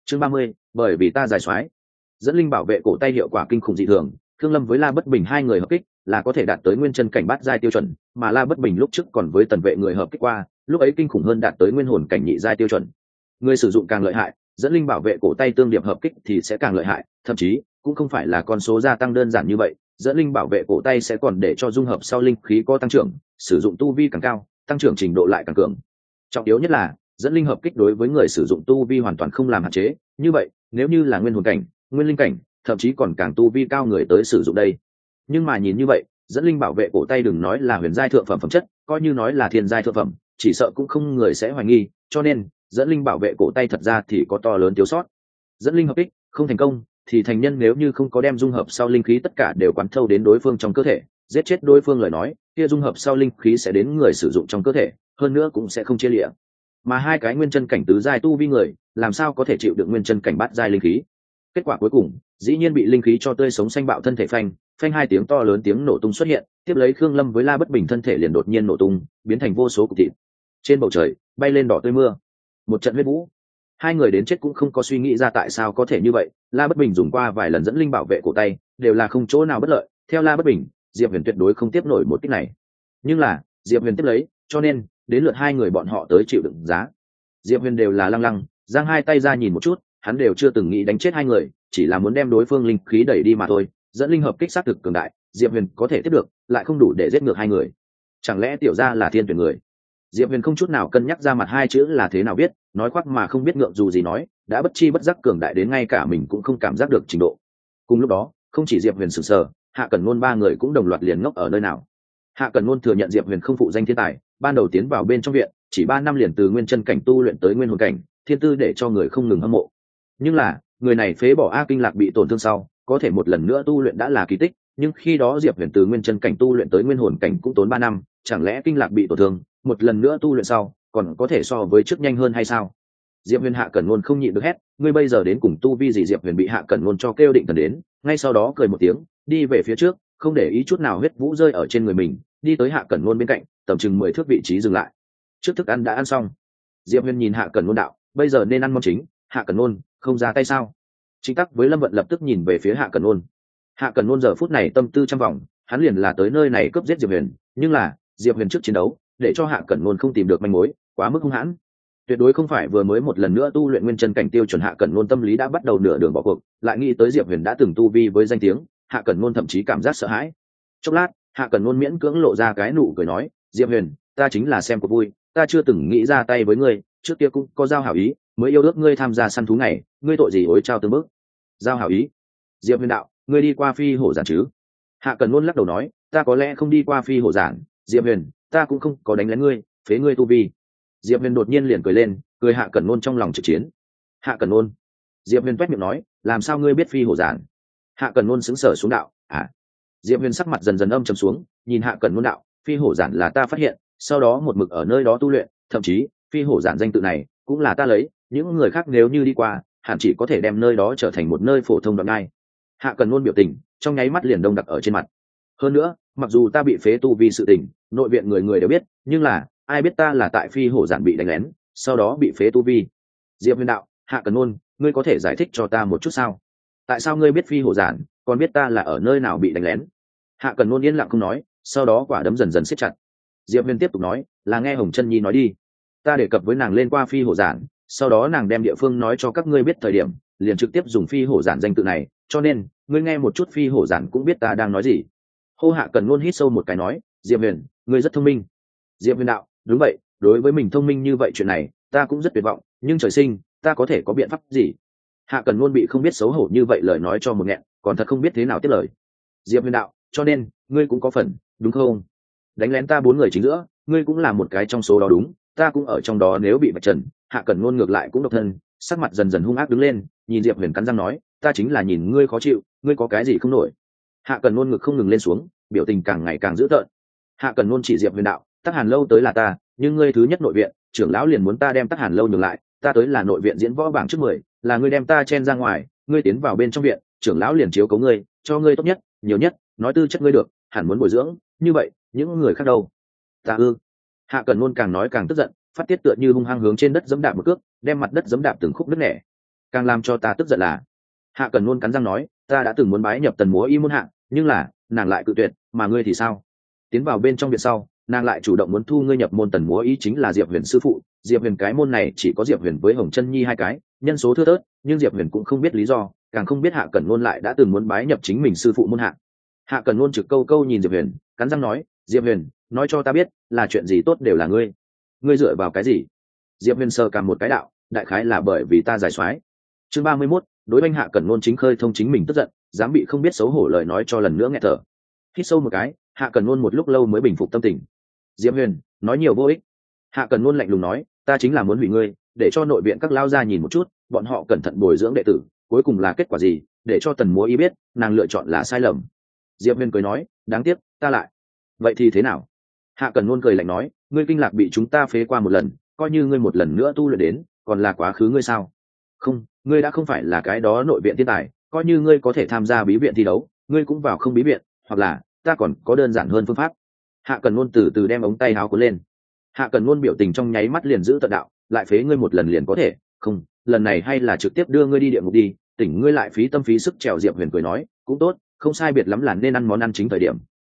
Chương 30, bởi vì ta giải soái. Dẫn linh bảo vệ cổ tay hiệu quả kinh khủng dị thường, Thương Lâm với La Bất Bình hai người hợp kích là có thể đạt tới nguyên chân cảnh bát giai tiêu chuẩn, mà La Bất Bình lúc trước còn với Tần Vệ người hợp kích qua, lúc ấy kinh khủng hơn đạt tới nguyên hồn cảnh nhị giai tiêu chuẩn. Người sử dụng càng lợi hại, dẫn linh bảo vệ cổ tay tương điệp hợp kích thì sẽ càng lợi hại, thậm chí cũng không phải là con số gia tăng đơn giản như vậy, dẫn linh bảo vệ cổ tay sẽ còn để cho dung hợp sau linh khí có tăng trưởng, sử dụng tu vi càng cao, tăng trưởng trình độ lại càng cường. Trọng yếu nhất là dẫn linh hợp kích đối với người sử dụng tu vi hoàn toàn không làm hạn chế, như vậy nếu như là nguyên hồn cảnh, nguyên linh cảnh, thậm chí còn càng tu vi cao người tới sử dụng đây. Nhưng mà nhìn như vậy, dẫn linh bảo vệ cổ tay đừng nói là huyền giai thượng phẩm phẩm chất, coi như nói là thiên giai thượng phẩm, chỉ sợ cũng không người sẽ hoài nghi, cho nên dẫn linh bảo vệ cổ tay thật ra thì có to lớn thiếu sót. Dẫn linh hợp kích không thành công thì thành nhân nếu như không có đem dung hợp sau linh khí tất cả đều quán thâu đến đối phương trong cơ thể, giết chết đối phương lời nói, kia dung hợp sau linh khí sẽ đến người sử dụng trong cơ thể, hơn nữa cũng sẽ không chia lịa. Mà hai cái nguyên chân cảnh tứ giai tu vi người, làm sao có thể chịu được nguyên chân cảnh bát giai linh khí? Kết quả cuối cùng, dĩ nhiên bị linh khí cho tươi sống xanh bạo thân thể phanh, phanh hai tiếng to lớn tiếng nổ tung xuất hiện, tiếp lấy Khương Lâm với La Bất Bình thân thể liền đột nhiên nổ tung, biến thành vô số cục thịt. Trên bầu trời, bay lên đỏ tươi mưa. Một trận huyết vũ. Hai người đến chết cũng không có suy nghĩ ra tại sao có thể như vậy, La Bất Bình dùng qua vài lần dẫn linh bảo vệ cổ tay, đều là không chỗ nào bất lợi, theo La Bất Bình, Diệp Huyền tuyệt đối không tiếp nổi một kích này. Nhưng là, Diệp Huyền tiếp lấy, cho nên, đến lượt hai người bọn họ tới chịu đựng giá. Diệp Huyền đều là lăng lăng, giang hai tay ra nhìn một chút, hắn đều chưa từng nghĩ đánh chết hai người, chỉ là muốn đem đối phương linh khí đẩy đi mà thôi. Dẫn linh hợp kích sát thực cường đại, Diệp Huyền có thể tiếp được, lại không đủ để giết ngược hai người. Chẳng lẽ tiểu gia là thiên tuyển người? Diệp Huyền không chút nào cân nhắc ra mặt hai chữ là thế nào biết, nói khoác mà không biết ngượng dù gì nói, đã bất chi bất giác cường đại đến ngay cả mình cũng không cảm giác được trình độ. Cùng lúc đó, không chỉ Diệp Huyền sửng sờ, Hạ Cẩn Nôn ba người cũng đồng loạt liền ngốc ở nơi nào. Hạ Cẩn Nôn thừa nhận Diệp Huyền không phụ danh thiên tài, ban đầu tiến vào bên trong viện, chỉ 3 năm liền từ nguyên chân cảnh tu luyện tới nguyên hồn cảnh, thiên tư để cho người không ngừng hâm mộ. Nhưng là, người này phế bỏ A kinh lạc bị tổn thương sau, có thể một lần nữa tu luyện đã là kỳ tích, nhưng khi đó Diệp Huyền từ nguyên chân cảnh tu luyện tới nguyên hồn cảnh cũng tốn 3 năm, chẳng lẽ kinh lạc bị tổn thương, một lần nữa tu luyện sau, còn có thể so với trước nhanh hơn hay sao? Diệp Huyền Hạ Cẩn Nôn không nhịn được hét, ngươi bây giờ đến cùng tu vi gì? Diệp Huyền bị Hạ Cẩn Nôn cho kêu định thần đến, ngay sau đó cười một tiếng, đi về phía trước, không để ý chút nào huyết vũ rơi ở trên người mình, đi tới Hạ Cẩn Nôn bên cạnh, tầm chừng 10 thước vị trí dừng lại. Trước thức ăn đã ăn xong. Diệp Huyền nhìn Hạ Cẩn Nôn đạo, bây giờ nên ăn món chính. Hạ Cẩn Nôn không ra tay sao? Chính Tắc với Lâm Vận lập tức nhìn về phía Hạ Cẩn Nôn. Hạ Cẩn Nôn giờ phút này tâm tư trăm vòng, hắn liền là tới nơi này cướp giết Diệp Huyền, nhưng là Diệp Huyền trước chiến đấu, để cho Hạ Cẩn Nôn không tìm được manh mối, quá mức hung hãn. Tuyệt đối không phải vừa mới một lần nữa tu luyện nguyên chân cảnh tiêu chuẩn. Hạ Cẩn Nôn tâm lý đã bắt đầu nửa đường bỏ cuộc, lại nghĩ tới Diệp Huyền đã từng tu vi với danh tiếng, Hạ Cẩn Nôn thậm chí cảm giác sợ hãi. Chốc lát, Hạ Cẩn Nôn miễn cưỡng lộ ra cái nụ cười nói, Diệp Huyền, ta chính là xem cuộc vui, ta chưa từng nghĩ ra tay với ngươi, trước kia cũng có giao hảo ý, mới yêu ước ngươi tham gia săn thú này, ngươi tội gì ối trao tương bức? Giao hảo ý? Diệp Huyền đạo, ngươi đi qua Phi Hổ Giản chứ? Hạ Cẩn Nôn lắc đầu nói, ta có lẽ không đi qua Phi Hổ Giản, Diệp Huyền, ta cũng không có đánh lén ngươi, phế ngươi tu vi. Diệp Huyền đột nhiên liền cười lên, cười Hạ Cẩn Nôn trong lòng trực chiến. Hạ Cẩn Nôn. Diệp Huyền toét miệng nói, làm sao ngươi biết Phi Hổ Giản? Hạ Cẩn Nôn sững sờ xuống đạo, à. Diệp Huyền sắc mặt dần dần âm trầm xuống, nhìn Hạ Cẩn Nôn đạo, Phi Hổ Giản là ta phát hiện, sau đó một mực ở nơi đó tu luyện, thậm chí Phi Hổ Giản danh tự này cũng là ta lấy, những người khác nếu như đi qua, hẳn chỉ có thể đem nơi đó trở thành một nơi phổ thông đoạn ngay. Hạ Cẩn Nôn biểu tình trong nháy mắt liền đông đặc ở trên mặt. Hơn nữa, mặc dù ta bị phế tu vì sự tình, nội viện người người đều biết, nhưng là ai biết ta là tại Phi Hổ Giản bị đánh lén, sau đó bị phế tu vi? Diệp Huyền đạo, Hạ Cẩn Nôn, ngươi có thể giải thích cho ta một chút sao? Tại sao ngươi biết Phi Hổ Giản, còn biết ta là ở nơi nào bị đánh lén? Hạ Cẩn Nôn yên lặng không nói, sau đó quả đấm dần dần siết chặt. Diệp Huyền tiếp tục nói, là nghe Hồng Chân Nhi nói đi, ta đề cập với nàng lên qua Phi Hổ Giản, sau đó nàng đem địa phương nói cho các ngươi biết thời điểm, liền trực tiếp dùng Phi Hổ Giản danh tự này, cho nên ngươi nghe một chút Phi Hổ Giản cũng biết ta đang nói gì. Hô Hạ Cẩn Nôn hít sâu một cái nói, Diệp Huyền, ngươi rất thông minh. Diệp Huyền đạo, đúng vậy, đối với mình thông minh như vậy chuyện này, ta cũng rất tuyệt vọng, nhưng trời sinh, ta có thể có biện pháp gì? Hạ Cẩn Nôn bị không biết xấu hổ như vậy lời nói cho một nghẹn, còn thật không biết thế nào tiếp lời. Diệp Huyền đạo, cho nên ngươi cũng có phần, đúng không? Đánh lén ta 4 người chính giữa, ngươi cũng là một cái trong số đó đúng, ta cũng ở trong đó. Nếu bị vạch trần, Hạ Cẩn Nôn ngược lại cũng độc thân, sắc mặt dần dần hung ác đứng lên, nhìn Diệp Huyền cắn răng nói, ta chính là nhìn ngươi khó chịu, ngươi có cái gì không nổi? Hạ Cẩn Nôn ngực không ngừng lên xuống, biểu tình càng ngày càng dữ tợn. Hạ Cẩn Nôn chỉ Diệp Huyền đạo, Tắc Hàn lâu tới là ta, nhưng ngươi thứ nhất nội viện trưởng lão liền muốn ta đem Tắc Hàn lâu nhường lại, ta tới là nội viện diễn võ bảng trước 10, là ngươi đem ta chen ra ngoài, ngươi tiến vào bên trong viện, trưởng lão liền chiếu cố ngươi, cho ngươi tốt nhất, nhiều nhất, nói tư chất ngươi được, hẳn muốn bồi dưỡng, như vậy, những người khác đâu? Ta ư? Hạ Cẩn Nôn càng nói càng tức giận, phát tiết tựa như hung hăng hướng trên đất giẫm đạp một cước, đem mặt đất giẫm đạp từng khúc nứt nẻ. Càng làm cho ta tức giận là Hạ Cẩn Nôn cắn răng nói, ta đã từng muốn bái nhập tần múa y môn hạ, nhưng là nàng lại cự tuyệt, mà ngươi thì sao? Tiến vào bên trong viện sau, nàng lại chủ động muốn thu ngươi nhập môn tần múa y, chính là Diệp Huyền sư phụ. Diệp Huyền cái môn này chỉ có Diệp Huyền với Hồng Chân Nhi hai cái, nhân số thưa thớt, nhưng Diệp Huyền cũng không biết lý do, càng không biết Hạ Cẩn Nôn lại đã từng muốn bái nhập chính mình sư phụ môn hạ. Hạ Cẩn Nôn trực câu câu nhìn Diệp Huyền, cắn răng nói, Diệp Huyền, nói cho ta biết, là chuyện gì tốt đều là ngươi. Ngươi dựa vào cái gì? Diệp Huyền sờ cảm một cái đạo, đại khái là bởi vì ta giải soái. Chương 31, đối oanh Hạ Cẩn Nôn chính khơi thông chính mình tức giận, dám bị không biết xấu hổ lời nói cho lần nữa nghẹt thở. Hít sâu một cái, Hạ Cẩn Nôn một lúc lâu mới bình phục tâm tình. Diệp Huyền, nói nhiều vô ích. Hạ Cẩn Nôn lạnh lùng nói, ta chính là muốn hủy ngươi, để cho nội viện các lao gia nhìn một chút, bọn họ cẩn thận bồi dưỡng đệ tử, cuối cùng là kết quả gì, để cho tần múa y biết, nàng lựa chọn là sai lầm. Diệp Huyền cười nói, đáng tiếc, ta lại. Vậy thì thế nào? Hạ Cẩn Nôn cười lạnh nói, ngươi kinh lạc bị chúng ta phế qua một lần, coi như ngươi một lần nữa tu luyện đến, còn là quá khứ ngươi sao? Không, ngươi đã không phải là cái đó nội viện thiên tài, coi như ngươi có thể tham gia bí viện thi đấu, ngươi cũng vào không bí viện, hoặc là ta còn có đơn giản hơn phương pháp. Hạ Cẩn Nôn từ từ đem ống tay áo cuốn lên. Hạ Cẩn Nôn biểu tình trong nháy mắt liền giữ tận đạo, lại phế ngươi một lần liền có thể, không, lần này hay là trực tiếp đưa ngươi đi địa ngục đi, tỉnh ngươi lại phí tâm phí sức trèo. Diệp Huyền cười nói, cũng tốt, không sai biệt lắm là nên ăn món ăn chính thời điểm.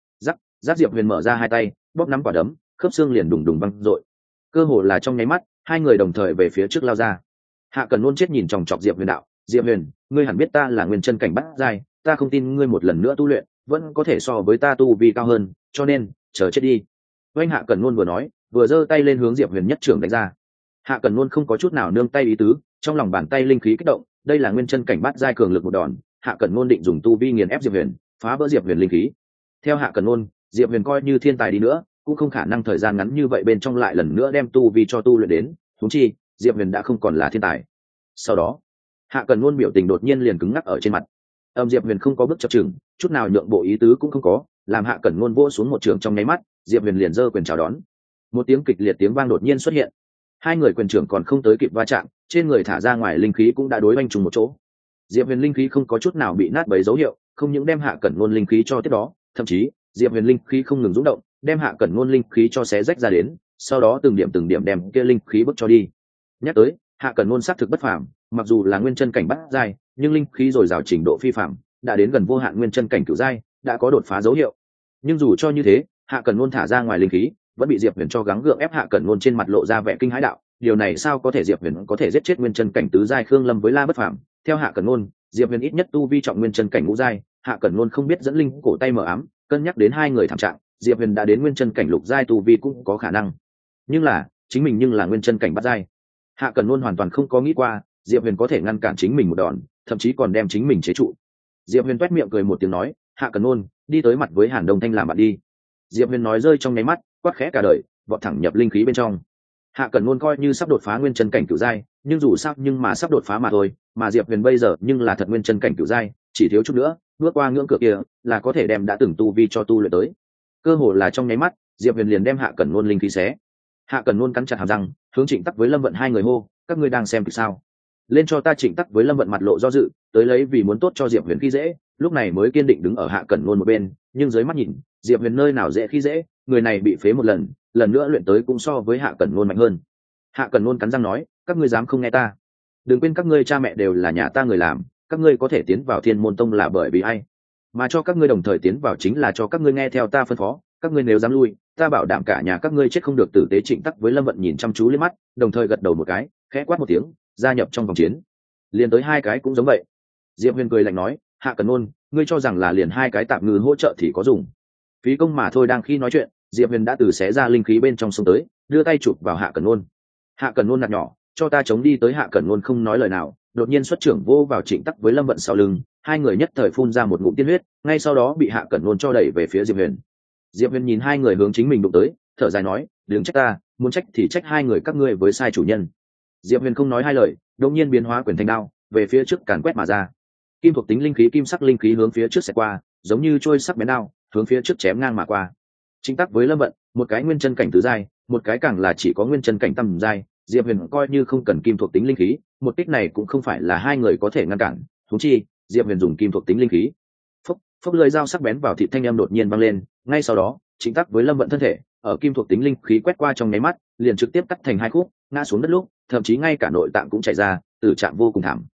Giác Diệp Huyền mở ra hai tay, bóp nắm quả đấm, khớp xương liền đùng đùng văng dội. Cơ hồ là trong nháy mắt, hai người đồng thời về phía trước lao ra. Hạ Cẩn Nôn chết nhìn chòng chọc Diệp Huyền đạo, Diệp Huyền, ngươi hẳn biết ta là nguyên chân cảnh bát giai, ta không tin ngươi một lần nữa tu luyện vẫn có thể so với ta tu vi cao hơn, cho nên chờ chết đi. Oanh Hạ Cẩn Nôn vừa nói, vừa giơ tay lên hướng Diệp Huyền nhất trưởng đánh ra. Hạ Cẩn Nôn không có chút nào nương tay ý tứ, trong lòng bàn tay linh khí kích động, đây là nguyên chân cảnh bát giai cường lực một đòn. Hạ Cẩn Nôn định dùng tu vi nghiền ép Diệp Huyền, phá vỡ Diệp Huyền linh khí. Theo Hạ Cẩn Nôn, Diệp Huyền coi như thiên tài đi nữa, cũng không khả năng thời gian ngắn như vậy bên trong lại lần nữa đem tu vi cho tu luyện đến, huống chi Diệp Huyền đã không còn là thiên tài. Sau đó, Hạ Cẩn Nôn biểu tình đột nhiên liền cứng ngắc ở trên mặt. Diệp Huyền không có bước chập chừng, chút nào nhượng bộ ý tứ cũng không có, làm Hạ Cẩn Nôn vỗ xuống một trường trong nháy mắt, Diệp Huyền liền giơ quyền chào đón. Một tiếng kịch liệt tiếng vang đột nhiên xuất hiện. Hai người quyền trưởng còn không tới kịp va chạm, trên người thả ra ngoài linh khí cũng đã đối oanh trùng một chỗ. Diệp Huyền linh khí không có chút nào bị nát bấy dấu hiệu, không những đem Hạ Cẩn Nôn linh khí cho tiếp đó, thậm chí Diệp Huyền linh khí không ngừng rung động, đem Hạ Cẩn Nôn linh khí cho xé rách ra đến, sau đó từng điểm đem kia linh khí bức cho đi. Nhắc tới, Hạ Cẩn Nôn xác thực bất phàm, mặc dù là nguyên chân cảnh bát giai, nhưng linh khí dồi dào trình độ phi phàm, đã đến gần vô hạn nguyên chân cảnh cửu giai, đã có đột phá dấu hiệu. Nhưng dù cho như thế, Hạ Cẩn Nôn thả ra ngoài linh khí, vẫn bị Diệp Huyền cho gắng gượng ép. Hạ Cẩn Nôn trên mặt lộ ra vẻ kinh hãi đạo, điều này sao có thể? Diệp Huyền có thể giết chết nguyên chân cảnh tứ giai Khương Lâm với La Bất Phàm, theo Hạ Cẩn Nôn, Diệp Huyền ít nhất tu vi trọng nguyên chân cảnh ngũ giai. Hạ Cẩn Nôn không biết dẫn linh cổ tay mở ám, cân nhắc đến hai người thảm trạng, Diệp Huyền đã đến nguyên chân cảnh lục giai tu vi cũng có khả năng, nhưng là chính mình nhưng là nguyên chân cảnh bát giai. Hạ Cẩn Nôn hoàn toàn không có nghĩ qua Diệp Huyền có thể ngăn cản chính mình một đòn, thậm chí còn đem chính mình chế trụ. Diệp Huyền toét miệng cười một tiếng nói, Hạ Cẩn Nôn, đi tới mặt với Hàn Đông Thanh làm bạn đi. Diệp Huyền nói rơi trong nháy mắt, quát khẽ cả đời, vọt thẳng nhập linh khí bên trong. Hạ Cẩn Nôn coi như sắp đột phá nguyên chân cảnh cửu giai, nhưng dù sao nhưng mà sắp đột phá mà thôi, mà Diệp Huyền bây giờ nhưng là thật nguyên chân cảnh cửu giai, chỉ thiếu chút nữa, bước qua ngưỡng cửa kia là có thể đem đã từng tu vi cho tu luyện tới. Cơ hồ là trong nháy mắt, Diệp Huyền liền đem Hạ Cẩn Nôn linh khí xé. Hạ Cẩn Nôn cắn chặt hàm răng, hướng Trịnh Tắc với Lâm Vận hai người hô, các ngươi đang xem kịch sao? Lên cho ta! Trịnh Tắc với Lâm Vận mặt lộ do dự, tới lấy vì muốn tốt cho Diệp Huyền khi dễ, lúc này mới kiên định đứng ở Hạ Cẩn Nôn một bên, nhưng dưới mắt nhìn, Diệp Huyền nơi nào dễ khi dễ, người này bị phế một lần, lần nữa luyện tới cũng so với Hạ Cẩn Nôn mạnh hơn. Hạ Cẩn Nôn cắn răng nói, các ngươi dám không nghe ta? Đừng quên các ngươi cha mẹ đều là nhà ta người làm, các ngươi có thể tiến vào Thiên Môn Tông là bởi vì ai? Mà cho các ngươi đồng thời tiến vào chính là cho các ngươi nghe theo ta phân phó, các ngươi nếu dám lui, ta bảo đảm cả nhà các ngươi chết không được tử tế. Trịnh Tắc với Lâm Vận nhìn chăm chú lên mắt, đồng thời gật đầu một cái, khẽ quát một tiếng, gia nhập trong vòng chiến. Liền tới hai cái cũng giống vậy. Diệp Huyền cười lạnh nói, Hạ Cẩn Nôn, ngươi cho rằng là liền hai cái tạm ngư hỗ trợ thì có dùng? Phí công mà thôi. Đang khi nói chuyện, Diệp Huyền đã từ xé ra linh khí bên trong sông tới, đưa tay chụp vào Hạ Cẩn Nôn. Hạ Cẩn Nôn nạt nhỏ, cho ta chống đi tới. Hạ Cẩn Nôn không nói lời nào, đột nhiên xuất trưởng vô vào Trịnh Tắc với Lâm Vận sau lưng, hai người nhất thời phun ra một ngụm tiên huyết, ngay sau đó bị Hạ Cẩn Nôn cho đẩy về phía Diệp Huyền. Diệp Huyền nhìn hai người hướng chính mình đụng tới, thở dài nói, đừng trách ta, muốn trách thì trách hai người các ngươi với sai chủ nhân. Diệp Huyền không nói hai lời, đột nhiên biến hóa quyền thành đao, về phía trước càn quét mà ra. Kim thuộc tính linh khí, kim sắc linh khí hướng phía trước xẹt qua, giống như trôi sắc bén đao, hướng phía trước chém ngang mà qua. Trịnh Tắc với Lâm Vận, một cái nguyên chân cảnh tứ giai, một cái càng là chỉ có nguyên chân cảnh tam giai, Diệp Huyền coi như không cần kim thuộc tính linh khí, một kích này cũng không phải là hai người có thể ngăn cản, huống chi Diệp Huyền dùng kim thuộc tính linh khí. Phốc lưỡi dao sắc bén vào thịt, thanh âm đột nhiên vang lên, ngay sau đó, Trịnh Tắc với Lâm Vận thân thể, ở kim thuộc tính linh khí quét qua trong nháy mắt, liền trực tiếp cắt thành hai khúc, ngã xuống đất lúc, thậm chí ngay cả nội tạng cũng chảy ra, tử trạng vô cùng thảm.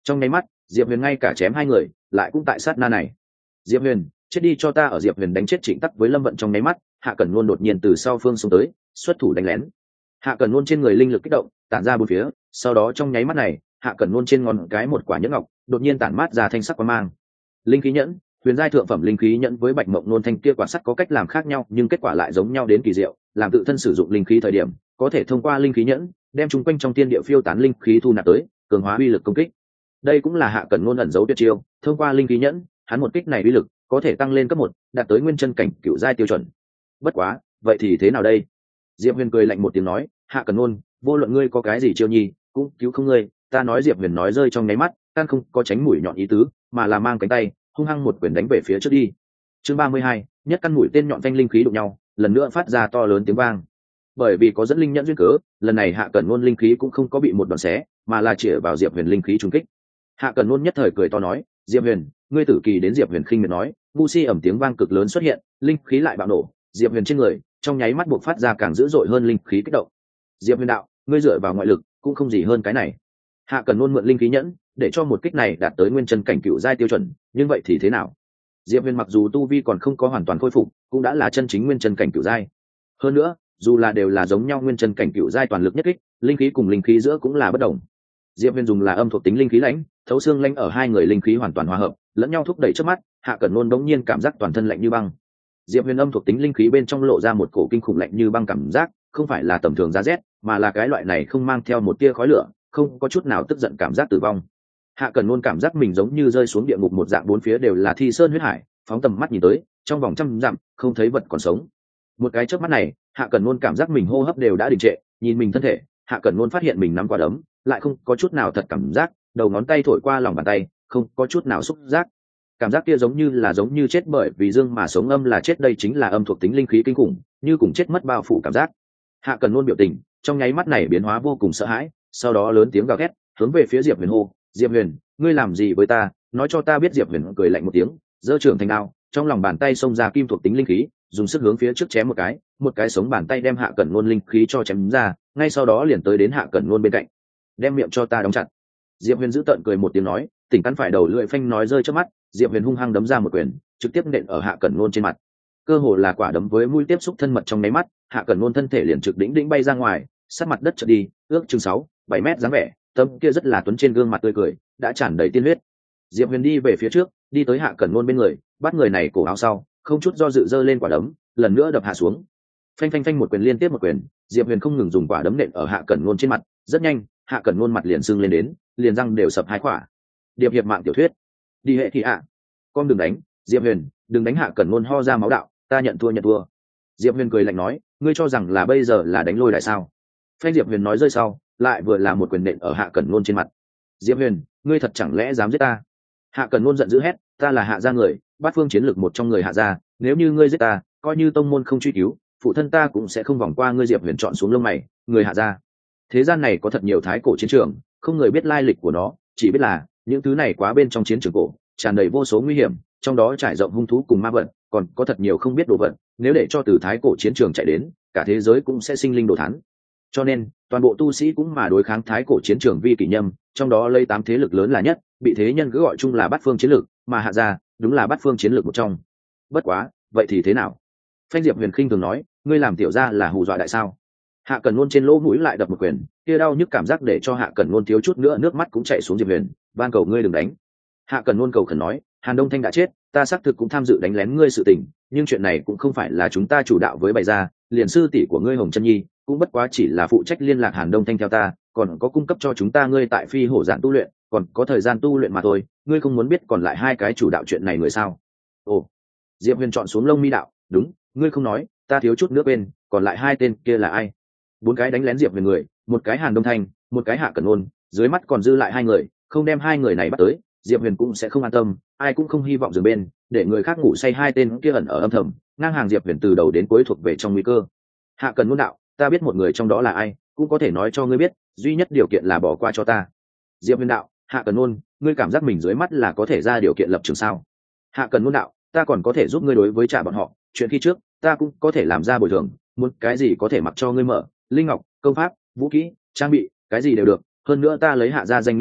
Trong nháy mắt Diệp Huyền ngay cả chém hai người, lại cũng tại sát na này. Diệp Huyền, chết đi cho ta! Ở Diệp Huyền đánh chết Trịnh Tắc với Lâm Vận trong nháy mắt, Hạ Cẩn Nôn đột nhiên từ sau phương xông tới, xuất thủ đánh lén. Hạ Cẩn Nôn trên người linh lực kích động, tản ra bốn phía, sau đó trong nháy mắt này, Hạ Cẩn Nôn trên ngón cái một quả nhẫn ngọc, đột nhiên tản mát ra thanh sắc quang mang. Linh khí nhẫn, huyền giai thượng phẩm linh khí nhẫn với Bạch Mộng Nôn thanh kia quả sắt có cách làm khác nhau, nhưng kết quả lại giống nhau đến kỳ diệu, làm tự thân sử dụng linh khí thời điểm, có thể thông qua linh khí nhẫn, đem chúng quanh trong thiên địa phiêu tán linh khí thu nạp tới, cường hóa uy lực công kích. Đây cũng là Hạ Cẩn Nôn ẩn giấu tuyệt chiêu, thông qua linh khí nhẫn, hắn một kích này uy lực có thể tăng lên cấp 1, đạt tới nguyên chân cảnh cửu giai tiêu chuẩn. Bất quá, vậy thì thế nào đây? Diệp Huyền cười lạnh một tiếng nói, Hạ Cẩn Nôn, vô luận ngươi có cái gì chiêu nhi, cũng cứu không ngươi. Ta nói. Diệp Huyền nói rơi trong nháy mắt, căn không có tránh mũi nhọn ý tứ, mà là mang cánh tay hung hăng một quyền đánh về phía trước đi. Chương 32, nhất căn mũi tên nhọn thanh linh khí đụng nhau, lần nữa phát ra to lớn tiếng vang. Bởi vì có dẫn linh nhẫn duyên cớ, lần này Hạ Cẩn Nôn linh khí cũng không có bị một đòn xé, mà là chĩa vào Diệp Huyền linh khí trùng kích. Hạ Cẩn Nôn nhất thời cười to nói, Diệp Huyền, ngươi tử kỳ đến! Diệp Huyền khinh miệt nói, ngu si ầm tiếng vang cực lớn xuất hiện, linh khí lại bạo nổ, Diệp Huyền trên người trong nháy mắt buộc phát ra càng dữ dội hơn linh khí kích động. Diệp Huyền đạo, ngươi dựa vào ngoại lực cũng không gì hơn cái này. Hạ Cẩn Nôn mượn linh khí nhẫn để cho một kích này đạt tới nguyên chân cảnh cựu giai tiêu chuẩn, nhưng vậy thì thế nào? Diệp Huyền mặc dù tu vi còn không có hoàn toàn khôi phục, cũng đã là chân chính nguyên chân cảnh cựu giai. Hơn nữa, dù là đều là giống nhau nguyên chân cảnh cựu giai toàn lực nhất kích, linh khí cùng linh khí giữa cũng là bất đồng. Diệp Huyền dùng là âm thuộc tính linh khí lãnh, thấu xương lãnh ở hai người linh khí hoàn toàn hòa hợp, lẫn nhau thúc đẩy trước mắt, Hạ Cẩn Nôn đống nhiên cảm giác toàn thân lạnh như băng. Diệp Huyền âm thuộc tính linh khí bên trong lộ ra một cổ kinh khủng lạnh như băng cảm giác, không phải là tầm thường giá rét, mà là cái loại này không mang theo một tia khói lửa, không có chút nào tức giận cảm giác tử vong. Hạ Cẩn Nôn cảm giác mình giống như rơi xuống địa ngục một dạng, bốn phía đều là thi sơn huyết hải, phóng tầm mắt nhìn tới, trong vòng trăm dặm không thấy vật còn sống. Một cái chớp mắt này, Hạ Cẩn Nôn cảm giác mình hô hấp đều đã đình trệ, nhìn mình thân thể, Hạ Cẩn Nôn phát hiện mình nắm quả đấm, lại không có chút nào thật cảm giác, đầu ngón tay thổi qua lòng bàn tay, không có chút nào xúc giác. Cảm giác kia giống như chết bởi vì dương mà sống, âm là chết, đây chính là âm thuộc tính linh khí kinh khủng, như cùng chết mất bao phủ cảm giác. Hạ Cẩn Nôn biểu tình trong nháy mắt này biến hóa vô cùng sợ hãi, sau đó lớn tiếng gào thét, hướng về phía Diệp Huyền hô, Diệp Huyền, ngươi làm gì với ta? Nói cho ta biết! Diệp Huyền cười lạnh một tiếng, giơ trưởng thành đao, trong lòng bàn tay xông ra kim thuộc tính linh khí, dùng sức hướng phía trước chém một cái sống bàn tay đem Hạ Cẩn Nôn linh khí cho chém ra, ngay sau đó liền tới đến Hạ Cẩn Nôn bên cạnh, đem miệng cho ta đóng chặt. Diệp Huyền giữ tợn cười một tiếng nói, tỉnh cắn phải đầu lưỡi phanh nói rơi trước mắt, Diệp Huyền hung hăng đấm ra một quyền, trực tiếp nện ở Hạ Cẩn Nôn trên mặt. Cơ hồ là quả đấm với mũi tiếp xúc thân mật trong nháy mắt, Hạ Cẩn Nôn thân thể liền trực đỉnh bay ra ngoài, sát mặt đất trượt đi, ước chừng 6-7 mét dáng vẻ, tấm kia rất là tuấn trên gương mặt tươi cười đã tràn đầy tiên huyết. Diệp Huyền đi về phía trước, đi tới Hạ Cẩn Nôn bên người, bắt người này cổ áo sau, không chút do dự giơ lên quả đấm, lần nữa đập hạ xuống. Phanh phanh phanh, một quyền liên tiếp một quyền, Diệp Huyền không ngừng dùng quả đấm nện ở Hạ Cẩn Nôn trên mặt, rất nhanh, Hạ Cẩn Nôn mặt liền sưng lên đến, liền răng đều sập hai khỏa. Điệp hiệp mạng tiểu thuyết. Đi hệ thì ạ. Con đừng đánh, Diệp Huyền, đừng đánh! Hạ Cẩn Nôn ho ra máu đạo, ta nhận thua. Diệp Huyền cười lạnh nói, ngươi cho rằng là bây giờ là đánh lôi đại sao? Phanh! Diệp Huyền nói rơi sau, lại vừa là một quyền nện ở Hạ Cẩn Nôn trên mặt. Diệp Huyền, ngươi thật chẳng lẽ dám giết ta? Hạ Cẩn Nôn giận dữ hét, ta là Hạ gia người, bát phương chiến lược một trong người Hạ gia, nếu như ngươi giết ta, coi như tông môn không truy cứu, phụ thân ta cũng sẽ không vòng qua ngươi. Diệp Huyền chọn xuống lông mày, người Hạ gia. Thế gian này có thật nhiều thái cổ chiến trường, không người biết lai lịch của nó, chỉ biết là những thứ này quá bên trong chiến trường cổ, tràn đầy vô số nguy hiểm, trong đó trải rộng hung thú cùng ma vật, còn có thật nhiều không biết đồ vật, nếu để cho từ thái cổ chiến trường chạy đến, cả thế giới cũng sẽ sinh linh đồ thán. Cho nên toàn bộ tu sĩ cũng mà đối kháng thái cổ chiến trường vi kỷ nhâm, trong đó lấy 8 thế lực lớn là nhất, bị thế nhân cứ gọi chung là bát phương chiến lược, mà Hạ gia đúng là bát phương chiến lược một trong. Bất quá, vậy thì thế nào? Phanh! Diệp Huyền khinh thường nói, ngươi làm tiểu gia là hù dọa đại sao? Hạ Cẩn Nôn trên lỗ mũi lại đập một quyền, kia đau nhức cảm giác để cho Hạ Cẩn Nôn thiếu chút nữa nước mắt cũng chảy xuống. Diệp Huyền, van cầu ngươi đừng đánh. Hạ Cẩn Nôn cầu khẩn nói, Hàn Đông Thanh đã chết, ta xác thực cũng tham dự đánh lén ngươi sự tình, nhưng chuyện này cũng không phải là chúng ta chủ đạo với bày ra, liền sư tỷ của ngươi Hồng Chân Nhi cũng bất quá chỉ là phụ trách liên lạc Hàn Đông Thanh theo ta, còn có cung cấp cho chúng ta ngươi tại phi hổ giản tu luyện, còn có thời gian tu luyện mà thôi, ngươi không muốn biết còn lại 2 cái chủ đạo chuyện này người sao? Ồ. Diệp Huyền chọn xuống lông mi đạo, đúng, ngươi không nói, ta thiếu chút nữa quên, còn lại 2 tên kia là ai? 4 cái đánh lén Diệp Huyền người, một cái Hàn Đông Thanh, một cái Hạ Cẩn Nôn, dưới mắt còn dư lại 2 người, không đem 2 người này bắt tới, Diệp Huyền cũng sẽ không an tâm, ai cũng không hy vọng dừng bên, để người khác ngủ say. 2 tên kia ẩn ở âm thầm, ngang hàng Diệp Huyền từ đầu đến cuối thuộc về trong nguy cơ. Hạ Cẩn Nôn đạo, ta biết một người trong đó là ai, cũng có thể nói cho ngươi biết, duy nhất điều kiện là bỏ qua cho ta. Diệp Huyền đạo, Hạ Cẩn Nôn, ngươi cảm giác mình dưới mắt là có thể ra điều kiện lập trường sao? Hạ Cẩn Nôn đạo, ta còn có thể giúp ngươi đối với trả bọn họ, chuyện khi trước ta cũng có thể làm ra bồi thường, muốn cái gì có thể mặc cho ngươi mở, linh ngọc, công pháp, vũ khí, trang bị, cái gì đều được, hơn nữa ta lấy Hạ gia danh nghĩa thể,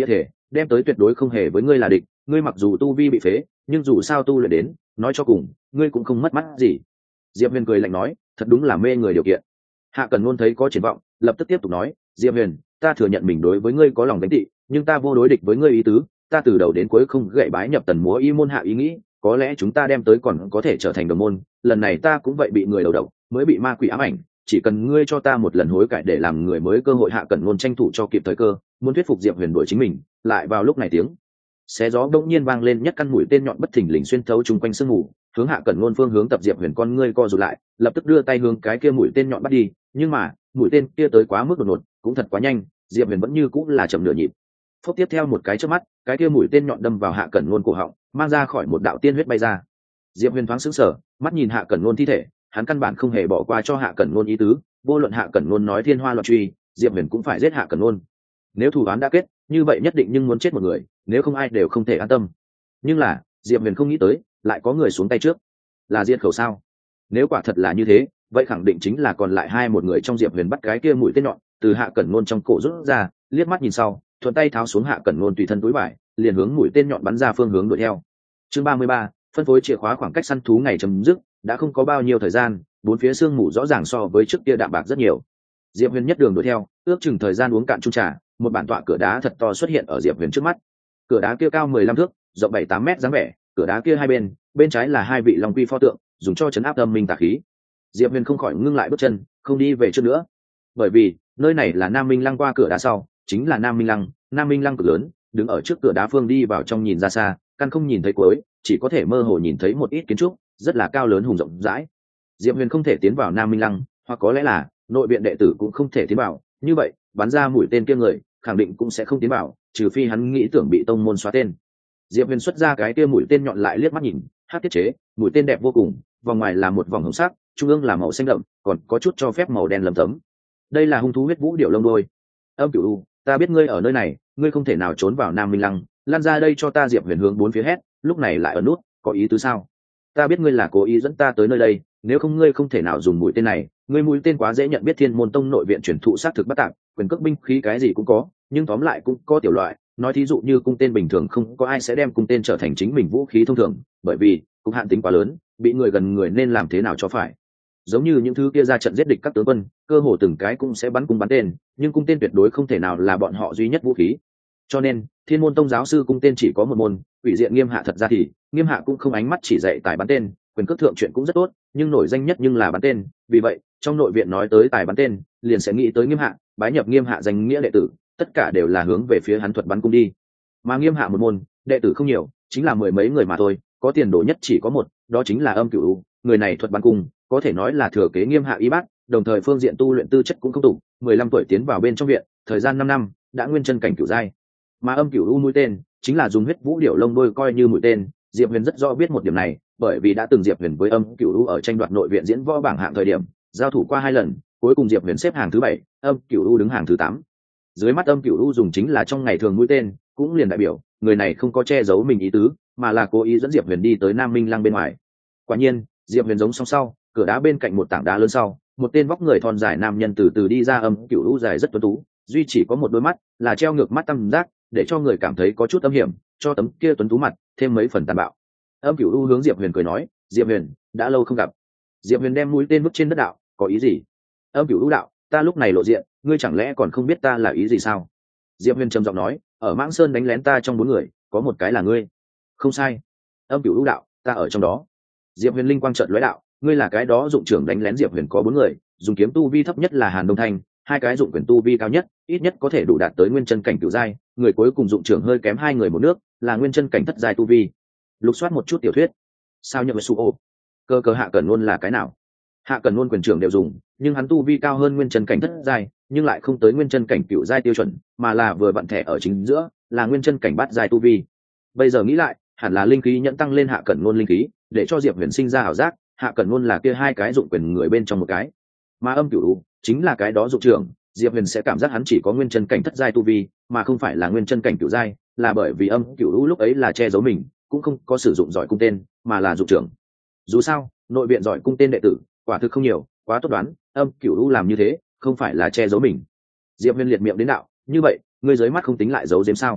đem tới tuyệt đối không hề với ngươi là địch. Ngươi mặc dù tu vi bị phế, nhưng dù sao tu luyện đến, nói cho cùng ngươi cũng không mất mắt gì. Diệp Huyền cười lạnh nói, thật đúng là mê người điều kiện. Hạ Cẩn Nôn thấy có triển vọng, lập tức tiếp tục nói, Diệp Huyền, ta thừa nhận mình đối với ngươi có lòng gánh tị, nhưng ta vô đối địch với ngươi ý tứ, ta từ đầu đến cuối không gậy bái nhập Tần Múa Y môn hạ ý nghĩ, có lẽ chúng ta đem tới còn có thể trở thành đồng môn, lần này ta cũng vậy bị người đầu độc, mới bị ma quỷ ám ảnh, chỉ cần ngươi cho ta một lần hối cải để làm người mới cơ hội. Hạ Cẩn Nôn tranh thủ cho kịp thời cơ, muốn thuyết phục Diệp Huyền đuổi chính mình, lại vào lúc này tiếng xé gió bỗng nhiên vang lên, nhất căn mũi tên nhọn bất thình lình xuyên thấu chung quanh sương mù, hướng Hạ Cẩn Nôn phương hướng tập. Diệp Huyền con ngươi co rụt lại, lập tức đưa tay hướng cái kia mũi tên nhọn bắt đi, nhưng mà mũi tên kia tới quá mức đột ngột, cũng thật quá nhanh, Diệp Huyền vẫn như cũng là chậm nửa nhịp. Phốc, tiếp theo một cái chớp mắt, cái kia mũi tên nhọn đâm vào Hạ Cẩn Nôn cổ họng, mang ra khỏi một đạo tiên huyết bay ra. Diệp Huyền thoáng sững sờ, mắt nhìn Hạ Cẩn Nôn thi thể, hắn căn bản không hề bỏ qua cho Hạ Cẩn Nôn ý tứ, vô luận Hạ Cẩn Nôn nói thiên hoa loạn truy, Diệp Huyền cũng phải giết Hạ Cẩn Nôn. Nếu thủ án đã kết, như vậy nhất định nhưng muốn chết một người, nếu không ai đều không thể an tâm. Nhưng là Diệp Huyền không nghĩ tới, lại có người xuống tay trước. Là Diệt Khẩu sao? Nếu quả thật là như thế, vậy khẳng định chính là còn lại một người trong. Diệp Huyền bắt cái kia mũi tên nhọn từ Hạ Cẩn Nôn trong cổ rút ra, liếc mắt nhìn sau, thuận tay tháo xuống Hạ Cẩn Nôn tùy thân túi vải, liền hướng mũi tên nhọn bắn ra phương hướng đuổi theo. Chương 33, phân phối chìa khóa. Khoảng cách săn thú ngày chấm dứt, đã không có bao nhiêu thời gian, bốn phía sương mù rõ ràng so với trước kia đạm bạc rất nhiều. Diệp Huyền nhất đường đuổi theo, ước chừng thời gian uống cạn chung trà, một bản tọa cửa đá thật to xuất hiện ở Diệp Huyền trước mắt. Cửa đá kia cao 15 thước, rộng 7-8 mét dáng vẻ, cửa đá kia hai bên trái là hai vị long quy pho tượng, dùng cho trấn áp âm minh tà khí. Diệp Huyền không khỏi ngưng lại bước chân, không đi về trước nữa, bởi vì nơi này là Nam Minh Lăng, qua cửa đá sau chính là Nam Minh Lăng. Nam Minh Lăng cực lớn, đứng ở trước cửa đá phương đi vào trong nhìn ra xa, căn không nhìn thấy cuối, chỉ có thể mơ hồ nhìn thấy một ít kiến trúc, rất là cao lớn hùng rộng rãi. Diệp Huyền không thể tiến vào Nam Minh Lăng, hoặc có lẽ là nội viện đệ tử cũng không thể tiến vào, như vậy bắn ra mũi tên kia người khẳng định cũng sẽ không tiến vào, trừ phi hắn nghĩ tưởng bị tông môn xóa tên. Diệp Huyền xuất ra cái kia mũi tên nhọn lại liếc mắt nhìn, hắc thiết chế, mũi tên đẹp vô cùng, vòng ngoài là một vòng hồng sắc, trung ương là màu xanh đậm, còn có chút cho phép màu đen lấm tấm. Đây là hung thú huyết vũ điểu lông đôi. Âm Cửu U, ta biết ngươi ở nơi này, ngươi không thể nào trốn vào Nam Minh Lăng, lan ra đây cho ta. Diệp Huyền hướng bốn phía hét, lúc này lại ở nút, có ý tứ sao? Ta biết ngươi là cố ý dẫn ta tới nơi đây, nếu không ngươi không thể nào dùng mũi tên này, ngươi mũi tên quá dễ nhận biết. Thiên Môn Tông nội viện truyền thụ sát thực bất tạp, quyền cước binh khí cái gì cũng có, nhưng tóm lại cũng có tiểu loại, nói thí dụ như cung tên bình thường, không có ai sẽ đem cung tên trở thành chính mình vũ khí thông thường, bởi vì cục hạn tính quá lớn, bị người gần người nên làm thế nào cho phải. Giống như những thứ kia ra trận giết địch các tướng quân, cơ hồ từng cái cũng sẽ bắn cung bắn tên, nhưng cung tên tuyệt đối không thể nào là bọn họ duy nhất vũ khí. Cho nên Thiên Môn Tông giáo sư cung tên chỉ có một môn, Quỷ Diện Nghiêm Hạ. Thật ra thì Nghiêm Hạ cũng không ánh mắt chỉ dạy tài bắn tên, quyền cước thượng chuyện cũng rất tốt, nhưng nổi danh nhất nhưng là bắn tên. Vì vậy trong nội viện nói tới tài bắn tên, liền sẽ nghĩ tới Nghiêm Hạ, bái nhập Nghiêm Hạ danh nghĩa đệ tử, tất cả đều là hướng về phía hắn thuật bắn cung đi. Mà Nghiêm Hạ một môn đệ tử không nhiều, chính là mười mấy người mà thôi, có tiền đồ nhất chỉ có một, đó chính là Âm Cửu U. Người này thuật bắn cung có thể nói là thừa kế Nghiêm Hạ y bát, đồng thời phương diện tu luyện tư chất cũng không tủ, 15 tuổi tiến vào bên trong viện, thời gian 5 năm đã nguyên chân cảnh cửu giai. Mà Âm Cửu U mũi tên chính là dùng huyết vũ điểu lông đôi coi như mũi tên. Diệp Huyền rất rõ biết một điểm này, bởi vì đã từng Diệp Huyền với Âm Cửu U ở tranh đoạt nội viện diễn võ bảng hạng thời điểm giao thủ qua 2 lần, cuối cùng Diệp Huyền xếp hàng thứ 7, Âm Cửu U đứng hàng thứ 8. Dưới mắt Âm Cửu U dùng chính là trong ngày thường mũi tên, cũng liền đại biểu người này không có che giấu mình ý tứ, mà là cố ý dẫn Diệp Huyền đi tới Nam Minh Lăng bên ngoài. Quả nhiên Diệp Huyền giống song sau cửa đá bên cạnh một tảng đá lớn sau, một tên vóc người thon dài nam nhân từ từ đi ra. Âm Cửu U dài rất tuấn tú, duy chỉ có một đôi mắt là treo ngược mắt tam giác, để cho người cảm thấy có chút âm hiểm, cho tấm kia tuấn tú mặt thêm mấy phần tàn bạo. Âm Cửu U hướng Diệp Huyền cười nói, Diệp Huyền, đã lâu không gặp. Diệp Huyền đem mũi tên vứt trên đất đạo, có ý gì? Âm Cửu U đạo, ta lúc này lộ diện, ngươi chẳng lẽ còn không biết ta là ý gì sao? Diệp Huyền trầm giọng nói, ở Mãng Sơn đánh lén ta trong 4 người, có một cái là ngươi. Không sai. Âm Cửu U đạo, ta ở trong đó. Diệp Huyền linh quang chợt lóe đạo, ngươi là cái đó dụng trưởng đánh lén Diệp Huyền có 4 người, dùng kiếm tu vi thấp nhất là Hàn Đông Thanh, 2 cái dụng quyền tu vi cao nhất, ít nhất có thể đủ đạt tới nguyên chân cảnh cửu giai, người cuối cùng dụng trưởng hơi kém 2 người một nước, là nguyên chân cảnh thất giai tu vi. Lục soát một chút tiểu thuyết. Sao nhận với su ô? Cơ Hạ Cẩn Nôn là cái nào? Hạ Cẩn Nôn quyền trưởng đều dùng, nhưng hắn tu vi cao hơn nguyên chân cảnh thất giai, nhưng lại không tới nguyên chân cảnh cửu giai tiêu chuẩn, mà là vừa vặn thẻ ở chính giữa, là nguyên chân cảnh bát giai tu vi. Bây giờ nghĩ lại, hẳn là linh khí nhẫn tăng lên Hạ Cẩn Nôn linh khí, để cho Diệp Huyền sinh ra ảo giác, Hạ Cẩn Nôn là kia 2 cái dụng quyền người bên trong một cái, mà Âm Cửu U chính là cái đó dụng trưởng. Diệp Huyền sẽ cảm giác hắn chỉ có nguyên chân cảnh thất giai tu vi, mà không phải là nguyên chân cảnh cửu giai, là bởi vì Âm Cửu U lúc ấy là che giấu mình, cũng không có sử dụng giỏi cung tên, mà là dụng trưởng. Dù sao nội viện giỏi cung tên đệ tử quả thực không nhiều, quá tốt đoán, Âm Cửu U làm như thế không phải là che giấu mình. Diệp Huyền liệt miệng đến đạo, như vậy ngươi dưới mắt không tính lại giấu giếm sao?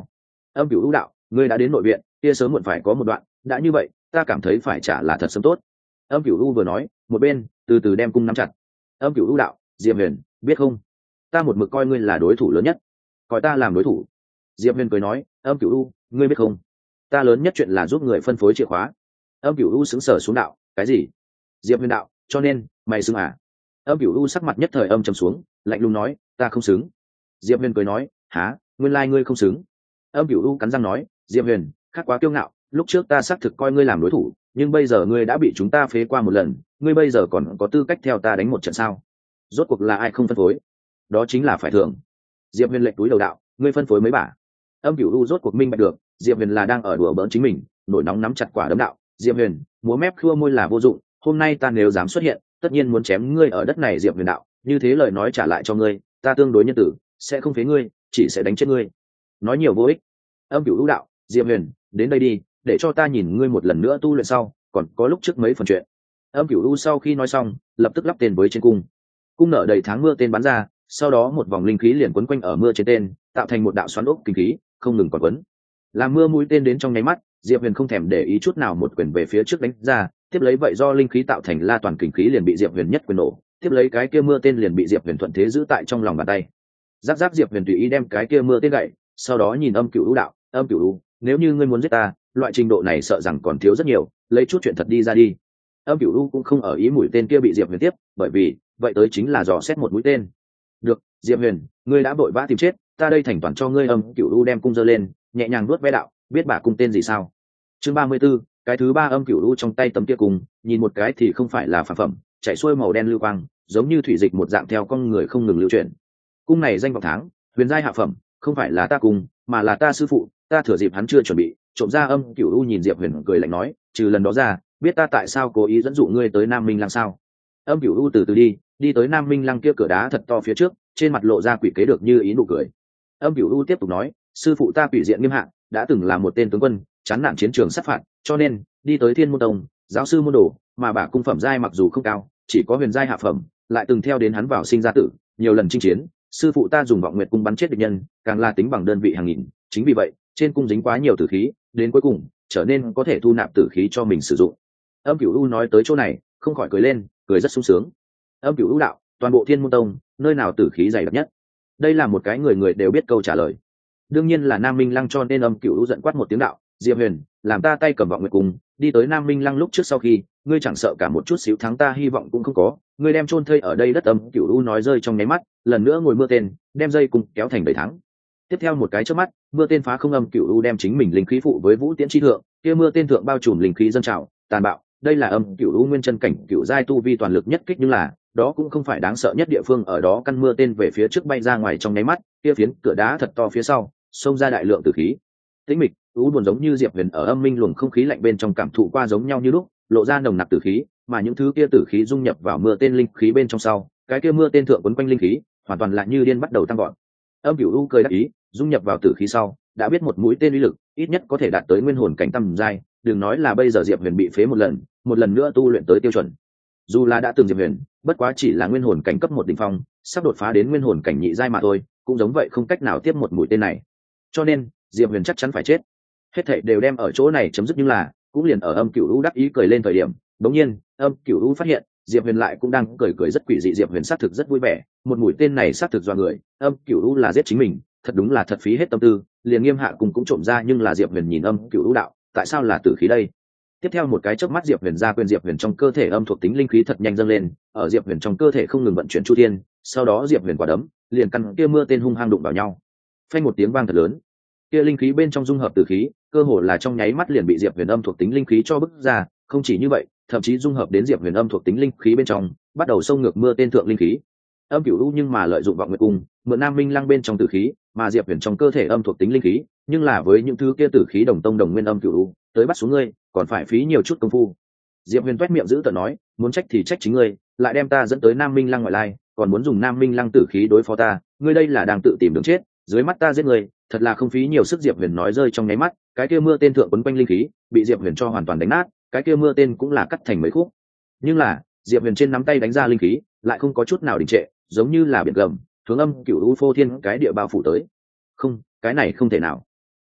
Âm Cửu U đạo, ngươi đã đến nội viện, kia sớm muộn phải có một đoạn, đã như vậy ta cảm thấy phải trả là thật sớm tốt. Âm Cửu U vừa nói một bên từ từ đem cung nắm chặt. Âm Cửu U đạo, Diệp Huyền biết không, ta một mực coi ngươi là đối thủ lớn nhất, coi ta làm đối thủ. Diệp Huyền cười nói, Âm Cửu U, ngươi biết không, ta lớn nhất chuyện là giúp người phân phối chìa khóa. Âm Cửu U sững sờ xuống đạo, cái gì? Diệp Huyền đạo, cho nên mày xứng à? Âm Cửu U sắc mặt nhất thời âm trầm xuống, lạnh lùng nói, ta không xứng. Diệp Huyền cười nói, há, nguyên lai ngươi không xứng. Âm Cửu U cắn răng nói, Diệp Huyền khác quá kiêu ngạo, lúc trước ta xác thực coi ngươi làm đối thủ, nhưng bây giờ ngươi đã bị chúng ta phế qua một lần, ngươi bây giờ còn có tư cách theo ta đánh một trận sao? Rốt cuộc là ai không phân phối? Đó chính là phải thưởng. Diệp Huyền lệnh túi đầu đạo, ngươi phân phối mấy bả? Âm Cửu U rốt cuộc minh bạch được, Diệp Huyền là đang ở đùa bỡn chính mình, nổi nóng nắm chặt quả đấm đạo, Diệp Huyền múa mép khua môi là vô dụng, hôm nay ta nếu dám xuất hiện, tất nhiên muốn chém ngươi ở đất này. Diệp Huyền đạo, như thế lời nói trả lại cho ngươi, ta tương đối nhân tử, sẽ không phế ngươi, chỉ sẽ đánh chết ngươi. Nói nhiều vô ích. Âm Cửu U đạo, Diệp Huyền đến đây đi, để cho ta nhìn ngươi một lần nữa tu luyện sau, còn có lúc trước mấy phần chuyện. Âm Cửu U sau khi nói xong, lập tức lắp tên với trên cung. Cung nở đầy tháng mưa tên bắn ra, sau đó một vòng linh khí liền quấn quanh ở mưa trên tên, tạo thành một đạo xoắn ốc kinh khí, không ngừng còn quấn. Làm mưa mũi tên đến trong nháy mắt, Diệp Huyền không thèm để ý chút nào một quyền về phía trước đánh ra, tiếp lấy vậy do linh khí tạo thành la toàn kinh khí liền bị Diệp Huyền nhất quyền nổ, tiếp lấy cái kia mưa tên liền bị Diệp Huyền thuận thế giữ tại trong lòng bàn tay. Giáp giáp Diệp Huyền tùy ý đem cái kia mưa tên gậy, sau đó nhìn Âm Cửu U đạo, Âm Cửu U, nếu như ngươi muốn giết ta, loại trình độ này sợ rằng còn thiếu rất nhiều, lấy chút chuyện thật đi ra đi. Âm Cửu U cũng không ở ý mũi tên kia bị Diệp Huyền tiếp, bởi vì vậy tới chính là dò xét một mũi tên. Được, Diệp Huyền, ngươi đã vội vã tìm chết, ta đây thành toàn cho ngươi. Âm Cửu U đem cung giơ lên, nhẹ nhàng nuốt ve đạo, biết bả cung tên gì sao? Chương 34, cái thứ ba. Âm Cửu U trong tay tấm kia cùng, nhìn một cái thì không phải là phàm phẩm, chảy xuôi màu đen lưu quang, giống như thủy dịch một dạng theo con người không ngừng lưu chuyển. Cung này danh vọng tháng, huyền giai hạ phẩm, không phải là ta cùng, mà là ta sư phụ, ta thừa dịp hắn chưa chuẩn bị, trộm ra. Âm Cửu U nhìn Diệp Huyền cười lạnh nói, trừ lần đó ra, biết ta tại sao cố ý dẫn dụ ngươi tới Nam Minh Lăng sao? Âm Cửu U từ từ đi tới Nam Minh Lăng kia cửa đá thật to phía trước, trên mặt lộ ra quỷ kế được như ý nụ cười. Âm Cửu U tiếp tục nói, sư phụ ta quỷ diện nghiêm hạn, đã từng là một tên tướng quân, chán nản chiến trường sát phạt, cho nên đi tới Thiên Môn Tông, giáo sư môn đồ, mà bả cung phẩm giai mặc dù không cao, chỉ có huyền giai hạ phẩm, lại từng theo đến hắn vào sinh ra tử, nhiều lần chinh chiến. Sư phụ ta dùng Vọng Nguyệt cung bắn chết địch nhân, càng là tính bằng đơn vị hàng nghìn, chính vì vậy, trên cung dính quá nhiều tử khí, đến cuối cùng trở nên có thể thu nạp tử khí cho mình sử dụng. Âm Cửu U nói tới chỗ này, không khỏi cười lên, cười rất sung sướng. Âm Cửu U đạo, toàn bộ Thiên Môn Tông, nơi nào tử khí dày đặc nhất? Đây là một cái người người đều biết câu trả lời, đương nhiên là Nam Minh Lăng. Cho nên Âm Cửu U giận quát một tiếng đạo, Diệp Huyền, làm ta tay cầm Vọng Nguyệt cung, đi tới Nam Minh Lăng lúc trước sau khi, ngươi chẳng sợ cả một chút xíu thắng ta hy vọng cũng không có, ngươi đem chôn thây ở đây đất. Âm Cửu U nói rơi trong nháy mắt, lần nữa ngồi mưa tên, đem dây cung kéo thành đầy thắng. Tiếp theo một cái chớp mắt, mưa tên phá không. Âm Cửu U đem chính mình linh khí phụ với Vũ Tiễn chi thượng, kia mưa tên thượng bao trùm linh khí dâng trào, tàn bạo. Đây là Âm Cửu U nguyên chân cảnh cửu giai tu vi toàn lực nhất kích, nhưng là đó cũng không phải đáng sợ nhất địa phương ở đó. Căn mưa tên về phía trước bay ra ngoài trong nháy mắt, kia phiến cửa đá thật to phía sau xông ra đại lượng tử khí. Tĩnh mịch u buồn, giống như Diệp Huyền ở âm minh luồng không khí lạnh bên trong cảm thụ qua giống nhau như lúc, lộ ra nồng nặc tử khí, mà những thứ kia tử khí dung nhập vào mưa tên linh khí bên trong sau, cái kia mưa tên thượng quấn quanh linh khí hoàn toàn lại như điên bắt đầu tăng gọn. Âm Cửu U cười đắc ý, dung nhập vào tử khí sau, đã biết một mũi tên uy lực ít nhất có thể đạt tới nguyên hồn cảnh tầm giai, đừng nói là bây giờ Diệp Huyền bị phế một lần nữa tu luyện tới tiêu chuẩn. Dù là đã từng Diệp Huyền, bất quá chỉ là nguyên hồn cảnh cấp 1 đỉnh phong, sắp đột phá đến nguyên hồn cảnh nhị giai mà thôi, cũng giống vậy không cách nào tiếp một mũi tên này. Cho nên, Diệp Huyền chắc chắn phải chết. Hết thảy đều đem ở chỗ này chấm dứt, nhưng là, cũng liền ở Âm Cửu U đắc ý cười lên thời điểm, đột nhiên, Âm Cửu U phát hiện, Diệp Huyền lại cũng đang cười rất quỷ dị. Diệp Huyền xác thực rất vui vẻ, một mũi tên này xác thực dọa người, Âm Cửu U là giết chính mình, thật đúng là thật phí hết tâm tư, liền Nghiêm Hạ cùng cũng trộm ra. Nhưng là Diệp Huyền nhìn Âm Cửu U đạo, tại sao là tử khí đây? Tiếp theo một cái chớp mắt, Diệp Huyền ra quyền, Diệp Huyền trong cơ thể âm thuộc tính linh khí thật nhanh dâng lên, ở Diệp Huyền trong cơ thể không ngừng vận chuyển chu thiên, sau đó Diệp Huyền quả đấm liền căn kia mưa tên hung hăng đụng vào nhau, phanh một tiếng vang thật lớn, kia linh khí bên trong dung hợp tử khí, cơ hồ là trong nháy mắt liền bị Diệp Huyền âm thuộc tính linh khí cho bức ra. Không chỉ như vậy, thậm chí dung hợp đến Diệp Huyền âm thuộc tính linh khí bên trong, bắt đầu xông ngược mưa tên thượng linh khí. Âm Cửu U nhưng mà lợi dụng Vọng Nguyệt cung, mượn Nam Minh Lăng bên trong tử khí, mà Diệp Huyền trong cơ thể âm thuộc tính linh khí, nhưng là với những thứ kia tử khí đồng tông đồng nguyên. Âm Cửu U tới bắt xuống ngươi, còn phải phí nhiều chút công phu. Diệp Huyền toét miệng giữ tợn nói, muốn trách thì trách chính ngươi, lại đem ta dẫn tới Nam Minh Lăng ngoại lai, còn muốn dùng Nam Minh Lăng tử khí đối phó ta, ngươi đây là đang tự tìm đường chết, dưới mắt ta giết ngươi, thật là không phí nhiều sức. Diệp Huyền nói rơi trong nháy mắt, cái kia mưa tên thượng quấn quanh linh khí bị Diệp Huyền cho hoàn toàn đánh nát, cái kia mưa tên cũng là cắt thành mấy khúc. Nhưng là, Diệp Huyền trên nắm tay đánh ra linh khí, lại không có chút nào đình trệ, giống như là biển gầm, hướng Âm Cửu U phô thiên cái địa bao phủ tới. Không, cái này không thể nào.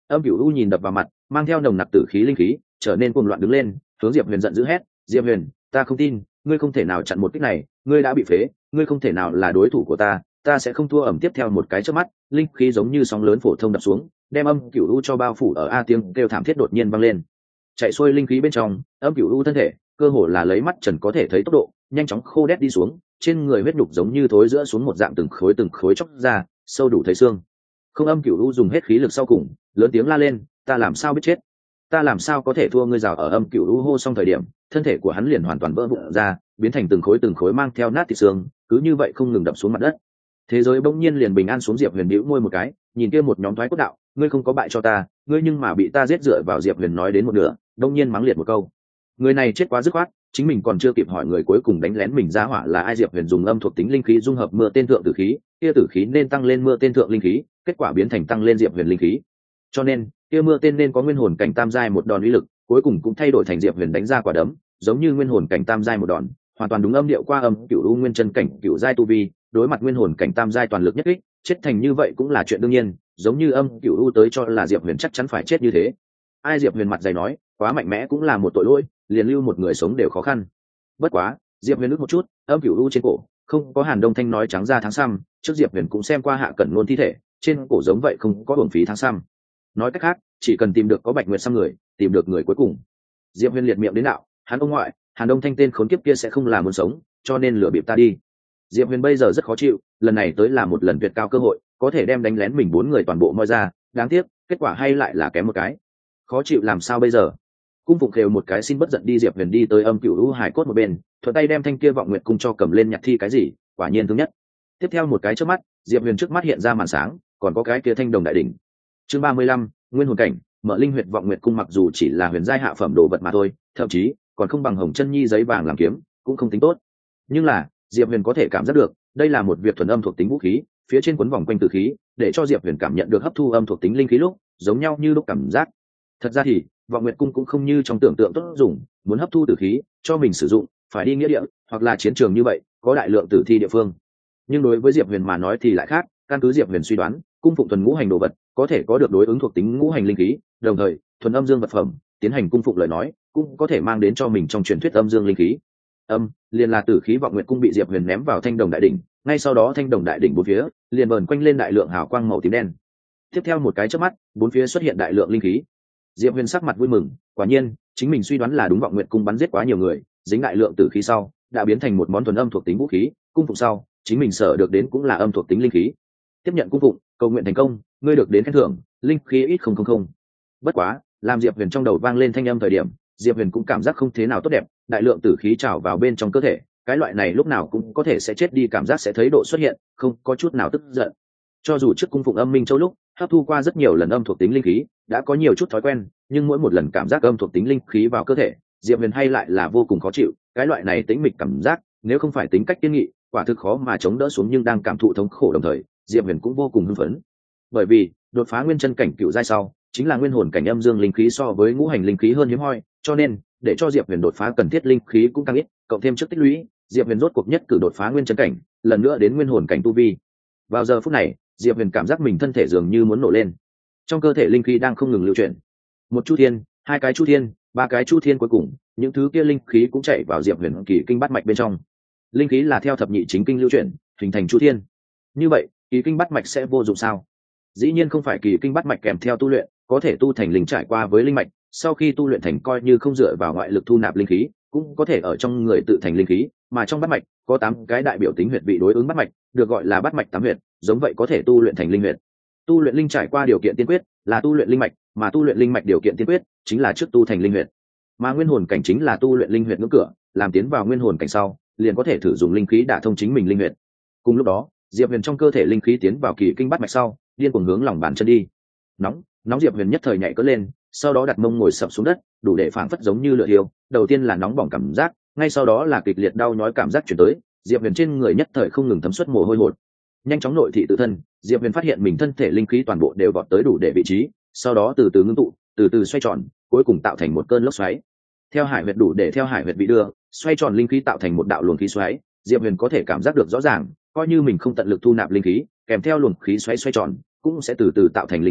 Âm Cửu U nhìn đập vào mặt, mang theo nồng nặc tử khí linh khí, trở nên cuồng loạn đứng lên, hướng Diệp Huyền giận dữ hét: "Diệp Huyền, ta không tin, ngươi không thể nào chặn một kích này, ngươi đã bị phế, ngươi không thể nào là đối thủ của ta sẽ không thua." Ẩm, tiếp theo một cái chớp mắt, linh khí giống như sóng lớn phổ thông đập xuống, đem Âm Cửu U cho bao phủ ở. A tiếng kêu thảm thiết đột nhiên vang lên. Chạy xuôi linh khí bên trong, Âm Cửu U thân thể, cơ hồ là lấy mắt trần có thể thấy tốc độ, nhanh chóng khô đét đi xuống, trên người huyết nhục giống như thối giữa xuống một dạng từng khối chóc ra, sâu đủ thấy xương. Không, Âm Cửu U dùng hết khí lực sau cùng, lớn tiếng la lên: "Ta làm sao biết chết? Ta làm sao có thể thua ngươi?" Rào ở Âm Cửu U hô xong thời điểm, thân thể của hắn liền hoàn toàn vỡ vụn ra, biến thành từng khối mang theo nát thịt xương, cứ như vậy không ngừng đập xuống mặt đất. Thế giới bỗng nhiên liền bình an xuống. Diệp Huyền bĩu môi một cái, nhìn kia một nhóm thoái cốt đạo: "Ngươi không có bại cho ta, ngươi nhưng mà bị ta giết." Dựa vào Diệp Huyền nói đến một nửa, bỗng nhiên mắng liệt một câu: "Người này chết quá dứt khoát." Chính mình còn chưa kịp hỏi người cuối cùng đánh lén mình ra hỏa là ai. Diệp Huyền dùng âm thuộc tính linh khí dung hợp mưa tên thượng tử khí, kia tử khí nên tăng lên mưa tên thượng linh khí, kết quả biến thành tăng lên Diệp Huyền linh khí. Cho nên kia mưa tên nên có nguyên hồn cảnh tam giai một đòn uy lực, cuối cùng cũng thay đổi thành Diệp Huyền đánh ra quả đấm, giống như nguyên hồn cảnh tam giai một đòn, hoàn toàn đúng âm điệu qua Âm Cửu U nguyên chân cảnh cửu giai tu vi, đối mặt nguyên hồn cảnh tam giai toàn lực nhất kích, chết thành như vậy cũng là chuyện đương nhiên, giống như Âm Cửu U tới cho là Diệp Huyền chắc chắn phải chết như thế. Ai? Diệp Huyền mặt dày nói: "Quá mạnh mẽ cũng là một tội lỗi, liền lưu một người sống đều khó khăn." Bất quá, Diệp Huyền ước một chút, Âm Cửu U trên cổ không có Hàn Đông Thanh nói trắng ra tháng xăm, trước Diệp Huyền cũng xem qua Hạ Cẩn Nôn thi thể, trên cổ giống vậy không có uổng phí tháng xăm. Nói cách khác, chỉ cần tìm được có Bạch Nguyệt xăm người, tìm được người cuối cùng. Diệp Huyền liệt miệng đến đạo: "Hắn ông ngoại, Hàn Đông Thanh tên khốn kiếp kia sẽ không là muốn sống, cho nên lừa bịp ta đi." Diệp Huyền bây giờ rất khó chịu, lần này tới là một lần tuyệt cao cơ hội, có thể đem đánh lén mình 4 người toàn bộ moi ra, đáng tiếc, kết quả hay lại là kém một cái. Khó chịu làm sao bây giờ? Cung Phụng khều một cái xin bất giận đi. Diệp Huyền đi tới Âm Cửu U hải cốt một bên, thuận tay đem thanh kia Vọng Nguyệt cung cho cầm lên nhặt thi. Cái gì? Quả nhiên thứ nhất. Tiếp theo một cái chớp mắt, Diệp Huyền trước mắt hiện ra màn sáng, còn có cái kia Thanh Đồng đại đỉnh. Chương 35, Nguyên hồn cảnh, Mở Linh huyệt. Vọng Nguyệt cung mặc dù chỉ là huyền giai hạ phẩm đồ vật mà thôi, thậm chí còn không bằng Hồng Chân Nhi giấy vàng làm kiếm, cũng không tính tốt. Nhưng là, Diệp Huyền có thể cảm giác được, đây là một việc thuần âm thuộc tính vũ khí, phía trên quấn vòng quanh tử khí, để cho Diệp Huyền cảm nhận được hấp thu âm thuộc tính linh khí lúc, giống nhau như lúc cảm giác. Thật ra thì, Vọng Nguyệt cung cũng không như trong tưởng tượng tốt dùng, muốn hấp thu tử khí cho mình sử dụng, phải đi nghĩa địa, hoặc là chiến trường như vậy, có đại lượng tử thi địa phương. Nhưng đối với Diệp Huyền mà nói thì lại khác, căn cứ Diệp Huyền suy đoán, cung phụng thuần ngũ hành đồ vật, có thể có được đối ứng thuộc tính ngũ hành linh khí, đồng thời, thuần âm dương vật phẩm, tiến hành cung phụng lời nói, cũng có thể mang đến cho mình trong truyền thuyết âm dương linh khí. Liền là tử khí. Vọng Nguyệt cung bị Diệp Huyền ném vào Thanh Đồng đại đỉnh, ngay sau đó Thanh Đồng đại đỉnh bốn phía liền vờn quanh lên đại lượng hào quang màu tím đen. Tiếp theo một cái chớp mắt, bốn phía xuất hiện đại lượng linh khí. Diệp Huyền sắc mặt vui mừng, quả nhiên, chính mình suy đoán là đúng. Vọng Nguyệt cung bắn giết quá nhiều người, dính đại lượng tử khí sau, đã biến thành một món thuần âm thuộc tính vũ khí, cung phụng sau, chính mình sở được đến cũng là âm thuộc tính linh khí. Tiếp nhận cung phụng, cầu nguyện thành công, ngươi được đến khen thưởng, linh khí ít 000. Bất quá, làm Diệp Huyền trong đầu vang lên thanh âm thời điểm, Diệp Huyền cũng cảm giác không thế nào tốt đẹp, đại lượng tử khí trào vào bên trong cơ thể, cái loại này lúc nào cũng có thể sẽ chết đi cảm giác sẽ thấy độ xuất hiện, không có chút nào tức giận. Cho dù trước cung phụng Âm Minh Châu lúc hấp thu qua rất nhiều lần âm thuộc tính linh khí, đã có nhiều chút thói quen, nhưng mỗi một lần cảm giác âm thuộc tính linh khí vào cơ thể, Diệp Huyền hay lại là vô cùng khó chịu, cái loại này tĩnh mịch cảm giác, nếu không phải tính cách kiên nghị, quả thực khó mà chống đỡ xuống. Nhưng đang cảm thụ thống khổ đồng thời, Diệp Huyền cũng vô cùng hưng phấn, bởi vì đột phá nguyên chân cảnh cựu giai sau, chính là nguyên hồn cảnh âm dương linh khí so với ngũ hành linh khí hơn hiếm hoi, cho nên để cho Diệp Huyền đột phá cần thiết linh khí cũng tăng ít, cộng thêm trước tích lũy, Diệp Huyền rốt cuộc nhất cử đột phá nguyên chân cảnh, lần nữa đến nguyên hồn cảnh tu vi. Vào giờ phút này, Diệp Huyền cảm giác mình thân thể dường như muốn nổ lên, trong cơ thể linh khí đang không ngừng lưu chuyển, một chu thiên, hai cái chu thiên, ba cái chu thiên, cuối cùng những thứ kia linh khí cũng chạy vào Diệp Huyền kỳ kinh bát mạch bên trong. Linh khí là theo thập nhị chính kinh lưu chuyển hình thành chu thiên, như vậy kỳ kinh bát mạch sẽ vô dụng sao? Dĩ nhiên không phải. Kỳ kinh bát mạch kèm theo tu luyện, có thể tu thành linh trải qua với linh mạch, sau khi tu luyện thành coi như không dựa vào ngoại lực thu nạp linh khí, cũng có thể ở trong người tự thành linh khí, mà trong bát mạch có 8 cái đại biểu tính huyệt vị đối ứng bát mạch, được gọi là bát mạch 8 huyệt, giống vậy có thể tu luyện thành linh huyệt. Tu luyện linh trải qua điều kiện tiên quyết là tu luyện linh mạch, mà tu luyện linh mạch điều kiện tiên quyết chính là trước tu thành linh huyệt. Mà nguyên hồn cảnh chính là tu luyện linh huyệt ngưỡng cửa, làm tiến vào nguyên hồn cảnh sau, liền có thể thử dùng linh khí đả thông chính mình linh huyệt. Cùng lúc đó, Diệp Huyền trong cơ thể linh khí tiến vào kỳ kinh bát mạch sau, điên cuồng hướng lòng bàn chân đi. Nóng Diệp Huyền nhất thời nhảy cất lên, sau đó đặt mông ngồi sập xuống đất, đủ để phảng phất giống như lửa thiêu. Đầu tiên là nóng bỏng cảm giác, ngay sau đó là kịch liệt đau nhói cảm giác chuyển tới, Diệp Huyền trên người nhất thời không ngừng thấm xuất mồ hôi hột. Nhanh chóng nội thị tự thân, Diệp Huyền phát hiện mình thân thể linh khí toàn bộ đều vọt tới đủ để vị trí, sau đó từ từ ngưng tụ, từ từ xoay tròn, cuối cùng tạo thành một cơn lốc xoáy. Theo hải huyệt đủ để theo hải huyệt bị đưa, xoay tròn linh khí tạo thành một đạo luồng khí xoáy, Diệp Huyền có thể cảm giác được rõ ràng, coi như mình không tận lực thu nạp linh khí, kèm theo luồng khí xoáy xoay tròn, cũng sẽ từ từ tạo thành linh khí,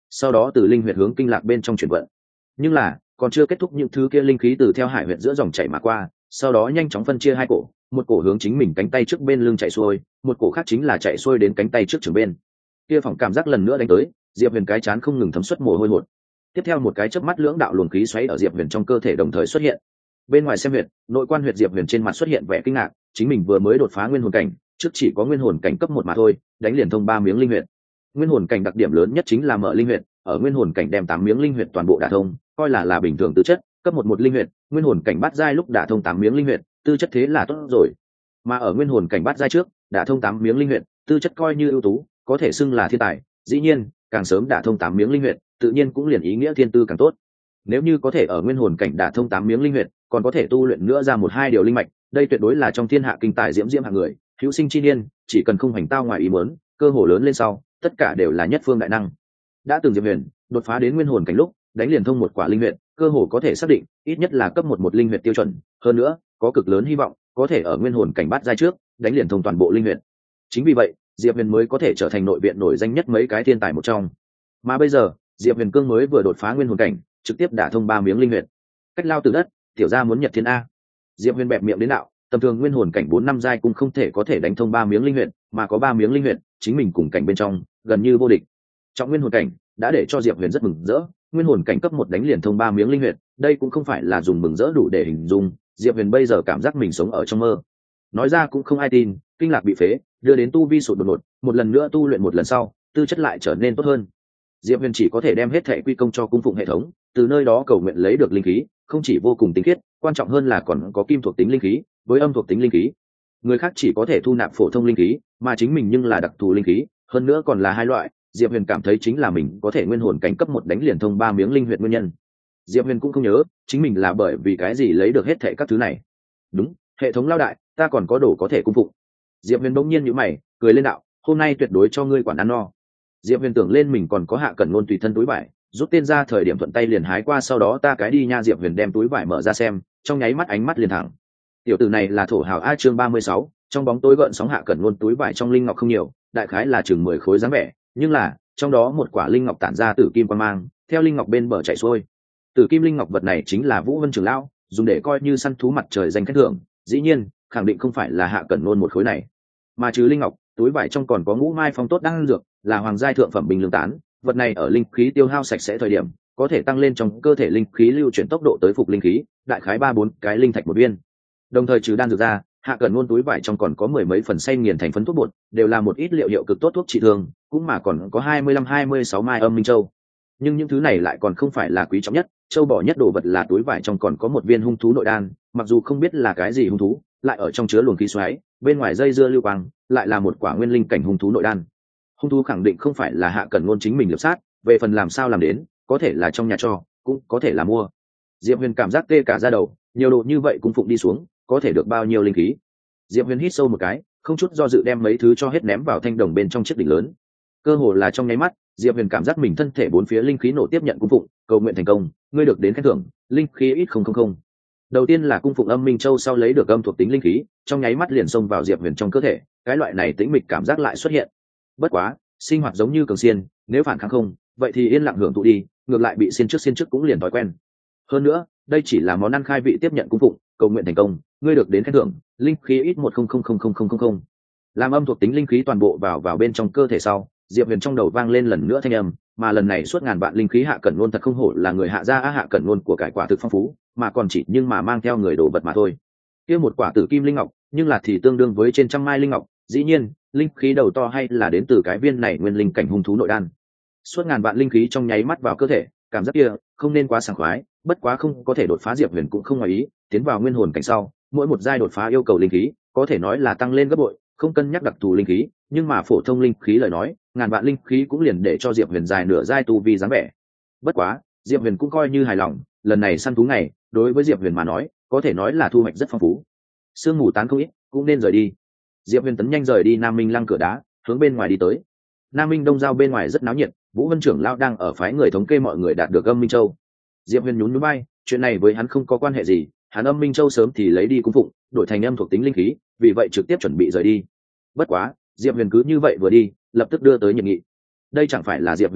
sau đó từ linh huyệt hướng kinh lạc bên trong chuyển vận. Nhưng là còn chưa kết thúc, những thứ kia linh khí từ theo hải huyệt giữa dòng chảy mà qua, sau đó nhanh chóng phân chia hai cổ, một cổ hướng chính mình cánh tay trước bên lưng chạy xuôi, một cổ khác chính là chạy xuôi đến cánh tay trước trường bên. Kia phòng cảm giác lần nữa đánh tới, Diệp Huyền cái chán không ngừng thấm xuất mồ hôi hột. Tiếp theo một cái chớp mắt, lưỡng đạo luồng khí xoáy ở Diệp Huyền trong cơ thể đồng thời xuất hiện. Bên ngoài xem huyệt, nội quan huyệt, Diệp Huyền trên mặt xuất hiện vẻ kinh ngạc, chính mình vừa mới đột phá nguyên hồn cảnh, trước chỉ có nguyên hồn cảnh cấp 1 mà thôi, đánh liền thông 3 miếng linh huyệt. Nguyên hồn cảnh đặc điểm lớn nhất chính là mở linh huyệt, ở nguyên hồn cảnh đem 8 miếng linh huyệt toàn bộ đả thông, coi là bình thường tư chất, cấp 1 linh huyệt, nguyên hồn cảnh bát giai lúc đả thông 8 miếng linh huyệt, tư chất thế là tốt rồi. Mà ở nguyên hồn cảnh bát giai trước, đả thông 8 miếng linh huyệt, tư chất coi như ưu tú, có thể xưng là thiên tài. Dĩ nhiên, càng sớm đả thông 8 miếng linh huyệt, tự nhiên cũng liền ý nghĩa thiên tư càng tốt. Nếu như có thể ở nguyên hồn cảnh đả thông 8 miếng linh huyệt, còn có thể tu luyện nữa ra 1-2 điều linh mạch, đây tuyệt đối là trong thiên hạ kinh tài diễm hạng người, hữu sinh chi niên, chỉ cần không hành tao ngoài ý muốn, cơ hội lớn lên sau, tất cả đều là nhất phương đại năng. Đã từng Diệp Huyền đột phá đến nguyên hồn cảnh lúc, đánh liền thông một quả linh huyệt, cơ hồ có thể xác định ít nhất là cấp 1 linh huyệt tiêu chuẩn, hơn nữa có cực lớn hy vọng có thể ở nguyên hồn cảnh bát giai trước đánh liền thông toàn bộ linh huyệt. Chính vì vậy, Diệp Huyền mới có thể trở thành nội viện nổi danh nhất mấy cái thiên tài một trong. Mà bây giờ, Diệp Huyền cương mới vừa đột phá nguyên hồn cảnh, trực tiếp đả thông 3 miếng linh huyệt. Cách lao từ đất, tiểu gia muốn nhật thiên a. Diệp Huyền bẹp miệng đến đạo, tầm thường nguyên hồn cảnh 4-5 giai cũng không thể có thể đánh thông 3 miếng linh huyệt, mà có 3 miếng linh huyệt, chính mình cùng cảnh bên trong gần như vô địch. Trong nguyên hồn cảnh đã để cho Diệp Huyền rất mừng rỡ, nguyên hồn cảnh cấp 1 đánh liền thông 3 miếng linh huyệt, đây cũng không phải là dùng mừng rỡ đủ để hình dung, Diệp Huyền bây giờ cảm giác mình sống ở trong mơ. Nói ra cũng không ai tin, kinh lạc bị phế, đưa đến tu vi sụt đột ngột, một lần nữa tu luyện một lần sau, tư chất lại trở nên tốt hơn. Diệp Huyền chỉ có thể đem hết thảy quy công cho cung phụng hệ thống, từ nơi đó cầu nguyện lấy được linh khí, không chỉ vô cùng tinh khiết, quan trọng hơn là còn có kim thuộc tính linh khí, với âm thuộc tính linh khí. Người khác chỉ có thể thu nạp phổ thông linh khí, mà chính mình nhưng là đặc thù linh khí, hơn nữa còn là hai loại. Diệp Huyền cảm thấy chính là mình có thể nguyên hồn cảnh cấp 1 đánh liền thông 3 miếng linh huyệt nguyên nhân. Diệp Huyền cũng không nhớ chính mình là bởi vì cái gì lấy được hết thảy các thứ này. Đúng, hệ thống lao đại, ta còn có đồ có thể cung phụng. Diệp Huyền bỗng nhiên nhíu mày, cười lên đạo, hôm nay tuyệt đối cho ngươi quản ăn no. Diệp Huyền tưởng lên mình còn có Hạ Cẩn Ngôn tùy thân túi vải, rút tên ra thời điểm thuận tay liền hái qua, sau đó ta cái đi nha. Diệp Huyền đem túi vải mở ra xem, trong nháy mắt ánh mắt liền thẳng. Tiểu tử này là thổ hào a. Chương 36, trong bóng tối gợn sóng. Hạ Cẩn Ngôn túi vải trong linh ngọc không nhiều, đại khái là chừng 10 khối dáng vẻ, nhưng là trong đó một quả linh ngọc tản ra tử kim quang mang, theo linh ngọc bên bờ chảy xuôi. Tử kim linh ngọc vật này chính là Vũ Vân trưởng lão dùng để coi như săn thú mặt trời danh khen thưởng, dĩ nhiên khẳng định không phải là Hạ Cẩn Ngôn một khối này, mà trừ linh ngọc, túi vải trong còn có ngũ mai phong tốt đang dược, là hoàng giai thượng phẩm bình lương tán. Vật này ở linh khí tiêu hao sạch sẽ thời điểm, có thể tăng lên trong cơ thể linh khí lưu chuyển tốc độ tới phục linh khí, đại khái 3-4 cái linh thạch một viên. Đồng thời trừ đan dược ra, Hạ Cẩn Ngôn túi vải trong còn có 10 mấy phần xay nghiền thành phấn thuốc bột, đều là một ít liệu hiệu cực tốt thuốc trị thương, cũng mà còn có 25-26 mai âm minh châu. Nhưng những thứ này lại còn không phải là quý trọng nhất, châu bò nhất đồ vật là túi vải trong còn có một viên hung thú nội đan, mặc dù không biết là cái gì hung thú, lại ở trong chứa luồng khí xoáy, bên ngoài dây dưa lưu quang, lại là một quả nguyên linh cảnh hung thú nội đan. Hung thú khẳng định không phải là Hạ Cẩn Ngôn chính mình liệp sát, về phần làm sao làm đến, có thể là trong nhà cho, cũng có thể là mua. Diệp Huyền cảm giác tê cả da đầu, nhiều đồ như vậy cung phụng đi xuống, có thể được bao nhiêu linh khí. Diệp Huyền hít sâu một cái, không chút do dự đem mấy thứ cho hết ném vào thanh đồng bên trong chiếc đỉnh lớn. Cơ hồ là trong nháy mắt, Diệp Huyền cảm giác mình thân thể bốn phía linh khí nổ tiếp nhận cung phụng, cầu nguyện thành công, ngươi được đến khen thưởng, linh khí ít 000. Đầu tiên là cung phụng âm minh châu, sau lấy được âm thuộc tính linh khí, trong nháy mắt liền xông vào Diệp Huyền trong cơ thể, cái loại này tĩnh mịch cảm giác lại xuất hiện. Bất quá, sinh hoạt giống như cường xiên, nếu phản kháng không, vậy thì yên lặng hưởng thụ đi, ngược lại bị xiên trước cũng liền thói quen. Hơn nữa, đây chỉ là món ăn khai vị tiếp nhận cung phụng, cầu nguyện thành công, ngươi được đến khen thưởng, linh khí ít 1000000. Làm âm thuộc tính linh khí toàn bộ vào bên trong cơ thể sau, Diệp Huyền trong đầu vang lên lần nữa thanh âm, mà lần này suốt ngàn vạn linh khí. Hạ Cẩn Ngôn thật không hổ là người Hạ gia. Hạ Cẩn Ngôn của cải quả thực phong phú, mà còn chỉ nhưng mà mang theo người đồ vật mà thôi. Kia một quả tử kim linh ngọc, nhưng là thì tương đương với trên trăm mai linh ngọc, dĩ nhiên, linh khí đầu to hay là đến từ cái viên này nguyên linh cảnh hung thú nội đan. Suốt ngàn vạn linh khí trong nháy mắt vào cơ thể, cảm giác kia không nên quá sảng khoái, bất quá không có thể đột phá. Diệp Huyền cũng không ngoài ý, tiến vào nguyên hồn cảnh sau, mỗi một giai đột phá yêu cầu linh khí có thể nói là tăng lên gấp bội, không cân nhắc đặc thù linh khí, nhưng mà phổ thông linh khí lời nói, ngàn vạn linh khí cũng liền để cho Diệp Huyền dài nửa giai tu vi dáng vẻ. Bất quá, Diệp Huyền cũng coi như hài lòng, lần này săn thú ngày, đối với Diệp Huyền mà nói, có thể nói là thu hoạch rất phong phú. Sương mù tán không ít, cũng nên rời đi. Diệp Huyền tấn nhanh rời đi Nam Minh Lăng cửa đá, hướng bên ngoài đi tới. Nam Minh Đông giao bên ngoài rất náo nhiệt, Vũ Vân trưởng lão đang ở phái người thống kê mọi người đạt được âm minh châu. Diệp Huyền nhún nhún vai, chuyện này với hắn không có quan hệ gì, hắn âm minh châu sớm thì lấy đi cung phụng, đổi thành âm thuộc tính linh khí, vì vậy trực tiếp chuẩn bị rời đi. Bất quá, Diệp Huyền cứ như vậy vừa đi, lập tức đưa tới nhiệt nghị. Đây chẳng phải là Diệp Huyền sao?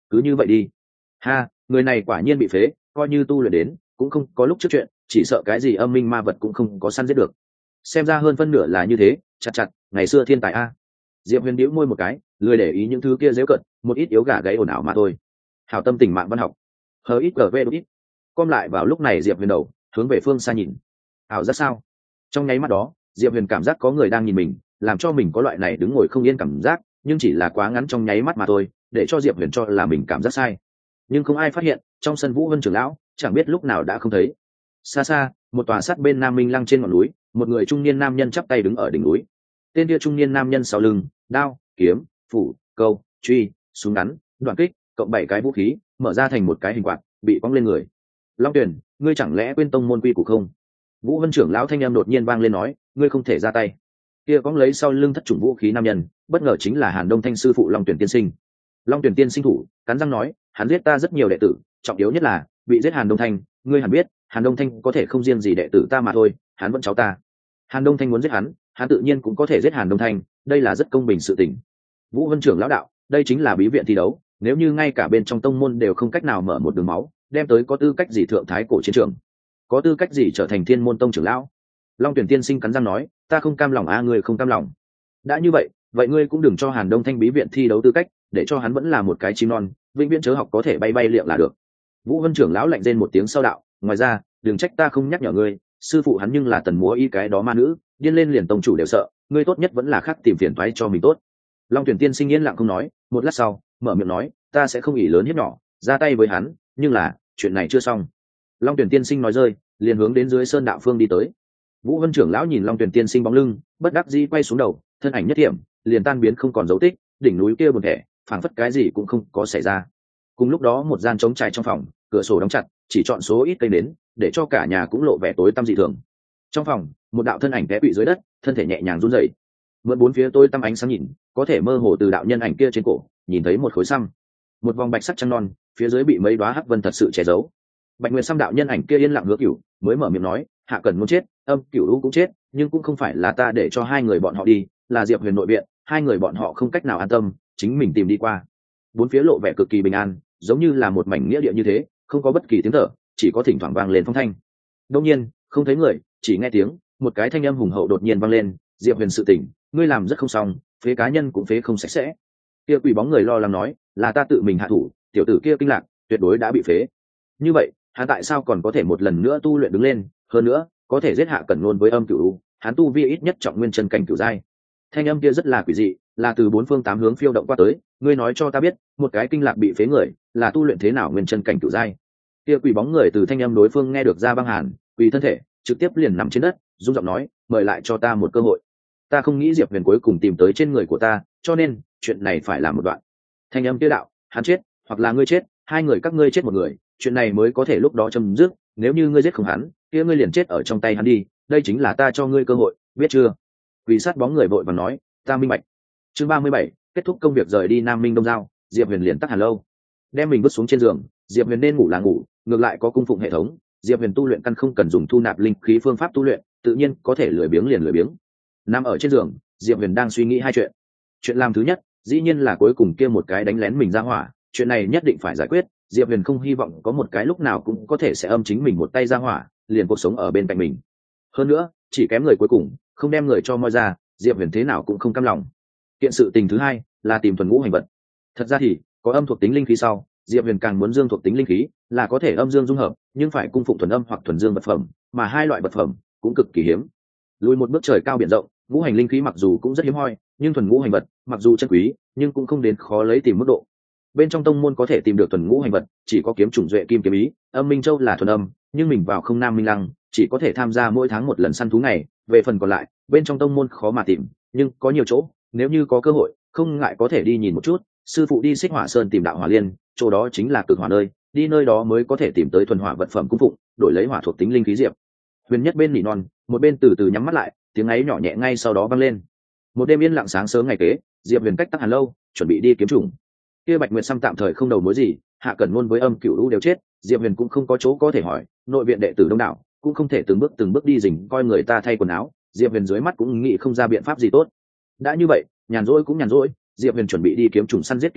cứ như vậy đi. Ha, người này quả nhiên bị phế, coi như tu luyện đến cũng không có lúc trước chuyện, chỉ sợ cái gì âm minh ma vật cũng không có săn giết được. Xem ra hơn phân nửa là như thế. Chặt chặt, ngày xưa thiên tài a. Diệp Huyền đĩu môi một cái, lười để ý những thứ kia dễ cận, một ít yếu gà gáy ồn ào mà thôi. Hảo tâm tình mạng văn học. Hờ ít gv ít. Com lại vào lúc này Diệp Huyền đầu hướng về phương xa nhìn. Ảo giác sao? Trong nháy mắt đó, Diệp Huyền cảm giác có người đang nhìn mình, làm cho mình có loại này đứng ngồi không yên cảm giác, nhưng chỉ là quá ngắn trong nháy mắt mà thôi, để cho Diệp Huyền cho là mình cảm giác sai. Nhưng không ai phát hiện, trong sân Vũ Vân trưởng lão, chẳng biết lúc nào đã không thấy. Xa xa, một tòa sát bên Nam Minh Lăng trên ngọn núi, một người trung niên nam nhân chắp tay đứng ở đỉnh núi. Tên kia trung niên nam nhân sau lưng, đao, kiếm, phủ, câu, truy, súng ngắn, đoạn kích, cộng 7 cái vũ khí, mở ra thành một cái hình quạt, bị quăng lên người. Long Tuyển, ngươi chẳng lẽ quên tông môn quy củ không? Vũ Vân trưởng lão thanh em đột nhiên vang lên nói, ngươi không thể ra tay. Kia cóng lấy sau lưng thất chủng vũ khí nam nhân, bất ngờ chính là Hàn Đông Thanh sư phụ Long Tuyển tiên sinh. Long Tuyển tiên sinh thủ, cắn răng nói, hắn giết ta rất nhiều đệ tử, trọng yếu nhất là bị giết Hàn Đông Thanh, ngươi hẳn biết, Hàn Đông Thanh có thể không riêng gì đệ tử ta mà thôi, hắn vẫn cháu ta. Hàn Đông Thanh muốn giết hắn tự nhiên cũng có thể giết Hàn Đông Thanh, đây là rất công bình sự tình. Vũ Vân trưởng lão đạo, đây chính là bí viện thi đấu, nếu như ngay cả bên trong tông môn đều không cách nào mở một đường máu, đem tới có tư cách gì thượng thái cổ chiến trường, có tư cách gì trở thành Thiên Môn tông trưởng lão? Long Tuyển tiên sinh cắn răng nói, ta không cam lòng ngươi không cam lòng. Đã như vậy, vậy ngươi cũng đừng cho Hàn Đông Thanh bí viện thi đấu tư cách, để cho hắn vẫn là một cái chim non, vĩnh viễn chớ học có thể bay bay liệng là được. Vũ Vân trưởng lão lạnh rên một tiếng sau đạo, ngoài ra, đừng trách ta không nhắc nhở ngươi, sư phụ hắn nhưng là tần múa y cái đó ma nữ, điên lên liền tông chủ đều sợ, ngươi tốt nhất vẫn là khác tìm phiền toái cho mình tốt. Long Tuyển tiên sinh yên lặng không nói, một lát sau, mở miệng nói, ta sẽ không ỷ lớn hiếp nhỏ, ra tay với hắn, nhưng là, chuyện này chưa xong. Long Tuyển tiên sinh nói rơi, liền hướng đến dưới sơn đạo phương đi tới. Vũ Vân trưởng lão nhìn Long Tuyển tiên sinh bóng lưng, bất đắc dĩ quay xuống đầu, thân ảnh nhất điểm, liền tan biến không còn dấu tích, đỉnh núi kia buồn thẻ, phảng phất cái gì cũng không có xảy ra. Cùng lúc đó một gian trống trải trong phòng, cửa sổ đóng chặt, chỉ chọn số ít cây nến, để cho cả nhà cũng lộ vẻ tối tăm dị thường. Trong phòng, một đạo thân ảnh té quỵ dưới đất, thân thể nhẹ nhàng run rẩy. Mượn bốn phía tối tăm ánh sáng nhìn, có thể mơ hồ từ đạo nhân ảnh kia trên cổ, nhìn thấy một khối xăm, một vòng bạch sắc trăng non, phía dưới bị mấy đóa hắc vân thật sự che giấu. Bạch Nguyệt xăm đạo nhân ảnh kia yên lặng hứa cửu, mới mở miệng nói, Hạ Cẩn muốn chết, Âm Cửu U cũng chết, nhưng cũng không phải là ta để cho hai người bọn họ đi, là Diệp Huyền nội viện, hai người bọn họ không cách nào an tâm, chính mình tìm đi qua. Bốn phía lộ vẻ cực kỳ bình an, giống như là một mảnh nghĩa địa như thế, không có bất kỳ tiếng thở, chỉ có thỉnh thoảng vang lên phong thanh. Đương nhiên, không thấy người, chỉ nghe tiếng, một cái thanh âm hùng hậu đột nhiên vang lên, Diệp Huyền sự tỉnh, ngươi làm rất không xong, phế cá nhân cũng phế không sạch sẽ. Kia quỷ bóng người lo lắng nói, là ta tự mình hạ thủ, tiểu tử kia kinh lạc, tuyệt đối đã bị phế. Như vậy, hắn tại sao còn có thể một lần nữa tu luyện đứng lên, hơn nữa, có thể giết Hạ Cẩn luôn với Âm Cửu U, hắn tu vi ít nhất trọng nguyên chân cảnh cửu giai. Thanh âm kia rất là quỷ dị, là từ bốn phương tám hướng phiêu động qua tới, ngươi nói cho ta biết, một cái kinh lạc bị phế người, là tu luyện thế nào nguyên chân cảnh cửu giai. Kia quỷ bóng người từ thanh âm đối phương nghe được ra băng hàn, quỳ thân thể, trực tiếp liền nằm trên đất, rung giọng nói, mời lại cho ta một cơ hội. Ta không nghĩ Diệp Huyền cuối cùng tìm tới trên người của ta, cho nên, chuyện này phải làm một đoạn. Thanh âm kia đạo, hắn chết, hoặc là ngươi chết, hai người các ngươi chết một người, chuyện này mới có thể lúc đó chấm dứt, nếu như ngươi giết không hắn, kia ngươi liền chết ở trong tay hắn đi, đây chính là ta cho ngươi cơ hội, biết chưa? Quỷ sát bóng người vội vàng nói, ta minh bạch. Chương 37, kết thúc công việc rời đi Nam Minh Đông Giao, Diệp Huyền liền tắt hàn lâu. Đem mình vứt xuống trên giường, Diệp Huyền nên ngủ là ngủ, ngược lại có cung phụng hệ thống, Diệp Huyền tu luyện căn không cần dùng thu nạp linh khí phương pháp tu luyện, tự nhiên có thể lười biếng liền lười biếng. Nằm ở trên giường, Diệp Huyền đang suy nghĩ hai chuyện. Chuyện làm thứ nhất, dĩ nhiên là cuối cùng kia một cái đánh lén mình ra hỏa, chuyện này nhất định phải giải quyết, Diệp Huyền không hy vọng có một cái lúc nào cũng có thể sẽ âm chính mình một tay ra hỏa, liền cuộc sống ở bên cạnh mình. Hơn nữa, chỉ kém người cuối cùng, không đem người cho moi ra, Diệp Huyền thế nào cũng không cam lòng. Kiện sự tình thứ hai là tìm thuần ngũ hành vật. Thật ra thì có âm thuộc tính linh khí sau, Diệp Huyền càng muốn dương thuộc tính linh khí, là có thể âm dương dung hợp, nhưng phải cung phụng thuần âm hoặc thuần dương vật phẩm, mà hai loại vật phẩm cũng cực kỳ hiếm. Lùi một bước trời cao biển rộng, ngũ hành linh khí mặc dù cũng rất hiếm hoi, nhưng thuần ngũ hành vật, mặc dù chân quý, nhưng cũng không đến khó lấy tìm mức độ. Bên trong tông môn có thể tìm được thuần ngũ hành vật, chỉ có kiếm chủng duệ kim kiếm ý, âm minh châu là thuần âm, nhưng mình vào không nam minh lăng, chỉ có thể tham gia mỗi tháng một lần săn thú ngày, về phần còn lại, bên trong tông môn khó mà tìm, nhưng có nhiều chỗ, nếu như có cơ hội, không ngại có thể đi nhìn một chút. Sư phụ đi Xích Hỏa Sơn tìm đạo hỏa liên, chỗ đó chính là cực hỏa nơi, đi nơi đó mới có thể tìm tới thuần hỏa vật phẩm cung phụng, đổi lấy hỏa thuộc tính linh khí Diệp Huyền nhất bên nỉ non, một bên từ từ nhắm mắt lại, tiếng ấy nhỏ nhẹ ngay sau đó vang lên. Một đêm yên lặng sáng sớm ngày kế, Diệp Huyền cách tắc hàn lâu, chuẩn bị đi kiếm chủng. Kia Bạch Nguyệt Sâm tạm thời không đầu mối gì, Hạ Cẩn luôn với Âm Cửu U đều chết, Diệp Huyền cũng không có chỗ có thể hỏi, nội viện đệ tử đông đảo, cũng không thể từng bước đi rình coi người ta thay quần áo, Diệp Huyền dưới mắt cũng nghĩ không ra biện pháp gì tốt. Đã như vậy, nhàn rỗi cũng nhàn rỗi, Diệp Huyền chuẩn bị đi kiếm trùng săn giết kiếm thú,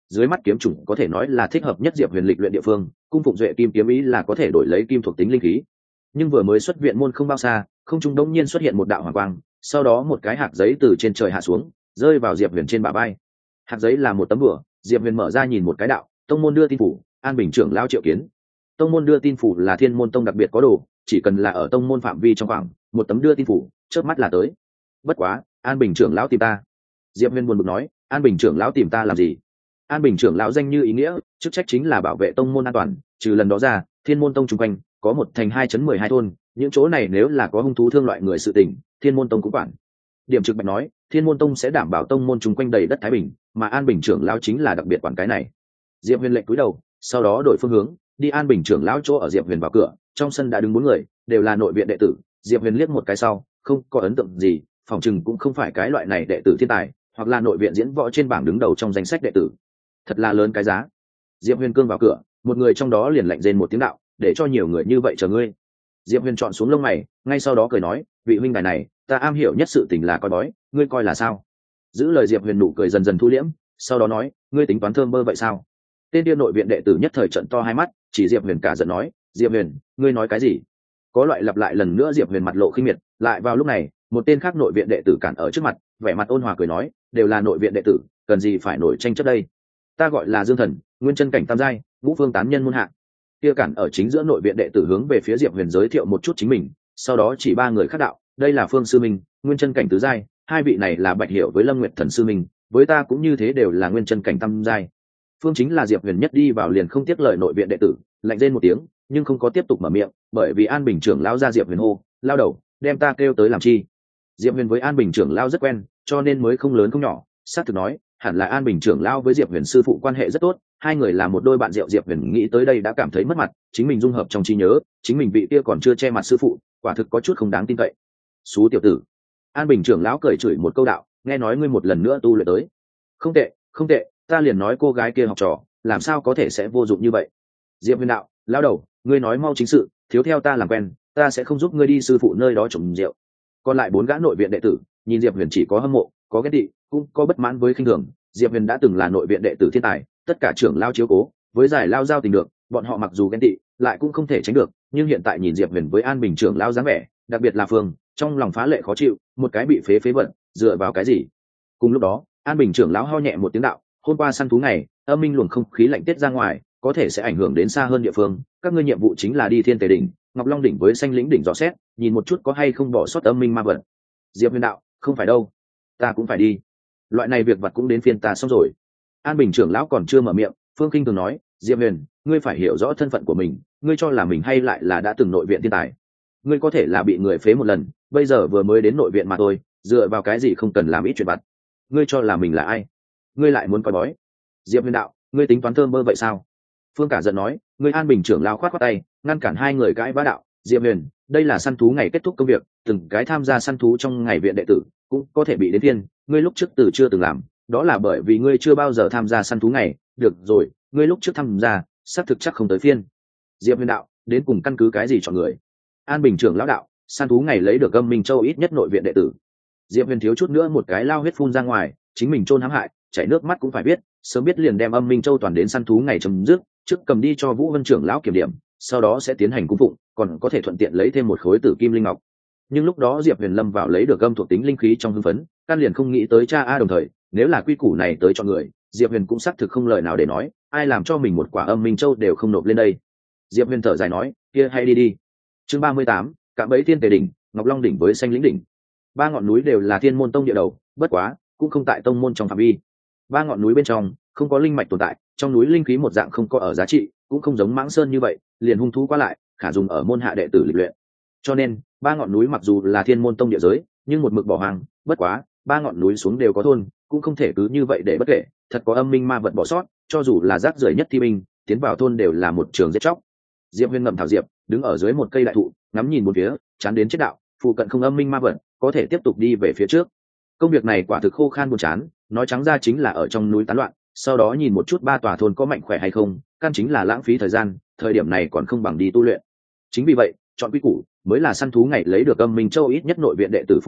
dưới mắt kiếm chủng có thể nói là thích hợp nhất Diệp Huyền lịch luyện địa phương, cung phụng duệ kim kiếm ý là có thể đổi lấy kim thuộc tính linh khí. Nhưng vừa mới xuất viện môn không bao xa, không trung đông nhiên xuất hiện một đạo hỏa quang, sau đó một cái hạt giấy từ trên trời hạ xuống, rơi vào Diệp Huyền trên bả vai. Hạt giấy là một tấm bửa, Diệp Huyền mở ra nhìn một cái đạo, tông môn đưa tin phủ, An Bình trưởng lão triệu kiến. Tông môn đưa tin phủ là Thiên Môn tông đặc biệt có đồ, chỉ cần là ở tông môn phạm vi trong khoảng một tấm đưa tin phủ, chớp mắt là tới. Bất quá, An Bình trưởng lão tìm ta. Diệp Huyền buồn bực nói, An Bình trưởng lão tìm ta làm gì? An Bình trưởng lão danh như ý nghĩa, chức trách chính là bảo vệ tông môn an toàn, trừ lần đó ra, Thiên Môn tông chung quanh có một thành 2.12 thôn, những chỗ này nếu là có hung thú thương loại người sự tình, Thiên Môn tông cũng quản. Điểm trực bạch nói, Thiên Môn tông sẽ đảm bảo tông môn chung quanh đầy đất thái bình, mà An Bình trưởng lão chính là đặc biệt quản cái này. Diệp Huyền lệnh cúi đầu, sau đó đổi phương hướng, đi An Bình trưởng lão chỗ ở. Diệp Huyền vào cửa, trong sân đã đứng 4 người, đều là nội viện đệ tử. Diệp Huyền liếc một cái sau, không có ấn tượng gì, phòng chừng cũng không phải cái loại này đệ tử thiên tài, hoặc là nội viện diễn võ trên bảng đứng đầu trong danh sách đệ tử. Thật là lớn cái giá. Diệp Huyền cương vào cửa, một người trong đó liền lạnh rên một tiếng đạo, để cho nhiều người như vậy chờ ngươi. Diệp Huyền chọn xuống lông mày, ngay sau đó cười nói, vị huynh đài này, ta am hiểu nhất sự tình là coi bói, ngươi coi là sao? Giữ lời Diệp Huyền nụ cười dần dần thu liễm, sau đó nói, ngươi tính toán thơm bơ vậy sao? Tên điên nội viện đệ tử nhất thời trận to hai mắt, chỉ Diệp Huyền cả giận nói, Diệp Huyền, ngươi nói cái gì? Có loại lặp lại lần nữa. Diệp Huyền mặt lộ khinh miệt, lại vào lúc này, một tên khác nội viện đệ tử cản ở trước mặt, vẻ mặt ôn hòa cười nói, đều là nội viện đệ tử, cần gì phải nổi tranh chấp đây? Ta gọi là Dương Thần, nguyên chân cảnh tam giai, ngũ phương tán nhân môn hạ. Kia cản ở chính giữa nội viện đệ tử hướng về phía Diệp Huyền giới thiệu một chút chính mình, sau đó chỉ 3 người khác đạo, đây là Phương sư minh, nguyên chân cảnh tứ giai, 2 vị này là Bạch Hiểu với Lâm Nguyệt Thần sư minh, với ta cũng như thế đều là nguyên chân cảnh tam giai. Phương chính là Diệp Huyền nhất đi vào liền không tiếc lời nội viện đệ tử, lạnh rên một tiếng, nhưng không có tiếp tục mở miệng, bởi vì An Bình trưởng lão ra Diệp Huyền hô, lao đầu, đem ta kêu tới làm chi? Diệp Huyền với An Bình trưởng lão rất quen, cho nên mới không lớn không nhỏ, sát thực nói, hẳn là An Bình trưởng lão với Diệp Huyền sư phụ quan hệ rất tốt, 2 người là một đôi bạn rượu. Diệp Huyền nghĩ tới đây đã cảm thấy mất mặt, chính mình dung hợp trong trí nhớ, chính mình vị kia còn chưa che mặt sư phụ, quả thực có chút không đáng tin cậy. Xú tiểu tử. An Bình trưởng lão cười chửi một câu đạo, nghe nói ngươi một lần nữa tu luyện tới. Không tệ, không tệ, ta liền nói cô gái kia học trò, làm sao có thể sẽ vô dụng như vậy? Diệp Huyền đạo, lão đầu, ngươi nói mau chính sự, thiếu theo ta làm quen, ta sẽ không giúp ngươi đi sư phụ nơi đó trồng rượu. Còn lại 4 gã nội viện đệ tử, nhìn Diệp Huyền chỉ có hâm mộ, có ghét tị, cũng có bất mãn với khinh thường. Diệp Huyền đã từng là nội viện đệ tử thiên tài, tất cả trưởng lao chiếu cố, với giải lao giao tình được, bọn họ mặc dù ghen tị, lại cũng không thể tránh được, nhưng hiện tại nhìn Diệp Huyền với An Bình trưởng lao dáng vẻ, đặc biệt là Phương, trong lòng phá lệ khó chịu, một cái bị phế vật, dựa vào cái gì? Cùng lúc đó, An Bình trưởng lão ho nhẹ một tiếng đạo, hôm qua săn thú ngày, âm minh luồng không khí lạnh tiết ra ngoài, có thể sẽ ảnh hưởng đến xa hơn địa phương, các ngươi nhiệm vụ chính là đi Thiên Tề đỉnh, Ngọc Long đỉnh với Xanh Lĩnh đỉnh dò xét, nhìn một chút có hay không bỏ sót âm minh ma vật. Diệp Huyền đạo, không phải đâu, ta cũng phải đi. Loại này việc vặt cũng đến phiên ta xong rồi. An Bình trưởng lão còn chưa mở miệng, Phương Kinh thường nói, Diệp Huyền, ngươi phải hiểu rõ thân phận của mình, ngươi cho là mình hay lại là đã từng nội viện thiên tài? Ngươi có thể là bị người phế một lần, bây giờ vừa mới đến nội viện mà thôi, dựa vào cái gì không cần làm ít chuyện vặt? Ngươi cho là mình là ai? Ngươi lại muốn coi bói? Diệp Huyền đạo, ngươi tính toán thơm bơ vậy sao? Phương cả giận nói, ngươi. An Bình trưởng lão khoát khoát tay, ngăn cản 2 người cãi vã đạo, Diệp Huyền, đây là săn thú ngày kết thúc công việc, từng cái tham gia săn thú trong ngày viện đệ tử cũng có thể bị đến thiên, ngươi lúc trước từ chưa từng làm, đó là bởi vì ngươi chưa bao giờ tham gia săn thú ngày. Được rồi, ngươi lúc trước tham gia, xác thực chắc không tới phiên. Diệp Huyền đạo, đến cùng căn cứ cái gì chọn người? An Bình trưởng lão đạo, săn thú ngày lấy được Âm Minh Châu ít nhất nội viện đệ tử. Diệp Huyền thiếu chút nữa một cái lao huyết phun ra ngoài, chính mình chôn hãm hại, chảy nước mắt cũng phải biết, sớm biết liền đem Âm Minh Châu toàn đến săn thú ngày chấm dứt, trước cầm đi cho Vũ Vân trưởng lão kiểm điểm, sau đó sẽ tiến hành cung phụng, còn có thể thuận tiện lấy thêm một khối tử kim linh ngọc. Nhưng lúc đó Diệp Huyền lâm vào lấy được âm thuộc tính linh khí trong hưng phấn, căn liền không nghĩ tới cha a. Đồng thời, nếu là quy củ này tới cho người, Diệp Huyền cũng xác thực không lời nào để nói, ai làm cho mình một quả Âm Minh Châu đều không nộp lên đây. Diệp Huyền thở dài nói, kia hay đi đi. Chương 38, cạm bẫy Thiên Tề đỉnh, Ngọc Long đỉnh với Xanh Lĩnh đỉnh. 3 ngọn núi đều là Thiên Môn tông địa đầu, bất quá cũng không tại tông môn trong phạm vi. 3 ngọn núi bên trong không có linh mạch tồn tại, trong núi linh khí một dạng không có ở giá trị, cũng không giống Mãng Sơn như vậy, liền hung thú qua lại, khả dùng ở môn hạ đệ tử lịch luyện. Cho nên, 3 ngọn núi mặc dù là Thiên Môn tông địa giới, nhưng một mực bỏ hoang, bất quá, 3 ngọn núi xuống đều có thôn, cũng không thể cứ như vậy để bất kể, thật có âm minh ma vật bỏ sót, cho dù là rác rưởi nhất thi binh, tiến vào thôn đều là một trường giết chóc. Diệp Huyền ngậm thảo diệp, đứng ở dưới một cây đại thụ, ngắm nhìn một phía, chán đến chết đạo, phụ cận không âm minh ma vật, có thể tiếp tục đi về phía trước. Công việc này quả thực khô khan buồn chán, nói trắng ra chính là ở trong núi tán loạn, sau đó nhìn một chút 3 tòa thôn có mạnh khỏe hay không, căn chính là lãng phí thời gian, thời điểm này còn không bằng đi tu luyện. Chính vì vậy, chọn quy củ mới là săn thú ngày lấy được Âm Minh Châu ít nhất nội viện đệ tử phụ trách,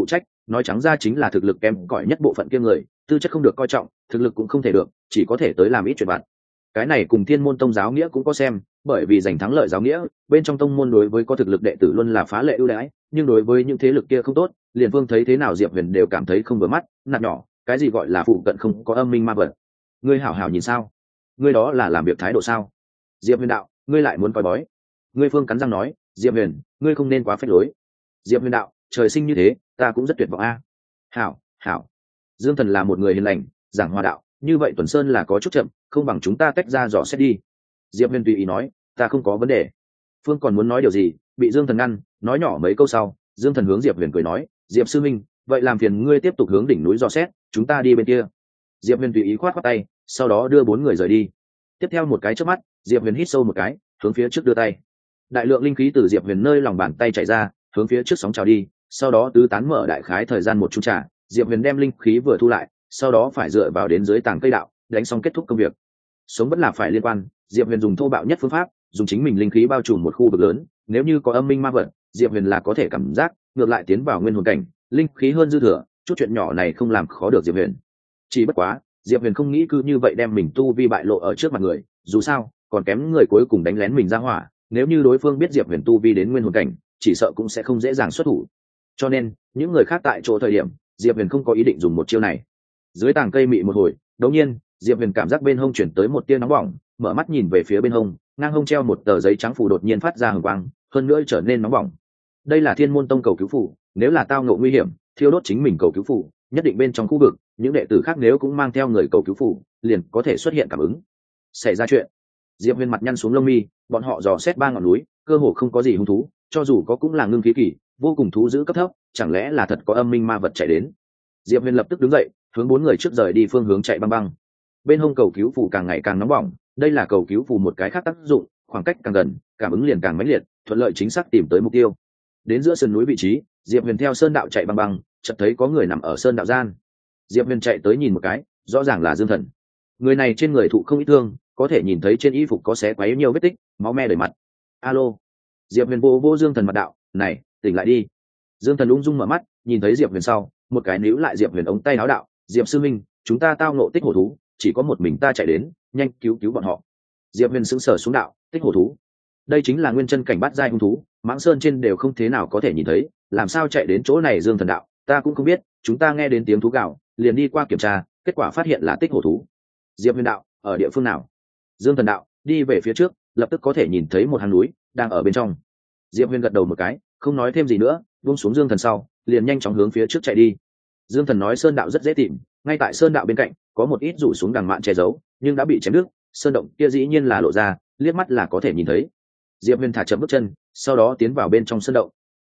nói trắng ra chính là thực lực kém cỏi nhất bộ phận kia người, tư chất không được coi trọng, thực lực cũng không thể được, chỉ có thể tới làm ít chuyện vặt. Cái này cùng thiên môn tông giáo nghĩa cũng có xem, bởi vì giành thắng lợi giáo nghĩa, bên trong tông môn đối với có thực lực đệ tử luôn là phá lệ ưu đãi, nhưng đối với những thế lực kia không tốt, liền Vương thấy thế nào Diệp Huyền đều cảm thấy không vừa mắt, nạt nhỏ, cái gì gọi là phụ cận không có âm minh ma vật. Ngươi hảo hảo nhìn sao? Ngươi đó là làm việc thái độ sao? Diệp Huyền đạo, ngươi lại muốn coi bói. Ngươi Phương cắn răng nói, Diệp Huyền, ngươi không nên quá phách lối. Diệp Huyền đạo, trời sinh như thế, ta cũng rất tuyệt vọng a. Hảo, hảo. Dương Thần là một người hiền lành, giảng hòa đạo, như vậy Tuần Sơn là có chút chậm, không bằng chúng ta tách ra dò xét đi. Diệp Huyền tùy ý nói, ta không có vấn đề. Phương còn muốn nói điều gì, bị Dương Thần ngăn, nói nhỏ mấy câu sau, Dương Thần hướng Diệp Huyền cười nói, Diệp sư minh, vậy làm phiền ngươi tiếp tục hướng đỉnh núi dò xét, chúng ta đi bên kia. Diệp Huyền tùy ý khoát khoát tay, sau đó đưa 4 người rời đi. Tiếp theo một cái chớp mắt, Diệp Huyền hít sâu một cái, hướng phía trước đưa tay. Đại lượng linh khí từ Diệp Huyền nơi lòng bàn tay chảy ra, hướng phía trước sóng trào đi, sau đó tứ tán mở đại khái thời gian một chung trà, Diệp Huyền đem linh khí vừa thu lại, sau đó phải dựa vào đến dưới tàng cây đạo, đánh xong kết thúc công việc. Sống vẫn là phải liên quan, Diệp Huyền dùng thô bạo nhất phương pháp, dùng chính mình linh khí bao trùm một khu vực lớn, nếu như có âm minh ma vật, Diệp Huyền là có thể cảm giác, ngược lại tiến vào nguyên hồn cảnh, linh khí hơn dư thừa, chút chuyện nhỏ này không làm khó được Diệp Huyền. Chỉ bất quá, Diệp Huyền không nghĩ cứ như vậy đem mình tu vi bại lộ ở trước mặt người, dù sao, còn kém người cuối cùng đánh lén mình ra hỏa, nếu như đối phương biết Diệp Huyền tu vi đến nguyên hồn cảnh, chỉ sợ cũng sẽ không dễ dàng xuất thủ. Cho nên, những người khác tại chỗ thời điểm, Diệp Huyền không có ý định dùng một chiêu này. Dưới tàng cây mị một hồi, đột nhiên, Diệp Huyền cảm giác bên hông chuyển tới một tia nóng bỏng, mở mắt nhìn về phía bên hông, ngang hông treo một tờ giấy trắng phù đột nhiên phát ra hừng quang, hơn nữa trở nên nóng bỏng. Đây là Thiên Môn Tông cầu cứu phù, nếu là tao ngộ nguy hiểm, thiêu đốt chính mình cầu cứu phù, nhất định bên trong khu vực, những đệ tử khác nếu cũng mang theo người cầu cứu phù, liền có thể xuất hiện cảm ứng. Xảy ra chuyện. Diệp Huyền mặt nhăn xuống lông mi, bọn họ dò xét 3 ngọn núi, cơ hồ không có gì hung thú, cho dù có cũng là ngưng khí kỳ, vô cùng thú dữ cấp thấp, chẳng lẽ là thật có âm minh ma vật chạy đến. Diệp Huyền lập tức đứng dậy, hướng 4 người trước rời đi phương hướng chạy băng băng. Bên hông cầu cứu phù càng ngày càng nóng bỏng, đây là cầu cứu phù một cái khác tác dụng, khoảng cách càng gần, cảm ứng liền càng mãnh liệt, thuận lợi chính xác tìm tới mục tiêu. Đến giữa sườn núi vị trí, Diệp Huyền theo sơn đạo chạy băng băng, chợt thấy có người nằm ở sơn đạo gian. Diệp Huyền chạy tới nhìn một cái, rõ ràng là Dương Thần. Người này trên người thụ không ít thương, có thể nhìn thấy trên y phục có xé quấy nhiều vết tích, máu me đầy mặt. Alo. Diệp Huyền vô Dương Thần mặt đạo, này, tỉnh lại đi. Dương Thần ung dung mở mắt, nhìn thấy Diệp Huyền sau, một cái níu lại Diệp Huyền ống tay áo đạo, Diệp sư minh, chúng ta tao ngộ tích hổ thú, chỉ có một mình ta chạy đến, nhanh cứu cứu bọn họ. Diệp Huyền sững sờ xuống đạo, tích hổ thú, đây chính là nguyên chân cảnh bát giai hung thú, mãng sơn trên đều không thế nào có thể nhìn thấy, làm sao chạy đến chỗ này? Dương Thần đạo, ta cũng không biết, chúng ta nghe đến tiếng thú gào, liền đi qua kiểm tra, kết quả phát hiện là tích hổ thú. Diệp Huyền đạo, ở địa phương nào? Dương Thần đạo, đi về phía trước, lập tức có thể nhìn thấy một hang núi đang ở bên trong. Diệp Huyền gật đầu một cái, không nói thêm gì nữa, buông xuống Dương Thần sau, liền nhanh chóng hướng phía trước chạy đi. Dương Thần nói sơn đạo rất dễ tìm, ngay tại sơn đạo bên cạnh có một ít rủ xuống đằng mạn che giấu, nhưng đã bị chém đứt, sơn động kia dĩ nhiên là lộ ra, liếc mắt là có thể nhìn thấy. Diệp Huyền thả chậm bước chân, sau đó tiến vào bên trong sơn động.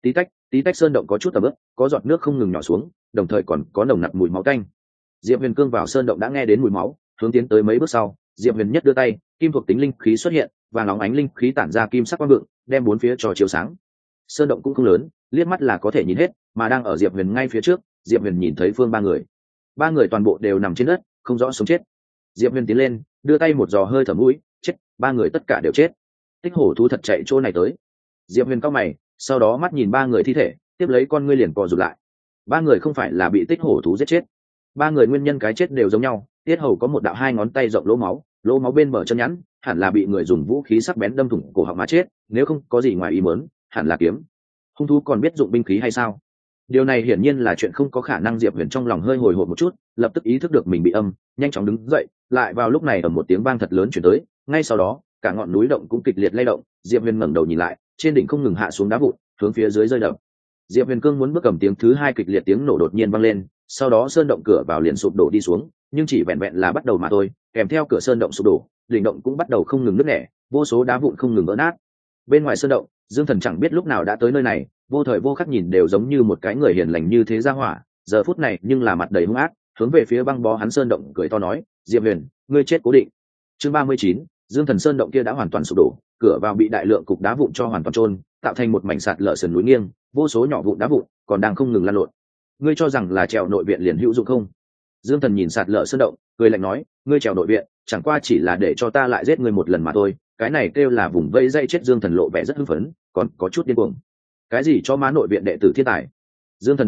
Tí tách sơn động có chút tầm ướp, có giọt nước không ngừng nhỏ xuống, đồng thời còn có nồng nặc mùi máu tanh. Diệp Huyền cương vào sơn động đã nghe đến mùi máu, hướng tiến tới mấy bước sau, Diệp Huyền nhất đưa tay, kim thuộc tính linh khí xuất hiện, và nóng ánh linh khí tản ra kim sắc quang vượng, đem bốn phía trò chiếu sáng. Sơn động cũng không lớn, liếc mắt là có thể nhìn hết, mà đang ở Diệp Huyền ngay phía trước, Diệp Huyền nhìn thấy phương 3 người. 3 người toàn bộ đều nằm trên đất, không rõ sống chết. Diệp Huyền tiến lên, đưa tay một giò hơi thở mũi, chết, 3 người tất cả đều chết. Tích hổ thú thật chạy chỗ này tới. Diệp Huyền cau mày, sau đó mắt nhìn 3 người thi thể, tiếp lấy con ngươi liền co rụt lại. 3 người không phải là bị tích hổ thú giết chết. 3 người nguyên nhân cái chết đều giống nhau, tiết hầu có một đạo 2 ngón tay rộng lỗ máu bên bờ chân nhẵn, hẳn là bị người dùng vũ khí sắc bén đâm thủng cổ họng mà chết, nếu không có gì ngoài ý muốn, hẳn là kiếm. Hung thú còn biết dụng binh khí hay sao? Điều này hiển nhiên là chuyện không có khả năng. Diệp Huyền trong lòng hơi hồi hộp một chút, lập tức ý thức được mình bị âm, nhanh chóng đứng dậy, lại vào lúc này ở một tiếng vang thật lớn truyền tới, ngay sau đó, cả ngọn núi động cũng kịch liệt lay động. Diệp Huyền ngẩng đầu nhìn lại, trên đỉnh không ngừng hạ xuống đá vụn, hướng phía dưới rơi đập. Diệp Huyền cương muốn bước cầm tiếng thứ 2 kịch liệt tiếng nổ đột nhiên vang lên, sau đó sơn động cửa vào liền sụp đổ đi xuống, nhưng chỉ vẹn vẹn là bắt đầu mà thôi, kèm theo cửa sơn động sụp đổ, đỉnh động cũng bắt đầu không ngừng nứt nẻ, vô số đá vụn không ngừng vỡ nát. Bên ngoài sơn động, Dương Thần chẳng biết lúc nào đã tới nơi này, vô thời vô khắc nhìn đều giống như một cái người hiền lành như thế ra hỏa, giờ phút này nhưng là mặt đầy hung ác, hướng về phía băng bó hắn sơn động cười to nói, Diệp Huyền, ngươi chết cố định. Chương 39, Dương Thần sơn động kia đã hoàn toàn sụp đổ, cửa vào bị đại lượng cục đá vụn cho hoàn toàn trôn, tạo thành một mảnh sạt lở sườn núi nghiêng, vô số nhỏ vụn đá vụn còn đang không ngừng lan lộn. Ngươi cho rằng là trèo nội viện liền hữu dụng không? Dương Thần nhìn sạt lở sơn động, cười lạnh nói, ngươi trèo nội viện, chẳng qua chỉ là để cho ta lại giết ngươi một lần mà thôi, cái này kêu là vùng vây dây chết. Dương Thần lộ vẻ rất hưng phấn, còn có chút điên cuồng. Cái gì cho má nội viện đệ tử thiên tài? Dương Thần đạo,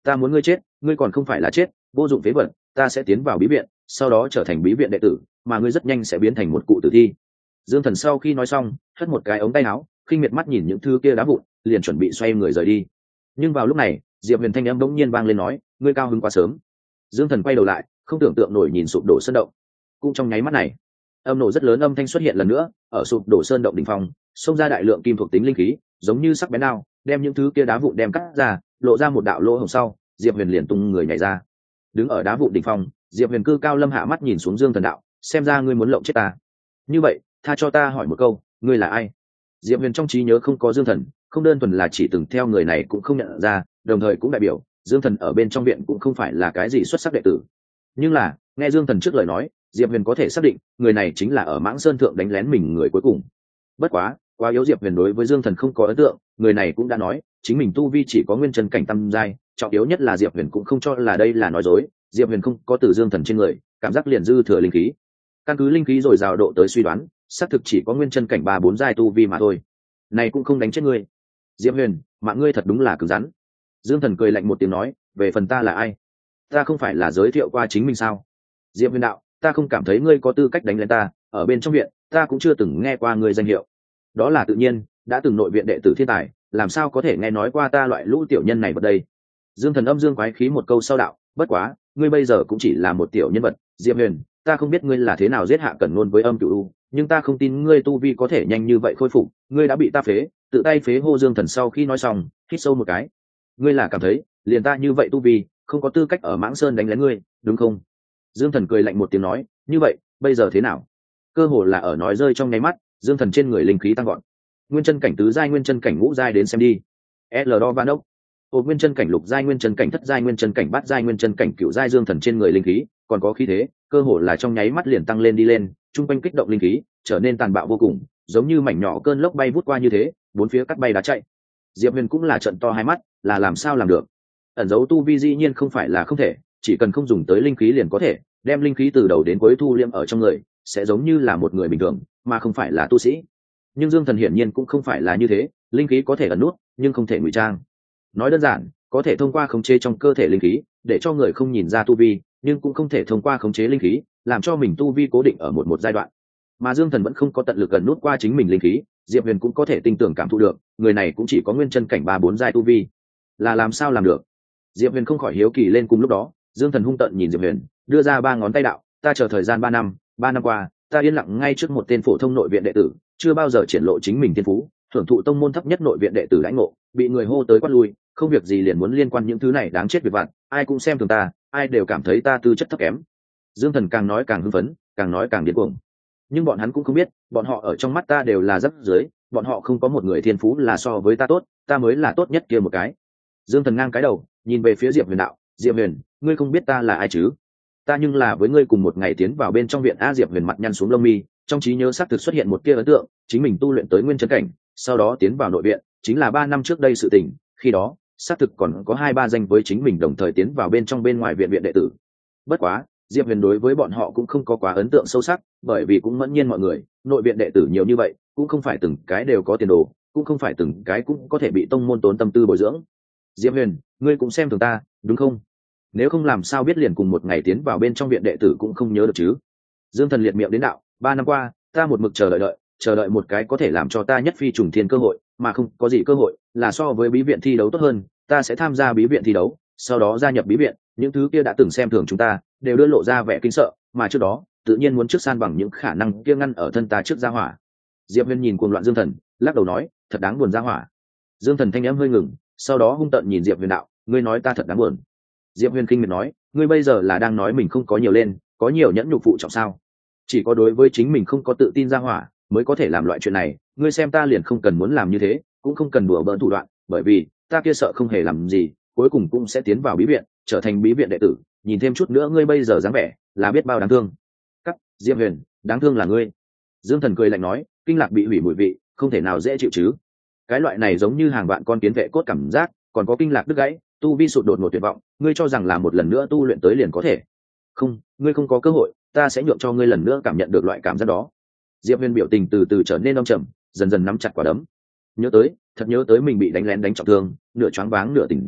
ta muốn ngươi chết, ngươi còn không phải là chết, vô dụng phế vật, ta sẽ tiến vào bí viện, sau đó trở thành bí viện đệ tử, mà ngươi rất nhanh sẽ biến thành một cụ tử thi. Dương Thần sau khi nói xong, hất một cái ống tay áo, khinh miệt mắt nhìn những thứ kia đá vụn, liền chuẩn bị xoay người rời đi. Nhưng vào lúc này, Diệp Huyền thanh âm bỗng nhiên vang lên nói, ngươi cao hứng quá sớm. Dương Thần quay đầu lại, không tưởng tượng nổi nhìn sụp đổ sơn động. Cũng trong nháy mắt này, âm nổ rất lớn âm thanh xuất hiện lần nữa, ở sụp đổ sơn động đỉnh phong, xông ra đại lượng kim thuộc tính linh khí, giống như sắc bén đao, đem những thứ kia đá vụn đem cắt ra, lộ ra một đạo lỗ hổng sau, Diệp Huyền liền tung người nhảy ra. Đứng ở đá vụn đỉnh phong, Diệp Huyền cư cao lâm hạ mắt nhìn xuống Dương Thần đạo, xem ra ngươi muốn lộng chết ta. Như vậy, tha cho ta hỏi một câu, ngươi là ai? Diệp Huyền trong trí nhớ không có Dương Thần, không đơn thuần là chỉ từng theo người này cũng không nhận ra, đồng thời cũng đại biểu Dương Thần ở bên trong viện cũng không phải là cái gì xuất sắc đệ tử. Nhưng là, nghe Dương Thần trước lời nói, Diệp Huyền có thể xác định, người này chính là ở Mãng Sơn thượng đánh lén mình người cuối cùng. Bất quá yếu Diệp Huyền đối với Dương Thần không có ấn tượng, người này cũng đã nói, chính mình tu vi chỉ có nguyên chân cảnh tam giai, trọng yếu nhất là Diệp Huyền cũng không cho là đây là nói dối, Diệp Huyền không có từ Dương Thần trên người, cảm giác liền dư thừa linh khí. Căn cứ linh khí rồi rào độ tới suy đoán, xác thực chỉ có nguyên chân cảnh 3-4 giai tu vi mà thôi. Này cũng không đánh chết ngươi. Diệp Huyền, mạng ngươi thật đúng là cứng rắn. Dương Thần cười lạnh một tiếng nói, về phần ta là ai? Ta không phải là giới thiệu qua chính mình sao? Diệp Huyền đạo, ta không cảm thấy ngươi có tư cách đánh lên ta, ở bên trong viện, ta cũng chưa từng nghe qua ngươi danh hiệu. Đó là tự nhiên, đã từng nội viện đệ tử thiên tài, làm sao có thể nghe nói qua ta loại lũ tiểu nhân này vào đây? Dương Thần âm dương quái khí một câu sau đạo, bất quá, ngươi bây giờ cũng chỉ là một tiểu nhân vật, Diệp Huyền, ta không biết ngươi là thế nào giết Hạ Cẩn Nôn với Âm Cửu U, nhưng ta không tin ngươi tu vi có thể nhanh như vậy khôi phục, ngươi đã bị ta phế. Tự tay phế hô Dương Thần sau khi nói xong, hít sâu một cái. Ngươi là cảm thấy, liền ta như vậy tu vi, không có tư cách ở Mãng Sơn đánh lén ngươi, đúng không? Dương Thần cười lạnh một tiếng nói, như vậy, bây giờ thế nào? Cơ hồ là ở nói rơi trong nháy mắt, Dương Thần trên người linh khí tăng gọn. Nguyên chân cảnh tứ giai, nguyên chân cảnh ngũ giai đến xem đi. L đo van ốc. Ô nguyên chân cảnh lục giai, nguyên chân cảnh thất giai, nguyên chân cảnh bát giai, nguyên chân cảnh cửu giai, Dương Thần trên người linh khí còn có khí thế, cơ hồ là trong nháy mắt liền tăng lên đi lên, trung quanh kích động linh khí trở nên tàn bạo vô cùng, giống như mảnh nhỏ cơn lốc bay vút qua như thế, bốn phía cắt bay đá chạy. Diệp Huyền cũng là trợn to hai mắt, là làm sao làm được? Ẩn dấu tu vi dĩ nhiên không phải là không thể, chỉ cần không dùng tới linh khí liền có thể đem linh khí từ đầu đến cuối thu liêm ở trong người, sẽ giống như là một người bình thường, mà không phải là tu sĩ. Nhưng Dương Thần hiển nhiên cũng không phải là như thế, linh khí có thể ẩn nút, nhưng không thể ngụy trang. Nói đơn giản, có thể thông qua khống chế trong cơ thể linh khí, để cho người không nhìn ra tu vi, nhưng cũng không thể thông qua khống chế linh khí, làm cho mình tu vi cố định ở một giai đoạn. Mà Dương Thần vẫn không có tận lực ẩn nút qua chính mình linh khí, Diệp Huyền cũng có thể tinh tưởng cảm thụ được, người này cũng chỉ có nguyên chân cảnh 3-4 giai tu vi. Là làm sao làm được? Diệp Huyền không khỏi hiếu kỳ lên. Cùng lúc đó, Dương Thần hung tợn nhìn Diệp Huyền, đưa ra 3 ngón tay đạo, ta chờ thời gian 3 năm, 3 năm qua, ta yên lặng ngay trước một tên phổ thông nội viện đệ tử, chưa bao giờ triển lộ chính mình thiên phú, thưởng thụ tông môn thấp nhất nội viện đệ tử lãnh ngộ, bị người hô tới quát lui, không việc gì liền muốn liên quan những thứ này đáng chết việc vặt, ai cũng xem thường ta, ai đều cảm thấy ta tư chất thấp kém. Dương Thần càng nói càng hưng phấn, càng nói càng điên cuồng. Nhưng bọn hắn cũng không biết, bọn họ ở trong mắt ta đều là rác rưởi, bọn họ không có một người thiên phú là so với ta tốt, ta mới là tốt nhất kia một cái. Dương Thần ngang cái đầu, nhìn về phía Diệp Huyền đạo, Diệp Huyền, ngươi không biết ta là ai chứ? Ta nhưng là với ngươi cùng một ngày tiến vào bên trong viện a. Diệp Huyền mặt nhăn xuống lông mi, trong trí nhớ xác thực xuất hiện một kia ấn tượng, chính mình tu luyện tới nguyên chân cảnh, sau đó tiến vào nội viện, chính là 3 năm trước đây sự tình, khi đó, xác thực còn có 2-3 danh với chính mình đồng thời tiến vào bên trong bên ngoài viện đệ tử. Bất quá, Diệp Huyền đối với bọn họ cũng không có quá ấn tượng sâu sắc, bởi vì cũng mẫn nhiên mọi người, nội viện đệ tử nhiều như vậy, cũng không phải từng cái đều có tiền đồ, cũng không phải từng cái cũng có thể bị tông môn tốn tâm tư bồi dưỡng. Diệp Huyền, ngươi cũng xem thường ta, đúng không? Nếu không làm sao biết liền cùng một ngày tiến vào bên trong viện đệ tử cũng không nhớ được chứ? Dương Thần liệt miệng đến đạo, 3 năm qua, ta một mực chờ đợi một cái có thể làm cho ta nhất phi trùng thiên cơ hội, mà không có gì cơ hội, là so với bí viện thi đấu tốt hơn, ta sẽ tham gia bí viện thi đấu, sau đó gia nhập bí viện, những thứ kia đã từng xem thường chúng ta, đều đưa lộ ra vẻ kinh sợ, mà trước đó, tự nhiên muốn trước san bằng những khả năng kia ngăn ở thân ta trước gia hỏa. Diệp Huyền nhìn cuồng loạn Dương Thần, lắc đầu nói, thật đáng buồn gia hỏa. Dương Thần thanh âm hơi ngừng, sau đó hung tợn nhìn Diệp Huyền đạo, ngươi nói ta thật đáng buồn. Diệp Huyền kinh miệt nói, ngươi bây giờ là đang nói mình không có nhiều lên, có nhiều nhẫn nhục phụ trọng sao? Chỉ có đối với chính mình không có tự tin gia hỏa mới có thể làm loại chuyện này, ngươi xem ta liền không cần muốn làm như thế, cũng không cần đùa bỡn thủ đoạn, bởi vì ta kia sợ không hề làm gì, cuối cùng cũng sẽ tiến vào bí viện, trở thành bí viện đệ tử, nhìn thêm chút nữa ngươi bây giờ dáng vẻ, là biết bao đáng thương. Cắt, Diệp Huyền, đáng thương là ngươi. Dương Thần cười lạnh nói, kinh lạc bị hủy mùi vị, không thể nào dễ chịu chứ? Cái loại này giống như hàng vạn con kiến vệ cốt cảm giác, còn có kinh lạc đứt gãy, tu vi sụt đột ngột tuyệt vọng, ngươi cho rằng là một lần nữa tu luyện tới liền có thể? Không, ngươi không có cơ hội, ta sẽ nhượng cho ngươi lần nữa cảm nhận được loại cảm giác đó. Diệp Huyền biểu tình từ từ trở nên âm trầm, dần dần nắm chặt quả đấm. Nhớ tới mình bị đánh lén đánh trọng thương, nửa choáng váng nửa tỉnh giữa,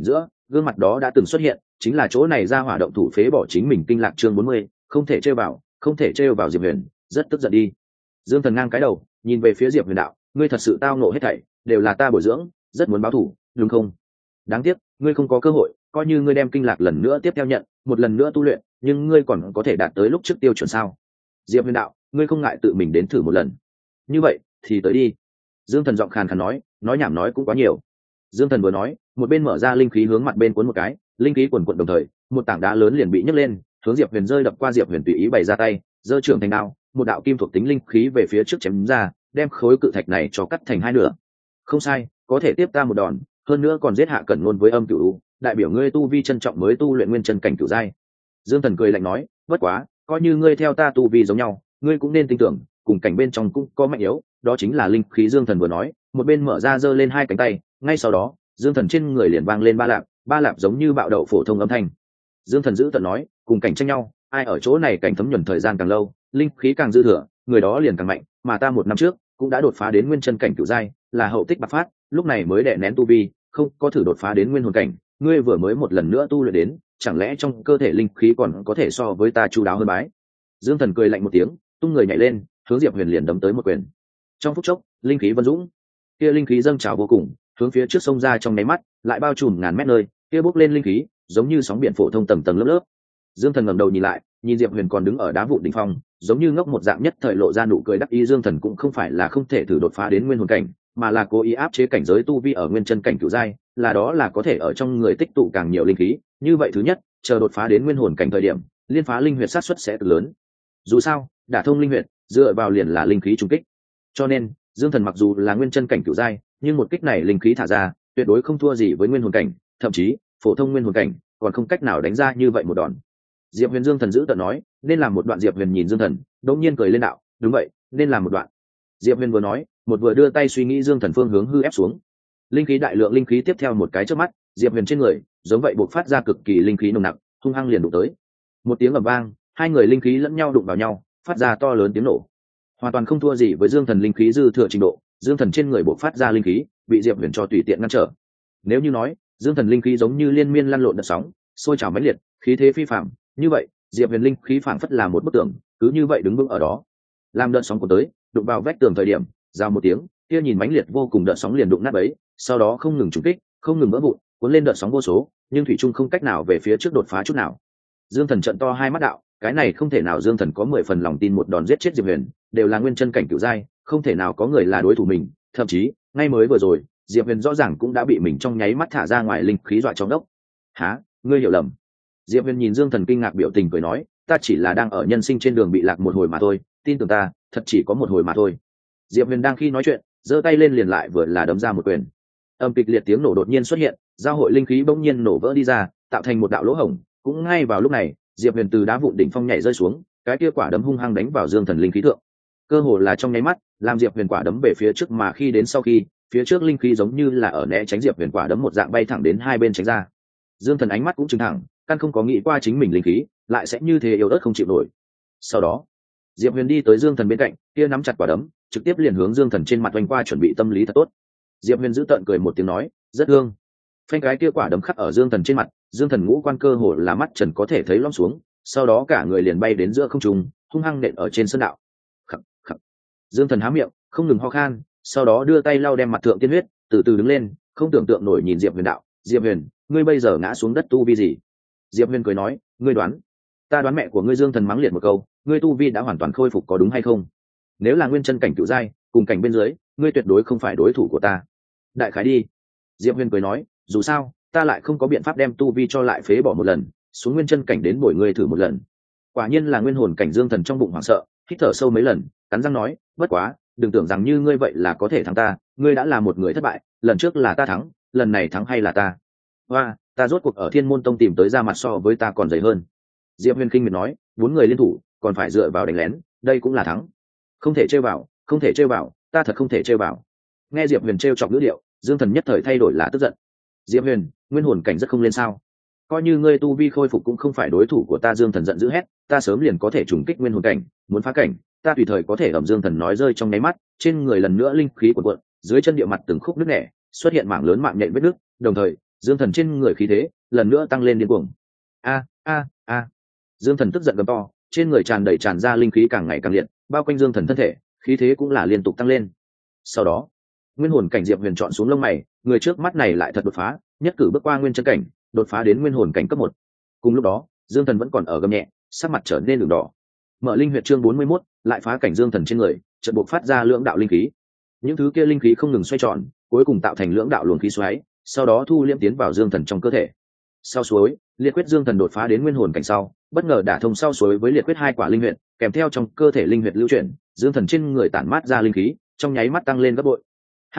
gương mặt đó đã từng xuất hiện, chính là chỗ này ra hỏa động thủ phế bỏ chính mình kinh lạc chương 40, không thể trêu vào, không thể trêu vào Diệp Huyền, rất tức giận đi. Dương Thần ngang cái đầu, nhìn về phía Diệp Huyền đạo, ngươi thật sự tao nộ hết thảy, đều là ta bồi dưỡng, rất muốn báo thù, đúng không? Đáng tiếc, ngươi không có cơ hội, coi như ngươi đem kinh lạc lần nữa tiếp theo nhận, một lần nữa tu luyện, nhưng ngươi còn có thể đạt tới lúc trước tiêu chuẩn sao? Diệp Huyền đạo, ngươi không ngại tự mình đến thử một lần. Như vậy, thì tới đi. Dương Thần giọng khàn khàn nói nhảm nói cũng quá nhiều. Dương Thần vừa nói, một bên mở ra linh khí hướng mặt bên cuốn một cái, linh khí quần quần đồng thời, một tảng đá lớn liền bị nhấc lên, hướng Diệp Huyền rơi đập qua. Diệp Huyền tùy ý bày ra tay, giơ trưởng thành đao, một đạo kim thuộc tính linh khí về phía trước chém ra, đem khối cự thạch này cho cắt thành hai nửa. Không sai, có thể tiếp ta một đòn, hơn nữa còn giết Hạ Cẩn Nôn với Âm Cửu, đại biểu ngươi tu vi trân trọng mới tu luyện nguyên chân cảnh cửu giai. Dương Thần cười lạnh nói, bất quá, coi như ngươi theo ta tu vi giống nhau, ngươi cũng nên tin tưởng, cùng cảnh bên trong cũng có mạnh yếu, đó chính là linh khí. Dương Thần vừa nói, một bên mở ra giơ lên hai cánh tay, ngay sau đó, Dương Thần trên người liền vang lên ba lạp giống như bạo đậu phổ thông âm thanh. Dương Thần giữ tận nói, cùng cảnh tranh nhau, ai ở chỗ này cảnh thấm nhuần thời gian càng lâu, linh khí càng dư thừa, người đó liền càng mạnh, mà ta một năm trước cũng đã đột phá đến nguyên chân cảnh cửu giai, là hậu tích bạc phát, lúc này mới đè nén tu vi, không có thử đột phá đến nguyên hồn cảnh, ngươi vừa mới một lần nữa tu luyện đến, chẳng lẽ trong cơ thể linh khí còn có thể so với ta chu đáo hơn bái? Dương Thần cười lạnh một tiếng, tung người nhảy lên, hướng Diệp Huyền liền đấm tới một quyền. Trong phút chốc, linh khí vân dũng, kia linh khí dâng trào vô cùng, hướng phía trước sông ra trong nháy mắt, lại bao trùm ngàn mét nơi, kia bốc lên linh khí, giống như sóng biển phổ thông tầng tầng lớp lớp. Dương Thần ngẩng đầu nhìn lại, nhìn Diệp Huyền còn đứng ở đá vụn đỉnh phong, giống như ngốc một dạng, nhất thời lộ ra nụ cười đắc ý. Dương Thần cũng không phải là không thể thử đột phá đến nguyên hồn cảnh, mà là cố ý áp chế cảnh giới tu vi ở nguyên chân cảnh cửu giai, là đó là có thể ở trong người tích tụ càng nhiều linh khí, như vậy thứ nhất, chờ đột phá đến nguyên hồn cảnh thời điểm, liên phá linh huyệt sát suất sẽ cực lớn. Dù sao, đả thông linh huyệt, dựa vào liền là linh khí trùng kích. Cho nên, Dương Thần mặc dù là nguyên chân cảnh cửu giai, nhưng một kích này linh khí thả ra, tuyệt đối không thua gì với nguyên hồn cảnh, thậm chí, phổ thông nguyên hồn cảnh còn không cách nào đánh ra như vậy một đòn. Diệp Huyền. Dương Thần giữ tợn nói, nên làm một đoạn. Diệp Huyền nhìn Dương Thần, đột nhiên cười lên đạo, đúng vậy, nên làm một đoạn. Diệp Huyền vừa nói, một vừa đưa tay suy nghĩ Dương Thần phương hướng hư ép xuống. Linh khí đại lượng linh khí tiếp theo một cái chớp mắt, Diệp Huyền trên người, giống vậy bộc phát ra cực kỳ linh khí nồng nặc, hung hăng liền đụng tới. Một tiếng ầm vang, hai người linh khí lẫn nhau đụng vào nhau, phát ra to lớn tiếng nổ. Hoàn toàn không thua gì với Dương Thần linh khí dư thừa trình độ, Dương Thần trên người bộc phát ra linh khí, bị Diệp Huyền cho tùy tiện ngăn trở. Nếu như nói, Dương Thần linh khí giống như liên miên lăn lộn đợt sóng, sôi trào mãnh liệt, khí thế phi phàm, như vậy, Diệp Huyền linh khí phảng phất là một bức tường, cứ như vậy đứng vững ở đó. Làm đợt sóng của tới, đụng vào vách tường thời điểm, rào một tiếng, kia nhìn mãnh liệt vô cùng đợt sóng liền đụng nát bấy, sau đó không ngừng trùng kích, không ngừng vỡ vụn, cuốn lên đợt sóng vô số, nhưng thủy chung không cách nào về phía trước đột phá chút nào. Dương Thần trợn to hai mắt đạo, cái này không thể nào. Dương Thần có 10 phần lòng tin một đòn giết chết Diệp Huyền, đều là nguyên chân cảnh cửu giai, không thể nào có người là đối thủ mình, thậm chí, ngay mới vừa rồi, Diệp Huyền rõ ràng cũng đã bị mình trong nháy mắt thả ra ngoài linh khí dọa trong đốc. "Hả? Ngươi hiểu lầm." Diệp Huyền nhìn Dương Thần kinh ngạc biểu tình cười nói, "Ta chỉ là đang ở nhân sinh trên đường bị lạc một hồi mà thôi, tin tưởng ta, thật chỉ có một hồi mà thôi." Diệp Huyền đang khi nói chuyện, giơ tay lên liền lại vừa là đấm ra một quyền. Âm kịch liệt tiếng nổ đột nhiên xuất hiện, giao hội linh khí bỗng nhiên nổ vỡ đi ra, tạo thành một đạo lỗ hổng. Cũng ngay vào lúc này, Diệp Huyền từ đá vụn đỉnh phong nhảy rơi xuống, cái kia quả đấm hung hăng đánh vào Dương Thần linh khí thượng. Cơ hồ là trong nháy mắt, làm Diệp Huyền quả đấm về phía trước, mà khi đến sau khi, phía trước linh khí giống như là ở né tránh Diệp Huyền quả đấm một dạng bay thẳng đến hai bên tránh ra. Dương Thần ánh mắt cũng trừng thẳng, căn không có nghĩ qua chính mình linh khí lại sẽ như thế yếu ớt không chịu nổi. Sau đó, Diệp Huyền đi tới Dương Thần bên cạnh, kia nắm chặt quả đấm, trực tiếp liền hướng Dương Thần trên mặt oanh qua, chuẩn bị tâm lý thật tốt. Diệp Huyền giữ tợn cười một tiếng nói, rất thương. Phanh cái kia quả đấm khắc ở Dương Thần trên mặt, Dương Thần ngũ quan cơ hồ là mắt trần có thể thấy lõm xuống, sau đó cả người liền bay đến giữa không trung, hung hăng nện ở trên sơn đạo. Khắc khắc. Dương Thần há miệng, không ngừng ho khan, sau đó đưa tay lau đem mặt thượng tiên huyết, từ từ đứng lên, không tưởng tượng nổi nhìn Diệp Huyền đạo, "Diệp Huyền, ngươi bây giờ ngã xuống đất tu vi gì?" Diệp Huyền cười nói, "Ngươi đoán." "Ta đoán mẹ của ngươi." Dương Thần mắng liệt một câu, "Ngươi tu vi đã hoàn toàn khôi phục có đúng hay không? Nếu là nguyên chân cảnh cửu giai, cùng cảnh bên dưới, ngươi tuyệt đối không phải đối thủ của ta." "Đại khái đi." Diệp Huyền cười nói, "Dù sao, ta lại không có biện pháp đem tu vi cho lại phế bỏ một lần, xuống nguyên chân cảnh đến bồi ngươi thử một lần." Quả nhiên là nguyên hồn cảnh. Dương Thần trong bụng hoảng sợ, hít thở sâu mấy lần, cắn răng nói, "Bất quá, đừng tưởng rằng như ngươi vậy là có thể thắng ta, ngươi đã là một người thất bại, lần trước là ta thắng, lần này thắng hay là ta?" "Hoa, ta rốt cuộc ở Thiên Môn Tông tìm tới ra mặt so với ta còn dày hơn." Diệp Huyền kinh miệt nói, "4 người liên thủ, còn phải dựa vào đánh lén, đây cũng là thắng. Không thể trêu vào, không thể trêu vào, ta thật không thể trêu vào." Nghe Diệp Huyền trêu chọc ngữ điệu, Dương Thần nhất thời thay đổi là tức giận. "Diệp Huyền, nguyên hồn cảnh rất không lên sao? Coi như ngươi tu vi khôi phục cũng không phải đối thủ của ta." Dương Thần giận dữ hét, "Ta sớm liền có thể trùng kích nguyên hồn cảnh, muốn phá cảnh, ta tùy thời có thể ẩm." Dương Thần nói rơi trong nháy mắt, trên người lần nữa linh khí cuộn cuộn, dưới chân địa mặt từng khúc nứt nẻ, xuất hiện mảng lớn mạng nhện vết nứt, đồng thời, Dương Thần trên người khí thế lần nữa tăng lên điên cuồng. A. Dương Thần tức giận gầm to, trên người tràn đầy tràn ra linh khí càng ngày càng liệt, bao quanh Dương Thần thân thể, khí thế cũng là liên tục tăng lên. Sau đó, nguyên hồn cảnh Diệp Huyền chọn xuống lông mày, người trước mắt này lại thật đột phá, nhất cử bước qua nguyên chân cảnh, đột phá đến nguyên hồn cảnh cấp 1. Cùng lúc đó, Dương Thần vẫn còn ở gầm nhẹ, sắc mặt trở nên đường đỏ. Mở linh huyệt chương 41, lại phá cảnh Dương Thần trên người, chợt bộc phát ra lưỡng đạo linh khí. Những thứ kia linh khí không ngừng xoay tròn, cuối cùng tạo thành lưỡng đạo luồng khí xoáy, sau đó thu liễm tiến vào Dương Thần trong cơ thể. Sau suối, liệt quyết Dương Thần đột phá đến nguyên hồn cảnh sau, bất ngờ đả thông sau suối với liệt quyết 2 quả linh huyệt, kèm theo trong cơ thể linh huyệt lưu chuyển, Dương Thần trên người tản mát ra linh khí, trong nháy mắt tăng lên gấp bội.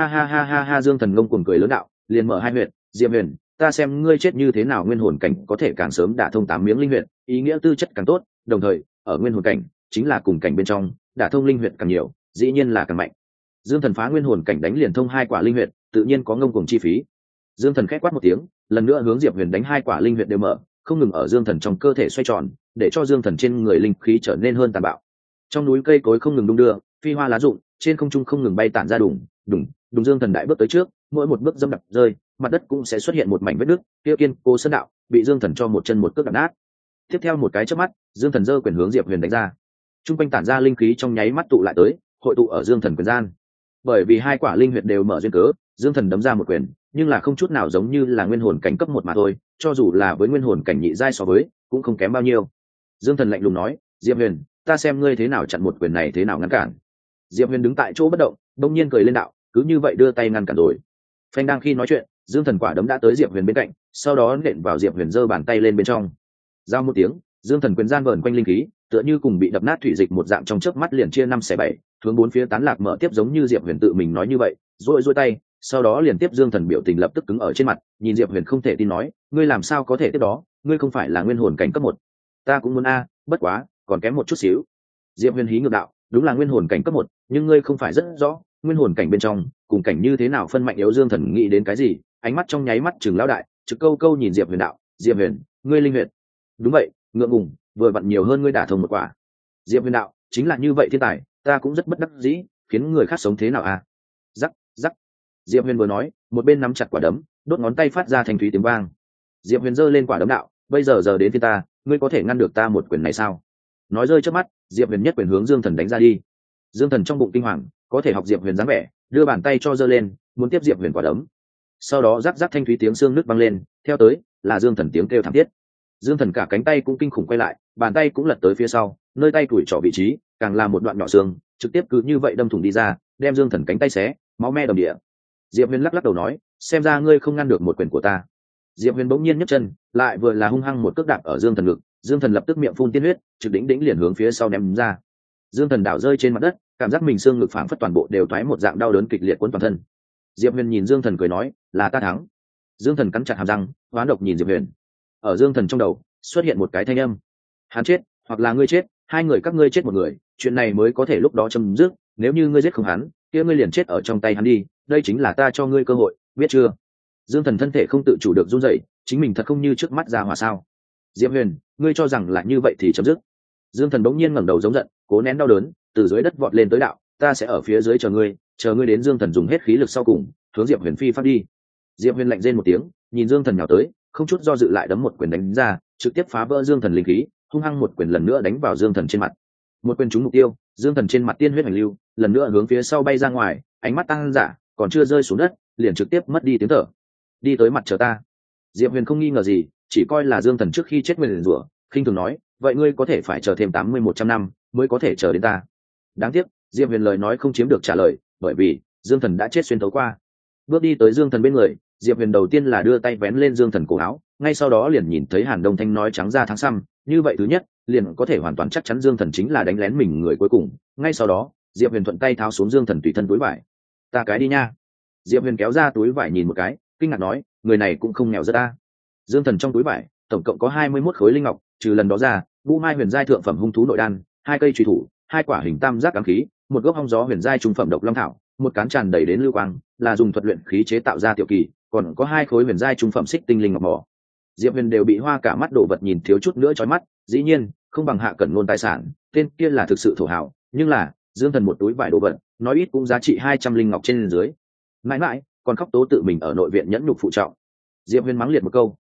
Ha, Dương Thần ngông cuồng cười lớn đạo, liền mở 2 huyệt, Diệp Huyền, ta xem ngươi chết như thế nào, nguyên hồn cảnh có thể càng sớm đả thông 8 miếng linh huyệt, ý nghĩa tư chất càng tốt, đồng thời, ở nguyên hồn cảnh, chính là cùng cảnh bên trong, đả thông linh huyệt càng nhiều, dĩ nhiên là càng mạnh. Dương Thần phá nguyên hồn cảnh đánh liền thông 2 quả linh huyệt, tự nhiên có ngông cuồng chi phí. Dương Thần khẽ quát một tiếng, lần nữa hướng Diệp Huyền đánh 2 quả linh huyệt đều mở, không ngừng ở Dương Thần trong cơ thể xoay tròn, để cho Dương Thần trên người linh khí trở nên hơn tàn bạo. Trong núi cây cối không ngừng đung đưa, phi hoa lá rụng, trên không trung không ngừng bay tản ra đùng, Dương Thần đại bước tới trước, mỗi một bước dẫm đạp rơi, mặt đất cũng sẽ xuất hiện một mảnh vết nứt, kia kiên cố sơn đạo bị Dương Thần cho một chân một cước đạp nát. Tiếp theo một cái chớp mắt, Dương Thần giơ quyền hướng Diệp Huyền đánh ra. Trung quanh tản ra linh khí trong nháy mắt tụ lại tới, hội tụ ở Dương Thần quyền gian. Bởi vì 2 quả linh huyệt đều mở duyên cớ, Dương Thần đấm ra một quyền, nhưng là không chút nào giống như là nguyên hồn cảnh cấp 1 mà thôi, cho dù là với nguyên hồn cảnh nhị giai so với, cũng không kém bao nhiêu. Dương Thần lạnh lùng nói, Diệp Huyền, ta xem ngươi thế nào chặn một quyền này, thế nào ngăn cản. Diệp Huyền đứng tại chỗ bất động, đông nhiên cười lên đạo, cứ như vậy đưa tay ngăn cản rồi. Phanh, đang khi nói chuyện, Dương Thần quả đấm đã tới Diệp Huyền bên cạnh, sau đó nện vào Diệp Huyền giơ bàn tay lên bên trong. Giao một tiếng, Dương Thần quyền gian vờn quanh linh khí, tựa như cùng bị đập nát thủy dịch một dạng, trong chớp mắt liền chia 5 xẻ 7, hướng bốn phía tán lạc mở tiếp, giống như Diệp Huyền tự mình nói như vậy, rũi tay, sau đó liền tiếp. Dương Thần biểu tình lập tức cứng ở trên mặt, nhìn Diệp Huyền không thể tin nói, ngươi làm sao có thể tiếp đó, ngươi không phải là nguyên hồn cảnh cấp 1. Ta cũng muốn a, bất quá, còn kém một chút xíu. Diệp Huyền hí ngược đạo, đúng là nguyên hồn cảnh cấp 1, nhưng ngươi không phải rất rõ, nguyên hồn cảnh bên trong, cùng cảnh như thế nào phân mạnh yếu. Dương Thần nghĩ đến cái gì, ánh mắt trong nháy mắt trừng lão đại, trực câu nhìn Diệp Huyền đạo, Diệp Huyền, ngươi linh huyệt. Đúng vậy, ngượng ngùng, vừa vặn nhiều hơn ngươi đả thông một quả. Diệp Huyền đạo, chính là như vậy thiên tài, ta cũng rất bất đắc dĩ, khiến người khác sống thế nào à? Rắc. Diệp Huyền vừa nói, một bên nắm chặt quả đấm, đốt ngón tay phát ra thanh thúy tiếng vang. Diệp Huyền giơ lên quả đấm đạo, bây giờ đến phiên ta, ngươi có thể ngăn được ta một quyền này sao? Nói rơi trước mắt, Diệp Huyền nhất quyền hướng Dương Thần đánh ra đi. Dương Thần trong bụng kinh hoàng, có thể học Diệp Huyền dáng vẻ, đưa bàn tay cho giơ lên, muốn tiếp Diệp Huyền quả đấm. Sau đó rắc thanh thúy tiếng xương nứt vang lên, theo tới là Dương Thần tiếng kêu thảm thiết. Dương Thần cả cánh tay cũng kinh khủng quay lại, bàn tay cũng lật tới phía sau, nơi tay tuổi trỏ vị trí, càng là một đoạn nhỏ xương, trực tiếp cứ như vậy đâm thủng đi ra, đem Dương Thần cánh tay xé, máu me đầm địa. Diệp Huyền lắc đầu nói, xem ra ngươi không ngăn được một quyền của ta. Diệp Huyền bỗng nhiên nhấc chân, lại vừa là hung hăng một cước đạp ở Dương Thần ngực, Dương Thần lập tức miệng phun tiên huyết, trực đỉnh liền hướng phía sau ném ra. Dương Thần đảo rơi trên mặt đất, cảm giác mình xương ngực phảng phất toàn bộ đều toái một dạng đau đớn kịch liệt cuốn toàn thân. Diệp Huyền nhìn Dương Thần cười nói, là ta thắng. Dương Thần cắn chặt hàm răng, oán độc nhìn Diệp Huyền. Ở Dương Thần trong đầu xuất hiện một cái thanh âm, hắn chết hoặc là ngươi chết, 2 người các ngươi chết một người, chuyện này mới có thể lúc đó chấm dứt. Nếu như ngươi giết không hắn, kia ngươi liền chết ở trong tay hắn đi, đây chính là ta cho ngươi cơ hội, biết chưa? Dương Thần thân thể không tự chủ được run rẩy, chính mình thật không như trước mắt ra hỏa sao? Diệp Huyền, ngươi cho rằng là như vậy thì chấm dứt? Dương Thần bỗng nhiên ngẩng đầu giống giận, cố nén đau đớn, từ dưới đất vọt lên tới đạo, ta sẽ ở phía dưới chờ ngươi đến. Dương Thần dùng hết khí lực sau cùng, hướng Diệp Huyền phi phát đi. Diệp Huyền lạnh rên một tiếng, nhìn Dương Thần nhào tới, không chút do dự lại đấm một quyền đánh ra, trực tiếp phá vỡ Dương Thần linh khí, hung hăng một quyền lần nữa đánh vào Dương Thần trên mặt. Một quyền trúng mục tiêu, Dương Thần trên mặt tiên huyết hành lưu, lần nữa hướng phía sau bay ra ngoài, ánh mắt tăng dã, còn chưa rơi xuống đất, liền trực tiếp mất đi tiếng thở. Đi tới mặt chờ ta. Diệp Huyền không nghi ngờ gì, chỉ coi là Dương Thần trước khi chết nguyền rủa, khinh thường nói, vậy ngươi có thể phải chờ thêm 80-100 năm mới có thể chờ đến ta. Đáng tiếc, Diệp Huyền lời nói không chiếm được trả lời, bởi vì Dương Thần đã chết xuyên thấu qua. Bước đi tới Dương Thần bên người, Diệp Huyền đầu tiên là đưa tay vén lên Dương Thần cổ áo, ngay sau đó liền nhìn thấy Hàn Đông Thanh nói trắng ra thắng xăm, như vậy thứ nhất, liền có thể hoàn toàn chắc chắn Dương Thần chính là đánh lén mình người cuối cùng. Ngay sau đó, Diệp Huyền thuận tay tháo xuống Dương Thần tùy thân túi vải. Ta cái đi nha. Diệp Huyền kéo ra túi vải nhìn một cái, kinh ngạc nói, người này cũng không nghèo rất ta. Dương Thần trong túi vải tổng cộng có 21 khối linh ngọc, trừ lần đó ra, Vũ Mai huyền giai thượng phẩm hung thú nội đan, 2 cây truy thủ, 2 quả hình tam giác ám khí, một gốc hong gió huyền giai trung phẩm độc long thảo, một cán tràn đầy đến lưu quang, là dùng thuật luyện khí chế tạo ra tiểu kỳ, còn có 2 khối huyền giai trung phẩm xích tinh linh ngọc mỏ. Diệp Huyền đều bị hoa cả mắt, đồ vật nhìn thiếu chút nữa chói mắt, dĩ nhiên không bằng Hạ Cẩn ngôn tài sản, tên kia là thực sự thổ hào, nhưng là Dương Thần một túi vải đồ vật, nói ít cũng giá trị 200 linh ngọc trên dưới. Mãi mãi còn khóc tố tự mình ở nội viện nhẫn nhục phụ trọng. Diệp Huyền mắng liệt một câu,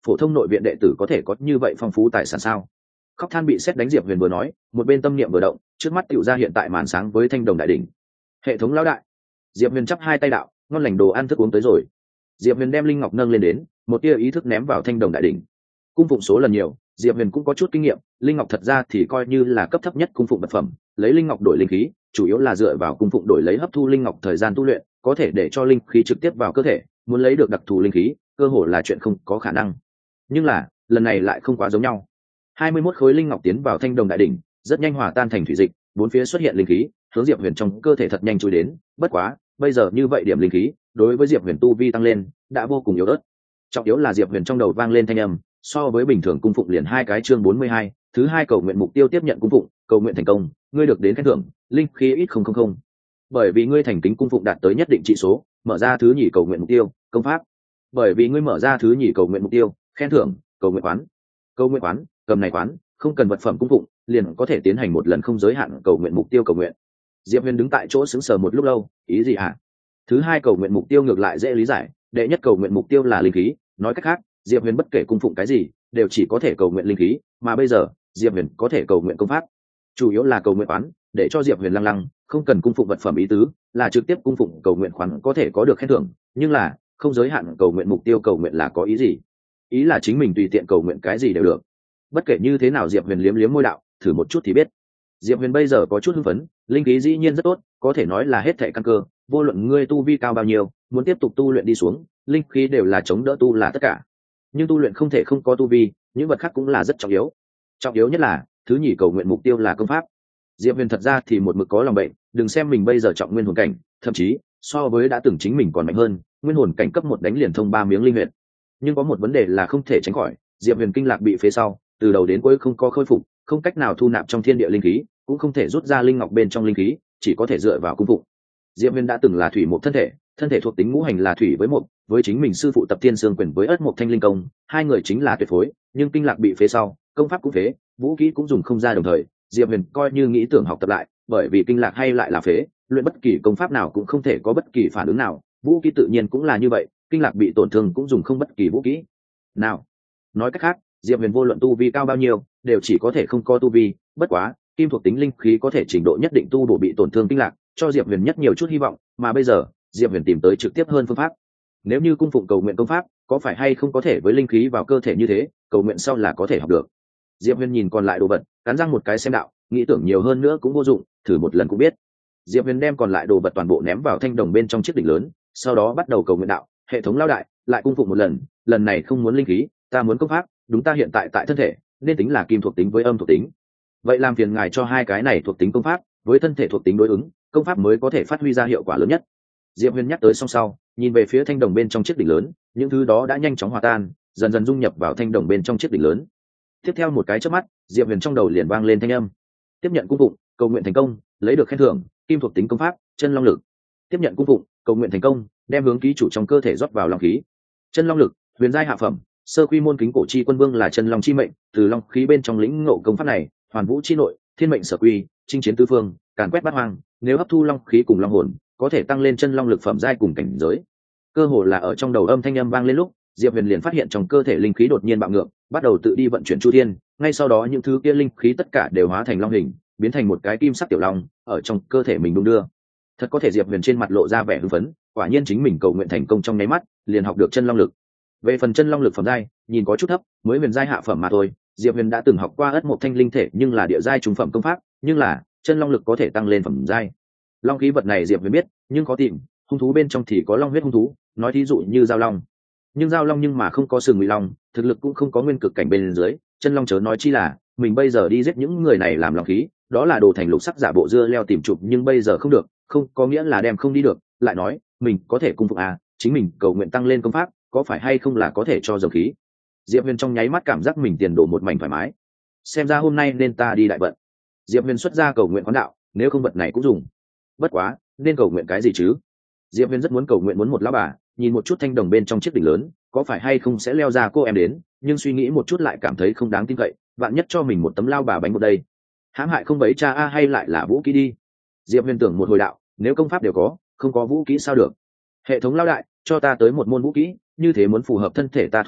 phổ thông nội viện đệ tử có thể có như vậy phong phú tài sản sao? Khóc than bị sét đánh Diệp Huyền vừa nói, một bên tâm niệm vừa động, trước mắt tựu ra hiện tại màn sáng với thanh đồng đại đỉnh. Hệ thống lão đại. Diệp Huyền chắp hai tay đạo, ngon lành đồ ăn thức uống tới rồi. Diệp Huyền đem linh ngọc nâng lên đến, một tia ý thức ném vào thanh đồng đại đỉnh. Cung phụng số lần nhiều, Diệp Huyền cũng có chút kinh nghiệm, linh ngọc thật ra thì coi như là cấp thấp nhất cung phụng vật phẩm, lấy linh ngọc đổi linh khí, chủ yếu là dựa vào cung phụng đổi lấy hấp thu linh ngọc thời gian tu luyện, có thể để cho linh khí trực tiếp vào cơ thể, muốn lấy được đặc thù linh khí, cơ hồ là chuyện không có khả năng. Nhưng là, lần này lại không quá giống nhau. 21 khối linh ngọc tiến vào thanh đồng đại đỉnh, rất nhanh hòa tan thành thủy dịch, bốn phía xuất hiện linh khí, hướng Diệp Huyền trong cơ thể thật nhanh chui đến, bất quá, bây giờ như vậy điểm linh khí, đối với Diệp Huyền tu vi tăng lên, đã vô cùng yếu ớt. Trọng yếu là Diệp Huyền trong đầu vang lên thanh âm, so với bình thường cung phụng liền hai cái chương 42, thứ hai cầu nguyện mục tiêu tiếp nhận cung phụng, cầu nguyện thành công, ngươi được đến khen thưởng, linh khí ít 000. Bởi vì ngươi thành kính cung phụng đạt tới nhất định trị số, mở ra thứ nhì cầu nguyện mục tiêu, công pháp. Bởi vì ngươi mở ra thứ nhì cầu nguyện mục tiêu, khen thưởng, cầu nguyện quán. Cầu nguyện quán, cầm này quán, không cần vật phẩm cung phụng, liền có thể tiến hành một lần không giới hạn cầu nguyện mục tiêu cầu nguyện. Diệp Huyền đứng tại chỗ sững sờ một lúc lâu, ý gì hả? Thứ hai cầu nguyện mục tiêu ngược lại dễ lý giải, đệ nhất cầu nguyện mục tiêu là linh khí, nói cách khác, Diệp Huyền bất kể cung phụng cái gì, đều chỉ có thể cầu nguyện linh khí, mà bây giờ, Diệp Huyền có thể cầu nguyện công pháp. Chủ yếu là cầu nguyện quán, để cho Diệp Huyền lăng lăng, không cần cung phụng vật phẩm ý tứ, là trực tiếp cung phụng cầu nguyện khoản có thể có được khen thưởng, nhưng là không giới hạn cầu nguyện mục tiêu cầu nguyện là có ý gì? Ý là chính mình tùy tiện cầu nguyện cái gì đều được. Bất kể như thế nào Diệp Huyền liếm liếm môi đạo, thử một chút thì biết. Diệp Huyền bây giờ có chút hưng phấn, linh khí dĩ nhiên rất tốt, có thể nói là hết thảy căn cơ, vô luận ngươi tu vi cao bao nhiêu, muốn tiếp tục tu luyện đi xuống, linh khí đều là chống đỡ tu là tất cả. Nhưng tu luyện không thể không có tu vi, những vật khác cũng là rất trọng yếu. Trọng yếu nhất là, thứ nhì cầu nguyện mục tiêu là công pháp. Diệp Huyền thật ra thì một mực có lòng bệnh, đừng xem mình bây giờ trọng nguyên hồn cảnh, thậm chí so với đã từng chính mình còn mạnh hơn, nguyên hồn cảnh cấp 1 đánh liền thông 3 miếng linh huyệt. Nhưng có một vấn đề là không thể tránh khỏi, Diệp Huyền kinh lạc bị phế sau, từ đầu đến cuối không có khôi phục, không cách nào thu nạp trong thiên địa linh khí, cũng không thể rút ra linh ngọc bên trong linh khí, chỉ có thể dựa vào cung phụng. Diệp Huyền đã từng là thủy mộc thân thể thuộc tính ngũ hành là thủy với mộc, với chính mình sư phụ Tập Thiên Sương Quyền với Ất Mộc Thanh Linh Công, hai người chính là tuyệt phối, nhưng kinh lạc bị phế sau, công pháp cũng phế, vũ khí cũng dùng không ra đồng thời, Diệp Huyền coi như nghĩ tưởng học tập lại, bởi vì kinh lạc hay lại là phế, luyện bất kỳ công pháp nào cũng không thể có bất kỳ phản ứng nào, vũ khí tự nhiên cũng là như vậy, kinh lạc bị tổn thương cũng dùng không bất kỳ vũ khí nào. Nói cách khác, Diệp Huyền vô luận tu vi cao bao nhiêu, đều chỉ có thể không có tu vi, bất quá, kim thuộc tính linh khí có thể trình độ nhất định tu bổ bị tổn thương kinh lạc, cho Diệp Huyền nhất nhiều chút hy vọng, mà bây giờ, Diệp Huyền tìm tới trực tiếp hơn phương pháp. Nếu như cung phụng cầu nguyện công pháp, có phải hay không có thể với linh khí vào cơ thể như thế, cầu nguyện sau là có thể học được. Diệp Huyền nhìn còn lại đồ vật, cắn răng một cái xem đạo, nghĩ tưởng nhiều hơn nữa cũng vô dụng, thử một lần cũng biết. Diệp Huyền đem còn lại đồ vật toàn bộ ném vào thanh đồng bên trong chiếc đỉnh lớn, sau đó bắt đầu cầu nguyện đạo, hệ thống lao đại, lại cung phụng một lần, lần này không muốn linh khí, ta muốn công pháp, đúng ta hiện tại tại thân thể, nên tính là kim thuộc tính với âm thuộc tính. Vậy làm phiền ngài cho hai cái này thuộc tính công pháp, với thân thể thuộc tính đối ứng, công pháp mới có thể phát huy ra hiệu quả lớn nhất. Diệp Huyền nhắc tới xong sau, nhìn về phía thanh đồng bên trong chiếc đỉnh lớn, những thứ đó đã nhanh chóng hòa tan, dần dần dung nhập vào thanh đồng bên trong chiếc đỉnh lớn. Tiếp theo một cái chớp mắt, Diệp Huyền trong đầu liền vang lên thanh âm: tiếp nhận cung phụng, cầu nguyện thành công, lấy được khen thưởng, kim thuộc tính công pháp, chân long lực. Tiếp nhận cung phụng, cầu nguyện thành công, đem hướng ký chủ trong cơ thể rót vào long khí. Chân long lực, huyền giai hạ phẩm, sơ quy môn kính cổ chi quân vương là chân long chi mệnh, từ long khí bên trong lĩnh ngộ công pháp này, hoàn vũ chi nội, thiên mệnh sở quy, chinh chiến tứ phương, càn quét bát hoang, nếu hấp thu long khí cùng long hồn, có thể tăng lên chân long lực phẩm giai cùng cảnh giới. Cơ hồ là ở trong đầu âm thanh âm vang lên lúc, Diệp Huyền liền phát hiện trong cơ thể linh khí đột nhiên bạo ngược, bắt đầu tự đi vận chuyển chu thiên, ngay sau đó những thứ kia linh khí tất cả đều hóa thành long hình, biến thành một cái kim sắc tiểu long, ở trong cơ thể mình đung đưa. Thật có thể, Diệp Huyền trên mặt lộ ra vẻ hưng phấn, quả nhiên chính mình cầu nguyện thành công trong nháy mắt, liền học được chân long lực. Về phần chân long lực phẩm giai, nhìn có chút thấp, mới huyền giai hạ phẩm mà thôi. Diệp Huyền đã từng học qua Ất Mộc Thanh Linh Thể, nhưng là địa giai trung phẩm công pháp, nhưng là chân long lực có thể tăng lên phẩm giai. Long khí vật này Diệp Huyền biết, nhưng có tìm, hung thú bên trong thì có long huyết hung thú, nói thí dụ như giao long. Nhưng giao long nhưng mà không có sừng ngụy long, thực lực cũng không có nguyên cực cảnh bên dưới, chân long chớ nói chi là, mình bây giờ đi giết những người này làm long khí, đó là đồ thành lục sắc giả bộ dưa leo tìm chụp, nhưng bây giờ không được, không có nghĩa là đem không đi được, lại nói, mình có thể cung phục à, chính mình cầu nguyện tăng lên công pháp, có phải hay không là có thể cho dầu khí. Diệp Huyền trong nháy mắt cảm giác mình tiền đổ một mảnh thoải mái. Xem ra hôm nay nên ta đi đại vận. Diệp Huyền xuất ra cầu nguyện quán đạo, nếu không vật này cũng dùng. Bất quá, nên cầu nguyện cái gì chứ? Diệp Huyền rất muốn cầu nguyện muốn một lão bà, nhìn một chút thanh đồng bên trong chiếc đỉnh lớn, có phải hay không sẽ leo ra cô em đến, nhưng suy nghĩ một chút lại cảm thấy không đáng tin cậy, vạn nhất cho mình một tấm lao bà bánh một đây. Hãm hại không bấy cha a hay lại là vũ khí đi. Diệp Huyền tưởng một hồi đạo, nếu công pháp đều có, không có vũ khí sao được? Hệ thống lao đại, cho ta tới một môn vũ khí, như thế muốn phù hợp thân thể ta thuộc tính,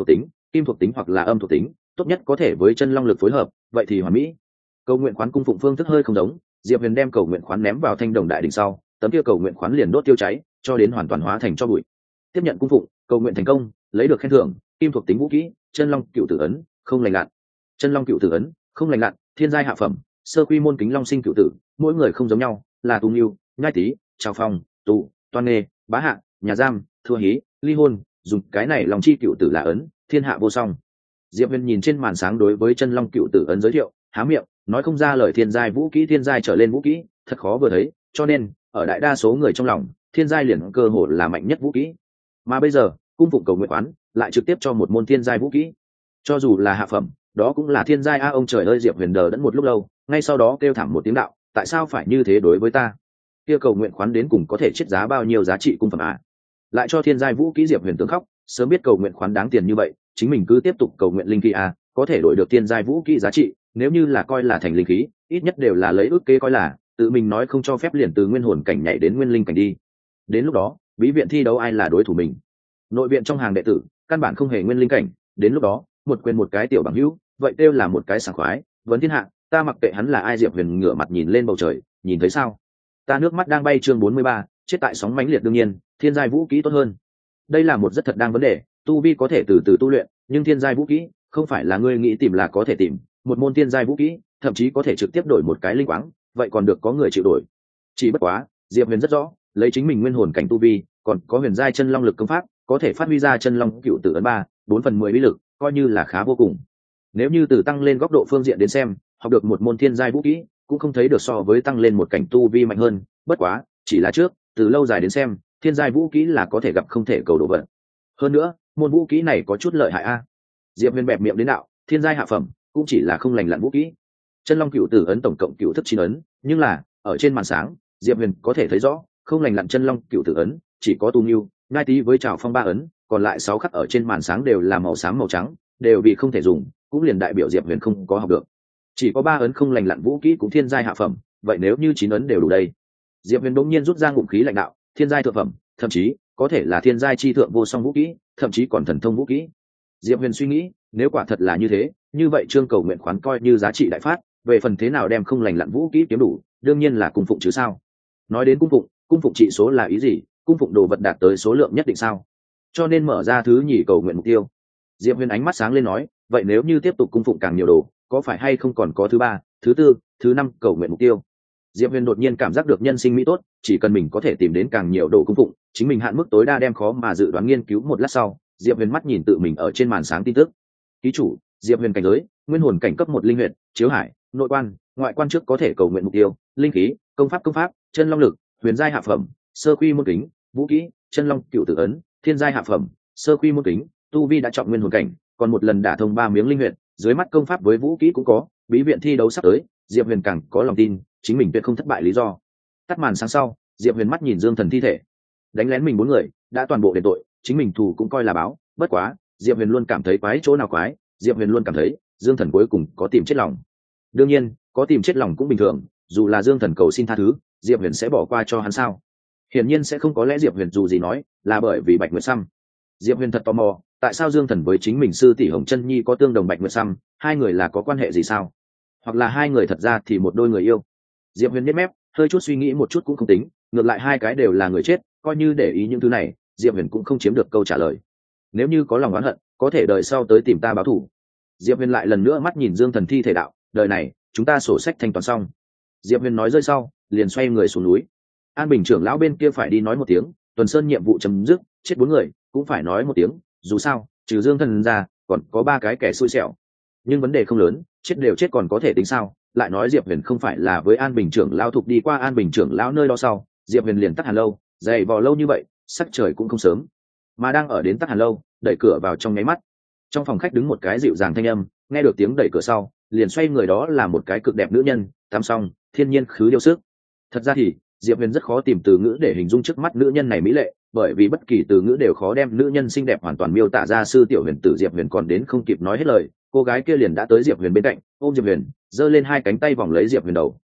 kim thuộc tính hoặc là âm thuộc tính, tốt nhất có thể với chân long lực phối hợp, vậy thì hoàn mỹ. Cầu nguyện khoán cung phụng phương thức hơi không giống, Diệp Huyền đem cầu nguyện khoán ném vào thanh đồng đại đỉnh sau, tấm kia cầu nguyện khoán liền đốt tiêu cháy, cho đến hoàn toàn hóa thành tro bụi. Tiếp nhận cung phụng, cầu nguyện thành công, lấy được khen thưởng, kim thuộc tính vũ khí, chân long cựu tử ấn, không lành lặn. Chân long cựu tử ấn, không lành lặn, thiên giai hạ phẩm, sơ quy môn kính long sinh cựu tử, mỗi người không giống nhau, là tu nghiêu, nhai tý, trào phong, tụ, toan nghê, bá hạ, nhà giam, thua hí, ly hôn, dùng cái này lòng chi cựu tử là ấn, thiên hạ vô song. Diệp Huyền nhìn trên màn sáng đối với chân long cựu tử ấn giới thiệu, há miệng nói không ra lời. Thiên giai vũ kỹ, thiên giai trở lên vũ kỹ thật khó vừa thấy, cho nên ở đại đa số người trong lòng, thiên giai liền cơ hội là mạnh nhất vũ kỹ. Mà bây giờ cung phụng cầu nguyện quán lại trực tiếp cho một môn thiên giai vũ kỹ, cho dù là hạ phẩm đó cũng là thiên giai a. Ông trời ơi, Diệp Huyền đờ đẫn một lúc lâu, ngay sau đó kêu thảm một tiếng đạo, tại sao phải như thế đối với ta? Kia cầu nguyện khoán đến cùng có thể chiết giá bao nhiêu giá trị cung phẩm à? Lại cho thiên giai vũ kỹ. Diệp Huyền tướng khóc, sớm biết cầu nguyện khoán đáng tiền như vậy, chính mình cứ tiếp tục cầu nguyện linh khí a, có thể đổi được thiên giai vũ kỹ giá trị. Nếu như là coi là thành linh khí, ít nhất đều là lấy ước kế coi là, tự mình nói không cho phép liền từ nguyên hồn cảnh nhảy đến nguyên linh cảnh đi. Đến lúc đó bí viện thi đấu ai là đối thủ mình? Nội viện trong hàng đệ tử căn bản không hề nguyên linh cảnh, đến lúc đó một quyền một cái tiểu bằng hữu, vậy kêu là một cái sảng khoái. Vấn thiên hạ, ta mặc kệ hắn là ai. Diệp Huyền ngửa mặt nhìn lên bầu trời, nhìn thấy sao? Ta nước mắt đang bay. Chương 43, chết tại sóng mãnh liệt. đương nhiên thiên giai vũ kỹ tốt hơn, đây là một rất thật đang vấn đề. Tu vi có thể từ từ tu luyện, nhưng thiên giai vũ kỹ không phải là ngươi nghĩ tìm là có thể tìm. Một môn thiên giai vũ kỹ thậm chí có thể trực tiếp đổi một cái linh quáng, vậy còn được có người chịu đổi. Chỉ bất quá Diệp Huyền rất rõ, lấy chính mình nguyên hồn cảnh tu vi, còn có huyền giai chân long lực công pháp, có thể phát huy ra chân long cựu tử ấn 3/4 uy lực, coi như là khá vô cùng. Nếu như từ tăng lên góc độ phương diện đến xem, học được một môn thiên giai vũ kỹ cũng không thấy được so với tăng lên một cảnh tu vi mạnh hơn. Bất quá chỉ là trước, từ lâu dài đến xem, thiên giai vũ kỹ là có thể gặp không thể cầu độ vận. Hơn nữa môn vũ kỹ này có chút lợi hại a. Diệp Huyền bẹp miệng đến đạo, thiên giai hạ phẩm cũng chỉ là không lành lặn vũ kỹ. Chân long cựu tử ấn tổng cộng cựu thức 9 ấn, nhưng là ở trên màn sáng Diệp Huyền có thể thấy rõ, không lành lặn chân long cựu tử ấn chỉ có tu nghiêu, ngai tý với trào phong 3 ấn, còn lại 6 khắc ở trên màn sáng đều là màu xám màu trắng, đều vì không thể dùng, cũng liền đại biểu Diệp Huyền không có học được. Chỉ có 3 ấn không lành lặn vũ kỹ cũng thiên giai hạ phẩm, vậy nếu như 9 ấn đều đủ đây. Diệp Huyền đống nhiên rút ra ngụm khí lạnh đạo, thiên giai thượng phẩm, thậm chí có thể là thiên giai chi thượng vô song vũ kỹ, thậm chí còn thần thông vũ kỹ. Diệp Huyền suy nghĩ, nếu quả thật là như thế, như vậy trương cầu nguyện khoán coi như giá trị đại phát. Về phần thế nào đem không lành lặn vũ kỹ kiếm đủ, đương nhiên là cung phụng chứ sao. Nói đến cung phụng trị số là ý gì? Cung phụng đồ vật đạt tới số lượng nhất định sao? Cho nên mở ra thứ nhì cầu nguyện mục tiêu. Diệp Huyền ánh mắt sáng lên nói, vậy nếu như tiếp tục cung phụng càng nhiều đồ, có phải hay không còn có thứ 3, thứ 4, thứ 5 cầu nguyện mục tiêu? Diệp Huyền đột nhiên cảm giác được nhân sinh mỹ tốt, chỉ cần mình có thể tìm đến càng nhiều đồ cung phụng, chính mình hạn mức tối đa đem khó mà dự đoán. Nghiên cứu một lát sau, Diệp Huyền mắt nhìn tự mình ở trên màn sáng tin tức. Ký chủ Diệp Huyền cảnh giới nguyên hồn cảnh cấp 1 linh huyệt, chiếu hải, nội quan, ngoại quan trước có thể cầu nguyện mục tiêu, linh khí, công pháp, chân long lực, huyền giai hạ phẩm, sơ quy môn kính, vũ kỹ, chân long cựu tử ấn, thiên giai hạ phẩm, sơ quy môn kính, tu vi đã trọng nguyên hồn cảnh, còn một lần đả thông 3 miếng linh huyệt. Dưới mắt công pháp với vũ kỹ cũng có, bí viện thi đấu sắp tới, Diệp Huyền càng có lòng tin chính mình tuyệt không thất bại lý do. Tắt màn sáng sau, Diệp Huyền mắt nhìn Dương Thần thi thể, đánh lén mình 4 người đã toàn bộ đền tội, chính mình thù cũng coi là báo. Bất quá Diệp Huyền luôn cảm thấy quái chỗ nào quái, Diệp Huyền luôn cảm thấy Dương Thần cuối cùng có tìm chết lòng. Đương nhiên có tìm chết lòng cũng bình thường, dù là Dương Thần cầu xin tha thứ, Diệp Huyền sẽ bỏ qua cho hắn sao? Hiển nhiên sẽ không. Có lẽ Diệp Huyền dù gì nói là bởi vì Bạch Nguyệt Săm. Diệp Huyền thật tò mò, tại sao Dương Thần với chính mình sư tỷ Hồng Chân Nhi có tương đồng Bạch Nguyệt Săm, hai người là có quan hệ gì sao? Hoặc là hai người thật ra thì một đôi người yêu? Diệp Huyền nhếch mép, hơi chút suy nghĩ một chút cũng không tính, ngược lại hai cái đều là người chết, coi như để ý những thứ này, Diệp Huyền cũng không chiếm được câu trả lời. Nếu như có lòng oán hận, có thể đời sau tới tìm ta báo thù. Diệp Huyền lại lần nữa mắt nhìn Dương Thần thi thể đạo, đời này chúng ta sổ sách thanh toán xong. Diệp Huyền nói rơi sau, liền xoay người xuống núi. An Bình trưởng lão bên kia phải đi nói một tiếng, Tuần Sơn nhiệm vụ chấm dứt, chết 4 người cũng phải nói một tiếng, dù sao trừ Dương Thần ra còn có 3 cái kẻ xui xẻo. Nhưng vấn đề không lớn, chết đều chết còn có thể tính sao? Lại nói Diệp Huyền không phải là với An Bình trưởng lão thuộc đi qua An Bình trưởng lão nơi đó sau, Diệp Huyền liền tắt hàn lâu, dày vò lâu như vậy, sắc trời cũng không sớm, mà đang ở đến tắt hàn lâu, đẩy cửa vào trong nháy mắt. Trong phòng khách đứng một cái dịu dàng thanh âm, nghe được tiếng đẩy cửa sau, liền xoay người, đó là một cái cực đẹp nữ nhân, tắm xong, thiên nhiên khứ điêu sức. Thật ra thì Diệp Huyền rất khó tìm từ ngữ để hình dung trước mắt nữ nhân này mỹ lệ, bởi vì bất kỳ từ ngữ đều khó đem nữ nhân xinh đẹp hoàn toàn miêu tả ra. Sư Tiểu Huyền tử Diệp Huyền còn đến không kịp nói hết lời, cô gái kia liền đã tới Diệp Huyền bên cạnh, ôm Diệp Huyền, giơ lên 2 cánh tay vòng lấy Diệp Huyền đầu.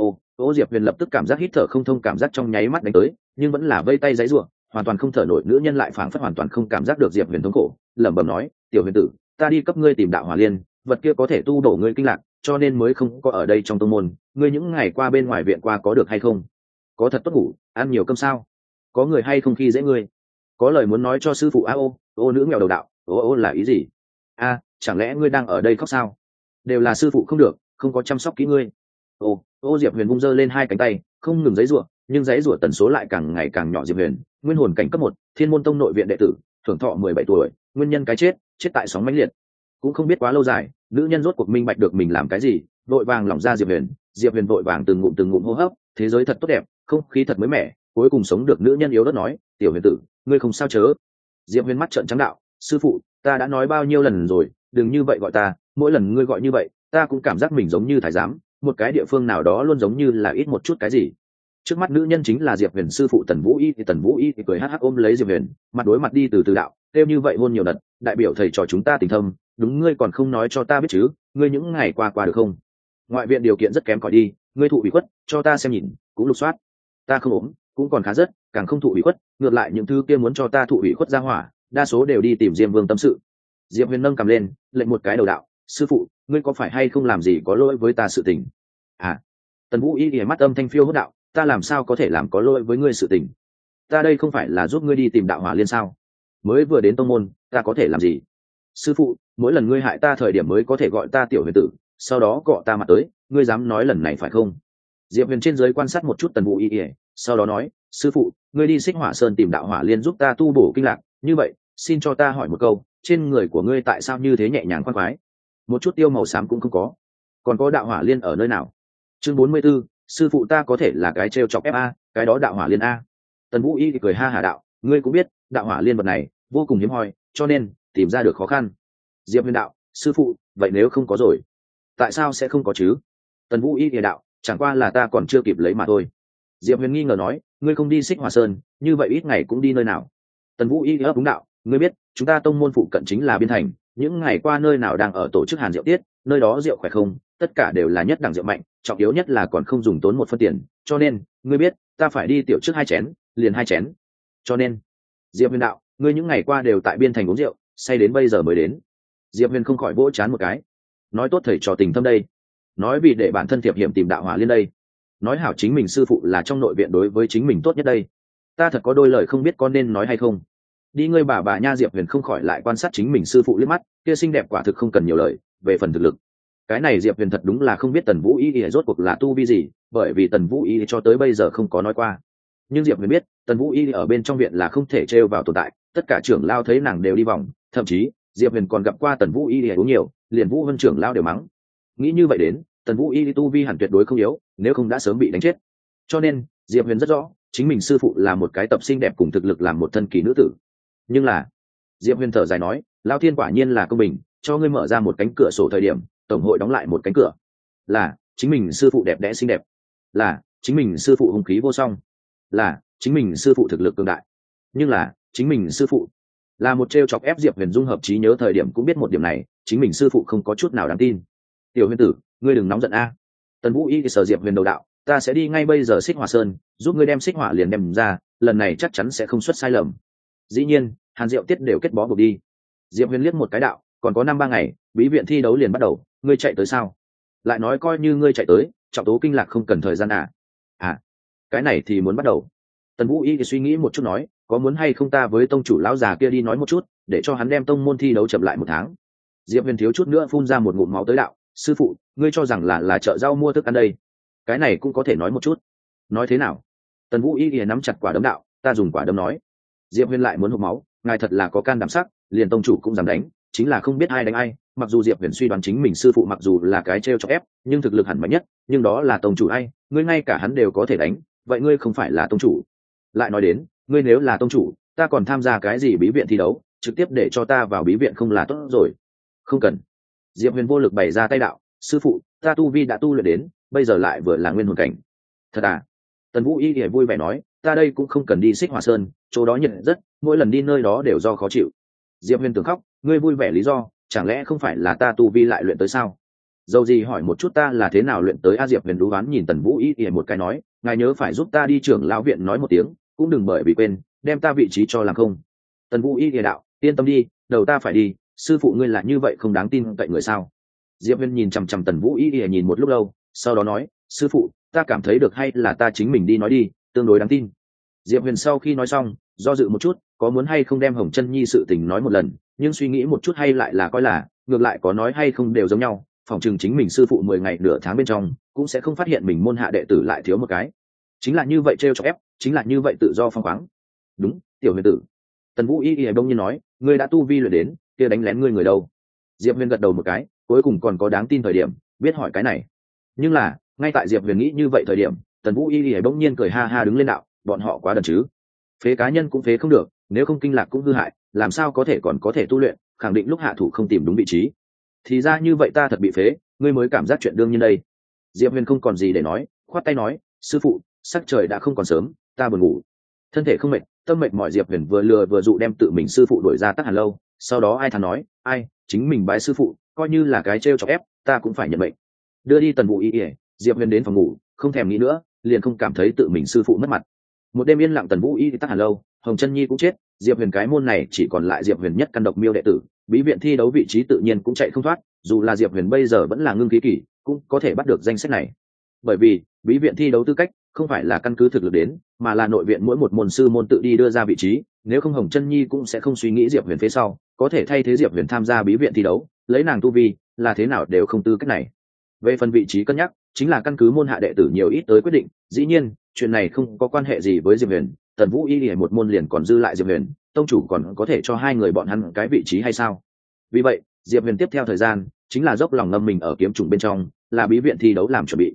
Diệp Huyền lập tức cảm giác hít thở không thông, cảm giác trong nháy mắt đánh tới, nhưng vẫn là vây tay giãy giụa, hoàn toàn không thở nổi. Nữ nhân lại phảng phất hoàn toàn không cảm giác được Diệp Huyền thống khổ, lẩm bẩm nói, "Tiểu Huyền tử, ta đi cấp ngươi tìm đạo hỏa liên, vật kia có thể tu bổ ngươi kinh lạc, cho nên mới không có ở đây trong tông môn. Ngươi những ngày qua bên ngoài viện qua có được hay không? Có thật tốt ngủ, ăn nhiều cơm sao? Có người hay không khi dễ ngươi? Có lời muốn nói cho sư phụ? Ô nữ mèo đầu đạo, ô là ý gì? Chẳng lẽ ngươi đang ở đây khóc sao? Đều là sư phụ không được, không có chăm sóc kỹ ngươi. Ô Diệp Huyền vung giơ lên hai cánh tay, không ngừng giãy giụa, nhưng giãy giụa tần số lại càng ngày càng nhỏ. Diệp Huyền, nguyên hồn cảnh cấp 1, Thiên Môn Tông nội viện đệ tử, thưởng thọ 17 tuổi, nguyên nhân cái chết tại sóng mãnh liệt. Cũng không biết quá lâu dài, nữ nhân rốt cuộc minh bạch được mình làm cái gì, vội vàng lỏng ra Diệp Huyền vội vàng từng ngụm hô hấp, thế giới thật tốt đẹp, không khí thật mới mẻ, cuối cùng sống được. Nữ nhân yếu ớt nói, tiểu Huyền tử, ngươi không sao chớ? Diệp Huyền mắt trợn trắng đạo, sư phụ, ta đã nói bao nhiêu lần rồi, đừng như vậy gọi ta, mỗi lần ngươi gọi như vậy, ta cũng cảm giác mình giống như thái giám, một cái địa phương nào đó luôn giống như là ít một chút cái gì. Trước mắt nữ nhân chính là Diệp Huyền sư phụ Tần Vũ Y. Tần Vũ Y cười hắc hắc ôm lấy Diệp Huyền, mặt đối mặt đi từ đạo, kêu như vậy hôn nhiều đợt, đại biểu thầy trò chúng ta tình thâm, đúng ngươi còn không nói cho ta biết chứ? Ngươi những ngày qua được không? Ngoại viện điều kiện rất kém cỏi đi, ngươi thụ ủy khuất, cho ta xem nhìn, cũng lục soát. Ta không ốm, cũng còn khá rất, càng không thụ ủy khuất, ngược lại những thứ kia muốn cho ta thụ ủy khuất ra hỏa, đa số đều đi tìm Diêm Vương tâm sự. Diệp Huyền nâng cầm lên, lệnh một cái đầu đạo, sư phụ, ngươi có phải hay không làm gì có lỗi với ta sự tình? Tần Vũ Y mắt âm thanh phiêu hốt đạo, ta làm sao có thể làm có lỗi với ngươi sự tình? Ta đây không phải là giúp ngươi đi tìm đạo hỏa liên sao? Mới vừa đến tông môn, ta có thể làm gì? Sư phụ, mỗi lần ngươi hại ta thời điểm mới có thể gọi ta tiểu Huyền tử, sau đó cọ ta mặt tới, ngươi dám nói lần này phải không? Diệp Huyền trên dưới quan sát một chút Tần Vũ Y, sau đó nói, sư phụ, ngươi đi Xích Hỏa Sơn tìm đạo hỏa liên giúp ta tu bổ kinh lạc, như vậy, xin cho ta hỏi một câu, trên người của ngươi tại sao như thế nhẹ nhàng khoan khoái, một chút tiêu màu xám cũng không có, còn có đạo hỏa liên ở nơi nào? Chương 44, sư phụ ta có thể là cái trêu chọc FA, cái đó đạo hỏa liên a. Tần Vũ Y thì cười ha hà đạo, ngươi cũng biết, đạo hỏa liên vật này vô cùng hiếm hoi, cho nên tìm ra được khó khăn. Diệp Huyền đạo, sư phụ, vậy nếu không có rồi, tại sao sẽ không có chứ? Tần Vũ Y thì đạo, chẳng qua là ta còn chưa kịp lấy mà thôi. Diệp Huyền nghi ngờ nói, ngươi không đi Xích Hỏa Sơn, như vậy ít ngày cũng đi nơi nào? Tần Vũ Y ấp đúng đạo, ngươi biết, chúng ta tông môn phụ cận chính là Biên Thành, những ngày qua nơi nào đang ở tổ chức hàn rượu tiết, nơi đó rượu khỏe không, tất cả đều là nhất đẳng rượu mạnh, trọng yếu nhất là còn không dùng tốn một phân tiền, cho nên ngươi biết, ta phải đi tiểu trước 2 chén, liền 2 chén. Cho nên, Diệp Huyền đạo, ngươi những ngày qua đều tại Biên Thành uống rượu, say đến bây giờ mới đến. Diệp Huyền không khỏi vỗ chán một cái, nói tốt thầy trò tình thâm đây, nói vì để bản thân thiệp hiểm tìm đạo hỏa liên đây, nói hảo chính mình sư phụ là trong nội viện đối với chính mình tốt nhất đây, ta thật có đôi lời không biết có nên nói hay không. Đi ngươi bà nha. Diệp Huyền không khỏi lại quan sát chính mình sư phụ liếc mắt, kia xinh đẹp quả thực không cần nhiều lời, về phần thực lực, cái này Diệp Huyền thật đúng là không biết Tần Vũ Y rốt cuộc là tu vi gì, bởi vì Tần Vũ Y cho tới bây giờ không có nói qua. Nhưng Diệp Huyền biết, Tần Vũ Y ở bên trong viện là không thể trêu vào tồn tại, tất cả trưởng lao thấy nàng đều đi vòng, thậm chí Diệp Huyền còn gặp qua Tần Vũ Y uống nhiều, liền Vũ Vân trưởng lao đều mắng. Nghĩ như vậy đến, Tần Vũ Y tu vi hẳn tuyệt đối không yếu, nếu không đã sớm bị đánh chết. Cho nên, Diệp Huyền rất rõ, chính mình sư phụ là một cái tập xinh đẹp cùng thực lực làm một thân kỳ nữ tử. Nhưng là, Diệp Huyền thở dài nói, Lão Thiên quả nhiên là công bình, cho ngươi mở ra một cánh cửa sổ thời điểm, tổng hội đóng lại một cánh cửa. Là chính mình sư phụ đẹp đẽ xinh đẹp, là chính mình sư phụ hung khí vô song, là chính mình sư phụ thực lực cường đại. Nhưng là chính mình sư phụ là một trêu chọc ép. Diệp Huyền dung hợp trí nhớ thời điểm cũng biết một điểm này, chính mình sư phụ không có chút nào đáng tin. Tiểu Huyền tử, ngươi đừng nóng giận a. Tần Vũ Y thì sở Diệp Huyền đầu đạo, ta sẽ đi ngay bây giờ Xích Hỏa Sơn, giúp ngươi đem xích hỏa liền đem ra, lần này chắc chắn sẽ không xuất sai lầm. Dĩ nhiên, Hàn Diệu Tiết đều kết bó buộc đi. Diệp Huyền liếc một cái đạo, còn có 5-3 ngày, bí viện thi đấu liền bắt đầu, ngươi chạy tới sao? Lại nói coi như ngươi chạy tới, trọng tố kinh lạc không cần thời gian à? Cái này thì muốn bắt đầu. Tần Vũ Y thì suy nghĩ một chút nói, có muốn hay không ta với tông chủ lão già kia đi nói một chút, để cho hắn đem tông môn thi đấu chậm lại 1 tháng. Diệp Huyền thiếu chút nữa phun ra một ngụm máu tới đạo, sư phụ, ngươi cho rằng là chợ rau mua thức ăn đây? Cái này cũng có thể nói một chút. Nói thế nào? Tần Vũ Y thì nắm chặt quả đấm đạo, ta dùng quả đấm nói. Diệp Huyền lại muốn hộc máu, ngài thật là có can đảm sắc, liền tông chủ cũng dám đánh, chính là không biết ai đánh ai. Mặc dù Diệp Huyền suy đoán chính mình sư phụ mặc dù là cái trêu chọc ép, nhưng thực lực hẳn mạnh nhất, nhưng đó là tông chủ ai, ngươi ngay cả hắn đều có thể đánh, vậy ngươi không phải là tông chủ. Lại nói đến, ngươi nếu là tông chủ, ta còn tham gia cái gì bí viện thi đấu, trực tiếp để cho ta vào bí viện không là tốt rồi. Không cần. Diệp Huyền vô lực bày ra tay đạo, sư phụ, ta tu vi đã tu luyện đến, bây giờ lại vừa là nguyên hồn cảnh. Thật à? Tần Vũ Y thì vui vẻ nói, ta đây cũng không cần đi Xích Hỏa Sơn, chỗ đó nhiệt rất, mỗi lần đi nơi đó đều do khó chịu. Diệp Huyền tưởng khóc, ngươi vui vẻ lý do, chẳng lẽ không phải là ta tu vi lại luyện tới sao? Dầu gì hỏi một chút ta là thế nào luyện tới a? Diệp Huyền đú đoán nhìn Tần Vũ Y thì một cái nói, ngài nhớ phải giúp ta đi trưởng lão viện nói một tiếng, cũng đừng bởi vì quên, đem ta vị trí cho làm không. Tần Vũ Y thì đạo, yên tâm đi, đầu ta phải đi, sư phụ ngươi là như vậy không đáng tin cậy người sao? Diệp Huyền nhìn chằm chằm Tần Vũ Y nhìn một lúc lâu, sau đó nói, sư phụ, ta cảm thấy được hay là ta chính mình đi nói đi, tương đối đáng tin. Diệp Huyền sau khi nói xong, do dự một chút, có muốn hay không đem Hồng Chân Nhi sự tình nói một lần, nhưng suy nghĩ một chút hay lại là coi là, ngược lại có nói hay không đều giống nhau, phòng trường chính mình sư phụ 10 ngày nửa tháng bên trong, cũng sẽ không phát hiện mình môn hạ đệ tử lại thiếu một cái. Chính là như vậy trêu chọc ép, chính là như vậy tự do phóng khoáng. Đúng, tiểu Huyền tử. Tần Vũ Y đông nhiên nói, ngươi đã tu vi luyện đến, kia đánh lén ngươi người đâu? Diệp Huyền gật đầu một cái, cuối cùng còn có đáng tin thời điểm, biết hỏi cái này. Nhưng là, ngay tại Diệp Huyền nghĩ như vậy thời điểm, Tần Vũ Y bỗng nhiên cười ha ha đứng lên đạo, bọn họ quá đần chứ? Phế cá nhân cũng phế không được, nếu không kinh lạc cũng hư hại, làm sao có thể còn có thể tu luyện, khẳng định lúc hạ thủ không tìm đúng vị trí. Thì ra như vậy ta thật bị phế, ngươi mới cảm giác chuyện đương nhiên đây. Diệp Huyền không còn gì để nói, khoát tay nói, sư phụ, sắc trời đã không còn sớm, ta buồn ngủ. Thân thể không mệt, tâm mệt mỏi Diệp Huyền vừa lừa vừa dụ đem tự mình sư phụ đuổi ra Tắc Hàn lâu, sau đó ai thà nói, ai, chính mình bái sư phụ, coi như là cái trêu chọc ép, ta cũng phải nhận mệnh. Đưa đi Tần Vũ Y, Diệp Huyền đến phòng ngủ, không thèm nghĩ nữa, liền không cảm thấy tự mình sư phụ mất mặt. Một đêm yên lặng Tần Vũ Y Tắc Hàn lâu, Hồng Chân Nhi cũng chết, Diệp Huyền cái môn này chỉ còn lại Diệp Huyền nhất căn độc miêu đệ tử, bí viện thi đấu vị trí tự nhiên cũng chạy không thoát, dù là Diệp Huyền bây giờ vẫn là ngưng khí kỳ, cũng có thể bắt được danh sách này. Bởi vì, bí viện thi đấu tư cách không phải là căn cứ thực lực đến, mà là nội viện mỗi một môn sư môn tự đi đưa ra vị trí, nếu không Hồng Chân Nhi cũng sẽ không suy nghĩ Diệp Huyền phía sau, có thể thay thế Diệp Huyền tham gia bí viện thi đấu, lấy nàng tu vi, là thế nào đều không tư cách này. Về phần vị trí cân nhắc, chính là căn cứ môn hạ đệ tử nhiều ít tới quyết định, dĩ nhiên, chuyện này không có quan hệ gì với Diệp Huyền, Tần Vũ Y một môn liền còn dư lại Diệp Huyền, tông chủ còn có thể cho hai người bọn hắn cái vị trí hay sao? Vì vậy, Diệp Huyền tiếp theo thời gian, chính là dốc lòng ngâm mình ở kiếm trùng bên trong, là bí viện thi đấu làm chuẩn bị.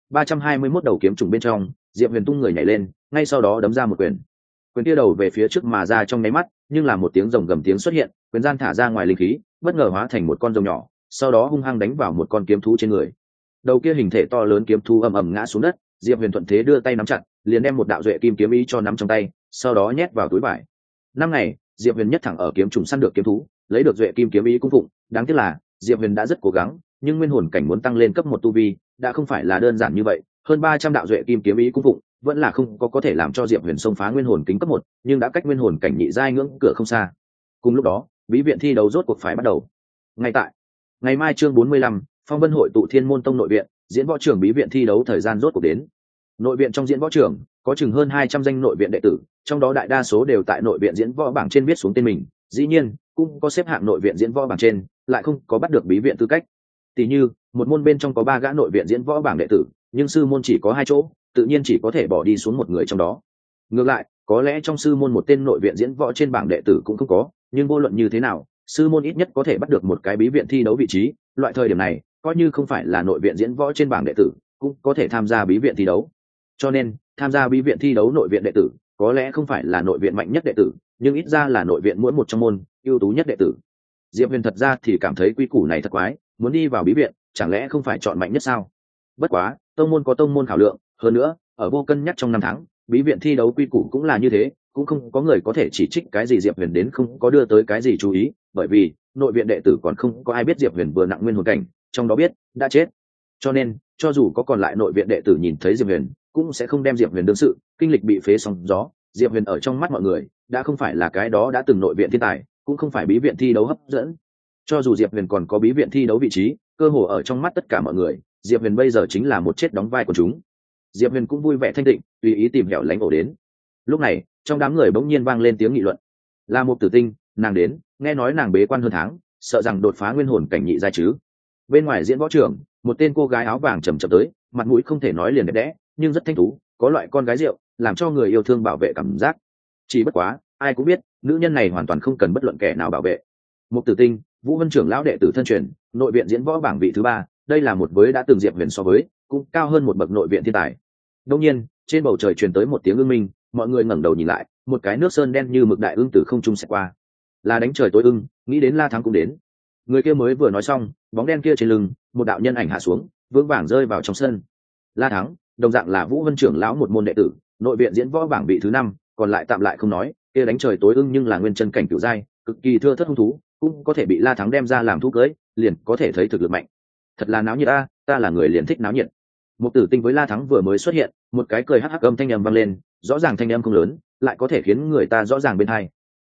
321 đầu kiếm trùng bên trong, Diệp Huyền tung người nhảy lên, ngay sau đó đấm ra một quyền. Quyền kia đầu về phía trước mà ra trong nháy mắt, nhưng là một tiếng rồng gầm tiếng xuất hiện, quyền gian thả ra ngoài linh khí, bất ngờ hóa thành một con rồng nhỏ, sau đó hung hăng đánh vào một con kiếm thú trên người. Đầu kia hình thể to lớn kiếm thú ầm ầm ngã xuống đất, Diệp Huyền thuận thế đưa tay nắm chặt, liền đem một đạo duệ kim kiếm ý cho nắm trong tay, sau đó nhét vào túi vải. Năm ngày, Diệp Huyền nhất thẳng ở kiếm trùng săn được kiếm thú, lấy được duệ kim kiếm ý cung phụng, đáng tiếc là Diệp Huyền đã rất cố gắng, nhưng nguyên hồn cảnh muốn tăng lên cấp 1 tu vi, đã không phải là đơn giản như vậy, hơn 300 đạo duệ kim kiếm ý cung phụng, vẫn là không có thể làm cho Diệp Huyền xông phá nguyên hồn kính cấp 1, nhưng đã cách nguyên hồn cảnh nhị giai ngưỡng cửa không xa. Cùng lúc đó, bí viện thi đấu rốt cuộc phải bắt đầu. Ngay tại ngày mai chương 45, Phong Vân hội tụ Thiên Môn Tông nội viện, diễn võ trường bí viện thi đấu thời gian rốt cuộc đến. Nội viện trong diễn võ trường có chừng hơn 200 danh nội viện đệ tử, trong đó đại đa số đều tại nội viện diễn võ bảng trên viết xuống tên mình, dĩ nhiên cũng có xếp hạng nội viện diễn võ bảng trên, lại không có bắt được bí viện tư cách. Tỷ như, một môn bên trong có 3 gã nội viện diễn võ bảng đệ tử, nhưng sư môn chỉ có 2 chỗ, tự nhiên chỉ có thể bỏ đi xuống một người trong đó. Ngược lại, có lẽ trong sư môn một tên nội viện diễn võ trên bảng đệ tử cũng không có, nhưng vô luận như thế nào, sư môn ít nhất có thể bắt được một cái bí viện thi đấu vị trí, loại thời điểm này, coi như không phải là nội viện diễn võ trên bảng đệ tử, cũng có thể tham gia bí viện thi đấu. Cho nên, tham gia bí viện thi đấu nội viện đệ tử, có lẽ không phải là nội viện mạnh nhất đệ tử, nhưng ít ra là nội viện mỗi một trong môn ưu tú nhất đệ tử. Diệp Huyền thật ra thì cảm thấy quy củ này thật quái, muốn đi vào bí viện, chẳng lẽ không phải chọn mạnh nhất sao? Bất quá, tông môn có tông môn khảo lượng, hơn nữa, ở vô cân nhắc trong 5 tháng, bí viện thi đấu quy củ cũng là như thế, cũng không có người có thể chỉ trích cái gì Diệp Huyền đến không có đưa tới cái gì chú ý, bởi vì nội viện đệ tử còn không có ai biết Diệp Huyền vừa nặng nguyên hồn cảnh, trong đó biết đã chết. Cho nên, cho dù có còn lại nội viện đệ tử nhìn thấy Diệp Huyền, cũng sẽ không đem Diệp Huyền đương sự, kinh lịch bị phế sóng gió, Diệp Huyền ở trong mắt mọi người, đã không phải là cái đó đã từng nội viện thiên tài, cũng không phải bí viện thi đấu hấp dẫn. Cho dù Diệp Huyền còn có bí viện thi đấu vị trí, cơ hồ ở trong mắt tất cả mọi người, Diệp Huyền bây giờ chính là một chết đóng vai của chúng. Diệp Huyền cũng vui vẻ thanh tịnh, tùy ý tìm hẻo lánh ổ đến. Lúc này, trong đám người bỗng nhiên vang lên tiếng nghị luận. Là một Tử Tinh, nàng đến, nghe nói nàng bế quan hơn tháng, sợ rằng đột phá nguyên hồn cảnh nhị giai chứ. Bên ngoài diễn võ trường, một tên cô gái áo vàng chậm chậm tới, mặt mũi không thể nói liền đẹp đẽ, nhưng rất thanh tú, có loại con gái rượu, làm cho người yêu thương bảo vệ cảm giác. Chỉ bất quá, ai cũng biết, nữ nhân này hoàn toàn không cần bất luận kẻ nào bảo vệ. Mục Tử Tinh, Vũ Vân trưởng lão đệ tử thân truyền, nội viện diễn võ bảng vị thứ 3, đây là một với đã từng Diệp Huyền so với, cũng cao hơn một bậc nội viện thiên tài. Đương nhiên, trên bầu trời truyền tới một tiếng ưng minh, mọi người ngẩng đầu nhìn lại, một cái nước sơn đen như mực đại ưng từ không trung xẹt qua. Là đánh trời tối ưng, nghĩ đến La Thắng cũng đến. Người kia mới vừa nói xong, bóng đen kia trên lưng, một đạo nhân ảnh hạ xuống, vững vàng rơi vào trong sân. La Thắng, đồng dạng là Vũ Vân trưởng lão một môn đệ tử, nội viện diễn võ bảng vị thứ 5, còn lại tạm lại không nói, kia đánh trời tối ưng nhưng là nguyên chân cảnh cửu giai, cực kỳ thưa thớt hung thú, cũng có thể bị La Thắng đem ra làm thú cưới, liền có thể thấy thực lực mạnh. Thật là náo nhiệt ta là người liền thích náo nhiệt. Một Tử Tinh với La Thắng vừa mới xuất hiện, một cái cười hắc hắc âm thanh âm vang lên, rõ ràng thanh âm không lớn, lại có thể khiến người ta rõ ràng bên tai.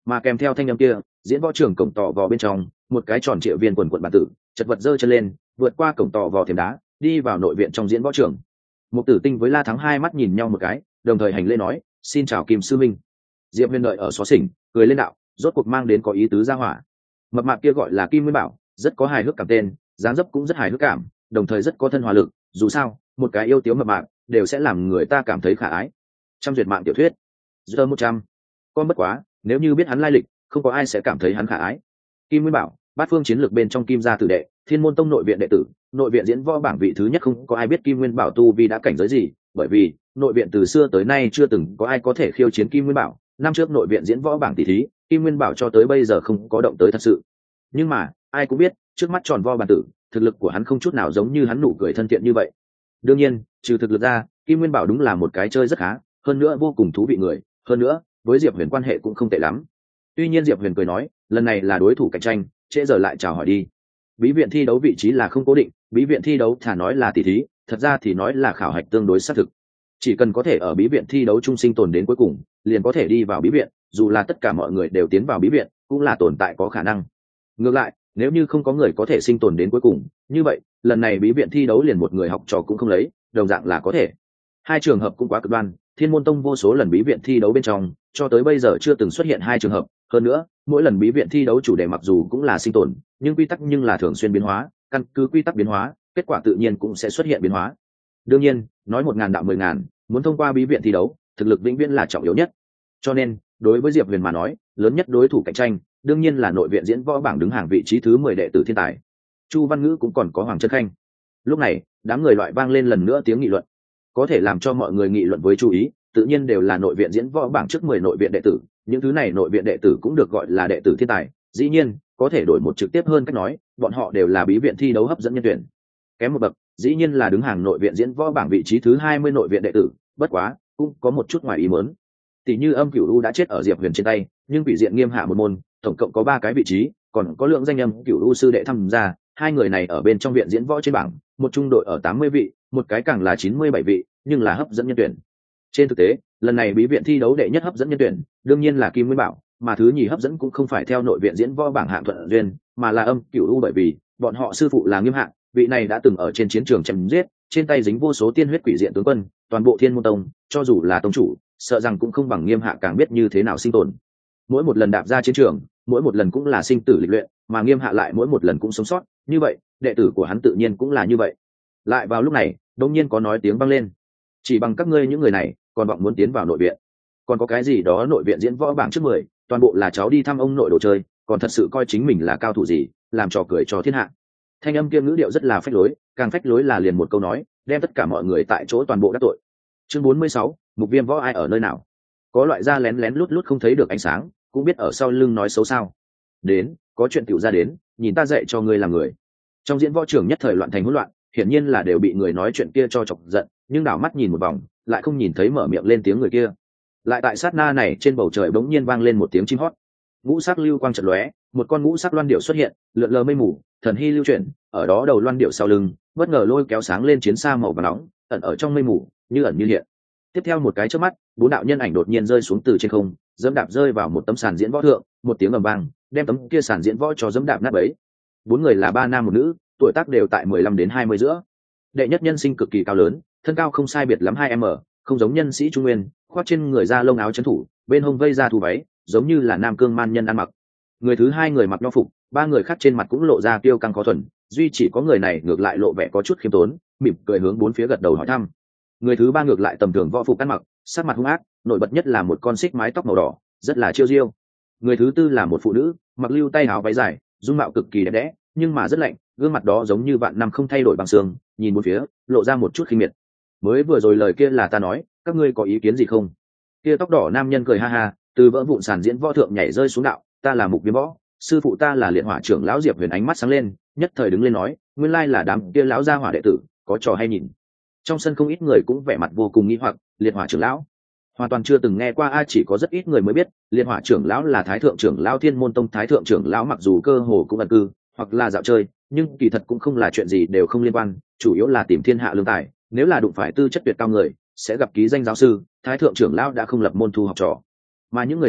Mà kèm theo thanh âm kia, diễn võ trường cổng tò vò bên trong một cái tròn trịa viên quần quận bản tử chật vật giơ chân lên, vượt qua cổng tò vò thềm đá, đi vào nội viện trong diễn võ trường. Một Tử Tinh với La Thắng hai mắt nhìn nhau một cái, đồng thời hành lễ nói: xin chào Kim sư minh. Diệp Huyền đợi ở xó xỉnh cười lên đạo: rốt cuộc mang đến có ý tứ ra hỏa. Mập mạp kia gọi là Kim Nguyên Bảo, rất có hài hước cảm tên, dáng dấp cũng rất hài hước cảm, đồng thời rất có thân hòa lực, dù sao một cái yêu tiếu mập mạp đều sẽ làm người ta cảm thấy khả ái. Trăm duyệt mạng tiểu thuyết giờ 100. Con bất quá, nếu như biết hắn lai lịch, không có ai sẽ cảm thấy hắn khả ái. Kim Nguyên Bảo, bát phương chiến lược bên trong Kim gia tử đệ, Thiên Môn Tông nội viện đệ tử, nội viện diễn võ bảng vị thứ nhất, không có ai biết Kim Nguyên Bảo tu vi đã cảnh giới gì, bởi vì nội viện từ xưa tới nay chưa từng có ai có thể khiêu chiến Kim Nguyên Bảo. Năm trước nội viện diễn võ bảng tỷ thí, Kim Nguyên Bảo cho tới bây giờ không có động tới thật sự. Nhưng mà ai cũng biết, trước mắt tròn vo bàn tử, thực lực của hắn không chút nào giống như hắn nụ cười thân thiện như vậy. Đương nhiên, trừ thực lực ra, Kim Nguyên Bảo đúng là một cái chơi rất khá, hơn nữa vô cùng thú vị người, hơn nữa với Diệp Huyền quan hệ cũng không tệ lắm. Tuy nhiên Diệp Huyền cười nói, lần này là đối thủ cạnh tranh, trễ giờ lại chào hỏi đi. Bí viện thi đấu vị trí là không cố định, bí viện thi đấu thả nói là tỷ thí, thật ra thì nói là khảo hạch tương đối xác thực. Chỉ cần có thể ở bí viện thi đấu chung sinh tồn đến cuối cùng, liền có thể đi vào bí viện, dù là tất cả mọi người đều tiến vào bí viện, cũng là tồn tại có khả năng. Ngược lại, nếu như không có người có thể sinh tồn đến cuối cùng, như vậy lần này bí viện thi đấu liền một người học trò cũng không lấy, đồng dạng là có thể. Hai trường hợp cũng quá cực đoan, Thiên Môn Tông vô số lần bí viện thi đấu bên trong, cho tới bây giờ chưa từng xuất hiện hai trường hợp. Hơn nữa, mỗi lần bí viện thi đấu chủ đề mặc dù cũng là sinh tồn, nhưng quy tắc nhưng là thường xuyên biến hóa, căn cứ quy tắc biến hóa, kết quả tự nhiên cũng sẽ xuất hiện biến hóa. Đương nhiên, nói 1000 đạo 10.000, muốn thông qua bí viện thi đấu, thực lực vĩnh viễn là trọng yếu nhất. Cho nên, đối với Diệp Huyền mà nói, lớn nhất đối thủ cạnh tranh, đương nhiên là nội viện diễn võ bảng đứng hàng vị trí thứ 10 đệ tử thiên tài. Chu Văn Ngữ cũng còn có Hoàng Chân Khanh. Lúc này, đám người loại vang lên lần nữa tiếng nghị luận. Có thể làm cho mọi người nghị luận với chú ý, tự nhiên đều là nội viện diễn võ bảng trước 10 nội viện đệ tử, những thứ này nội viện đệ tử cũng được gọi là đệ tử thiên tài. Dĩ nhiên, có thể đổi một trực tiếp hơn cách nói, bọn họ đều là bí viện thi đấu hấp dẫn nhân tuyển. Kém một bậc, dĩ nhiên là đứng hàng nội viện diễn võ bảng vị trí thứ 20 nội viện đệ tử, bất quá, cũng có một chút ngoài ý muốn. Tỷ như Âm Cửu U đã chết ở Diệp Huyền trên tay, nhưng bị diện Nghiêm Hạ một môn, tổng cộng có 3 cái vị trí, còn có lượng danh Âm Cửu U sư đệ tham gia, hai người này ở bên trong viện diễn võ trên bảng, một trung đội ở 80 vị, một cái càng là 97 vị, nhưng là hấp dẫn nhân tuyển. Trên thực tế, lần này bí viện thi đấu đệ nhất hấp dẫn nhân tuyển, đương nhiên là Kim Nguyên Bảo, mà thứ nhì hấp dẫn cũng không phải theo nội viện diễn võ bảng hạng thuận duyên, mà là Âm Cửu U, bởi vì bọn họ sư phụ là Nghiêm Hạ, vị này đã từng ở trên chiến trường chém giết, trên tay dính vô số tiên huyết quỷ diện tướng quân, toàn bộ Thiên Môn Tông, cho dù là tông chủ, sợ rằng cũng không bằng Nghiêm Hạ càng biết như thế nào sinh tồn. Mỗi một lần đạp ra chiến trường, mỗi một lần cũng là sinh tử lịch luyện, mà Nghiêm Hạ lại mỗi một lần cũng sống sót, như vậy, đệ tử của hắn tự nhiên cũng là như vậy. Lại vào lúc này, đột nhiên có nói tiếng vang lên. Chỉ bằng các ngươi những người này, còn vọng muốn tiến vào nội viện? Còn có cái gì đó nội viện diễn võ bảng trước 10, toàn bộ là cháu đi thăm ông nội đồ chơi, còn thật sự coi chính mình là cao thủ gì, làm trò cười cho thiên hạ. Thanh âm kia ngữ điệu rất là phách lối, càng phách lối là liền một câu nói, đem tất cả mọi người tại chỗ toàn bộ đắc tội. Chương 46, Mục Viêm võ ai ở nơi nào? Có loại da lén lén lút lút không thấy được ánh sáng, cũng biết ở sau lưng nói xấu sao? Đến, có chuyện tiểu ra đến, nhìn ta dạy cho ngươi làm người. Trong diễn võ trường nhất thời loạn thành hỗn loạn, hiển nhiên là đều bị người nói chuyện kia cho chọc giận, nhưng đảo mắt nhìn một vòng, lại không nhìn thấy mở miệng lên tiếng người kia. Lại tại sát na này, trên bầu trời bỗng nhiên vang lên một tiếng chim hót. Ngũ sắc lưu quang chợt lóe, một con ngũ sắc loan điệu xuất hiện, lượn lờ mây mù, thần hy lưu chuyển, ở đó đầu loan điệu sau lưng, bất ngờ lôi kéo sáng lên chiến xa màu vàng nóng, ẩn ở trong mây mù, như ẩn như hiện. Tiếp theo một cái chớp mắt, 4 đạo nhân ảnh đột nhiên rơi xuống từ trên không, dẫm đạp rơi vào một tấm sàn diễn võ thượng, một tiếng ầm vang, đem tấm kia sàn diễn võ cho dẫm đạp nát bấy. 4 người là 3 nam một nữ, tuổi tác đều tại 15 đến 20 giữa. Đệ nhất nhân sinh cực kỳ cao lớn, thân cao không sai biệt lắm 2m, không giống nhân sĩ trung nguyên, khoác trên người da lông áo trấn thủ, bên hông vây ra thu váy, giống như là nam cương man nhân ăn mặc. Người thứ hai người mặc nho phục, 3 người khác trên mặt cũng lộ ra kiêu căng khó thuần, duy chỉ có người này ngược lại lộ vẻ có chút khiêm tốn, mỉm cười hướng 4 phía gật đầu hỏi thăm. Người thứ ba ngược lại tầm thường võ phục ăn mặc, sắc mặt hung ác, nổi bật nhất là một con xích mái tóc màu đỏ, rất là chiêu diêu. Người thứ tư là một phụ nữ, mặc lưu tay áo váy dài, dung mạo cực kỳ đẹp đẽ, nhưng mà rất lạnh, gương mặt đó giống như vạn năm không thay đổi bằng sương, nhìn bốn phía, lộ ra một chút khinh miệt. Mới vừa rồi lời kia là ta nói, các ngươi có ý kiến gì không? Kia tóc đỏ nam nhân cười ha ha, từ vỡ vụn sàn diễn võ thượng nhảy rơi xuống đạo, ta là Mục Viêm võ, sư phụ ta là Liệt Hỏa trưởng lão Diệp Huyền, ánh mắt sáng lên, nhất thời đứng lên nói, nguyên lai là đám kia lão gia hỏa đệ tử, có trò hay nhìn. Trong sân không ít người cũng vẻ mặt vô cùng nghi hoặc, Liệt Hỏa trưởng lão hoàn toàn chưa từng nghe qua, ai chỉ có rất ít người mới biết, Liệt Hỏa trưởng lão là Thái thượng trưởng lão Thiên Môn Tông Thái thượng trưởng lão, mặc dù cơ hồ cũng ẩn cư hoặc là dạo chơi, nhưng kỳ thật cũng không là chuyện gì đều không liên quan, chủ yếu là tìm thiên hạ lương tài, nếu là đụng phải tư chất tuyệt cao người, sẽ gặp ký danh giáo sư, Thái thượng trưởng lão đã không lập môn thu học trò. Mà những người này,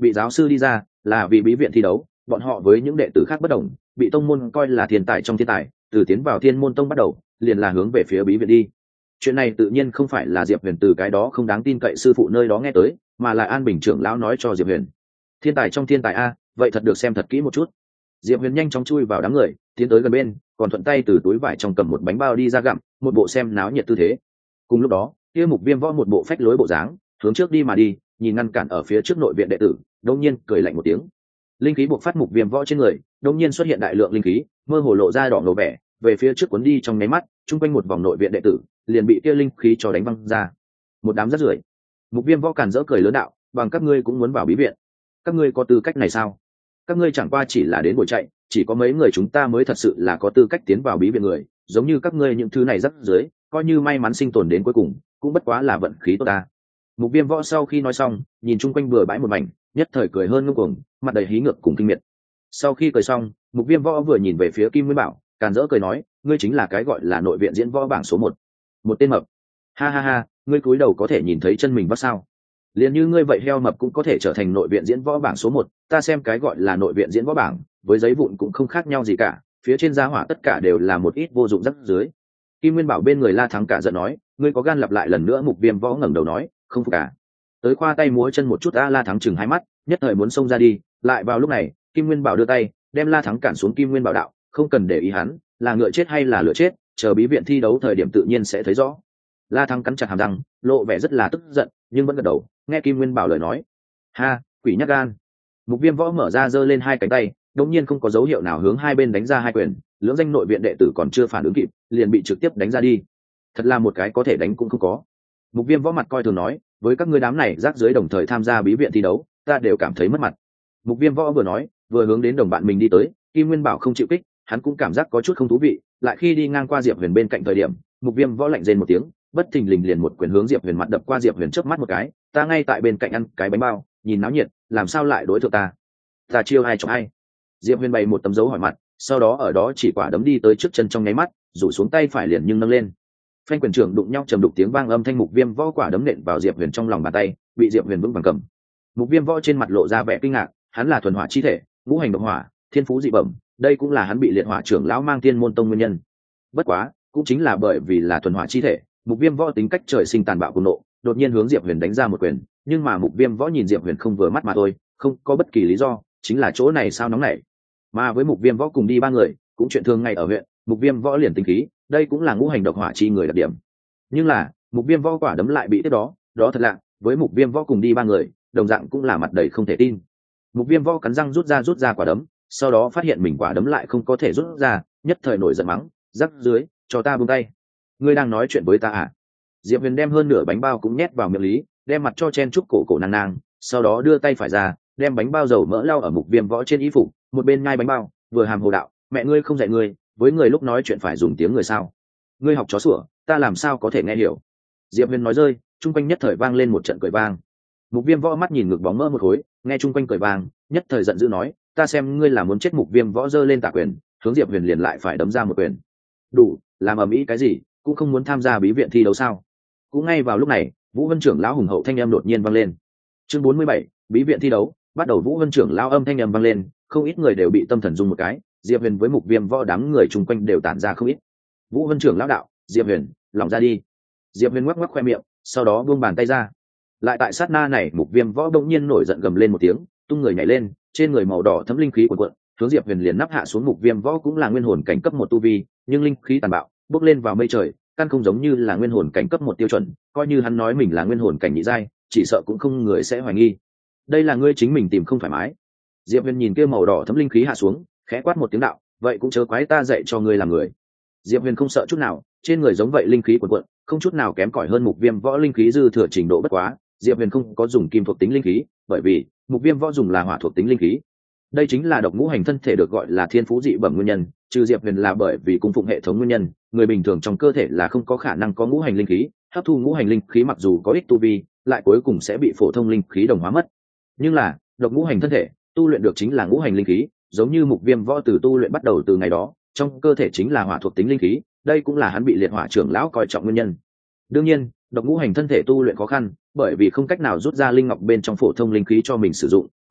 bị giáo sư đi ra là vì bí viện thi đấu, bọn họ với những đệ tử khác bất đồng, bị tông môn coi là thiên tài trong thiên tài, từ tiến vào thiên môn tông bắt đầu liền là hướng về phía bí viện đi. Chuyện này tự nhiên không phải là Diệp Huyền từ cái đó không đáng tin cậy sư phụ nơi đó nghe tới, mà là An Bình trưởng lão nói cho Diệp Huyền. Thiên tài trong thiên tài a, vậy thật được xem thật kỹ một chút. Diệp Huyền nhanh chóng chui vào đám người, tiến tới gần bên, còn thuận tay từ túi vải trong cầm một bánh bao đi ra gặm, một bộ xem náo nhiệt tư thế. Cùng lúc đó, kia Mục Viêm Võ một bộ phách lối bộ dáng, hướng trước đi mà đi, nhìn ngăn cản ở phía trước nội viện đệ tử, đột nhiên cười lạnh một tiếng. Linh khí buộc phát Mục Viêm Võ trên người, đột nhiên xuất hiện đại lượng linh khí, mơ hồ lộ ra đỏ ngầu vẻ, về phía trước cuốn đi trong nháy mắt, trung quanh một vòng nội viện đệ tử liền bị kia linh khí cho đánh văng ra. Một đám rất rưởi. Mục Viêm Võ càn rỡ cười lớn đạo, bằng các ngươi cũng muốn vào bí viện? Các ngươi có tư cách này sao? Các ngươi chẳng qua chỉ là đến buổi chạy, chỉ có mấy người chúng ta mới thật sự là có tư cách tiến vào bí viện người, giống như các ngươi những thứ này rất dưới, coi như may mắn sinh tồn đến cuối cùng, cũng bất quá là vận khí tốt ta. Mục Viêm Võ sau khi nói xong, nhìn chung quanh bừa bãi một mảnh, nhất thời cười hơn ngông cuồng, mặt đầy hí ngược cùng kinh miệt. Sau khi cười xong, Mục Viêm Võ vừa nhìn về phía Kim Nguyên Bảo, càn rỡ cười nói, ngươi chính là cái gọi là nội viện diễn võ bảng số 1. Một tên mập. Ha ha ha, ngươi cúi đầu có thể nhìn thấy chân mình vắt sao? Liền như ngươi vậy heo mập cũng có thể trở thành nội viện diễn võ bảng số 1, ta xem cái gọi là nội viện diễn võ bảng, với giấy vụn cũng không khác nhau gì cả, phía trên giá hỏa tất cả đều là một ít vô dụng rắc dưới. Kim Nguyên Bảo bên người La Thắng cả giận nói, ngươi có gan lặp lại lần nữa? Mục Viêm Võ ngẩng đầu nói, không phục cả. Tới khoa tay múa chân một chút. La Thắng chừng hai mắt, nhất thời muốn xông ra đi, lại vào lúc này, Kim Nguyên Bảo đưa tay, đem La Thắng cản xuống. Kim Nguyên Bảo đạo, không cần để ý hắn, là ngựa chết hay là lửa chết, chờ bí viện thi đấu thời điểm tự nhiên sẽ thấy rõ. La Thắng cắn chặt hàm răng, lộ vẻ rất là tức giận, nhưng vẫn gật đầu, nghe Kim Nguyên Bảo lời nói. Ha, quỷ nhát gan. Mục Viêm Võ mở ra giơ lên hai cánh tay, đột nhiên không có dấu hiệu nào hướng hai bên đánh ra hai quyền, lưỡng danh nội viện đệ tử còn chưa phản ứng kịp, liền bị trực tiếp đánh ra đi. Thật là một cái có thể đánh cũng không có. Mục Viêm Võ mặt coi thường nói, với các ngươi đám này rác rưởi đồng thời tham gia bí viện thi đấu, ta đều cảm thấy mất mặt. Mục Viêm Võ vừa nói, vừa hướng đến đồng bạn mình đi tới. Kim Nguyên Bảo không chịu kích, hắn cũng cảm giác có chút không thú vị, lại khi đi ngang qua Diệp Huyền bên cạnh thời điểm, Mục Viêm Võ lạnh rên một tiếng, bất thình lình liền một quyền hướng Diệp Huyền mặt đập qua. Diệp Huyền chớp mắt một cái, ta ngay tại bên cạnh ăn cái bánh bao, nhìn náo nhiệt, làm sao lại đối thượng ta? Ta chiêu ai chọc ai? Diệp Huyền bày một tấm dấu hỏi mặt, sau đó ở đó chỉ quả đấm đi tới trước chân trong nháy mắt, rủ xuống tay phải liền nhưng nâng lên. Phanh quyền trưởng đụng nhau trầm đục tiếng vang âm thanh, Mục Viêm Võ quả đấm nện vào Diệp Huyền trong lòng bàn tay, bị Diệp Huyền vững vàng cầm. Mục Viêm Võ trên mặt lộ ra vẻ kinh ngạc, hắn là thuần hỏa chi thể, ngũ hành độc hỏa, thiên phú dị bẩm, đây cũng là hắn bị liệt hỏa trưởng lão mang Thiên Môn Tông nguyên nhân. Bất quá, cũng chính là bởi vì là thuần hỏa chi thể, Mục Viêm Võ tính cách trời sinh tàn bạo cuồng nộ, đột nhiên hướng Diệp Huyền đánh ra một quyền, nhưng mà Mục Viêm Võ nhìn Diệp Huyền không vừa mắt mà thôi, không có bất kỳ lý do, chính là chỗ này sao nóng nảy. Mà với Mục Viêm Võ cùng đi ba người, cũng chuyện thường ngày ở huyện, Mục Viêm Võ liền tính khí, đây cũng là ngũ hành độc hỏa chi người đặc điểm. Nhưng là, Mục Viêm Võ quả đấm lại bị tiếp đó thật lạ, với Mục Viêm Võ cùng đi ba người, đồng dạng cũng là mặt đầy không thể tin. Mục Viêm Võ cắn răng rút ra quả đấm, sau đó phát hiện mình quả đấm lại không có thể rút ra, nhất thời nổi giận mắng, rắc dưới, cho ta buông tay. Ngươi đang nói chuyện với ta à? Diệp Huyền đem hơn nửa bánh bao cũng nhét vào miệng lý, đem mặt cho chen chúc cổ nang nang, sau đó đưa tay phải ra, đem bánh bao dầu mỡ lau ở Mục Viêm Võ trên y phục, một bên nhai bánh bao, vừa hàm hồ đạo, mẹ ngươi không dạy ngươi, với người lúc nói chuyện phải dùng tiếng người sao? Ngươi học chó sủa, ta làm sao có thể nghe hiểu? Diệp Huyền nói rơi, trung quanh nhất thời vang lên một trận cười vang. Mục Viêm Võ mắt nhìn ngực bóng mỡ một khối, nghe trung quanh cười vang, nhất thời giận dữ nói, ta xem ngươi là muốn chết. Mục Viêm Võ giơ lên tả quyền, hướng Diệp Huyền liền lại phải đấm ra một quyền. Đủ, làm ầm ĩ cái gì, cũng không muốn tham gia bí viện thi đấu sao? Cũng ngay vào lúc này, Vũ Vân trưởng lão hùng hậu thanh âm đột nhiên vang lên. Chương 47, bí viện thi đấu, bắt đầu. Vũ Vân trưởng lão âm thanh âm vang lên, không ít người đều bị tâm thần rung một cái, Diệp Huyền với Mục Viêm Võ đám người chung quanh đều tản ra không ít. Vũ Vân trưởng lão đạo, Diệp Huyền, lỏng ra đi. Diệp Huyền ngoắc ngoắc khoe miệng, sau đó buông bàn tay ra. Lại tại sát na này, Mục Viêm Võ bỗng nhiên nổi giận gầm lên một tiếng, tung người nhảy lên, trên người màu đỏ thấm linh khí cuồn cuộn, hướng Diệp Huyền liền nắp hạ xuống. Mục Viêm Võ cũng là nguyên hồn cảnh cấp 1 tu vi, nhưng linh khí tàn bạo, bốc lên vào mây trời, căn không giống như là nguyên hồn cảnh cấp 1 tiêu chuẩn, coi như hắn nói mình là nguyên hồn cảnh nhị giai, chỉ sợ cũng không người sẽ hoài nghi. Đây là ngươi chính mình tìm không thoải mái. Diệp Huyền nhìn kia màu đỏ thấm linh khí hạ xuống, khẽ quát một tiếng đạo, vậy cũng chớ quái ta dạy cho ngươi làm người. Diệp Huyền không sợ chút nào, trên người giống vậy linh khí cuồn cuộn, không chút nào kém cỏi hơn Mục Viêm Võ linh khí dư thừa trình độ. Bất quá, Diệp Huyền không có dùng kim thuộc tính linh khí, bởi vì Mục Viêm Võ dùng là hỏa thuộc tính linh khí. Đây chính là độc ngũ hành thân thể được gọi là thiên phú dị bẩm nguyên nhân, trừ Diệp Huyền là bởi vì cung phụng hệ thống nguyên nhân, người bình thường trong cơ thể là không có khả năng có ngũ hành linh khí, hấp thu ngũ hành linh khí mặc dù có ích tu vi, lại cuối cùng sẽ bị phổ thông linh khí đồng hóa mất. Nhưng là, độc ngũ hành thân thể, tu luyện được chính là ngũ hành linh khí, giống như Mục Viêm Võ từ tu luyện bắt đầu từ ngày đó, trong cơ thể chính là hỏa thuộc tính linh khí, đây cũng là hắn bị liệt hỏa trưởng lão coi trọng nguyên nhân. Đương nhiên, độc ngũ hành thân thể tu luyện khó khăn, bởi vì không cách nào rút ra linh ngọc bên trong phổ thông linh khí cho mình sử dụng,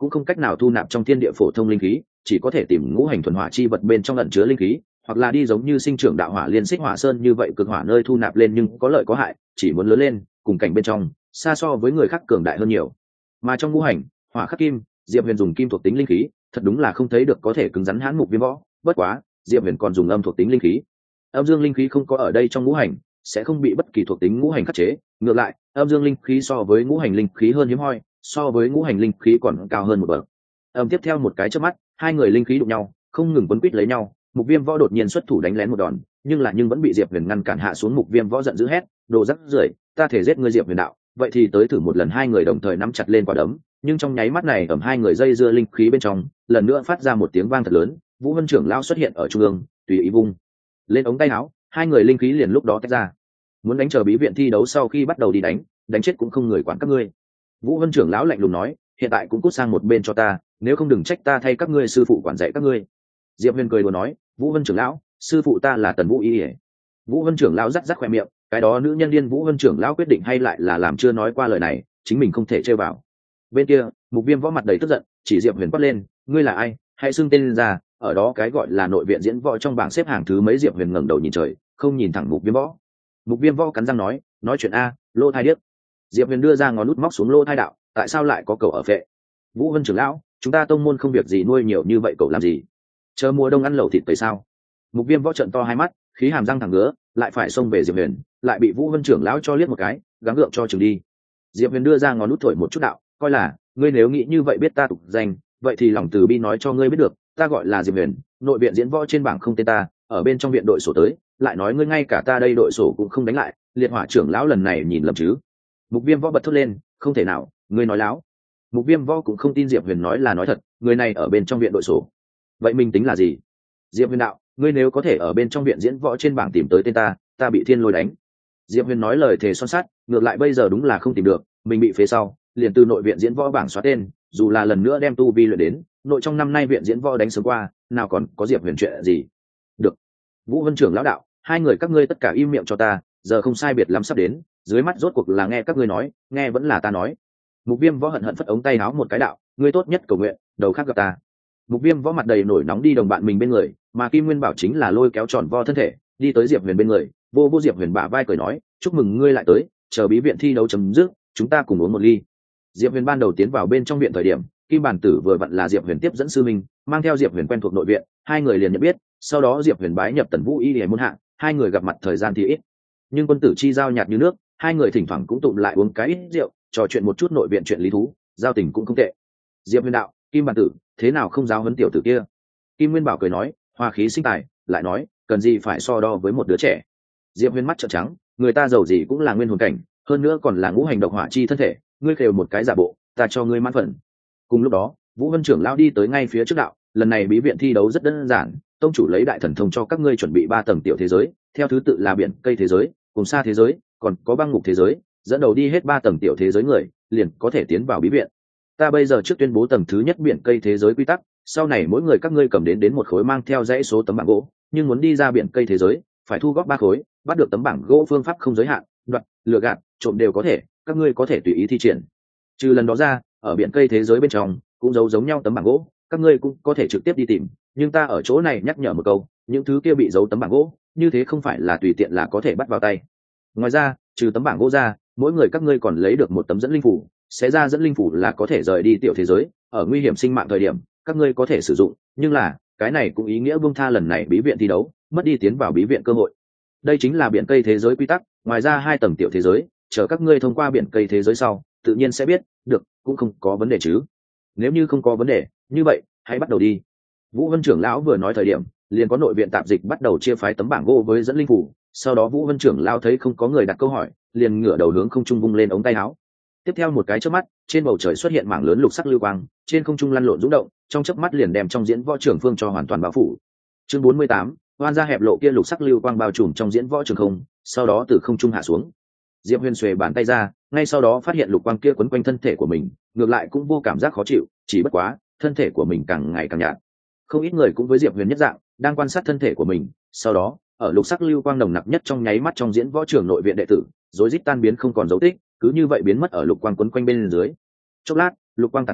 cũng không cách nào thu nạp trong thiên địa phổ thông linh khí, chỉ có thể tìm ngũ hành thuần hỏa chi vật bên trong ẩn chứa linh khí, hoặc là đi giống như sinh trưởng đạo hỏa liên xích hỏa sơn như vậy cực hỏa nơi thu nạp lên, nhưng có lợi có hại, chỉ muốn lớn lên cùng cảnh bên trong xa so với người khác cường đại hơn nhiều. Mà trong ngũ hành hỏa khắc kim, Diệp Huyền dùng kim thuộc tính linh khí, thật đúng là không thấy được có thể cứng rắn hãn Mục Viêm Võ. Bất quá Diệp Huyền còn dùng âm thuộc tính linh khí, âm dương linh khí không có ở đây trong ngũ hành, sẽ không bị bất kỳ thuộc tính ngũ hành khắc chế, ngược lại âm dương linh khí so với ngũ hành linh khí hơn hiếm hoi, so với ngũ hành linh khí còn cao hơn một bậc. Tiếp theo một cái chớp mắt, hai người linh khí đụng nhau, không ngừng quấn quýt lấy nhau. Mục Viêm Võ đột nhiên xuất thủ đánh lén một đòn, nhưng vẫn bị Diệp Huyền ngăn cản hạ xuống. Mục Viêm Võ giận dữ hét: "Đồ rắc rưởi, ta thể giết ngươi Diệp Huyền đạo!" Vậy thì tới thử một lần. Hai người đồng thời nắm chặt lên quả đấm, nhưng trong nháy mắt này hai người dây dưa linh khí bên trong, lần nữa phát ra một tiếng vang thật lớn. Vũ Vân trưởng lão xuất hiện ở trung ương, tùy ý vung lên ống tay áo, hai người linh khí liền lúc đó tách ra. Muốn đánh chờ bí viện thi đấu sau khi bắt đầu đi đánh chết cũng không người quản các ngươi. Vũ Vân trưởng lão lạnh lùng nói: "Hiện tại cũng cút sang một bên cho ta, nếu không đừng trách ta thay các ngươi sư phụ quản dạy các ngươi." Diệp Huyền cười đùa nói: "Vũ Vân trưởng lão, sư phụ ta là Tần Vũ Y." Vũ Vân trưởng lão rắc rắc khoe miệng, cái đó nữ nhân điên. Vũ Vân trưởng lão quyết định hay lại là làm chưa nói qua lời này, chính mình không thể chơi vào. Bên kia Mục Viêm Võ mặt đầy tức giận, chỉ Diệp Huyền quát lên: "Ngươi là ai? Hãy xưng tên ra." Ở đó cái gọi là nội viện diễn võ trong bảng xếp hạng thứ mấy? Diệp Huyền ngẩng đầu nhìn trời, không nhìn thẳng Mục Viêm Võ. Mục Viêm Võ cắn răng nói chuyện a, lô thai điếc. Diệp Huyền đưa ra ngón nút móc xuống lô thai đạo: "Tại sao lại có cậu ở phệ?" Vũ Vân trưởng lão, chúng ta tông môn không việc gì nuôi nhiều như vậy cậu làm gì? Chờ mùa đông ăn lẩu thịt tẩy sao? Mục Viêm Võ trợn to hai mắt, khí hàm răng thẳng ngứa, lại phải xông về Diệp Huyền, lại bị Vũ Vân trưởng lão cho liếc một cái, gắng gượng cho chừng đi. Diệp Huyền đưa ra ngón nút thổi một chút đạo: "Coi là ngươi nếu nghĩ như vậy biết ta tục danh, vậy thì lòng từ bi nói cho ngươi biết được, ta gọi là Diệp Huyền, nội viện diễn võ trên bảng không tên ta, ở bên trong viện đội sổ tới, lại nói ngươi ngay cả ta đây đội sổ cũng không đánh lại, liệt hỏa trưởng lão lần này nhìn lầm chứ?" Mục Viêm Võ bật thốt lên: "Không thể nào, ngươi nói láo." Mục Viêm Võ cũng không tin Diệp Huyền nói là nói thật, người này ở bên trong viện đội sổ, vậy mình tính là gì? Diệp Huyền đạo: "Ngươi nếu có thể ở bên trong viện diễn võ trên bảng tìm tới tên ta bị thiên lôi đánh." Diệp Huyền nói lời thề son sắt, ngược lại bây giờ đúng là không tìm được, mình bị phế sau, liền từ nội viện diễn võ bảng xóa tên, dù là lần nữa đem tu vi luyện đến nội trong năm nay viện diễn võ đánh sớm qua, nào còn có Diệp Huyền chuyện gì. Được, Vũ Vân trưởng lão đạo, hai người các ngươi tất cả im miệng cho ta, giờ không sai biệt lắm sắp đến, dưới mắt rốt cuộc là nghe các ngươi nói, nghe vẫn là ta nói. Mục Viêm Võ hận hận phất ống tay áo một cái đạo: "Ngươi tốt nhất cầu nguyện, đầu khác gặp ta." Mục Viêm Võ mặt đầy nổi nóng đi đồng bạn mình bên người, mà Kim Nguyên Bảo chính là lôi kéo tròn vo thân thể đi tới Diệp Huyền bên người, vô Diệp Huyền bả vai cười nói: "Chúc mừng ngươi lại tới, chờ bí viện thi đấu chấm dứt, chúng ta cùng uống một ly." Diệp Huyền ban đầu tiến vào bên trong viện thời điểm, Kim Bản Tử vừa vặn là Diệp Huyền tiếp dẫn sư minh, mang theo Diệp Huyền quen thuộc nội viện, hai người liền nhận biết. Sau đó Diệp Huyền bái nhập Tần Vũ Y để môn hạ, hai người gặp mặt thời gian thì ít, nhưng quân tử chi giao nhạt như nước, hai người thỉnh thoảng cũng tụm lại uống cái ít rượu, trò chuyện một chút nội viện chuyện lý thú, giao tình cũng không tệ. Diệp Huyền đạo: "Kim Bản Tử, thế nào không giáo huấn tiểu tử kia?" Kim Nguyên Bảo cười nói: "Hoa khí sinh tài, lại nói, cần gì phải so đo với một đứa trẻ." Diệp Huyền mắt trợn trắng, người ta giàu gì cũng là nguyên hồn cảnh, hơn nữa còn là ngũ hành độc hỏa chi thân thể, ngươi khều một cái giả bộ, ta cho ngươi mãn phần. Cùng lúc đó, Vũ Vân trưởng lão đi tới ngay phía trước đạo: "Lần này bí viện thi đấu rất đơn giản, tông chủ lấy đại thần thông cho các ngươi chuẩn bị 3 tầng tiểu thế giới, theo thứ tự là biển cây thế giới, cùng sa thế giới, còn có băng ngục thế giới, dẫn đầu đi hết 3 tầng tiểu thế giới người, liền có thể tiến vào bí viện. Ta bây giờ trước tuyên bố tầng thứ nhất biển cây thế giới quy tắc, sau này mỗi người các ngươi cầm đến một khối mang theo dãy số tấm bảng gỗ, nhưng muốn đi ra biển cây thế giới, phải thu góp 3 khối, bắt được tấm bảng gỗ phương pháp không giới hạn, đoạt, lừa gạt, trộm đều có thể, các ngươi có thể tùy ý thi triển. Trừ lần đó ra, ở biển cây thế giới bên trong cũng giấu giống nhau tấm bảng gỗ, các ngươi cũng có thể trực tiếp đi tìm, nhưng ta ở chỗ này nhắc nhở một câu, những thứ kia bị giấu tấm bảng gỗ, như thế không phải là tùy tiện là có thể bắt vào tay. Ngoài ra, trừ tấm bảng gỗ ra, mỗi người các ngươi còn lấy được một tấm dẫn linh phủ, sẽ ra dẫn linh phủ là có thể rời đi tiểu thế giới, ở nguy hiểm sinh mạng thời điểm, các ngươi có thể sử dụng, nhưng là, cái này cũng ý nghĩa buông tha lần này bí viện thi đấu, mất đi tiến vào bí viện cơ hội. Đây chính là biển cây thế giới quy tắc, ngoài ra 2 tầng tiểu thế giới, chờ các ngươi thông qua biển cây thế giới sau, tự nhiên sẽ biết, được, cũng không có vấn đề chứ. Nếu như không có vấn đề, như vậy, hãy bắt đầu đi." Vũ Vân trưởng lão vừa nói thời điểm, liền có nội viện tạp dịch bắt đầu chia phái tấm bảng gỗ với dẫn linh phủ, sau đó Vũ Vân trưởng lão thấy không có người đặt câu hỏi, liền ngửa đầu hướng không trung vung lên ống tay áo. Tiếp theo một cái chớp mắt, trên bầu trời xuất hiện mảng lớn lục sắc lưu quang, trên không trung lăn lộn rung động, trong chớp mắt liền đem trong diễn võ trường phương cho hoàn toàn bao phủ. Chương 48, oan ra hẹp lộ kia lục sắc lưu quang bao trùm trong diễn võ trường không, sau đó từ không trung hạ xuống. Diệp Huyền xuề bàn tay ra, ngay sau đó phát hiện lục quang kia quấn quanh thân thể của mình, ngược lại cũng vô cảm giác khó chịu, chỉ bất quá, thân thể của mình càng ngày càng nhạt. Không ít người cũng với Diệp Huyền nhất dạng, đang quan sát thân thể của mình, sau đó, ở lục sắc lưu quang nồng nặc nhất trong nháy mắt trong diễn võ trường nội viện đệ tử, rối rít tan biến không còn dấu tích, cứ như vậy biến mất ở lục quang quấn quanh bên dưới. Chốc lát, lục quang tàn đi,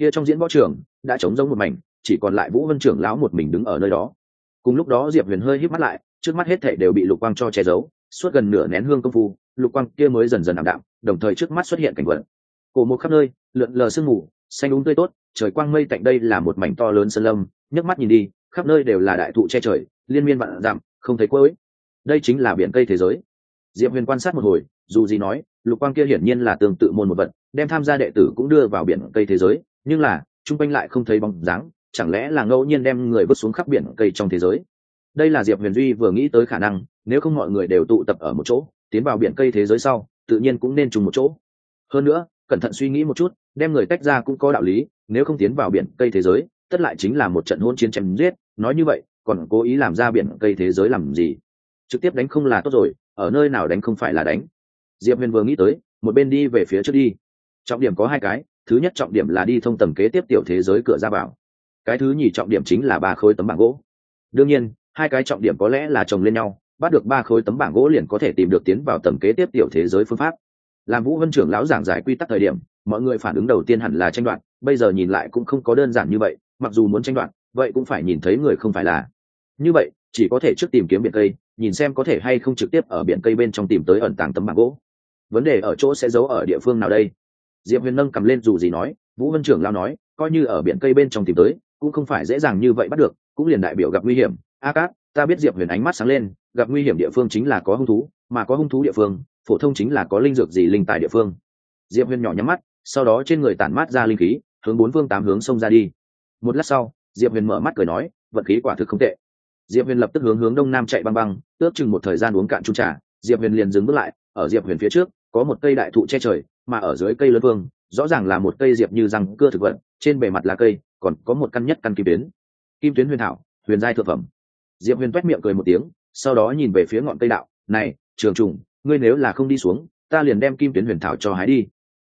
kia trong diễn võ trường đã trống rỗng một mảnh, chỉ còn lại Vũ Vân trưởng lão một mình đứng ở nơi đó. Cùng lúc đó Diệp Huyền hơi híp mắt lại, trước mắt hết thảy đều bị lục quang cho che giấu, suốt gần nửa nén hương công phu, lục quang kia mới dần dần ảm đạm, đồng thời trước mắt xuất hiện cảnh vật. Cổ một khắp nơi, lượn lờ sương mù, xanh tươi tốt, trời quang mây tạnh, đây là một mảnh to lớn sơn lâm, nhấc mắt nhìn đi, khắp nơi đều là đại thụ che trời, liên miên vạn dặm, không thấy cuối. Đây chính là biển cây thế giới. Diệp Huyền quan sát một hồi, dù gì nói, lục quang kia hiển nhiên là tương tự môn một vật, đem tham gia đệ tử cũng đưa vào biển cây thế giới, nhưng là trung quanh lại không thấy bóng dáng, chẳng lẽ là ngẫu nhiên đem người vứt xuống khắp biển cây trong thế giới. Đây là Diệp Huyền duy vừa nghĩ tới khả năng, nếu không mọi người đều tụ tập ở một chỗ, tiến vào biển cây thế giới sau, tự nhiên cũng nên trùng một chỗ. Hơn nữa, cẩn thận suy nghĩ một chút, đem người tách ra cũng có đạo lý, nếu không tiến vào biển cây thế giới, tất lại chính là một trận hỗn chiến chém giết, nói như vậy, còn cố ý làm ra biển cây thế giới làm gì? Trực tiếp đánh không là tốt rồi, ở nơi nào đánh không phải là đánh. Diệp Huyền vừa nghĩ tới, một bên đi về phía trước đi. Trọng điểm có hai cái, thứ nhất trọng điểm là đi thông tầng kế tiếp tiểu thế giới cửa ra vào. Cái thứ nhì trọng điểm chính là 3 khối tấm bảng gỗ. Đương nhiên, hai cái trọng điểm có lẽ là chồng lên nhau, bắt được 3 khối tấm bảng gỗ liền có thể tìm được tiến vào tầng kế tiếp tiểu thế giới phương pháp. Làm Vũ Vân trưởng lão giảng giải quy tắc thời điểm, mọi người phản ứng đầu tiên hẳn là tranh đoạt, bây giờ nhìn lại cũng không có đơn giản như vậy, mặc dù muốn tranh đoạt, vậy cũng phải nhìn thấy người không phải là. Như vậy, chỉ có thể trước tìm kiếm biển cây, nhìn xem có thể hay không trực tiếp ở biển cây bên trong tìm tới ẩn tàng tấm bảng gỗ. Vấn đề ở chỗ sẽ giấu ở địa phương nào đây? Diệp Huyền nâng cầm lên dù gì nói, Vũ Vân trưởng lão nói, coi như ở biển cây bên trong tìm tới, cũng không phải dễ dàng như vậy bắt được, cũng liền đại biểu gặp nguy hiểm. A Cát, ta biết. Diệp Huyền ánh mắt sáng lên, gặp nguy hiểm địa phương chính là có hung thú, mà có hung thú địa phương, phổ thông chính là có linh dược gì linh tài địa phương. Diệp Huyền nhỏ nhắm mắt, sau đó trên người tản mát ra linh khí, hướng 4 phương 8 hướng xông ra đi. Một lát sau, Diệp Huyền mở mắt cười nói, vận khí quả thực không tệ. Diệp Huyền lập tức hướng đông nam chạy băng băng, ước chừng một thời gian uống cạn chung trà, Diệp Huyền liền dừng bước lại, ở Diệp Huyền phía trước có một cây đại thụ che trời, mà ở dưới cây lớn vương, rõ ràng là một cây diệp như răng cưa thực vật, trên bề mặt là cây, còn có một căn nhất căn kim tuyến huyền thảo, huyền giai thượng phẩm. Diệp Huyền toét miệng cười một tiếng, sau đó nhìn về phía ngọn cây đạo, "Này, Trường Trùng, ngươi nếu là không đi xuống, ta liền đem kim tuyến huyền thảo cho hái đi."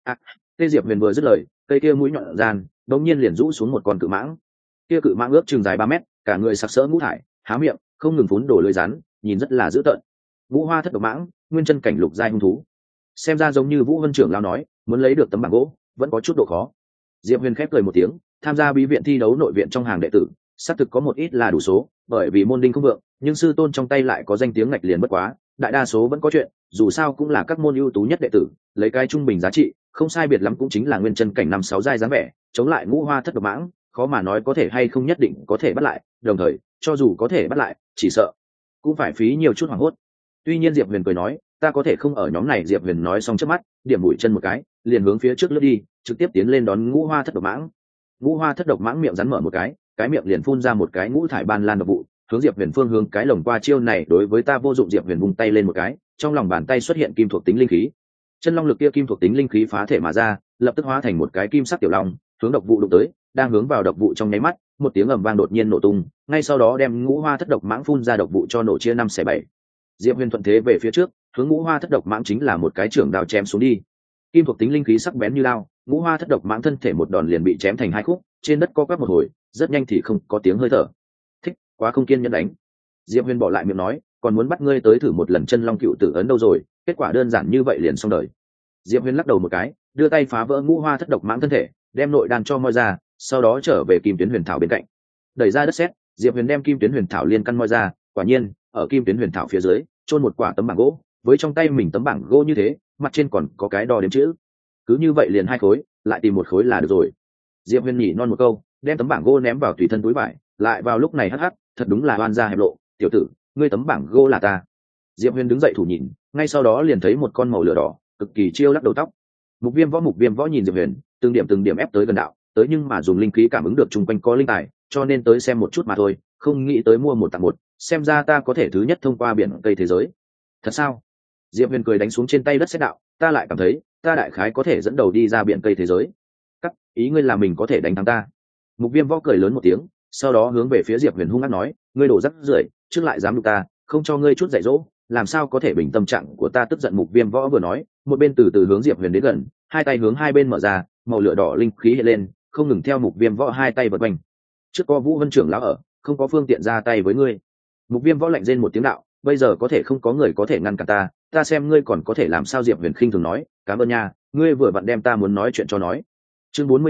Cây Diệp Huyền vừa dứt lời, cây kia mũi nhọn gian, đột nhiên liền rũ xuống một con cự mãng. Kia cự mãng ước chừng dài 3 mét, cả người sặc sỡ ngũ thải, há miệng, không ngừng phún đổ lưỡi rắn, nhìn rất là dữ tợn. Ngũ Hoa Thất Độc Mãng, nguyên chân cảnh lục giai hung thú. Xem ra giống như Vũ Vân trưởng lão nói, muốn lấy được tấm bảng gỗ, vẫn có chút độ khó. Diệp Huyền khép cười một tiếng, tham gia bí viện thi đấu nội viện trong hàng đệ tử, xác thực có một ít là đủ số, bởi vì môn đinh không vượng, nhưng sư tôn trong tay lại có danh tiếng ngạch liền bất quá, đại đa số vẫn có chuyện, dù sao cũng là các môn ưu tú nhất đệ tử, lấy cái trung bình giá trị, không sai biệt lắm cũng chính là nguyên chân cảnh 5-6 giai dáng vẻ, chống lại Ngũ Hoa Thất Độc Mãng, khó mà nói có thể hay không nhất định có thể bắt lại, đồng thời, cho dù có thể bắt lại, chỉ sợ cũng phải phí nhiều chút hoảng hốt. Tuy nhiên Diệp Huyền cười nói, ta có thể không ở nhóm này. Diệp Huyền nói xong trước mắt, điểm mũi chân một cái, liền hướng phía trước lướt đi, trực tiếp tiến lên đón Ngũ Hoa Thất Độc Mãng. Ngũ Hoa Thất Độc Mãng miệng rắn mở một cái miệng liền phun ra một cái ngũ thải ban lan độc vụ, hướng Diệp Huyền phương hướng cái lồng qua. Chiêu này đối với ta vô dụng. Diệp Huyền vung tay lên một cái, trong lòng bàn tay xuất hiện kim thuộc tính linh khí, chân long lực kia kim thuộc tính linh khí phá thể mà ra, lập tức hóa thành một cái kim sắc tiểu long, hướng độc vụ đụng tới, đang hướng vào độc vụ trong nháy mắt, một tiếng ầm vang đột nhiên nổ tung, ngay sau đó đem Ngũ Hoa Thất Độc Mãng phun ra độc vụ cho nổ chia 5/7. Diệp Huyền thuận thế về phía trước, hướng Ngũ Hoa Thất Độc Mãng chính là một cái chưởng đao chém xuống đi. Kim thuộc tính linh khí sắc bén như lao, Ngũ Hoa Thất Độc Mãng thân thể một đòn liền bị chém thành 2 khúc, trên đất co quắp một hồi, rất nhanh thì không có tiếng hơi thở. Thích, quá không kiên nhẫn đánh. Diệp Huyền bỏ lại miệng nói, còn muốn bắt ngươi tới thử một lần chân long cựu tử ấn đâu rồi, kết quả đơn giản như vậy liền xong đời. Diệp Huyền lắc đầu một cái, đưa tay phá vỡ Ngũ Hoa Thất Độc Mãng thân thể, đem nội đan cho moi ra, sau đó trở về kim tuyến huyền thảo bên cạnh, đẩy ra đất sét. Diệp Huyền đem kim tuyến huyền thảo liên căn moi ra, quả nhiên ở kim tuyến huyền thảo phía dưới chôn một quả tấm bảng gỗ, với trong tay mình tấm bảng gỗ như thế, mặt trên còn có cái đo đếm chữ. Cứ như vậy liền 2 khối, lại tìm 1 khối là được rồi. Diệp Huyền nhỉ non một câu, đem tấm bảng gỗ ném vào tùy thân túi vải, lại vào lúc này hắc hắc, thật đúng là oan gia hẹp lộ, tiểu tử, ngươi tấm bảng gỗ là ta. Diệp Huyền đứng dậy thủ nhìn, ngay sau đó liền thấy một con màu lửa đỏ, cực kỳ chiêu lắc đầu tóc. Mục Viêm Võ nhìn Diệp Huyền, từng điểm ép tới gần đạo, tới nhưng mà dùng linh khí cảm ứng được chung quanh có linh tài, cho nên tới xem một chút mà thôi, không nghĩ tới mua 1 tặng 1, xem ra ta có thể thứ nhất thông qua biển cây thế giới. Thật sao? Diệp Huyền cười đánh xuống trên tay đất sét đạo, ta lại cảm thấy, ta đại khái có thể dẫn đầu đi ra biển cây thế giới. Các ý ngươi là mình có thể đánh thắng ta? Mục Viêm Võ cười lớn một tiếng, sau đó hướng về phía Diệp Huyền hung hăng nói, ngươi đổ rắc rưởi, trước lại dám đụng ta, không cho ngươi chút dạy dỗ, làm sao có thể bình tâm trạng của ta. Tức giận Mục Viêm Võ vừa nói, một bên từ từ hướng Diệp Huyền đến gần, hai tay hướng hai bên mở ra, màu lửa đỏ linh khí hiện lên, không ngừng theo Mục Viêm Võ hai tay vật quanh. Trước có Vũ Vân trưởng lão ở, không có phương tiện ra tay với ngươi. Mục Viêm Võ lạnh rên một tiếng đạo, bây giờ có thể không có người có thể ngăn cản ta, ta xem ngươi còn có thể làm sao. Diệp Huyền khinh thường nói, cảm ơn nha, ngươi vừa vặn đem ta muốn nói chuyện cho nói. Chương 49,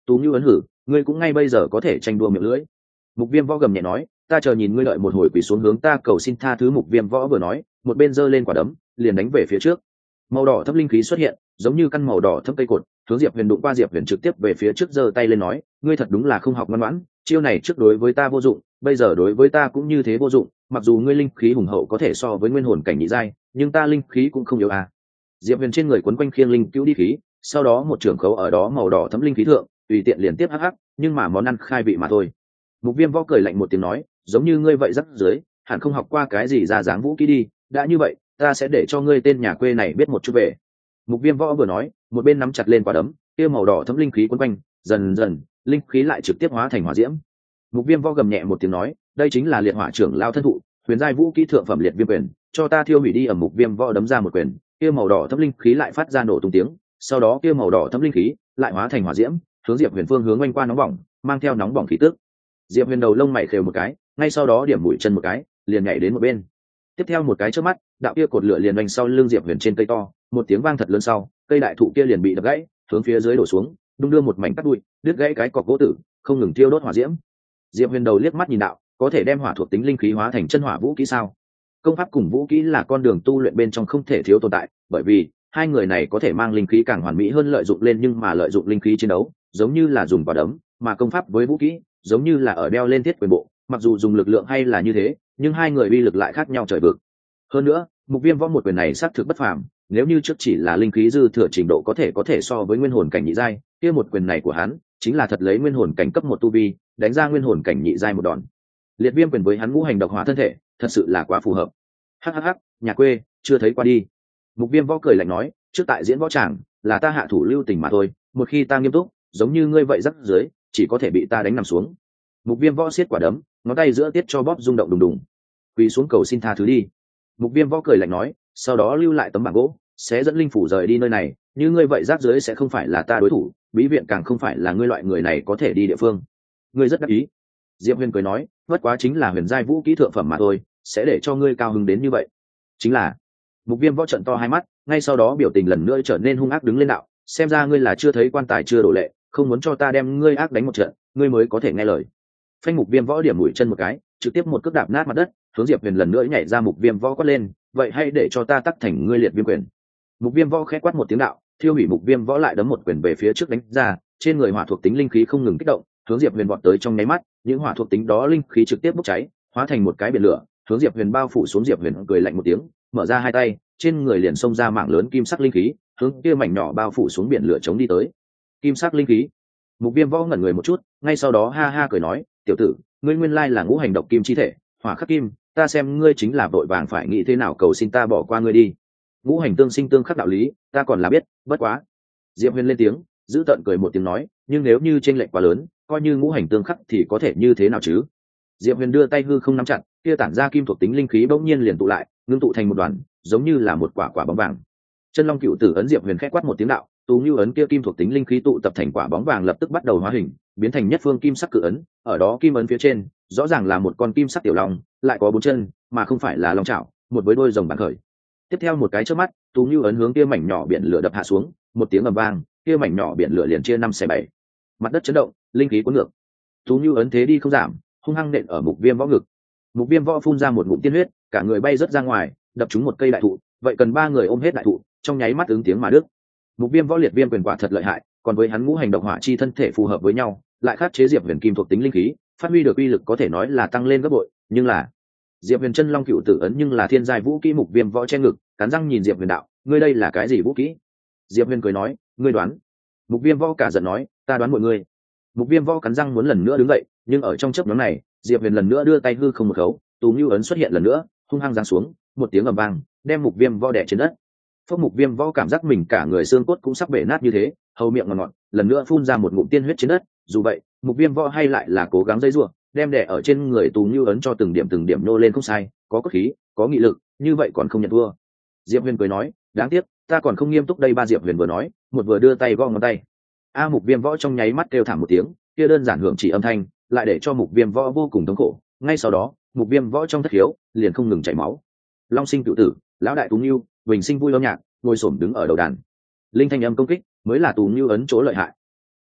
Tú Như ấn hử, ngươi cũng ngay bây giờ có thể tranh đua miệng lưỡi. Mục Viêm Võ gầm nhẹ nói, ta chờ nhìn ngươi đợi một hồi, quỳ xuống hướng ta cầu xin tha thứ. Mục Viêm Võ vừa nói, một bên giơ lên quả đấm, liền đánh về phía trước. Màu đỏ thấp linh khí xuất hiện, giống như căn màu đỏ thấp cây cột, hướng Diệp Huyền đụng qua. Diệp Huyền trực tiếp về phía trước giơ tay lên nói, ngươi thật đúng là không học ngoan ngoãn, chiêu này trước đối với ta vô dụng, bây giờ đối với ta cũng như thế vô dụng. Mặc dù ngươi linh khí hùng hậu có thể so với nguyên hồn cảnh nhị giai, nhưng ta linh khí cũng không yếu à. Diệp Huyền trên người quấn quanh khiêng linh cứu đi khí, sau đó một trưởng khấu ở đó màu đỏ thấm linh khí thượng, tùy tiện liền tiếp hắc hắc, nhưng mà món ăn khai vị mà thôi. Mục Viêm Võ cười lạnh một tiếng nói, giống như ngươi vậy rắc dưới, hẳn không học qua cái gì ra dáng vũ kỹ đi, đã như vậy, ta sẽ để cho ngươi tên nhà quê này biết một chút về. Mục Viêm Võ vừa nói, một bên nắm chặt lên quả đấm, kia màu đỏ thấm linh khí quấn quanh, dần dần, linh khí lại trực tiếp hóa thành hỏa diễm. Mục Viêm Võ gầm nhẹ một tiếng nói, đây chính là liệt hỏa trưởng lao thân thụ, huyền giai vũ kỹ thượng phẩm liệt viêm quyền, cho ta thiêu hủy đi. Ở Mục Viêm Võ đấm ra một quyền, kia màu đỏ thấm linh khí lại phát ra nổ tung tiếng, sau đó kia màu đỏ thấm linh khí lại hóa thành hỏa diễm, hướng Diệp Huyền phương hướng oanh qua nóng bỏng, mang theo nóng bỏng khí tức. Diệp Huyền đầu lông mày khều một cái, ngay sau đó điểm mũi chân một cái, liền nhảy đến một bên. Tiếp theo một cái chớp mắt, đạo kia cột lửa liền oanh sau lưng Diệp Huyền trên cây to, một tiếng vang thật lớn sau, cây đại thụ kia liền bị đập gãy, hướng phía dưới đổ xuống, đung đưa một mảnh cắt bụi, đứt gãy cái cọc gỗ tử, không ngừng thiêu đốt hỏa diễm. Diệp Huyền đầu liếc mắt nhìn đạo, có thể đem hỏa thuộc tính linh khí hóa thành chân hỏa vũ kỹ sao? Công pháp cùng vũ kỹ là con đường tu luyện bên trong không thể thiếu tồn tại, bởi vì hai người này có thể mang linh khí càng hoàn mỹ hơn lợi dụng lên, nhưng mà lợi dụng linh khí chiến đấu giống như là dùng quả đấm, mà công pháp với vũ kỹ giống như là ở đeo lên thiết quyền bộ, mặc dù dùng lực lượng hay là như thế, nhưng hai người uy lực lại khác nhau trời vực. Hơn nữa, Mục Viêm Võ một quyền này xác thực bất phàm, nếu như trước chỉ là linh khí dư thừa trình độ có thể so với nguyên hồn cảnh nhị giai, kia một quyền này của hắn chính là thật lấy nguyên hồn cảnh cấp 1 tu vi đánh ra nguyên hồn cảnh nhị giai một đòn. Liệt viêm quyền với hắn ngũ hành độc hỏa thân thể thật sự là quá phù hợp. Hắc, nhà quê chưa thấy qua đi. Mục Viêm Võ cười lạnh nói, trước tại diễn võ tràng là ta hạ thủ lưu tình mà thôi, một khi ta nghiêm túc giống như ngươi vậy rắc dưới, chỉ có thể bị ta đánh nằm xuống. Mục Viêm Võ siết quả đấm, ngón tay giữa tiết cho bóp rung động đùng đùng. Quỳ xuống cầu xin tha thứ đi. Mục Viêm Võ cười lạnh nói, sau đó lưu lại tấm bảng gỗ, sẽ dẫn linh phủ rời đi nơi này, như ngươi vậy rác dưới sẽ không phải là ta đối thủ, bí viện càng không phải là ngươi loại người này có thể đi địa phương. Ngươi rất đắc ý. Diệp Huyền cười nói, bất quá chính là huyền giai vũ kỹ thượng phẩm mà thôi, sẽ để cho ngươi cao hứng đến như vậy. Chính là. Mục Viêm Võ trận to hai mắt, ngay sau đó biểu tình lần nữa trở nên hung ác đứng lên đạo, xem ra ngươi là chưa thấy quan tài chưa đổ lệ, không muốn cho ta đem ngươi ác đánh một trận, ngươi mới có thể nghe lời. Phanh. Mục Viêm Võ điểm mũi chân một cái, trực tiếp một cước đạp nát mặt đất, hướng Diệp Huyền lần nữa nhảy ra. Mục Viêm Võ quát lên, vậy hay để cho ta tắc thành ngươi liệt viêm quyền. Mục Viêm Võ khẽ quát một tiếng đạo, thiêu hủy. Mục Viêm Võ lại đấm một quyền về phía trước đánh ra, trên người hỏa thuộc tính linh khí không ngừng kích động, hướng Diệp Huyền vọt tới. Trong nháy mắt, những hỏa thuộc tính đó linh khí trực tiếp bốc cháy, hóa thành một cái biển lửa, hướng Diệp Huyền bao phủ xuống. Diệp Huyền cười lạnh một tiếng, mở ra hai tay, trên người liền xông ra mảng lớn kim sắc linh khí, hướng kia mảnh nhỏ bao phủ xuống biển lửa chống đi tới. Kim sắc linh khí. Mục Viêm Võ ngẩn người một chút, ngay sau đó ha ha cười nói, tiểu tử, ngươi nguyên lai là ngũ hành độc kim chi thể, hỏa khắc kim, ta xem ngươi chính là vội vàng phải nghĩ thế nào cầu xin ta bỏ qua ngươi đi. Ngũ hành tương sinh tương khắc đạo lý, ta còn là biết, bất quá. Diệp Huyền lên tiếng, giữ tợn cười một tiếng nói, nhưng nếu như chênh lệch quá lớn, coi như ngũ hành tương khắc thì có thể như thế nào chứ? Diệp Huyền đưa tay hư không nắm chặt, kia tản ra kim thuộc tính linh khí bỗng nhiên liền tụ lại, ngưng tụ thành một đoàn, giống như là một quả quả bóng vàng. Chân Long Cựu Tử ấn. Diệp Huyền khẽ quát một tiếng đạo, Tú Như ấn kia kim thuộc tính linh khí tụ tập thành quả bóng vàng lập tức bắt đầu hóa hình, biến thành nhất phương kim sắc cự ấn, ở đó kim ấn phía trên, rõ ràng là một con kim sắc tiểu long, lại có 4 chân, mà không phải là long chảo, một với đôi rồng bản khởi. Tiếp theo một cái chớp mắt, Tú Như ấn hướng kia mảnh nhỏ biển lửa đập hạ xuống, một tiếng ầm vang, kia mảnh nhỏ biển lửa liền chia 5 xẻ 7. Mặt đất chấn động, linh khí cuốn ngược. Tú Như ấn thế đi không giảm, hung hăng nện ở Mục Viêm Võ ngực. Mục Viêm Võ phun ra một ngụm tiên huyết, cả người bay rớt ra ngoài, đập trúng một cây đại thụ, vậy cần 3 người ôm hết đại thụ, trong nháy mắt ứng tiếng mà đứt. Mục Viêm Võ liệt viêm quyền quả thật lợi hại, còn với hắn ngũ hành độc hỏa chi thân thể phù hợp với nhau, lại khắc chế Diệp Huyền kim thuộc tính linh khí, phát huy được uy lực có thể nói là tăng lên gấp bội. Nhưng là Diệp Huyền Chân Long Cựu Tử ấn nhưng là thiên giai vũ kỹ. Mục Viêm Võ che ngực, cắn răng nhìn Diệp Huyền đạo, ngươi đây là cái gì vũ kỹ? Diệp Huyền cười nói, ngươi đoán. Mục Viêm Võ cả giận nói, ta đoán mọi ngươi. Mục Viêm Võ cắn răng muốn lần nữa đứng dậy, nhưng ở trong chớp nhoáng này, Diệp Huyền lần nữa đưa tay hư không một khấu, Tú Như ấn xuất hiện lần nữa, hung hăng giáng xuống, một tiếng ầm vang, đem Mục Viêm Võ đè trên đất. Phốc. Mục Viêm Võ cảm giác mình cả người xương cốt cũng sắp bể nát như thế, hầu miệng ngọt ngọt, lần nữa phun ra một ngụm tiên huyết trên đất. Dù vậy, Mục Viêm Võ hay lại là cố gắng giãy giụa, đem đè ở trên người Tú Như ấn cho từng điểm nô lên không sai, có cốt khí, có nghị lực, như vậy còn không nhận thua. Diệp Huyền cười nói, đáng tiếc, ta còn không nghiêm túc đây. Ba. Diệp Huyền vừa nói, một vừa đưa tay gõ ngón tay. Mục Viêm Võ trong nháy mắt kêu thảm một tiếng, kia đơn giản hưởng chỉ âm thanh, lại để cho Mục Viêm Võ vô cùng thống khổ. Ngay sau đó, Mục Viêm Võ trong thất khiếu liền không ngừng chảy máu. Long sinh cựu tử, lão đại Tú Như, bình sinh vui âm nhạc, ngồi xổm đứng ở đầu đàn. Linh thanh âm công kích mới là Tú Như ấn chỗ lợi hại. Chốc lát,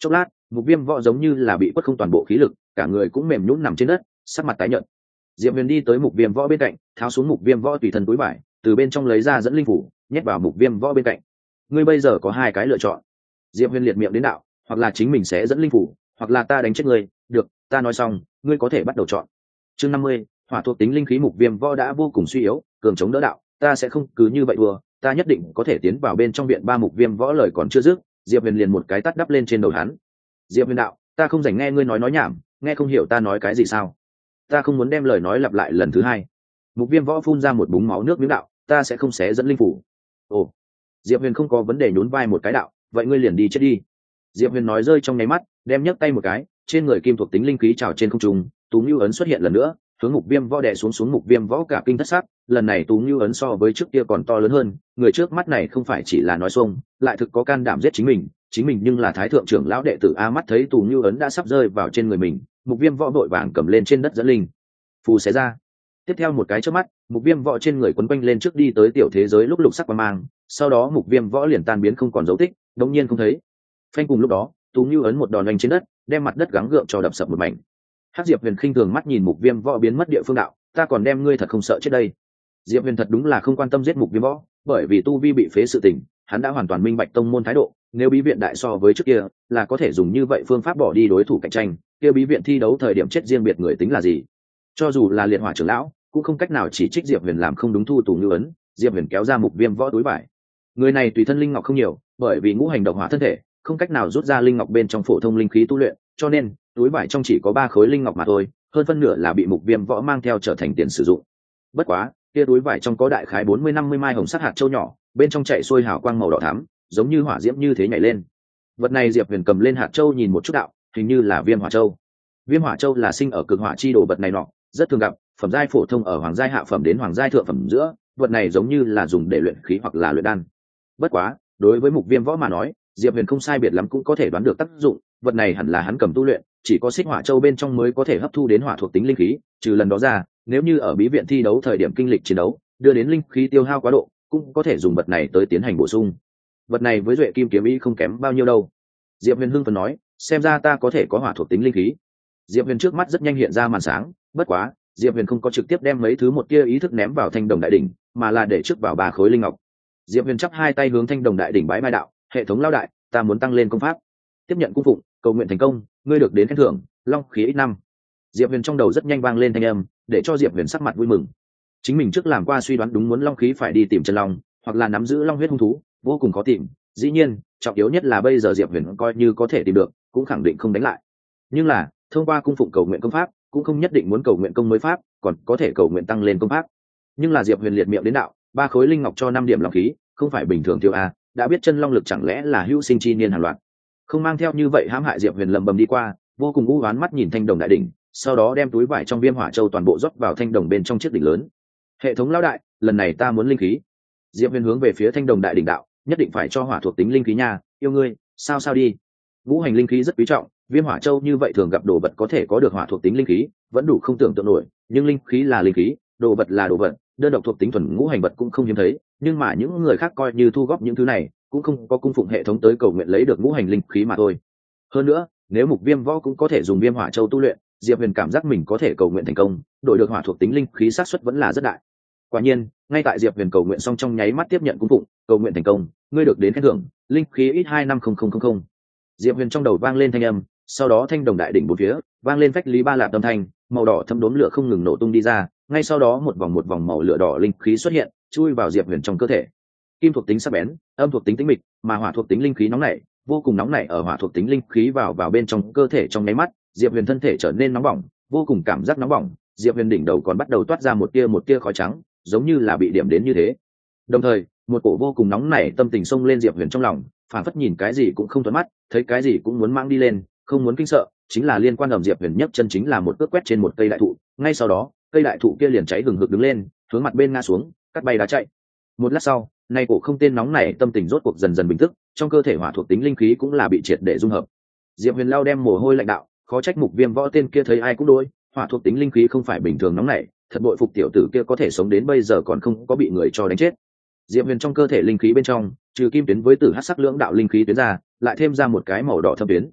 Mục Viêm Võ giống như là bị quất không toàn bộ khí lực, cả người cũng mềm nhũn nằm trên đất, sắc mặt tái nhợt. Diệp Huyền đi tới Mục Viêm Võ bên cạnh, tháo xuống Mục Viêm Võ tùy thân túi vải, từ bên trong lấy ra dẫn linh phủ, nhét vào Mục Viêm Võ bên cạnh. Ngươi bây giờ có hai cái lựa chọn. Diệp Huyền liệt miệng đến đạo, hoặc là chính mình sẽ dẫn linh phủ, hoặc là ta đánh chết ngươi. Được, ta nói xong, ngươi có thể bắt đầu chọn. Chương 50, hỏa thuộc tính linh khí. Mục Viêm Võ đã vô cùng suy yếu, cường chống đỡ đạo, ta sẽ không cứ như vậy đùa, ta nhất định có thể tiến vào bên trong viện. Ba Mục Viêm Võ lời còn chưa dứt, Diệp Huyền liền một cái tát đắp lên trên đầu hắn. Diệp Huyền đạo, ta không rảnh nghe ngươi nói nhảm, nghe không hiểu ta nói cái gì sao? Ta không muốn đem lời nói lặp lại lần thứ hai. Mục Viêm Võ phun ra một búng máu nước miếng đạo, ta sẽ không xé dẫn linh phủ. Ồ. Diệp Huyền không có vấn đề, nhún vai một cái đạo, vậy ngươi liền đi chết đi. Diệp Huyền nói rơi trong nháy mắt, đem nhấc tay một cái, trên người kim thuộc tính linh khí trào trên không trung, Tú Ngưu ấn xuất hiện lần nữa, hướng Mục Viêm Võ đè xuống. Mục Viêm Võ cả kinh thất sắc, lần này Tú Ngưu ấn so với trước kia còn to lớn hơn, người trước mắt này không phải chỉ là nói xuông, lại thực có can đảm giết chính mình nhưng là thái thượng trưởng lão đệ tử a. Mắt thấy Tú Ngưu ấn đã sắp rơi vào trên người mình, Mục Viêm Võ vội vàng cầm lên trên đất dẫn linh phù xé ra. Tiếp theo một cái chớp mắt, Mục Viêm Võ trên người quấn quanh lên trước đi tới tiểu thế giới lúc lục sắc quang mang, sau đó Mục Viêm Võ liền tan biến không còn dấu tích, đống nhiên không thấy. Phanh, cùng lúc đó, Tú Ngưu ấn một đòn đánh trên đất, đem mặt đất gắng gượng cho đập sập một mảnh. Hắc Diệp Huyền khinh thường mắt nhìn Mục Viêm Võ biến mất địa phương đạo, ta còn đem ngươi thật không sợ chết đây. Diệp Huyền thật đúng là không quan tâm giết Mục Viêm Võ, bởi vì tu vi bị phế sự tình, hắn đã hoàn toàn minh bạch tông môn thái độ, nếu bí viện đại so với trước kia, là có thể dùng như vậy phương pháp bỏ đi đối thủ cạnh tranh, kia bí viện thi đấu thời điểm chết riêng biệt người tính là gì? Cho dù là liệt hỏa trưởng lão, cũng không cách nào chỉ trích Diệp Huyền làm không đúng thu Tú Ngưu ấn. Diệp Huyền kéo ra Mục Viêm Võ túi vải. Người này tùy thân linh ngọc không nhiều, bởi vì ngũ hành độc hỏa thân thể, không cách nào rút ra linh ngọc bên trong phổ thông linh khí tu luyện, cho nên túi vải trong chỉ có 3 khối linh ngọc mà thôi, hơn phân nửa là bị Mục Viêm Võ mang theo trở thành tiền sử dụng. Bất quá, kia túi vải trong có đại khái 40-50 mai hồng sắc hạt châu nhỏ, bên trong chạy xuôi hào quang màu đỏ thắm, giống như hỏa diễm như thế nhảy lên. Vật này Diệp Huyền cầm lên hạt châu nhìn một chút đạo, hình như là Viêm Hỏa Châu. Viêm Hỏa Châu là sinh ở cực hỏa chi đồ vật này nọ, rất thường gặp, phẩm giai phổ thông ở hoàng giai hạ phẩm đến hoàng giai thượng phẩm giữa, vật này giống như là dùng để luyện khí hoặc là luyện đan. Bất quá, đối với Mục Viêm Võ mà nói, Diệp Huyền không sai biệt lắm cũng có thể đoán được tác dụng, vật này hẳn là hắn cầm tu luyện, chỉ có Xích Hỏa Châu bên trong mới có thể hấp thu đến hỏa thuộc tính linh khí, trừ lần đó ra, nếu như ở bí viện thi đấu thời điểm kinh lịch chiến đấu, đưa đến linh khí tiêu hao quá độ, cũng có thể dùng vật này tới tiến hành bổ sung. Vật này với Duệ Kim kiếm ý không kém bao nhiêu đâu. Diệp Huyền hưng phấn nói, xem ra ta có thể có hỏa thuộc tính linh khí. Diệp Huyền trước mắt rất nhanh hiện ra màn sáng, bất quá, Diệp Huyền không có trực tiếp đem mấy thứ một tia ý thức ném vào Thanh Đồng Đại đỉnh, mà là để trước vào 3 khối linh ngọc. Diệp Huyền chắp hai tay hướng Thanh Đồng Đại đỉnh bái mai đạo, hệ thống lao đại, ta muốn tăng lên công pháp. Tiếp nhận cung phụng, cầu nguyện thành công, ngươi được đến khen thưởng, long khí x5. Diệp Huyền trong đầu rất nhanh vang lên thanh âm, để cho Diệp Huyền sắc mặt vui mừng. Chính mình trước làm qua suy đoán đúng, muốn long khí phải đi tìm chân long, hoặc là nắm giữ long huyết hung thú, vô cùng khó tìm. Dĩ nhiên, trọng yếu nhất là bây giờ Diệp Huyền coi như có thể tìm được, cũng khẳng định không đánh lại. Nhưng là, thông qua cung phụng cầu nguyện công pháp, cũng không nhất định muốn cầu nguyện công mới pháp, còn có thể cầu nguyện tăng lên công pháp. Nhưng là Diệp Huyền liệt miệng đến đạo, 3 khối linh ngọc cho 5 điểm long khí, không phải bình thường thiếu a, đã biết chân long lực chẳng lẽ là hữu sinh chi niên hàng loạt. Không mang theo như vậy hãm hại. Diệp Huyền lầm bầm đi qua, vô cùng u oán mắt nhìn Thanh Đồng Đại đỉnh, sau đó đem túi vải trong Viêm Hỏa Châu toàn bộ rót vào thanh đồng bên trong chiếc đỉnh lớn. Hệ thống lão đại, lần này ta muốn linh khí. Diệp Huyền hướng về phía Thanh Đồng Đại đỉnh đạo, nhất định phải cho hỏa thuộc tính linh khí nha, yêu ngươi, sao đi. Ngũ hành linh khí rất quý trọng, Viêm Hỏa Châu như vậy thường gặp đồ vật có thể có được hỏa thuộc tính linh khí, vẫn đủ không tưởng tượng nổi, nhưng linh khí là linh khí, đồ vật là đồ vật, đơn độc thuộc tính thuần ngũ hành vật cũng không hiếm thấy, nhưng mà những người khác coi như thu góp những thứ này, cũng không có cung phụng hệ thống tới cầu nguyện lấy được ngũ hành linh khí mà thôi. Hơn nữa, nếu Mục Viêm Võ cũng có thể dùng Viêm Hỏa Châu tu luyện, Diệp Huyền cảm giác mình có thể cầu nguyện thành công, đổi được hỏa thuộc tính linh khí xác suất vẫn là rất đại. Quả nhiên, ngay tại Diệp Huyền cầu nguyện xong trong nháy mắt tiếp nhận cung phụng, cầu nguyện thành công, ngươi được đến khen thưởng, linh khí ít 250000. Diệp Huyền trong đầu vang lên thanh âm, sau đó Thanh Đồng Đại đỉnh bốn phía vang lên phách lý ba lạp âm thanh, màu đỏ thấm đốm lửa không ngừng nổ tung đi ra, ngay sau đó một vòng màu lửa đỏ linh khí xuất hiện, chui vào Diệp Huyền trong cơ thể. Kim thuộc tính sắc bén, âm thuộc tính tĩnh mịch, mà hỏa thuộc tính linh khí nóng nảy, vô cùng nóng nảy. Ở hỏa thuộc tính linh khí vào bên trong cơ thể trong nháy mắt, Diệp Huyền thân thể trở nên nóng bỏng, vô cùng cảm giác nóng bỏng. Diệp Huyền đỉnh đầu còn bắt đầu toát ra một tia khói trắng, giống như là bị điểm đến như thế. Đồng thời, một cổ vô cùng nóng nảy tâm tình xông lên Diệp Huyền trong lòng, phản phất nhìn cái gì cũng không thuận mắt, thấy cái gì cũng muốn mang đi lên, không muốn kinh sợ, chính là liên quan. Diệp Huyền nhấc chân chính là một cước quét trên một cây đại thụ, ngay sau đó, cây đại thụ kia liền cháy hừng hực đứng lên, hướng mặt bên ngã xuống, cắt bay đá chạy. Một lát sau, nay cổ không tên nóng nảy tâm tình rốt cuộc dần dần bình tức, trong cơ thể hỏa thuộc tính linh khí cũng là bị triệt để dung hợp. Diệp Huyền lao đem mồ hôi lạnh đạo, khó trách Mục Viêm Võ tên kia thấy ai cũng đối, hỏa thuộc tính linh khí không phải bình thường nóng nảy, thật bội phục tiểu tử kia có thể sống đến bây giờ còn không có bị người cho đánh chết. Diệp Huyền trong cơ thể linh khí bên trong, trừ kim tuyến với tử hắc sắc lưỡng đạo linh khí tuyến ra, lại thêm ra một cái màu đỏ thâm tuyến.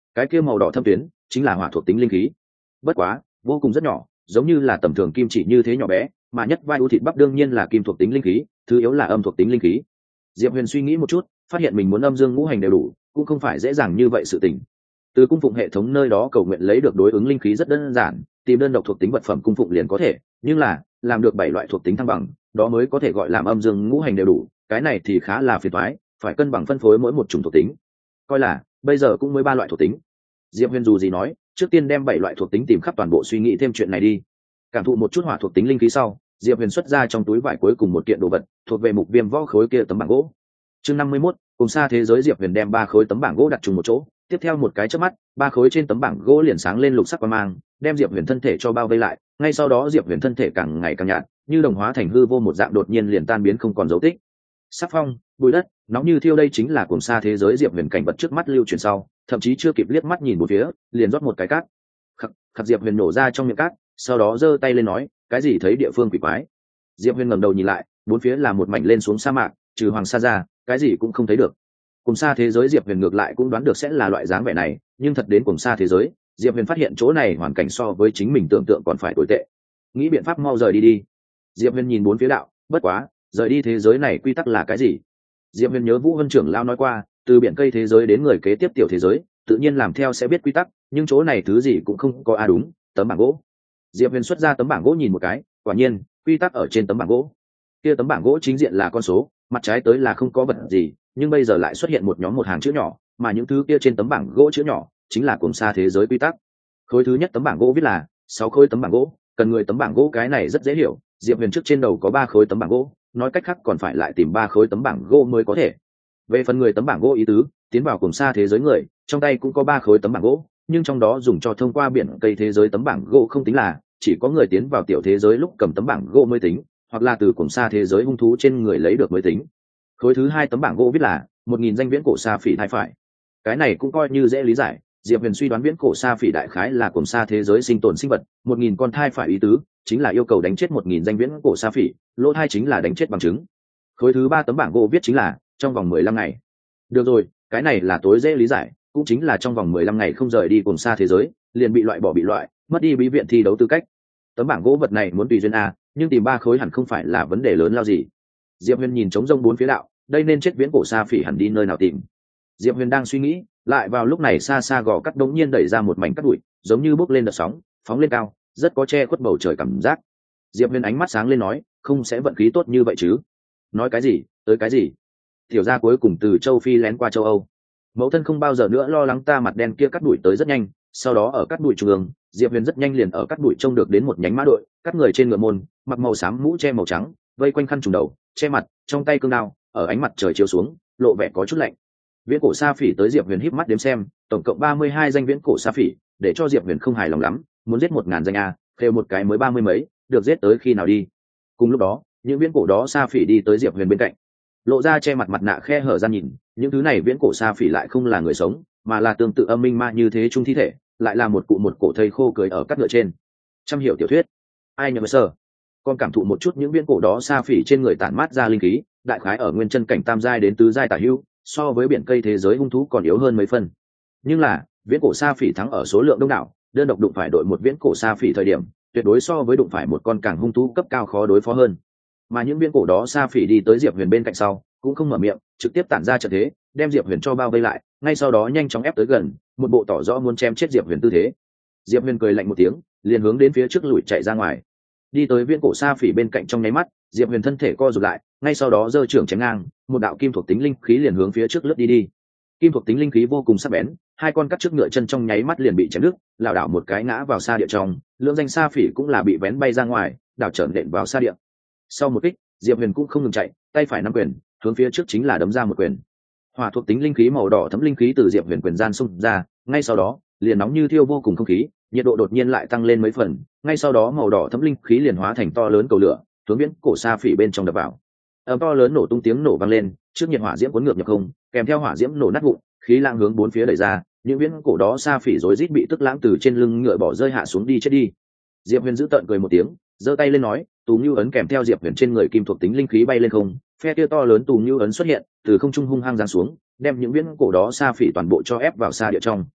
cái kia màu đỏ thâm tuyến chính là hỏa thuộc tính linh khí, bất quá vô cùng rất nhỏ, giống như là tầm thường kim chỉ như thế nhỏ bé, mà nhất vai ưu thịt bắp đương nhiên là kim thuộc tính linh khí, thứ yếu là âm thuộc tính linh khí. Diệp Huyền suy nghĩ một chút, phát hiện mình muốn âm dương ngũ hành đều đủ cũng không phải dễ dàng như vậy sự tình. Từ cung phụng hệ thống nơi đó cầu nguyện lấy được đối ứng linh khí rất đơn giản, tìm đơn độc thuộc tính vật phẩm cung phụng liền có thể, nhưng là làm được 7 loại thuộc tính thăng bằng, đó mới có thể gọi làm âm dương ngũ hành đều đủ, cái này thì khá là phiền toái, phải cân bằng phân phối mỗi một chủng thuộc tính. Coi là bây giờ cũng mới 3 loại thuộc tính. Diệp Huyền dù gì nói, trước tiên đem 7 loại thuộc tính tìm khắp toàn bộ suy nghĩ thêm chuyện này đi. Cảm thụ một chút hỏa thuộc tính linh khí sau, Diệp Huyền xuất ra trong túi vải cuối cùng một kiện đồ vật, thuộc về mục viêm võ khối kia tấm bảng gỗ. Chương 51, cùng xa thế giới. Diệp Huyền đem 3 khối tấm bảng gỗ đặt chung một chỗ, tiếp theo một cái chớp mắt, 3 khối trên tấm bảng gỗ liền sáng lên lục sắc quang mang, đem Diệp Huyền thân thể cho bao vây lại, ngay sau đó Diệp Huyền thân thể càng ngày càng nhạt, như đồng hóa thành hư vô một dạng, đột nhiên liền tan biến không còn dấu tích. Sắc phong, bụi đất, nóng như thiêu, đây chính là cùng xa thế giới. Diệp Huyền cảnh vật trước mắt lưu chuyển sau, thậm chí chưa kịp liếc mắt nhìn một phía, liền rót một cái cát. Khắc Diệp Huyền nổ ra trong miệng cát, sau đó giơ tay lên nói, cái gì thấy địa phương quỷ quái. Diệp Huyền ngẩng đầu nhìn lại, bốn phía là một mảnh lên xuống sa mạc, trừ hoàng sa ra, cái gì cũng không thấy được. Cùng xa thế giới Diệp Huyền ngược lại cũng đoán được sẽ là loại dáng vẻ này, nhưng thật đến cùng xa thế giới, Diệp Huyền phát hiện chỗ này hoàn cảnh so với chính mình tưởng tượng còn phải tồi tệ. Nghĩ biện pháp mau rời đi đi. Diệp Huyền nhìn bốn phía đạo, bất quá, rời đi thế giới này quy tắc là cái gì? Diệp Huyền nhớ Vũ Vân trưởng lao nói qua, từ biển cây thế giới đến người kế tiếp tiểu thế giới, tự nhiên làm theo sẽ biết quy tắc, nhưng chỗ này thứ gì cũng không có. Đúng, tấm bảng gỗ. Diệp Huyền xuất ra tấm bảng gỗ nhìn một cái, quả nhiên, quy tắc ở trên tấm bảng gỗ. Kia tấm bảng gỗ chính diện là con số, mặt trái tới là không có vật gì, nhưng bây giờ lại xuất hiện một nhóm một hàng chữ nhỏ, mà những thứ kia trên tấm bảng gỗ chữ nhỏ chính là cùng xa thế giới quy tắc. Khối thứ nhất tấm bảng gỗ viết là 6 khối tấm bảng gỗ, cần người tấm bảng gỗ, cái này rất dễ hiểu. Diệp Huyền trước trên đầu có 3 khối tấm bảng gỗ, nói cách khác còn phải lại tìm 3 khối tấm bảng gỗ mới có thể. Về phần người tấm bảng gỗ ý tứ, tiến vào cùng xa thế giới người, trong tay cũng có 3 khối tấm bảng gỗ, nhưng trong đó dùng cho thông qua biển cây thế giới tấm bảng gỗ không tính là, chỉ có người tiến vào tiểu thế giới lúc cầm tấm bảng gỗ mới tính, hoặc là từ cùng xa thế giới hung thú trên người lấy được mới tính. Khối thứ hai tấm bảng gỗ viết là 1000 danh viễn cổ sa phỉ thai phải. Cái này cũng coi như dễ lý giải, Diệp Huyền suy đoán viễn cổ sa phỉ đại khái là cùng xa thế giới sinh tồn sinh vật, 1000 con thai phải ý tứ chính là yêu cầu đánh chết 1000 danh viễn cổ sa phỉ, lỗ thai chính là đánh chết bằng chứng. Khối thứ ba tấm bảng gỗ viết chính là trong vòng 15 ngày. Được rồi, cái này là tối dễ lý giải, cũng chính là trong vòng 15 ngày không rời đi cùng xa thế giới, liền bị loại bỏ, mất đi bí viện thi đấu tư cách. Tấm bảng gỗ vật này muốn tùy duyên a, nhưng tìm 3 khối hẳn không phải là vấn đề lớn lao gì. Diệp Huyền nhìn trống rông bốn phía đạo, đây nên chết viễn cổ sa phỉ hẳn đi nơi nào tìm. Diệp Huyền đang suy nghĩ, lại vào lúc này xa xa gò cắt đống nhiên đẩy ra một mảnh cát bụi, giống như bốc lên đợt sóng, phóng lên cao, rất có che khuất bầu trời cảm giác. Diệp Huyền ánh mắt sáng lên nói, không sẽ vận khí tốt như vậy chứ? Nói cái gì, tới cái gì? Tiểu gia cuối cùng từ châu Phi lén qua châu Âu. Mẫu thân không bao giờ nữa lo lắng ta, mặt đen kia cát bụi tới rất nhanh, sau đó ở cát bụi trung ương, Diệp Huyền rất nhanh liền ở cát bụi trông được đến một nhánh mã đội, các người trên ngựa môn, mặc màu xám mũ che màu trắng, vây quanh khăn trùm đầu, che mặt, trong tay cương đao, ở ánh mặt trời chiếu xuống, lộ vẻ có chút lạnh. Viễn cổ sa phỉ tới. Diệp Huyền híp mắt đếm xem, tổng cộng 32 danh viễn cổ sa phỉ, để cho Diệp Huyền không hài lòng lắm, muốn giết 1000 danh a, kêu một cái mới 30 mấy, được giết tới khi nào đi? Cùng lúc đó, những viễn cổ đó sa phỉ đi tới Diệp Huyền bên cạnh, lộ ra che mặt nạ khe hở ra nhìn, những thứ này viễn cổ sa phỉ lại không là người sống, mà là tương tự âm minh ma như thế trung thi thể, lại là một cụ một cổ thây khô cưỡi ở các ngựa trên. Trăm hiểu tiểu thuyết, ai nhờ sơ. Con cảm thụ một chút những viễn cổ đó sa phỉ trên người tản mát ra linh khí, đại khái ở nguyên chân cảnh tam giai đến tứ giai tả hữu, so với biển cây thế giới hung thú còn yếu hơn mấy phần. Nhưng là viễn cổ sa phỉ thắng ở số lượng đông đảo, đơn độc đụng phải đội một viễn cổ sa phỉ thời điểm, tuyệt đối so với đụng phải một con càng hung thú cấp cao khó đối phó hơn. Mà những viễn cổ đó sa phỉ đi tới Diệp Huyền bên cạnh sau, cũng không mở miệng, trực tiếp tản ra trận thế, đem Diệp Huyền cho bao vây lại, ngay sau đó nhanh chóng ép tới gần, một bộ tỏ rõ muốn chém chết Diệp Huyền tư thế. Diệp Huyền cười lạnh một tiếng, liền hướng đến phía trước lùi chạy ra ngoài. Đi tới viễn cổ sa phỉ bên cạnh trong nháy mắt, Diệp Huyền thân thể co rụt lại, ngay sau đó giơ trưởng chém ngang, một đạo kim thuộc tính linh khí liền hướng phía trước lướt đi. Kim thuộc tính linh khí vô cùng sắc bén, hai con cắt trước ngựa chân trong nháy mắt liền bị chém đứt, lảo đảo một cái ngã vào sa địa trong, lưỡng danh sa phỉ cũng là bị vén bay ra ngoài, đảo trở nện vào sa địa. Sau một kích, Diệp Huyền cũng không ngừng chạy, tay phải nắm quyền, hướng phía trước chính là đấm ra một quyền. Hỏa thuộc tính linh khí màu đỏ thấm linh khí từ Diệp Huyền quyền gian xung ra, ngay sau đó, liền nóng như thiêu vô cùng không khí, nhiệt độ đột nhiên lại tăng lên mấy phần, ngay sau đó màu đỏ thấm linh khí liền hóa thành to lớn cầu lửa, hướng viễn cổ sa phỉ bên trong đập vào. To lớn nổ tung tiếng nổ vang lên, trước nhiệt hỏa diễm cuốn ngược nhập không, kèm theo hỏa diễm nổ nát vụn, khí lãng hướng bốn phía đẩy ra, những viễn cổ đó sa phỉ rối rít bị tức lãng từ trên lưng ngựa bỏ rơi hạ xuống đi chết đi. Diệp Huyền giữ tợn cười một tiếng, giơ tay lên nói, tù như ấn, kèm theo Diệp Huyền trên người kim thuộc tính linh khí bay lên không, phe kia to lớn tù như ấn xuất hiện, từ không trung hung hăng giáng xuống, đem những viễn cổ đó sa phỉ toàn bộ cho ép vào sa địa trong.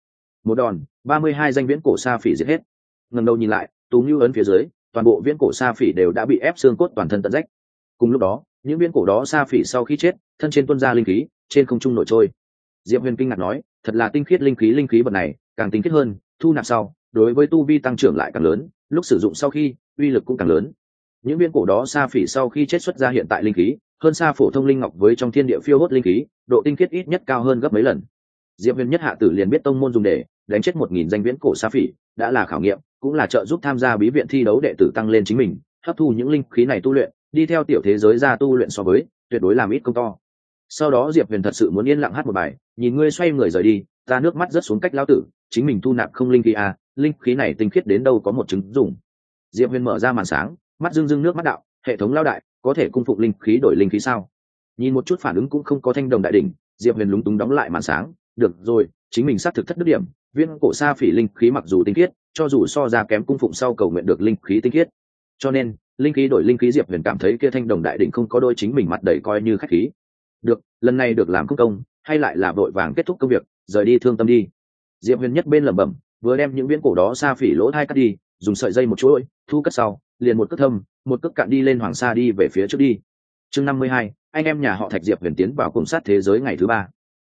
một đòn 32 danh viễn cổ sa phỉ giết hết. Ngẩng đầu nhìn lại, Tú Như ấn phía dưới, toàn bộ viễn cổ sa phỉ đều đã bị ép xương cốt toàn thân tận rách. Cùng lúc đó, những viễn cổ đó sa phỉ sau khi chết, thân trên tuôn ra linh khí, trên không trung nổi trôi. Diệp Huyền kinh ngạc nói, thật là tinh khiết linh khí vật này, càng tinh khiết hơn, thu nạp sau, đối với tu vi tăng trưởng lại càng lớn, lúc sử dụng sau khi, uy lực cũng càng lớn. Những viễn cổ đó sa phỉ sau khi chết xuất ra hiện tại linh khí, hơn xa phổ thông linh ngọc với trong thiên địa phiêu hốt linh khí, độ tinh khiết ít nhất cao hơn gấp mấy lần. Diệp Huyền nhất hạ tử liền biết tông môn dùng để đánh chết 1000 danh viễn cổ sa phỉ, đã là khảo nghiệm, cũng là trợ giúp tham gia bí viện thi đấu đệ tử tăng lên chính mình, hấp thu những linh khí này tu luyện, đi theo tiểu thế giới ra tu luyện so với, tuyệt đối làm ít công to. Sau đó Diệp Huyền thật sự muốn yên lặng hát một bài, nhìn ngươi xoay người rời đi, ta nước mắt rớt xuống cách lão tử, chính mình thu nạp không linh khí à, linh khí này tinh khiết đến đâu có một chứng dùng. Diệp Huyền mở ra màn sáng, mắt rưng rưng nước mắt đạo, hệ thống lao đại, có thể cung phụng linh khí đổi linh khí sao? Nhìn một chút phản ứng cũng không có thanh đồng đại đỉnh, Diệp Huyền lúng túng đóng lại màn sáng, được rồi, chính mình xác thực thất đức điểm, viên cổ sa phỉ linh khí mặc dù tinh khiết, cho dù so ra kém cung phụng sau cầu nguyện được linh khí tinh khiết. Cho nên, linh khí đổi linh khí Diệp Huyền cảm thấy kia thanh đồng đại đỉnh không có đôi chính mình mặt đầy coi như khách khí. Được, lần này được làm công, hay lại là vội vàng kết thúc công việc, rời đi thương tâm đi. Diệp Huyền nhất bên lẩm bẩm, vừa đem những viễn cổ đó sa phỉ lỗ thai cắt đi, dùng sợi dây một chuỗi, thu cất sau, liền một cước thâm, một cước cạn đi lên hoàng sa đi về phía trước đi. Chương 52, anh em nhà họ Thạch. Diệp Huyền tiến vào cùng sát thế giới ngày thứ 3.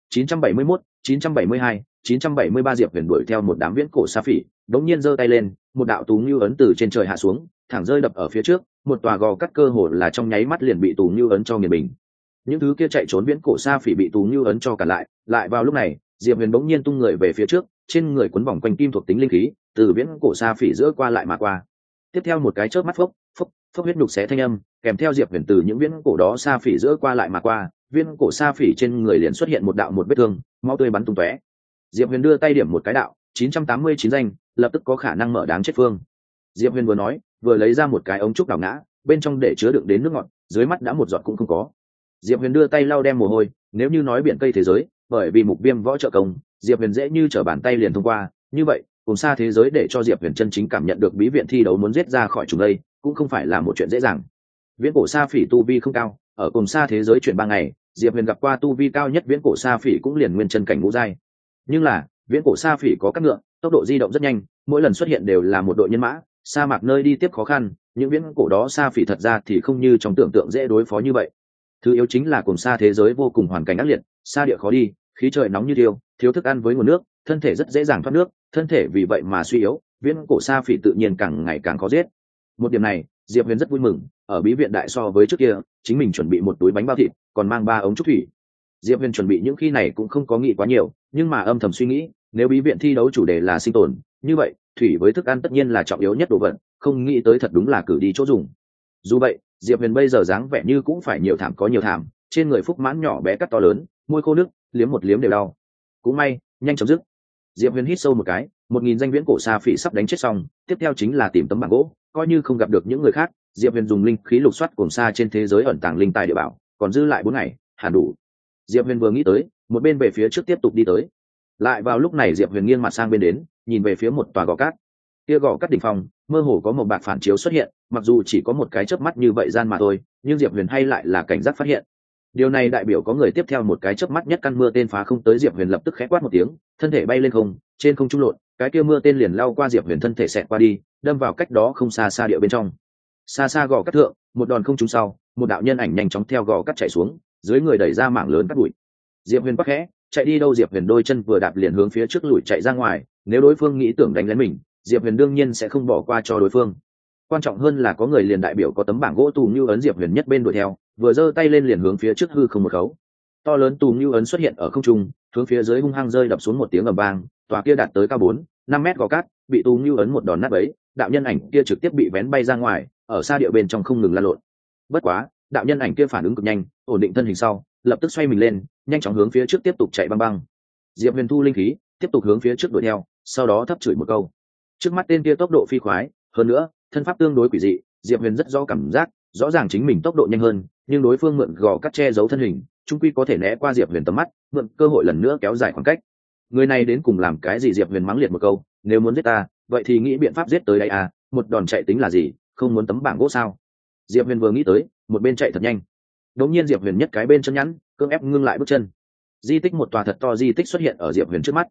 971, 972, 973 Diệp Huyền đuổi theo một đám viễn cổ sa phỉ, đống nhiên giơ tay lên, một đạo Tú Như ấn từ trên trời hạ xuống, thẳng rơi đập ở phía trước, một tòa gò cắt cơ hồ là trong nháy mắt liền bị Tú Như ấn cho nghiền bình. Những thứ kia chạy trốn viễn cổ sa phỉ bị Tú Như ấn cho cả lại vào lúc này, Diệp Huyền bỗng nhiên tung người về phía trước, trên người quấn vòng quanh kim thuộc tính linh khí, từ viễn cổ sa phỉ giữa qua lại mà qua. Tiếp theo một cái chớp mắt phốc huyết nhục xé thanh âm, kèm theo Diệp Huyền từ những viễn cổ đó sa phỉ giữa qua lại mà qua, viên cổ sa phỉ trên người liền xuất hiện một đạo một vết thương, máu tươi bắn tung tóe. Diệp Huyền đưa tay điểm một cái đạo, 989 danh, lập tức có khả năng mở đáng chết phương. Diệp Huyền vừa nói, vừa lấy ra một cái ống trúc đảo ngã, bên trong để chứa đựng đến nước ngọt, dưới mắt đã một giọt cũng không có. Diệp Huyền đưa tay lau đem mồ hôi, nếu như nói biển cây thế giới, bởi vì mục viêm võ trợ công, Diệp Huyền dễ như trở bàn tay liền thông qua, như vậy, cùng xa thế giới để cho Diệp Huyền chân chính cảm nhận được bí viện thi đấu muốn giết ra khỏi chúng đây, cũng không phải là một chuyện dễ dàng. Viễn cổ sa phỉ tu vi không cao, ở cùng xa thế giới chuyển 3 ngày, Diệp Huyền gặp qua tu vi cao nhất viễn cổ sa phỉ cũng liền nguyên chân cảnh ngũ giai. Nhưng là, viễn cổ sa phỉ có các ngựa, tốc độ di động rất nhanh, mỗi lần xuất hiện đều là một đội nhân mã, sa mạc nơi đi tiếp khó khăn, những viễn cổ đó sa phỉ thật ra thì không như trong tưởng tượng dễ đối phó như vậy. Thứ yếu chính là cùng xa thế giới vô cùng hoàn cảnh ác liệt, xa địa khó đi, khí trời nóng như thiêu, thiếu thức ăn với nguồn nước, thân thể rất dễ dàng thoát nước, thân thể vì vậy mà suy yếu, viễn cổ sa phỉ tự nhiên càng ngày càng khó giết. Một điểm này, Diệp Huyền rất vui mừng, ở bí viện đại so với trước kia, chính mình chuẩn bị một túi bánh bao thịt, còn mang 3 ống trúc thủy. Diệp Huyền chuẩn bị những khi này cũng không có nghĩ quá nhiều, nhưng mà âm thầm suy nghĩ, nếu bí viện thi đấu chủ đề là sinh tồn, như vậy, thủy với thức ăn tất nhiên là trọng yếu nhất đồ vật, không nghĩ tới thật đúng là cử đi chỗ dùng. Dù vậy, Diệp Huyền bây giờ dáng vẻ như cũng phải nhiều thảm có nhiều thảm, trên người phúc mãn nhỏ bé cắt to lớn, môi khô nước, liếm một liếm đều đau. Cũng may, nhanh chóng dứt. Diệp Huyền hít sâu một cái, 1000 danh viễn cổ sa phỉ sắp đánh chết xong, tiếp theo chính là tìm tấm bảng gỗ, coi như không gặp được những người khác, Diệp Huyền dùng linh khí lục soát cùng xa trên thế giới ẩn tàng linh tài địa bảo, còn dư lại 4 ngày, hẳn đủ. Diệp Huyền vừa nghĩ tới, một bên về phía trước tiếp tục đi tới. Lại vào lúc này Diệp Huyền nghiêng mặt sang bên đến, nhìn về phía một tòa gò cát. Kia gò cát đỉnh phong, mơ hồ có một bạc phản chiếu xuất hiện, mặc dù chỉ có một cái chớp mắt như vậy gian mà thôi, nhưng Diệp Huyền hay lại là cảnh giác phát hiện. Điều này đại biểu có người tiếp theo một cái chớp mắt nhất căn mưa tên phá không tới, Diệp Huyền lập tức khẽ quát một tiếng, thân thể bay lên không, trên không trung lộn, cái kia mưa tên liền lao qua Diệp Huyền thân thể xẹt qua đi, đâm vào cách đó không xa xa địa bên trong. Xa xa gò cát thượng, một đòn không trúng sau, một đạo nhân ảnh nhanh chóng theo gò cát chạy xuống, dưới người đẩy ra mảng lớn cát bụi. Diệp Huyền quắc khẽ, chạy đi đâu? Diệp Huyền đôi chân vừa đạp liền hướng phía trước lùi chạy ra ngoài, nếu đối phương nghĩ tưởng đánh lén mình, Diệp Huyền đương nhiên sẽ không bỏ qua cho đối phương. Quan trọng hơn là có người liền đại biểu có tấm bảng gỗ tù như ấn, Diệp Huyền nhất bên đuổi theo, vừa giơ tay lên liền hướng phía trước hư không một khấu. To lớn tù như ấn xuất hiện ở không trung, hướng phía dưới hung hăng rơi đập xuống một tiếng ầm vang, tòa kia đạt tới cao 4-5 mét gò cát, bị tù như ấn một đòn nát bấy, đạo nhân ảnh kia trực tiếp bị vén bay ra ngoài, ở xa địa bên trong không ngừng lan lộn. Bất quá, đạo nhân ảnh kia phản ứng cực nhanh, ổn định thân hình sau, lập tức xoay mình lên, nhanh chóng hướng phía trước tiếp tục chạy băng băng. Diệp Huyền thu linh khí, tiếp tục hướng phía trước đuổi theo, sau đó thấp chửi một câu. Trước mắt tên kia tốc độ phi khoái, hơn nữa, thân pháp tương đối quỷ dị, Diệp Huyền rất rõ cảm giác, rõ ràng chính mình tốc độ nhanh hơn, nhưng đối phương mượn gò cắt che giấu thân hình, chung quy có thể né qua Diệp Huyền tầm mắt, mượn cơ hội lần nữa kéo dài khoảng cách. Người này đến cùng làm cái gì? Diệp Huyền mắng liệt một câu, nếu muốn giết ta, vậy thì nghĩ biện pháp giết tới đây à, một đòn chạy tính là gì, không muốn tấm bảng gỗ sao? Diệp Huyền vừa nghĩ tới, một bên chạy thật nhanh. Đột nhiên Diệp Huyền nhất cái bên chân nhẵn, cưỡng ép ngưng lại bước chân. Di tích, một tòa thật to di tích xuất hiện ở Diệp Huyền trước mắt.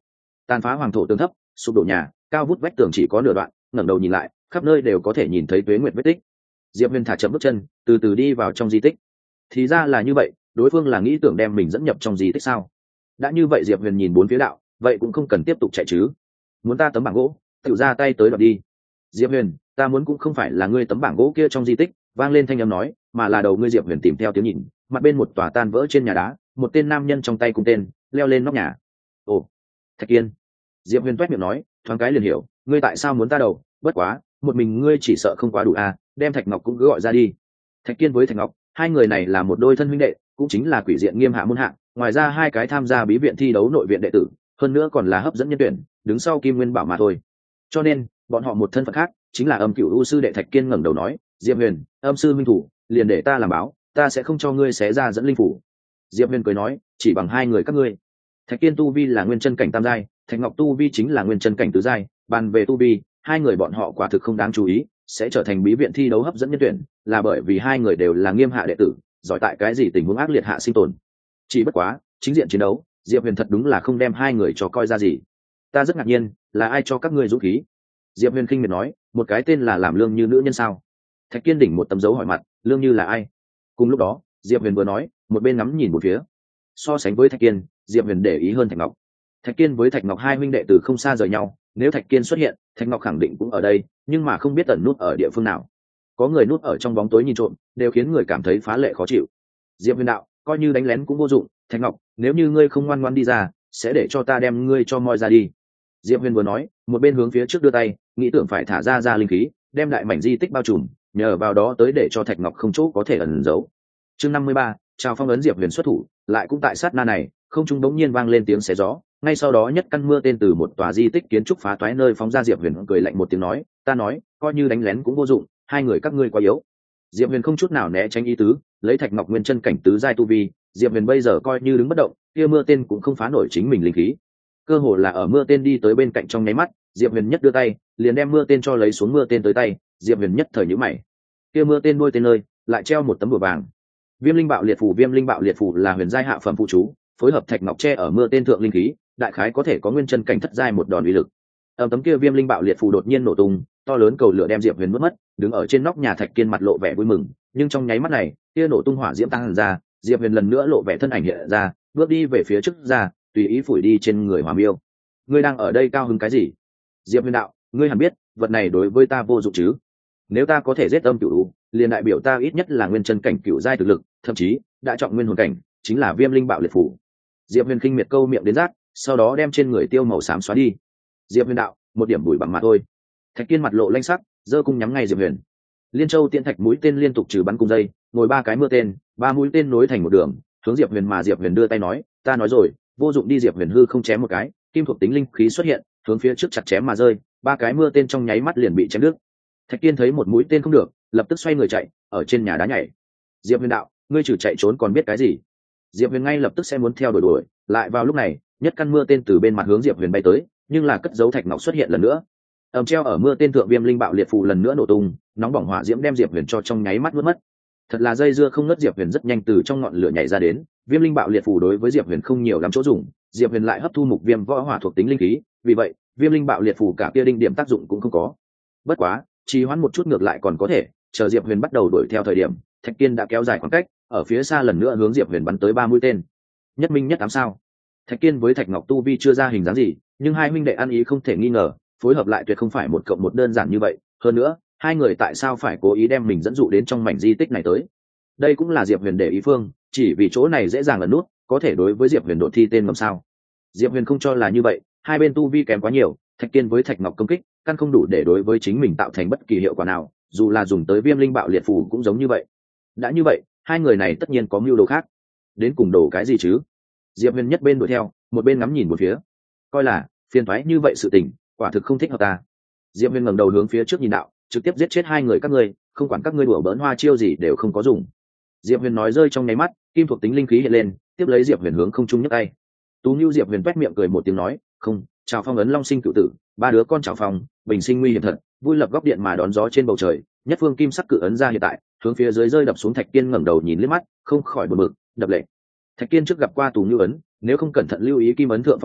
Tàn phá hoàng thổ tường thấp, sụp đổ nhà, cao vút vách tường chỉ có nửa đoạn, ngẩng đầu nhìn lại, khắp nơi đều có thể nhìn thấy tuế nguyệt vết tích. Diệp Huyền thả chậm bước chân, từ từ đi vào trong di tích. Thì ra là như vậy, đối phương là nghĩ tưởng đem mình dẫn nhập trong di tích sao? Đã như vậy Diệp Huyền nhìn bốn phía đạo, vậy cũng không cần tiếp tục chạy chứ. Muốn ta tấm bảng gỗ, tự ra tay tới đoạt đi. Diệp Huyền, ta muốn cũng không phải là ngươi tấm bảng gỗ kia trong di tích, vang lên thanh âm nói, mà là đầu ngươi. Diệp Huyền tìm theo tiếng nhìn, mặt bên một tòa tan vỡ trên nhà đá, một tên nam nhân trong tay cung tên, leo lên nóc nhà. Ồ, Thạch Kiên. Diệp Huyền toét miệng nói, thoáng cái liền hiểu, ngươi tại sao muốn ta đầu, bất quá, một mình ngươi chỉ sợ không quá đủ à, đem Thạch Ngọc cũng cứ gọi ra đi. Thạch Kiên với Thạch Ngọc, hai người này là một đôi thân huynh đệ, cũng chính là quỷ diện nghiêm hạ môn hạ, ngoài ra hai cái tham gia bí viện thi đấu nội viện đệ tử, hơn nữa còn là hấp dẫn nhân tuyển, đứng sau Kim Nguyên Bảo mà thôi. Cho nên, bọn họ một thân phận khác, chính là Âm Cửu U sư đệ. Thạch Kiên ngẩng đầu nói, Diệp Huyền, âm sư minh thủ, liền để ta làm báo, ta sẽ không cho ngươi xé ra dẫn linh phủ. Diệp Huyền cười nói, chỉ bằng hai người các ngươi. Thạch Kiên tu vi là nguyên chân cảnh tam giai, Thạch Ngọc tu vi chính là nguyên chân cảnh tứ giai, bàn về tu vi, hai người bọn họ quả thực không đáng chú ý, sẽ trở thành bí viện thi đấu hấp dẫn nhân tuyển, là bởi vì hai người đều là nghiêm hạ đệ tử, giỏi tại cái gì tình huống ác liệt hạ sinh tồn. Chỉ bất quá, chính diện chiến đấu, Diệp Huyền thật đúng là không đem hai người cho coi ra gì. Ta rất ngạc nhiên, là ai cho các ngươi dũng khí? Diệp Huyền khinh miệt nói, một cái tên là làm Lương Như nữ nhân sao? Thạch Kiên đỉnh một tấm dấu hỏi mặt, Lương Như là ai? Cùng lúc đó, Diệp Huyền vừa nói, một bên ngắm nhìn một phía. So sánh với Thạch Kiên, Diệp Huyền để ý hơn Thạch Ngọc. Thạch Kiên với Thạch Ngọc hai huynh đệ từ không xa rời nhau, nếu Thạch Kiên xuất hiện, Thạch Ngọc khẳng định cũng ở đây, nhưng mà không biết tẩn nút ở địa phương nào. Có người nút ở trong bóng tối nhìn trộm, đều khiến người cảm thấy phá lệ khó chịu. Diệp Huyền đạo, coi như đánh lén cũng vô dụng, Thạch Ngọc, nếu như ngươi không ngoan ngoãn đi ra, sẽ để cho ta đem ngươi cho moi ra đi. Diệp Huyền vừa nói, một bên hướng phía trước đưa tay, nghĩ tưởng phải thả ra linh khí, đem đại mảnh di tích bao trùm, nhờ vào đó tới để cho Thạch Ngọc không chỗ có thể ẩn giấu. Chương 53, chào phong ấn. Diệp Huyền xuất thủ, lại cũng tại sát na này, không trung bỗng nhiên vang lên tiếng xé gió, ngay sau đó nhất căn mưa tên từ một tòa di tích kiến trúc phá toái nơi phóng ra. Diệp Huyền cười lạnh một tiếng nói, ta nói, coi như đánh lén cũng vô dụng, hai người các ngươi quá yếu. Diệp Huyền không chút nào né tránh ý tứ, lấy Thạch Ngọc nguyên chân cảnh tứ giai tu vi, Diệp Huyền bây giờ coi như đứng bất động, kia mưa tên cũng không phá nổi chính mình linh khí. Cơ hồ là ở mưa tên đi tới bên cạnh trong nháy mắt, Diệp Huyền nhất đưa tay, liền đem mưa tên cho lấy xuống. Mưa tên tới tay, Diệp Huyền nhất thời nhíu mày. Kia mưa tên đuôi tên nơi, lại treo một tấm bùa vàng. Viêm linh bạo liệt phù. Viêm linh bạo liệt phù là huyền giai hạ phẩm phụ chú, phối hợp Thạch Ngọc che ở mưa tên thượng linh khí, đại khái có thể có nguyên chân cảnh thất giai một đòn uy lực. Ở tấm kia viêm linh bạo liệt phù đột nhiên nổ tung, to lớn cầu lửa đem Diệp Huyền nuốt mất, đứng ở trên nóc nhà. Thạch Kiên mặt lộ vẻ vui mừng, nhưng trong nháy mắt này, kia nổ tung hỏa diễm tăng ra, Diệp Huyền lần nữa lộ vẻ thân ảnh hiện ra, bước đi về phía trước ra, tùy ý phủi đi trên người Hỏa Miêu. Ngươi đang ở đây cao hứng cái gì? Diệp Huyền đạo, ngươi hẳn biết, vật này đối với ta vô dụng chứ? Nếu ta có thể giết Âm Cửu, liền đại biểu ta ít nhất là nguyên chân cảnh cửu giai thực lực, thậm chí đại trọng nguyên hồn cảnh, chính là viêm linh bạo liệt phù. Diệp Huyền khinh miệt câu miệng đến rát, sau đó đem trên người tiêu màu xám xóa đi. Diệp Huyền đạo, một điểm bụi bặm mà thôi. Thạch Kiên mặt lộ lanh sắc, giơ cung nhắm ngay Diệp Huyền. Liên Châu Tiễn Thạch mũi tên liên tục trừ bắn cung dây, ngồi ba cái mưa tên, ba mũi tên nối thành một đường, hướng Diệp Huyền. Mà Diệp Huyền đưa tay nói, ta nói rồi, vô dụng đi. Diệp Huyền hư không chém một cái, kim thuộc tính linh khí xuất hiện, hướng phía trước chặt chém mà rơi, ba cái mưa tên trong nháy mắt liền bị chém đứt. Thạch Kiên thấy một mũi tên không được, lập tức xoay người chạy, ở trên nhà đá nhảy. Diệp Huyền đạo, ngươi trừ chạy trốn còn biết cái gì? Diệp Huyền ngay lập tức sẽ muốn theo đuổi, lại vào lúc này, nhất căn mưa tên từ bên mặt hướng Diệp Huyền bay tới, nhưng là cất dấu Thạch Ngọc xuất hiện lần nữa. Ầm, treo ở mưa tên thượng viêm linh bạo liệt phù lần nữa nổ tung, nóng bỏng hỏa diễm đem Diệp Huyền cho trong nháy mắt nuốt mất. Thật là dây dưa không ngớt. Diệp Huyền rất nhanh từ trong ngọn lửa nhảy ra đến, viêm linh bạo liệt phù đối với Diệp Huyền không nhiều lắm chỗ dùng, Diệp Huyền lại hấp thu mục viêm võ hỏa thuộc tính linh khí, vì vậy, viêm linh bạo liệt phù cả kia đinh điểm tác dụng cũng không có. Bất quá, trì hoãn một chút ngược lại còn có thể, chờ Diệp Huyền bắt đầu đuổi theo thời điểm, Thạch Kiên đã kéo dài khoảng cách, ở phía xa lần nữa hướng Diệp Huyền bắn tới ba mũi tên. Nhất minh nhất ám sao? Thạch Kiên với Thạch Ngọc tu vi chưa ra hình dáng gì, nhưng hai huynh đệ ăn ý không thể nghi ngờ, phối hợp lại tuyệt không phải một cộng một đơn giản như vậy. Hơn nữa, hai người tại sao phải cố ý đem mình dẫn dụ đến trong mảnh di tích này tới? Đây cũng là Diệp Huyền để ý phương, chỉ vì chỗ này dễ dàng ẩn nút, có thể đối với Diệp Huyền độ thi tên ngầm sao? Diệp Huyền không cho là như vậy, hai bên tu vi kém quá nhiều, Thạch Kiên với Thạch Ngọc công kích, căn không đủ để đối với chính mình tạo thành bất kỳ hiệu quả nào, dù là dùng tới viêm linh bạo liệt phù cũng giống như vậy. Đã như vậy, hai người này tất nhiên có mưu đồ khác. Đến cùng đồ cái gì chứ? Diệp Huyền nhất bên đuổi theo, một bên ngắm nhìn một phía, coi là phiền toái như vậy sự tình, quả thực không thích hợp ta. Diệp Huyền ngẩng đầu hướng phía trước nhìn đạo, trực tiếp giết chết hai người các ngươi, không quản các ngươi đùa bỡn hoa chiêu gì đều không có dùng. Diệp Huyền nói rơi trong nháy mắt, kim thuộc tính linh khí hiện lên, tiếp lấy Diệp Huyền hướng không trung nhấc tay. Tú Nưu. Diệp Huyền toét miệng cười một tiếng nói, không, chào phong ấn long sinh cựu tử, ba đứa con chào phong, bình sinh nguy hiểm thật, vui lập góc điện mà đón gió trên bầu trời. Nhất phương kim sắc cự ấn ra hiện tại, hướng phía dưới rơi đập xuống. Thạch Kiên ngẩng đầu nhìn liếc mắt, không khỏi bực bực, đập lệ. Thạch Kiên trước gặp qua Tú Nưu ấn, nếu không cẩn thận lưu ý kim ấn thượng pho tượng,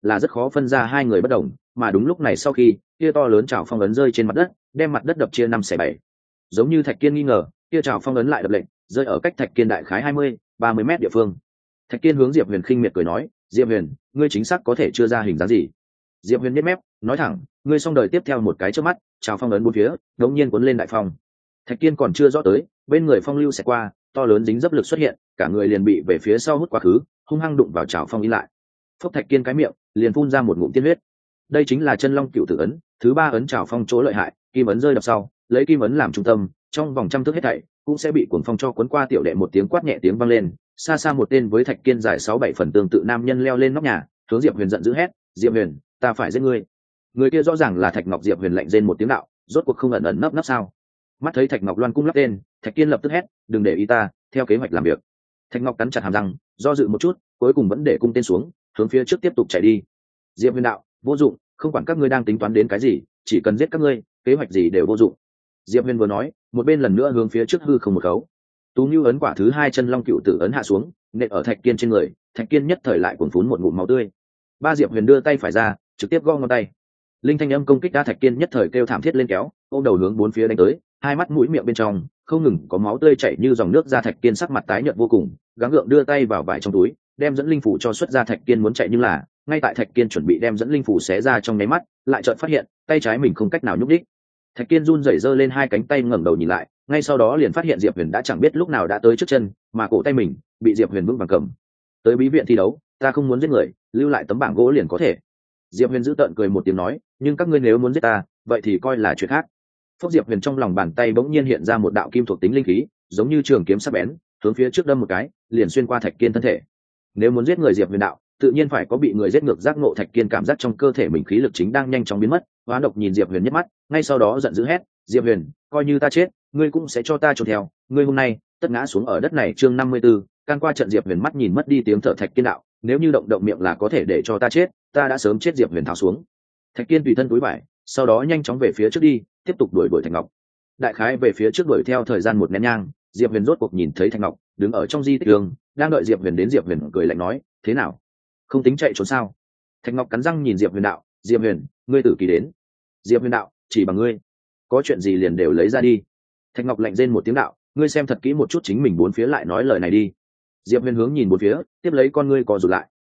là rất khó phân ra hai người bất đồng, mà đúng lúc này sau khi kia to lớn trào phong ấn rơi trên mặt đất, đem mặt đất đập chia 5/7. Giống như Thạch Kiên nghi ngờ, kia trào phong ấn lại đập lệnh rơi ở cách Thạch Kiên đại khái 20-30 mét địa phương. Thạch Kiên hướng Diệp Huyền khinh miệt cười nói, Diệp Huyền, ngươi chính xác có thể chưa ra hình dáng gì. Diệp Huyền nhếch mép nói thẳng, ngươi xong đời tiếp theo một cái trước mắt, trào phong ấn bốn phía đống nhiên cuốn lên đại phong. Thạch Kiên còn chưa rõ tới, bên người phong lưu sẽ qua, to lớn dính dấp lực xuất hiện, cả người liền bị về phía sau hút quá khứ, hung hăng đụng vào trào phong ý lại. Phốc, Thạch Kiên cái miệng liền phun ra một ngụm tiên huyết. Đây chính là chân long cựu tử ấn, thứ ba ấn trào phong chỗ lợi hại, kim ấn rơi đập sau, lấy kim ấn làm trung tâm, trong vòng trăm thước hết thảy cũng sẽ bị cuồng phong cho cuốn qua. Tiểu đệ một tiếng quát nhẹ tiếng vang lên, xa xa một tên với Thạch Kiên dài 6-7 phần tương tự nam nhân leo lên nóc nhà, hướng Diệp Huyền giận dữ hét, Diệp Huyền, ta phải giết ngươi. Người kia rõ ràng là Thạch Ngọc. Diệp Huyền lạnh rên một tiếng đạo, rốt cuộc không ẩn ẩn nấp nấp sao? Mắt thấy Thạch Ngọc loan cung lắp tên, Thạch Kiên lập tức hét, đừng để ý ta, theo kế hoạch làm việc. Thạch Ngọc cắn chặt hàm răng, do dự một chút, cuối cùng vẫn để cung tên xuống, hướng phía trước tiếp tục chạy đi. Diệp Huyền đạo, vô dụng, không quản các ngươi đang tính toán đến cái gì, chỉ cần giết các ngươi, kế hoạch gì đều vô dụng. Diệp Huyền vừa nói, một bên lần nữa hướng phía trước hư không một khấu. Tú Nưu ấn quả thứ hai chân long cựu tử ấn hạ xuống, nện ở Thạch Kiên trên người, Thạch Kiên nhất thời lại cuồn phún một ngụm máu tươi. Ba Diệp Huyền đưa tay phải ra, trực tiếp gõ ngón tay. Linh thanh âm công kích đa Thạch Kiên nhất thời kêu thảm thiết lên kéo, ôm đầu hướng bốn phía đánh tới, hai mắt mũi miệng bên trong không ngừng có máu tươi chảy như dòng nước ra. Thạch Kiên sắc mặt tái nhợt vô cùng, gắng gượng đưa tay vào vải trong túi, đem dẫn linh phủ cho xuất ra. Thạch Kiên muốn chạy nhưng là ngay tại Thạch Kiên chuẩn bị đem dẫn linh phủ xé ra trong nháy mắt, lại chợt phát hiện tay trái mình không cách nào nhúc đích. Thạch Kiên run rẩy giơ lên hai cánh tay, ngẩng đầu nhìn lại, ngay sau đó liền phát hiện Diệp Huyền đã chẳng biết lúc nào đã tới trước chân, mà cổ tay mình bị Diệp Huyền vững vàng cầm. Tới bí viện thi đấu, ta không muốn giết người, lưu lại tấm bảng gỗ liền có thể. Diệp Huyền giữ tợn cười một tiếng nói, nhưng các ngươi nếu muốn giết ta, vậy thì coi là chuyện khác. Phốc, Diệp Huyền trong lòng bàn tay bỗng nhiên hiện ra một đạo kim thuộc tính linh khí, giống như trường kiếm sắc bén, hướng phía trước đâm một cái, liền xuyên qua Thạch Kiên thân thể. Nếu muốn giết người, Diệp Huyền đạo, tự nhiên phải có bị người giết ngược giác ngộ. Thạch Kiên cảm giác trong cơ thể mình khí lực chính đang nhanh chóng biến mất, hóa độc nhìn Diệp Huyền nhất mắt, ngay sau đó giận dữ hét, Diệp Huyền, coi như ta chết, ngươi cũng sẽ cho ta trốn theo, ngươi hôm nay tất ngã xuống ở đất này. Chương 54, can qua trận. Diệp Huyền mắt nhìn mất đi tiếng thở. Thạch Kiên đạo, nếu như động miệng là có thể để cho ta chết, ta đã sớm chết. Diệp Huyền tháo xuống. Thạch Kiên tùy thân túi vải, sau đó nhanh chóng về phía trước đi, tiếp tục đuổi Thạch Ngọc. Đại khái về phía trước đuổi theo thời gian một nén nhang, Diệp Huyền rốt cuộc nhìn thấy Thạch Ngọc đứng ở trong di tích đường, đang đợi Diệp Huyền đến. Diệp Huyền cười lạnh nói, thế nào, không tính chạy trốn sao? Thạch Ngọc cắn răng nhìn Diệp Huyền đạo, Diệp Huyền, ngươi tử kỳ đến. Diệp Huyền đạo, chỉ bằng ngươi, có chuyện gì liền đều lấy ra đi. Thạch Ngọc lạnh rên một tiếng đạo, ngươi xem thật kỹ một chút chính mình bốn phía lại nói lời này đi. Diệp Huyền hướng nhìn bốn phía, tiếp lấy con ngươi co rụt lại.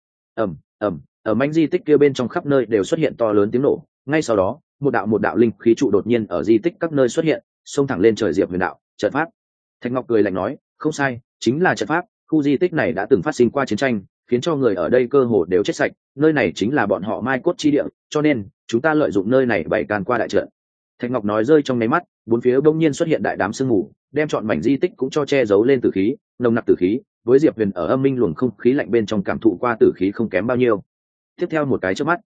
Ở mảnh di tích kia bên trong khắp nơi đều xuất hiện to lớn tiếng nổ, ngay sau đó một đạo linh khí trụ đột nhiên ở di tích các nơi xuất hiện, xông thẳng lên trời. Diệp Huyền đạo, trận pháp. Thạch Ngọc cười lạnh nói, không sai, chính là trận pháp. Khu di tích này đã từng phát sinh qua chiến tranh, khiến cho người ở đây cơ hồ đều chết sạch, nơi này chính là bọn họ mai cốt chi địa, cho nên chúng ta lợi dụng nơi này bày can qua đại trận. Thạch Ngọc nói rơi trong nháy mắt, bốn phía bỗng nhiên xuất hiện đại đám sương mù, đem trọn mảnh di tích cũng cho che giấu lên tử khí, nồng nặc tử khí. Với Diệp Huyền ở âm minh luồng không khí lạnh bên trong cảm thụ qua tử khí không kém bao nhiêu. Tiếp theo một cái chớp mắt,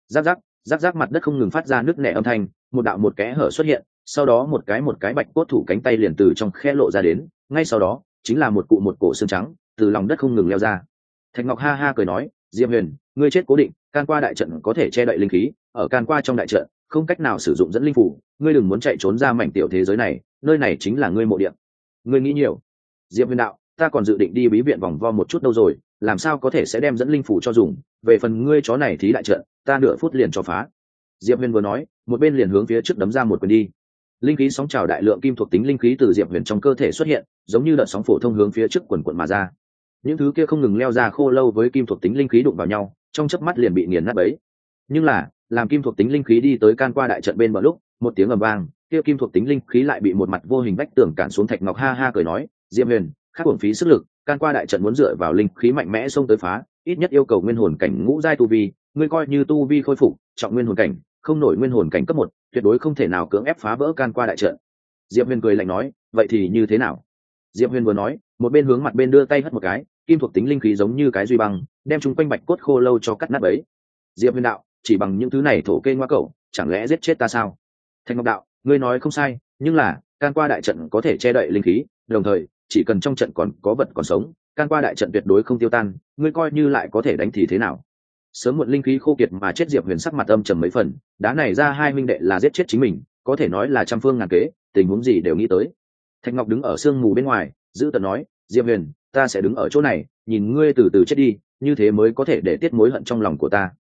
rắc rắc mặt đất không ngừng phát ra nứt nẻ âm thanh, một kẽ hở xuất hiện, sau đó một cái bạch cốt thủ cánh tay liền từ trong khe lộ ra đến, ngay sau đó chính là một cổ xương trắng từ lòng đất không ngừng leo ra. Thạch Ngọc ha ha cười nói, Diệp Huyền, ngươi chết cố định, can qua đại trận có thể che đậy linh khí, ở can qua trong đại trận không cách nào sử dụng dẫn linh phủ, ngươi đừng muốn chạy trốn ra mảnh tiểu thế giới này, nơi này chính là ngươi mộ địa. Ngươi nghĩ nhiều. Diệp Huyền đạo, ta còn dự định đi bí viện vòng vo một chút đâu rồi, làm sao có thể sẽ đem dẫn linh phủ cho dùng, về phần ngươi chó này thí đại trận, ta nửa phút liền cho phá. Diệp Huyền vừa nói, một bên liền hướng phía trước đấm ra một quyền đi. Linh khí sóng trào, đại lượng kim thuộc tính linh khí từ Diệp Huyền trong cơ thể xuất hiện, giống như đợt sóng phổ thông hướng phía trước quần quần mà ra. Những thứ kia không ngừng leo ra khô lâu với kim thuộc tính linh khí đụng vào nhau, trong chớp mắt liền bị nghiền nát bấy. Nhưng là, làm kim thuộc tính linh khí đi tới can qua đại trận bên bờ lúc, một tiếng ầm vang, kia kim thuộc tính linh khí lại bị một mặt vô hình vách tường cản xuống. Thạch Ngọc ha ha cười nói, Diệp Huyền, khắc uổng phí sức lực, can qua đại trận muốn dựa vào linh khí mạnh mẽ xông tới phá, ít nhất yêu cầu nguyên hồn cảnh ngũ giai tu vi, ngươi coi như tu vi khôi phục, trọng nguyên hồn cảnh, không nổi nguyên hồn cảnh cấp 1, tuyệt đối không thể nào cưỡng ép phá vỡ can qua đại trận. Diệp Huyền cười lạnh nói, vậy thì như thế nào? Diệp Huyền vừa nói, một bên hướng mặt bên đưa tay hất một cái, kim thuộc tính linh khí giống như cái duy băng, đem chúng quanh bạch cốt khô lâu cho cắt nát bấy. Diệp Huyền đạo, chỉ bằng những thứ này thổ kê ngoa cẩu, chẳng lẽ giết chết ta sao? Thạch Ngọc đạo, ngươi nói không sai, nhưng là can qua đại trận có thể che đậy linh khí, đồng thời chỉ cần trong trận còn có vật còn sống, can qua đại trận tuyệt đối không tiêu tan, ngươi coi như lại có thể đánh thì thế nào? Sớm muộn linh khí khô kiệt mà chết. Diệp Huyền sắc mặt âm trầm mấy phần, đá này ra hai huynh đệ là giết chết chính mình, có thể nói là trăm phương ngàn kế, tình huống gì đều nghĩ tới. Thạch Ngọc đứng ở sương mù bên ngoài, giữ tợn nói, Diệp Huyền, ta sẽ đứng ở chỗ này, nhìn ngươi từ từ chết đi, như thế mới có thể để tiết mối hận trong lòng của ta.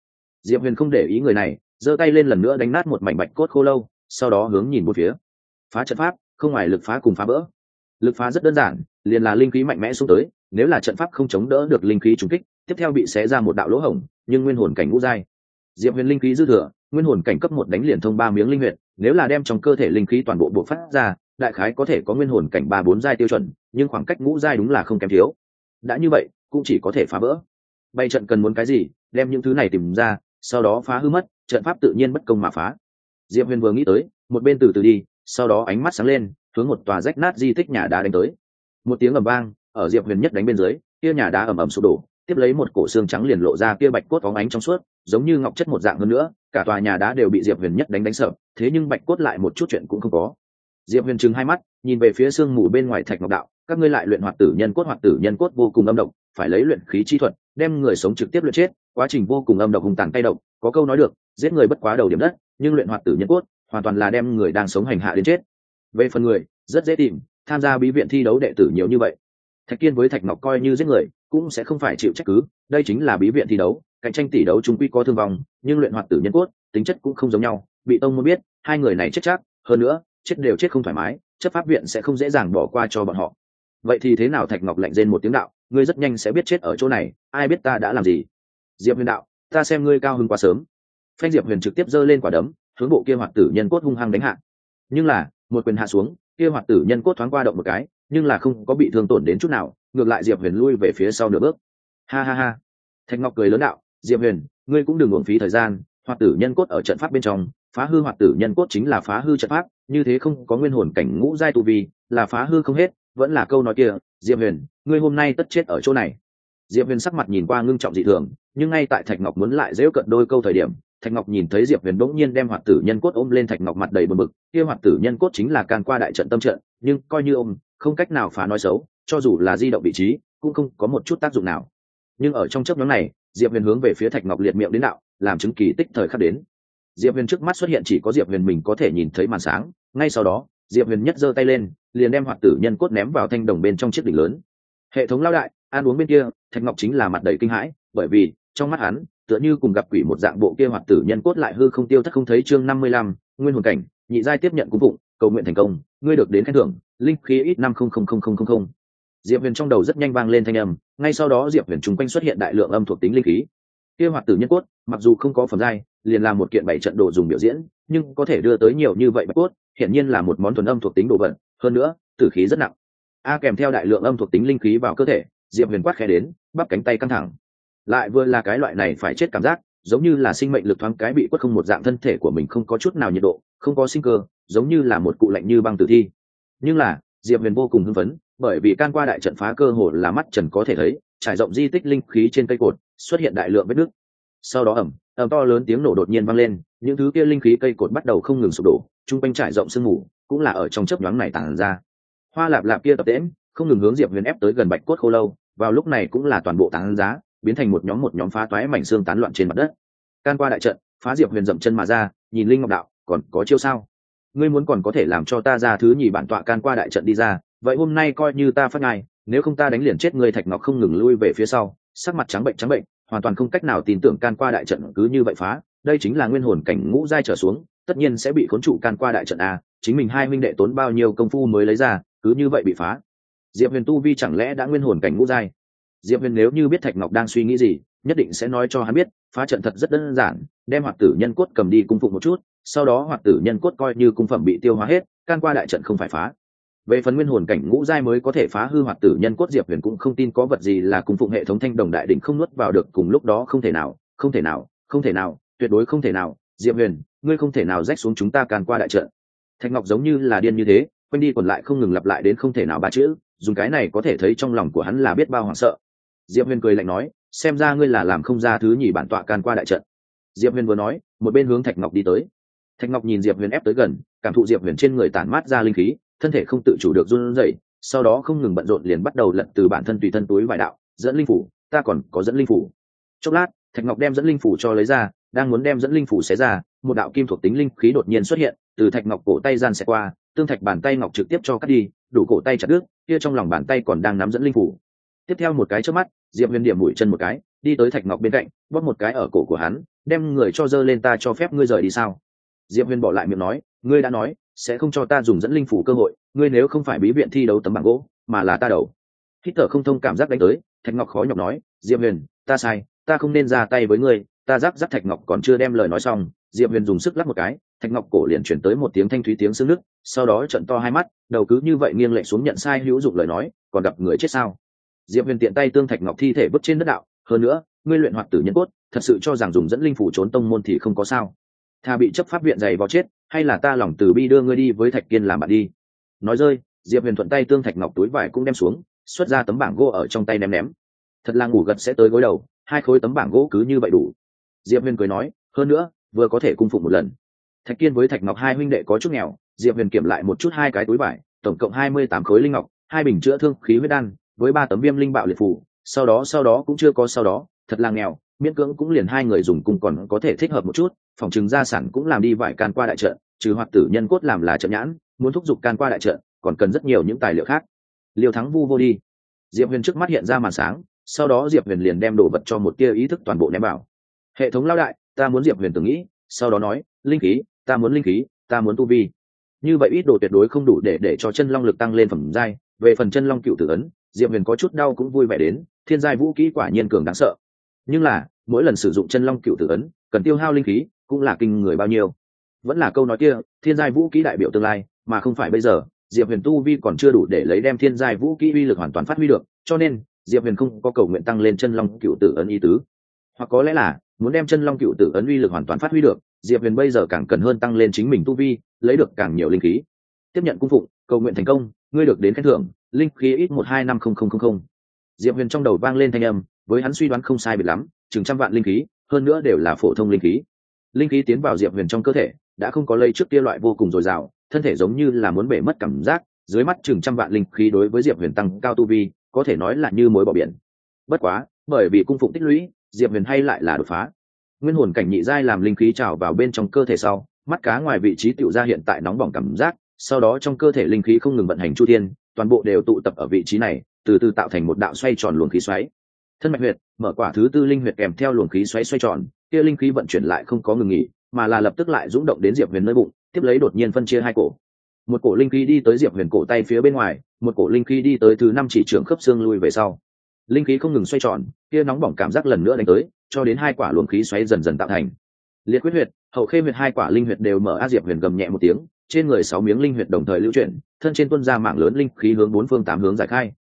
Diệp Huyền không để ý người này, giơ tay lên lần nữa đánh nát một mảnh bạch cốt khô lâu, sau đó hướng nhìn một phía. Phá trận pháp, không ngoài lực phá cùng phá vỡ. Lực phá rất đơn giản, liền là linh khí mạnh mẽ xuống tới, nếu là trận pháp không chống đỡ được linh khí trùng kích, tiếp theo bị xé ra một đạo lỗ hổng, nhưng nguyên hồn cảnh ngũ giai. Diệp Huyền linh khí dư thừa, nguyên hồn cảnh cấp 1 đánh liền thông 3 miếng linh huyệt, nếu là đem trong cơ thể linh khí toàn bộ bộc phát ra, đại khái có thể có nguyên hồn cảnh 3-4 giai tiêu chuẩn, nhưng khoảng cách ngũ giai đúng là không kém thiếu. Đã như vậy, cũng chỉ có thể phá vỡ. Bay trận cần muốn cái gì, đem những thứ này tìm ra, sau đó phá hư mất, trận pháp tự nhiên bất công mà phá. Diệp Huyền vừa nghĩ tới, một bên từ từ đi, sau đó ánh mắt sáng lên, hướng một tòa rách nát di tích nhà đá đánh tới. Một tiếng ầm vang, ở Diệp Huyền nhất đánh bên dưới, kia nhà đá ầm ầm sụp đổ, tiếp lấy một cổ xương trắng liền lộ ra, kia bạch cốt phóng ánh trong suốt, giống như ngọc chất một dạng hơn nữa, cả tòa nhà đá đều bị Diệp Huyền nhất đánh sập, thế nhưng bạch cốt lại một chút chuyện cũng không có. Diệp Huyền trừng hai mắt, nhìn về phía xương mù bên ngoài thạch ngọc đạo, các ngươi lại luyện hoạt tử nhân cốt vô cùng âm độc, phải lấy luyện khí chi thuật, đem người sống trực tiếp luyện chết, quá trình vô cùng âm độc hung tàn cay độc, có câu nói được, giết người bất quá đầu điểm đất, nhưng luyện hoạt tử nhân cốt, hoàn toàn là đem người đang sống hành hạ đến chết. Về phần người, rất dễ tìm, tham gia bí viện thi đấu đệ tử nhiều như vậy. Thạch Kiên với Thạch Ngọc coi như giết người, cũng sẽ không phải chịu trách cứ, đây chính là bí viện thi đấu, cạnh tranh tỷ đấu chung quy có thương vong, nhưng luyện hoạt tử nhân cốt, tính chất cũng không giống nhau, bị tông môn biết, hai người này chết chắc, hơn nữa, chết đều chết không thoải mái, chấp pháp viện sẽ không dễ dàng bỏ qua cho bọn họ. Vậy thì thế nào? Thạch Ngọc lạnh rên một tiếng đạo, ngươi rất nhanh sẽ biết chết ở chỗ này, ai biết ta đã làm gì. Diệp Huyền đạo, ta xem ngươi cao hứng quá sớm. Phanh. Diệp Huyền trực tiếp giơ lên quả đấm, hướng bộ kia hoạt tử nhân cốt hung hăng đánh hạ. Nhưng là, một quyền hạ xuống, kia hoạt tử nhân cốt thoáng qua động một cái, nhưng là không có bị thương tổn đến chút nào, ngược lại Diệp Huyền lui về phía sau nửa bước. Ha ha ha. Thạch Ngọc cười lớn đạo, Diệp Huyền, ngươi cũng đừng uổng phí thời gian, hoạt tử nhân cốt ở trận pháp bên trong, phá hư hoạt tử nhân cốt chính là phá hư trận pháp, như thế không có nguyên hồn cảnh ngũ giai tu vi, là phá hư không hết, vẫn là câu nói kia, Diệp Huyền, ngươi hôm nay tất chết ở chỗ này. Diệp Huyền sắc mặt nhìn qua ngưng trọng dị thường, nhưng ngay tại Thạch Ngọc muốn lại giễu cợt đôi câu thời điểm, Thạch Ngọc nhìn thấy Diệp Huyền bỗng nhiên đem hoạt tử nhân cốt ôm lên, Thạch Ngọc mặt đầy bực bực, kia hoạt tử nhân cốt chính là can qua đại trận tâm trận, nhưng coi như ôm, không cách nào phá nói xấu, cho dù là di động vị trí, cũng không có một chút tác dụng nào. Nhưng ở trong chớp nhoáng này, Diệp Huyền hướng về phía Thạch Ngọc liệt miệng đến đạo, làm chứng kỳ tích thời khắc đến. Diệp Huyền trước mắt xuất hiện chỉ có Diệp Huyền mình có thể nhìn thấy màn sáng, ngay sau đó, Diệp Huyền nhất giơ tay lên, liền đem hoạt tử nhân cốt ném vào thanh đồng bên trong chiếc đỉnh lớn. Hệ thống lao đại, ăn uống bên kia, Thạch Ngọc chính là mặt đầy kinh hãi, bởi vì trong mắt hắn, tựa như cùng gặp quỷ một dạng, bộ kia hoạt tử nhân cốt lại hư không tiêu thất không thấy. Chương 55, nguyên hồn cảnh, nhị giai tiếp nhận cung phụng, cầu nguyện thành công, ngươi được đến khen thưởng, linh khí ít 500000. Diệp Huyền trong đầu rất nhanh vang lên thanh âm, ngay sau đó Diệp Huyền trùng quanh xuất hiện đại lượng âm thuộc tính linh khí. Kia hoạt tử nhân cốt, mặc dù không có phẩm giai, liền là một kiện bảy trận đồ dùng biểu diễn, nhưng có thể đưa tới nhiều như vậy bạch cốt, hiển nhiên là một món thuần âm thuộc tính đồ vật, hơn nữa, tử khí rất nặng. Kèm theo đại lượng âm thuộc tính linh khí vào cơ thể, Diệp Huyền quát khẽ đến, bắp cánh tay căng thẳng. Lại vừa là cái loại này phải chết cảm giác, giống như là sinh mệnh lực thoáng cái bị quất không một dạng, thân thể của mình không có chút nào nhiệt độ, không có sinh cơ, giống như là một cụ lạnh như băng tử thi. Nhưng là, Diệp Huyền vô cùng hưng phấn, bởi vì can qua đại trận phá cơ hồ là mắt trần có thể thấy, trải rộng di tích linh khí trên cây cột, xuất hiện đại lượng vết nứt. Sau đó ầm to lớn tiếng nổ đột nhiên vang lên, những thứ kia linh khí cây cột bắt đầu không ngừng sụp đổ, trung quanh trải rộng sương mù, cũng là ở trong chớp nhoáng này tản ra. Hoa lạp lạp kia tập tễnh, không ngừng hướng Diệp Huyền ép tới gần bạch cốt khô lâu, vào lúc này cũng là toàn bộ tán giá, biến thành một nhóm phá toái mảnh xương tán loạn trên mặt đất. Can qua đại trận, phá. Diệp Huyền dậm chân mà ra, nhìn Linh Ngọc đạo, còn có chiêu sao? Ngươi muốn còn có thể làm cho ta ra thứ nhì bản tọa can qua đại trận đi ra, vậy hôm nay coi như ta phát ngài, nếu không ta đánh liền chết ngươi. Thạch Ngọc không ngừng lui về phía sau, sắc mặt trắng bệnh, hoàn toàn không cách nào tin tưởng can qua đại trận cứ như vậy phá, đây chính là nguyên hồn cảnh ngũ giai trở xuống, tất nhiên sẽ bị khốn trụ can qua đại trận a, chính mình hai huynh đệ tốn bao nhiêu công phu mới lấy ra, cứ như vậy bị phá. Diệp Huyền tu vi chẳng lẽ đã nguyên hồn cảnh ngũ giai? Diệp Huyền nếu như biết Thạch Ngọc đang suy nghĩ gì, nhất định sẽ nói cho hắn biết, phá trận thật rất đơn giản, đem hoạt tử nhân cốt cầm đi cung phụng một chút, sau đó hoạt tử nhân cốt coi như cung phẩm bị tiêu hóa hết, can qua đại trận không phải phá. Về phần nguyên hồn cảnh ngũ giai mới có thể phá hư hoạt tử nhân cốt, Diệp Huyền cũng không tin có vật gì là cung phụng hệ thống thanh đồng đại đỉnh không nuốt vào được, cùng lúc đó không thể nào, tuyệt đối không thể nào. Diệp Huyền, ngươi không thể nào rách xuống chúng ta can qua đại trận. Thạch Ngọc giống như là điên như thế, quanh đi quẩn lại không ngừng lặp lại đến không thể nào ba chữ, dùng cái này có thể thấy trong lòng của hắn là biết bao hoảng sợ. Diệp Huyền cười lạnh nói, xem ra ngươi là làm không ra thứ nhì bản tọa can qua đại trận. Diệp Huyền vừa nói, một bên hướng Thạch Ngọc đi tới. Thạch Ngọc nhìn Diệp Huyền ép tới gần, cảm thụ Diệp Huyền trên người tản mát ra linh khí, thân thể không tự chủ được run rẩy, sau đó không ngừng bận rộn, liền bắt đầu lật từ bản thân tùy thân túi vải đạo, dẫn linh phủ, ta còn có dẫn linh phủ. Chốc lát, Thạch Ngọc đem dẫn linh phủ cho lấy ra, đang muốn đem dẫn linh phủ xé ra, một đạo kim thuộc tính linh khí đột nhiên xuất hiện, từ Thạch Ngọc cổ tay gian xẹt qua, tương Thạch bàn tay ngọc trực tiếp cho cắt đi, đủ cổ tay chặt đứt, kia trong lòng bàn tay còn đang nắm dẫn linh phủ. Tiếp theo một cái chớp mắt, Diệp Huyền điểm mũi chân một cái, đi tới Thạch Ngọc bên cạnh, bóp một cái ở cổ của hắn, đem người cho dơ lên ta cho phép ngươi rời đi sao? Diệp Huyền bỏ lại miệng nói, ngươi đã nói sẽ không cho ta dùng dẫn linh phủ cơ hội, ngươi nếu không phải bí viện thi đấu tấm bảng gỗ mà là ta đầu. Hít thở không thông cảm giác đánh tới, Thạch Ngọc khó nhọc nói, Diệp Huyền, ta sai, ta không nên ra tay với ngươi. Ta giác Thạch Ngọc còn chưa đem lời nói xong, Diệp Huyền dùng sức lắc một cái, Thạch Ngọc cổ liền chuyển tới một tiếng thanh thúy tiếng xương nứt, sau đó trợn to hai mắt, đầu cứ như vậy nghiêng lệch xuống nhận sai hữu dụng lời nói, còn gặp người chết sao? Diệp Huyền tiện tay tương Thạch Ngọc thi thể vứt trên đất đạo, hơn nữa, ngươi luyện hoạt tử nhân cốt, thật sự cho rằng dùng dẫn linh phủ trốn tông môn thì không có sao? Thà bị chấp pháp viện giày vào chết, hay là ta lòng từ bi đưa ngươi đi với Thạch Kiên làm bạn đi. Nói rơi, Diệp Huyền thuận tay tương Thạch Ngọc túi vải cũng đem xuống, xuất ra tấm bảng gỗ ở trong tay ném. Thật là ngủ gật sẽ tới gối đầu, hai khối tấm bảng gỗ cứ như vậy đủ. Diệp Huyền cười nói, hơn nữa vừa có thể cung phụng một lần. Thạch Kiên với Thạch Ngọc hai huynh đệ có chút nghèo, Diệp Huyền kiểm lại một chút hai cái túi vải, tổng cộng 28 khối linh ngọc, hai bình chữa thương khí huyết đan, với 3 tấm viêm linh bạo liệt phù. Sau đó cũng chưa có sau đó, thật là nghèo, miễn cưỡng cũng liền hai người dùng cùng còn có thể thích hợp một chút, phòng trừng gia sản cũng làm đi vải can qua đại trận, trừ hoạt tử nhân cốt làm là trận nhãn, muốn thúc giục can qua đại trận, còn cần rất nhiều những tài liệu khác. Liêu Thắng vu vô đi. Diệp Huyền trước mắt hiện ra màn sáng, sau đó Diệp Huyền liền đem đồ vật cho một tia ý thức toàn bộ ném vào. Hệ thống lao đại, ta muốn. Diệp Huyền tưởng nghĩ, sau đó nói, linh khí, ta muốn linh khí, ta muốn tu vi. Như vậy ít đồ tuyệt đối không đủ để cho chân long lực tăng lên phẩm giai. Về phần chân long cựu tử ấn, Diệp Huyền có chút đau cũng vui vẻ đến, thiên giai vũ kỹ quả nhiên cường đáng sợ. Nhưng là, mỗi lần sử dụng chân long cựu tử ấn, cần tiêu hao linh khí, cũng là kinh người bao nhiêu. Vẫn là câu nói kia, thiên giai vũ kỹ đại biểu tương lai, mà không phải bây giờ. Diệp Huyền tu vi còn chưa đủ để lấy đem thiên giai vũ kỹ uy lực hoàn toàn phát huy được, cho nên Diệp Huyền không có cầu nguyện tăng lên chân long cựu tử ấn ý tứ. Hoặc có lẽ là muốn đem chân long cựu tử ấn uy lực hoàn toàn phát huy được, Diệp Huyền bây giờ càng cần hơn tăng lên chính mình tu vi, lấy được càng nhiều linh khí. Tiếp nhận cung phụng, cầu nguyện thành công, ngươi được đến khen thưởng, linh khí ít 1250000. Diệp Huyền trong đầu vang lên thanh âm, với hắn suy đoán không sai biệt lắm, chừng trăm vạn linh khí, hơn nữa đều là phổ thông linh khí. Linh khí tiến vào Diệp Huyền trong cơ thể, đã không có lây trước kia loại vô cùng dồi dào, thân thể giống như là muốn bể mất cảm giác, dưới mắt chừng trăm vạn linh khí đối với Diệp Huyền tăng cao tu vi, có thể nói là như muối bỏ biển. Bất quá, bởi vì cung phụng tích lũy, Diệp Huyền hay lại là đột phá. Nguyên hồn cảnh nhị giai làm linh khí trào vào bên trong cơ thể sau, mắt cá ngoài vị trí tiểu ra hiện tại nóng bỏng cảm giác, sau đó trong cơ thể linh khí không ngừng vận hành chu thiên, toàn bộ đều tụ tập ở vị trí này, từ từ tạo thành một đạo xoay tròn luồng khí xoáy. Thân mạch huyệt, mở quả thứ tư linh huyệt kèm theo luồng khí xoáy xoay tròn, kia linh khí vận chuyển lại không có ngừng nghỉ, mà là lập tức lại dũng động đến Diệp Huyền nơi bụng, tiếp lấy đột nhiên phân chia hai cổ. Một cổ linh khí đi tới Diệp Huyền cổ tay phía bên ngoài, một cổ linh khí đi tới thứ 5 chỉ trưởng khớp xương lui về sau. Linh khí không ngừng xoay tròn, kia nóng bỏng cảm giác lần nữa đánh tới, cho đến hai quả luồng khí xoáy dần dần tạo thành. Liệt huyết huyệt, hậu khê huyệt hai quả linh huyệt đều mở. Diệp Huyền gầm nhẹ một tiếng, trên người 6 miếng linh huyệt đồng thời lưu chuyển, thân trên tuôn ra mạng lớn linh khí hướng bốn phương tám hướng giải khai.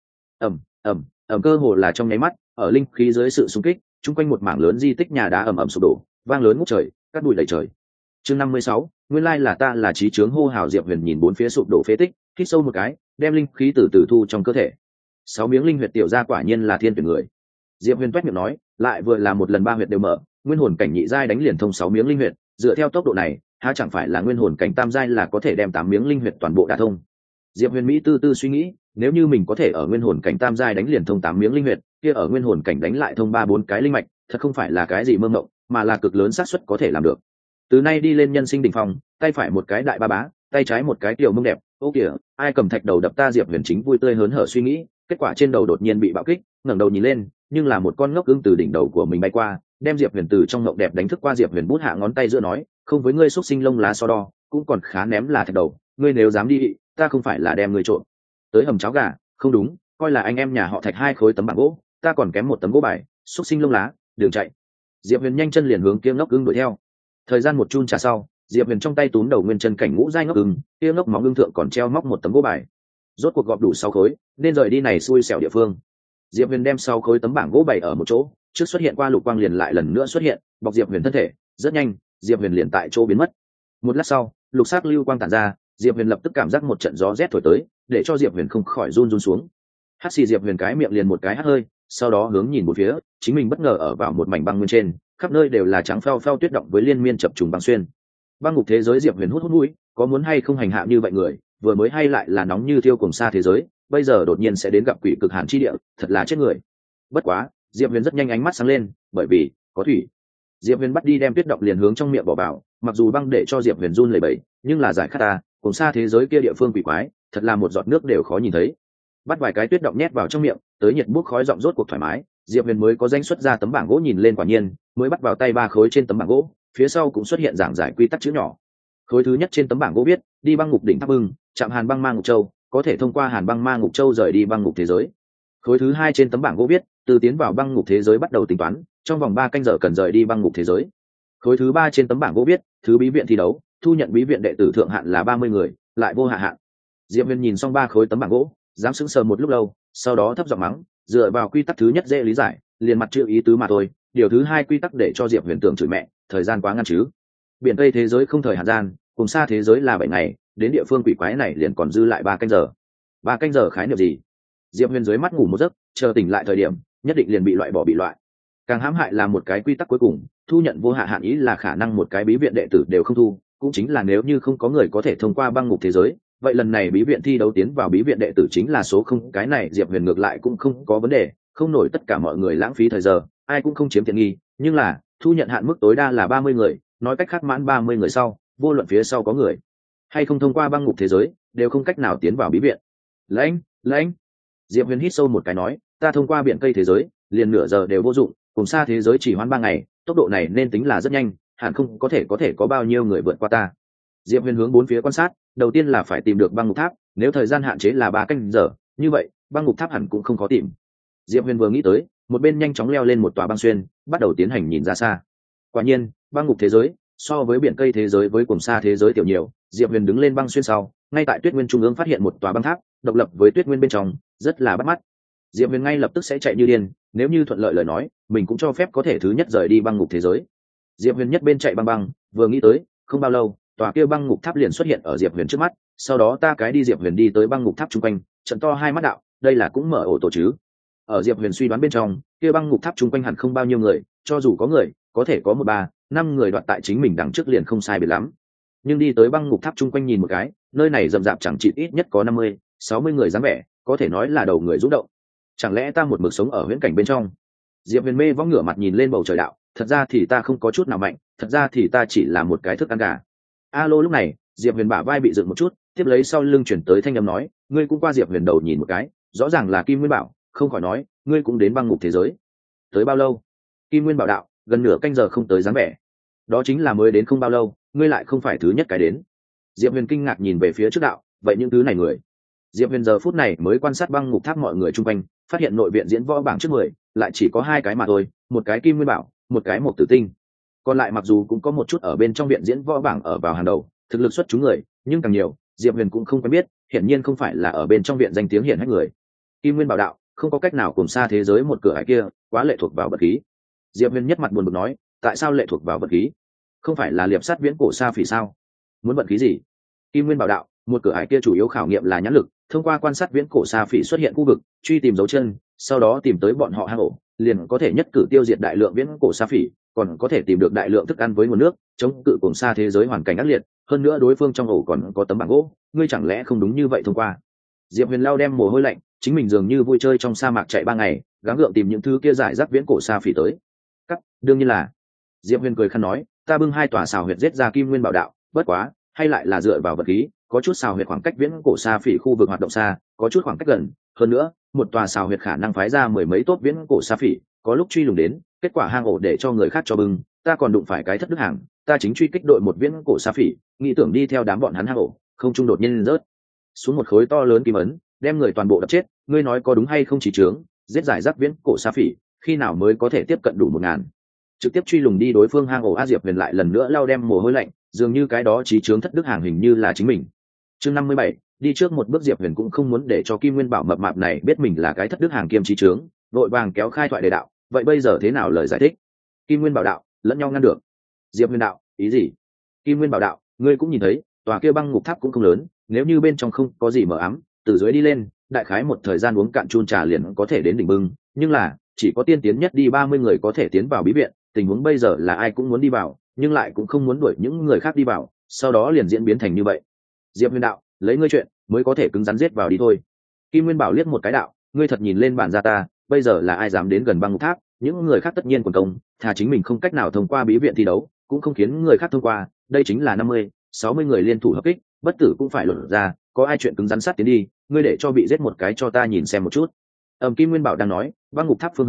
Ầm, cơ hồ là trong nháy mắt, ở linh khí dưới sự xung kích, chung quanh một mảng lớn di tích nhà đá ầm ầm sụp đổ, vang lớn ngút trời, cát bụi đầy trời. Chương 56, nguyên lai là ta là trí chướng hô hào. Diệp Huyền nhìn bốn phía sụp đổ phế tích, hít sâu một cái, đem linh khí từ từ thu trong cơ thể. 6 miếng linh huyệt tiểu ra quả nhiên là thiên tuyển người. Diệp Huyền toét miệng nói, lại vừa là một lần 3 huyệt đều mở, nguyên hồn cảnh nhị giai đánh liền thông 6 miếng linh huyệt, dựa theo tốc độ này, há chẳng phải là nguyên hồn cảnh tam giai là có thể đem 8 miếng linh huyệt toàn bộ đả thông. Diệp Huyền mỹ tư tư suy nghĩ, nếu như mình có thể ở nguyên hồn cảnh tam giai đánh liền thông 8 miếng linh huyệt, kia ở nguyên hồn cảnh đánh lại thông 3-4 cái linh mạch, thật không phải là cái gì mơ mộng, mà là cực lớn xác suất có thể làm được. Từ nay đi lên nhân sinh đỉnh phong, tay phải một cái đại ba bá, tay trái một cái tiểu mông đẹp, ô kìa, ai cầm thạch đầu đập ta. Diệp Huyền chính vui tươi hớn hở suy nghĩ, kết quả trên đầu đột nhiên bị bạo kích, ngẩng đầu nhìn lên, nhưng là một con ngốc ưng từ đỉnh đầu của mình bay qua, đem Diệp Huyền từ trong ngộng đẹp đánh thức qua. Diệp Huyền bút hạ ngón tay giữa nói, không với ngươi xúc sinh lông lá so đo, cũng còn khá ném là thạch đầu, ngươi nếu dám đi, ta không phải là đem ngươi trộm tới hầm cháo gà, không đúng, coi là anh em nhà họ Thạch 2 khối tấm bảng gỗ, ta còn kém một tấm gỗ bài, xúc sinh lông lá, đường chạy. Diệp Huyền nhanh chân liền hướng kia ngốc ưng đuổi theo. Thời gian một chun trà sau, Diệp Huyền trong tay túm đầu nguyên chân cảnh ngũ giai ngốc ưng, kia ngốc móng ưng thượng còn treo móc một tấm gỗ bài. Rốt cuộc gọp đủ 6 khối, nên rời đi này xui xẻo địa phương. Diệp Huyền đem 6 khối tấm bảng gỗ bày ở một chỗ, trước xuất hiện qua lục quang liền lại lần nữa xuất hiện, bọc Diệp Huyền thân thể, rất nhanh, Diệp Huyền liền tại chỗ biến mất. Một lát sau, lục sắc lưu quang tản ra, Diệp Huyền lập tức cảm giác một trận gió rét thổi tới, để cho Diệp Huyền không khỏi run run xuống. Hắt xì. Diệp Huyền cái miệng liền một cái hắt hơi, sau đó hướng nhìn một phía, chính mình bất ngờ ở vào một mảnh băng nguyên trên, khắp nơi đều là trắng phao phao tuyết động với liên miên chập trùng băng xuyên. Băng ngục thế giới. Diệp Huyền hút mũi, có muốn hay không hành hạ như vậy người, vừa mới hay lại là nóng như thiêu cùng xa thế giới, bây giờ đột nhiên sẽ đến gặp quỷ cực hàn chi địa, thật là chết người. Bất quá, Diệp Huyền rất nhanh ánh mắt sáng lên, bởi vì có thủy. Diệp Huyền bắt đi đem tuyết động liền hướng trong miệng bỏ vào, mặc dù băng để cho Diệp Huyền run lẩy bẩy, nhưng là giải khát ta, cùng xa thế giới kia địa phương quỷ quái, thật là một giọt nước đều khó nhìn thấy. Bắt vài cái tuyết động nhét vào trong miệng, tới nhiệt bốc khói giọng rốt cuộc thoải mái, Diệp Huyền mới có danh xuất ra tấm bảng gỗ nhìn lên, quả nhiên mới bắt vào tay 3 khối trên tấm bảng gỗ, phía sau cũng xuất hiện giảng giải quy tắc chữ nhỏ. Khối thứ nhất trên tấm bảng gỗ viết: đi băng ngục đỉnh tháp bưng, chạm Hàn băng ma ngục châu, có thể thông qua Hàn băng ma ngục châu rời đi băng ngục thế giới. Khối thứ hai trên tấm bảng gỗ viết: từ tiến vào băng ngục thế giới bắt đầu tính toán, trong vòng 3 canh giờ cần rời đi băng ngục thế giới. Khối thứ ba trên tấm bảng gỗ viết: thứ bí viện thi đấu, thu nhận bí viện đệ tử thượng hạn là 30 người, lại vô hạ hạn. Diệp Huyền nhìn xong 3 khối tấm bảng gỗ, dám sững sờ một lúc lâu, sau đó thấp giọng mắng, dựa vào quy tắc thứ nhất dễ lý giải, liền mặt chữ ý tứ mà thôi, điều thứ hai quy tắc để cho Diệp Huyền tưởng chửi mẹ, thời gian quá ngắn chứ. Biển Tây thế giới không thời hạn gian, cùng xa thế giới là 7 ngày, đến địa phương quỷ quái này liền còn dư lại 3 canh giờ. 3 canh giờ khái niệm gì? Diệp Huyền dưới mắt ngủ một giấc, chờ tỉnh lại thời điểm, nhất định liền bị loại bỏ bị loại. Càng hãm hại là một cái quy tắc cuối cùng, thu nhận vô hạ hạn ý là khả năng một cái bí viện đệ tử đều không thu, cũng chính là nếu như không có người có thể thông qua băng ngục thế giới, vậy lần này bí viện thi đấu tiến vào bí viện đệ tử chính là số không. Cái này Diệp Huyền ngược lại cũng không có vấn đề, không nổi tất cả mọi người lãng phí thời giờ, ai cũng không chiếm tiện nghi, nhưng là thu nhận hạn mức tối đa là 30 người, nói cách khác mãn 30 người sau, vô luận phía sau có người hay không thông qua băng ngục thế giới, đều không cách nào tiến vào bí viện. Lãnh. Diệp Huyền hít sâu một cái nói, ta thông qua biển cây thế giới, liền nửa giờ đều vô dụng, cùng xa thế giới chỉ hoãn 3 ngày, tốc độ này nên tính là rất nhanh, hẳn không có thể có bao nhiêu người vượt qua ta. Diệp Huyền hướng bốn phía quan sát, đầu tiên là phải tìm được băng ngục tháp, nếu thời gian hạn chế là 3 canh giờ, như vậy băng ngục tháp hẳn cũng không khó tìm. Diệp Huyền vừa nghĩ tới, một bên nhanh chóng leo lên một tòa băng xuyên, bắt đầu tiến hành nhìn ra xa. Quả nhiên, băng ngục thế giới so với biển cây thế giới với cùng xa thế giới tiểu nhiều. Diệp Huyền đứng lên băng xuyên sau, ngay tại Tuyết Nguyên trung ương phát hiện một tòa băng tháp, độc lập với Tuyết Nguyên bên trong, rất là bắt mắt. Diệp Huyền ngay lập tức sẽ chạy như điên, nếu như thuận lợi lời nói, mình cũng cho phép có thể thứ nhất rời đi băng ngục thế giới. Diệp Huyền nhất bên chạy băng, vừa nghĩ tới, không bao lâu, tòa kia băng ngục tháp liền xuất hiện ở Diệp Huyền trước mắt, sau đó ta cái đi Diệp Huyền đi tới băng ngục tháp trung quanh, trận to hai mắt đạo, đây là cũng mở ổ tổ chứ. Ở Diệp Huyền suy đoán bên trong, kia băng ngục tháp trung quanh hẳn không bao nhiêu người, cho dù có người, có thể có 1-3-5 người đoạt tại chính mình đằng trước liền không sai biệt lắm. Nhưng đi tới băng ngục tháp trung quanh nhìn một cái, nơi này rậm rạp chẳng chịt ít nhất có 50-60 người dáng vẻ, có thể nói là đầu người rũ động. Chẳng lẽ ta một mực sống ở huyễn cảnh bên trong? Diệp Huyền mê vong ngửa mặt nhìn lên bầu trời đạo, thật ra thì ta không có chút nào mạnh, thật ra thì ta chỉ là một cái thức ăn gà. Alo, lúc này Diệp Huyền bả vai bị dựng một chút, tiếp lấy sau lưng chuyển tới thanh âm nói, ngươi cũng qua. Diệp Huyền đầu nhìn một cái, rõ ràng là Kim Nguyên Bảo, không khỏi nói, ngươi cũng đến băng ngục thế giới? Tới bao lâu? Kim Nguyên Bảo đạo, gần nửa canh giờ không tới dáng vẻ. Đó chính là mới đến không bao lâu, ngươi lại không phải thứ nhất cái đến. Diệp Huyền kinh ngạc nhìn về phía trước đạo, vậy những thứ này người? Diệp Huyền giờ phút này mới quan sát băng ngục tháp mọi người chung quanh, phát hiện nội viện diễn võ bảng trước 10 lại chỉ có 2 cái mà thôi, một cái Kim Nguyên Bảo, một cái Mộc Tử Tinh. Còn lại mặc dù cũng có một chút ở bên trong viện diễn võ bảng ở vào hàng đầu, thực lực xuất chúng người, nhưng càng nhiều, Diệp Huyền cũng không quen biết, hiển nhiên không phải là ở bên trong viện danh tiếng hiển hách người. Kim Nguyên Bảo đạo, không có cách nào cùng xa thế giới một cửa ải kia, quá lệ thuộc vào vật khí. Diệp Huyền nhất mặt buồn bực nói, tại sao lệ thuộc vào vật khí? Không phải là liệp sát viễn cổ sa phỉ sao? Muốn vận khí gì? Kim Nguyên Bảo đạo, một cửa ải kia chủ yếu khảo nghiệm là nhãn lực, thông qua quan sát viễn cổ sa phỉ xuất hiện khu vực, truy tìm dấu chân, sau đó tìm tới bọn họ hang ổ, liền có thể nhất cử tiêu diệt đại lượng viễn cổ sa phỉ, còn có thể tìm được đại lượng thức ăn với nguồn nước, chống cự cùng xa thế giới hoàn cảnh ác liệt. Hơn nữa đối phương trong ổ còn có tấm bảng gỗ, ngươi chẳng lẽ không đúng như vậy thông qua? Diệp Huyền lao đem mồ hôi lạnh, chính mình dường như vui chơi trong sa mạc chạy 3 ngày, gắng gượng tìm những thứ kia giải rác viễn cổ sa phỉ tới. Cắt, đương nhiên là. Diệp Huyền cười khăn nói, ta bưng 2 tòa xào huyệt giết ra Kim Nguyên Bảo đạo, bất quá, hay lại là dựa vào vật khí, có chút xào huyệt khoảng cách viễn cổ sa phỉ khu vực hoạt động xa, có chút khoảng cách gần, hơn nữa, một tòa xào huyệt khả năng phái ra 10 mấy tốt viễn cổ sa phỉ, có lúc truy lùng đến, kết quả hang ổ để cho người khác cho bưng, ta còn đụng phải cái thất đức hàng, ta chính truy kích đội một viễn cổ sa phỉ, nghĩ tưởng đi theo đám bọn hắn hang ổ, không trung đột nhiên rớt xuống một khối to lớn kim ấn, đem người toàn bộ đập chết, ngươi nói có đúng hay không? Chỉ trướng, giết giải rác viễn cổ sa phỉ, khi nào mới có thể tiếp cận đủ 1000? Trực tiếp truy lùng đi đối phương hang ổ. A Diệp Huyền lại lần nữa lao đem mồ hôi lạnh, dường như cái đó trí trướng thất đức hàng hình như là chính mình. Chương 57, đi trước một bước. Diệp Huyền cũng không muốn để cho Kim Nguyên Bảo mập mạp này biết mình là cái thất đức hàng kiêm trí trướng, vội vàng kéo khai thoại đề đạo, vậy bây giờ thế nào lời giải thích? Kim Nguyên Bảo đạo, lẫn nhau ngăn được. Diệp Huyền đạo, ý gì? Kim Nguyên Bảo đạo, ngươi cũng nhìn thấy, tòa kia băng ngục tháp cũng không lớn, nếu như bên trong không có gì mờ ám, từ dưới đi lên, đại khái một thời gian uống cạn chun trà liền có thể đến đỉnh bưng, nhưng là chỉ có tiên tiến nhất đi 30 người có thể tiến vào bí viện, tình huống bây giờ là ai cũng muốn đi vào, nhưng lại cũng không muốn đuổi những người khác đi vào, sau đó liền diễn biến thành như vậy. Diệp Huyền đạo, lấy ngươi chuyện mới có thể cứng rắn giết vào đi thôi. Kim Nguyên Bảo liếc một cái đạo, ngươi thật nhìn lên bản ra ta, bây giờ là ai dám đến gần băng ngục tháp, những người khác tất nhiên quần công, thà chính mình không cách nào thông qua bí viện thi đấu, cũng không khiến người khác thông qua, đây chính là 50-60 người liên thủ hợp kích, bất tử cũng phải luận ra, có ai chuyện cứng rắn sát tiến đi, ngươi để cho bị giết một cái cho ta nhìn xem một chút. Kim Nguyên Bảo đang nói, băng ngục tháp phương hướng,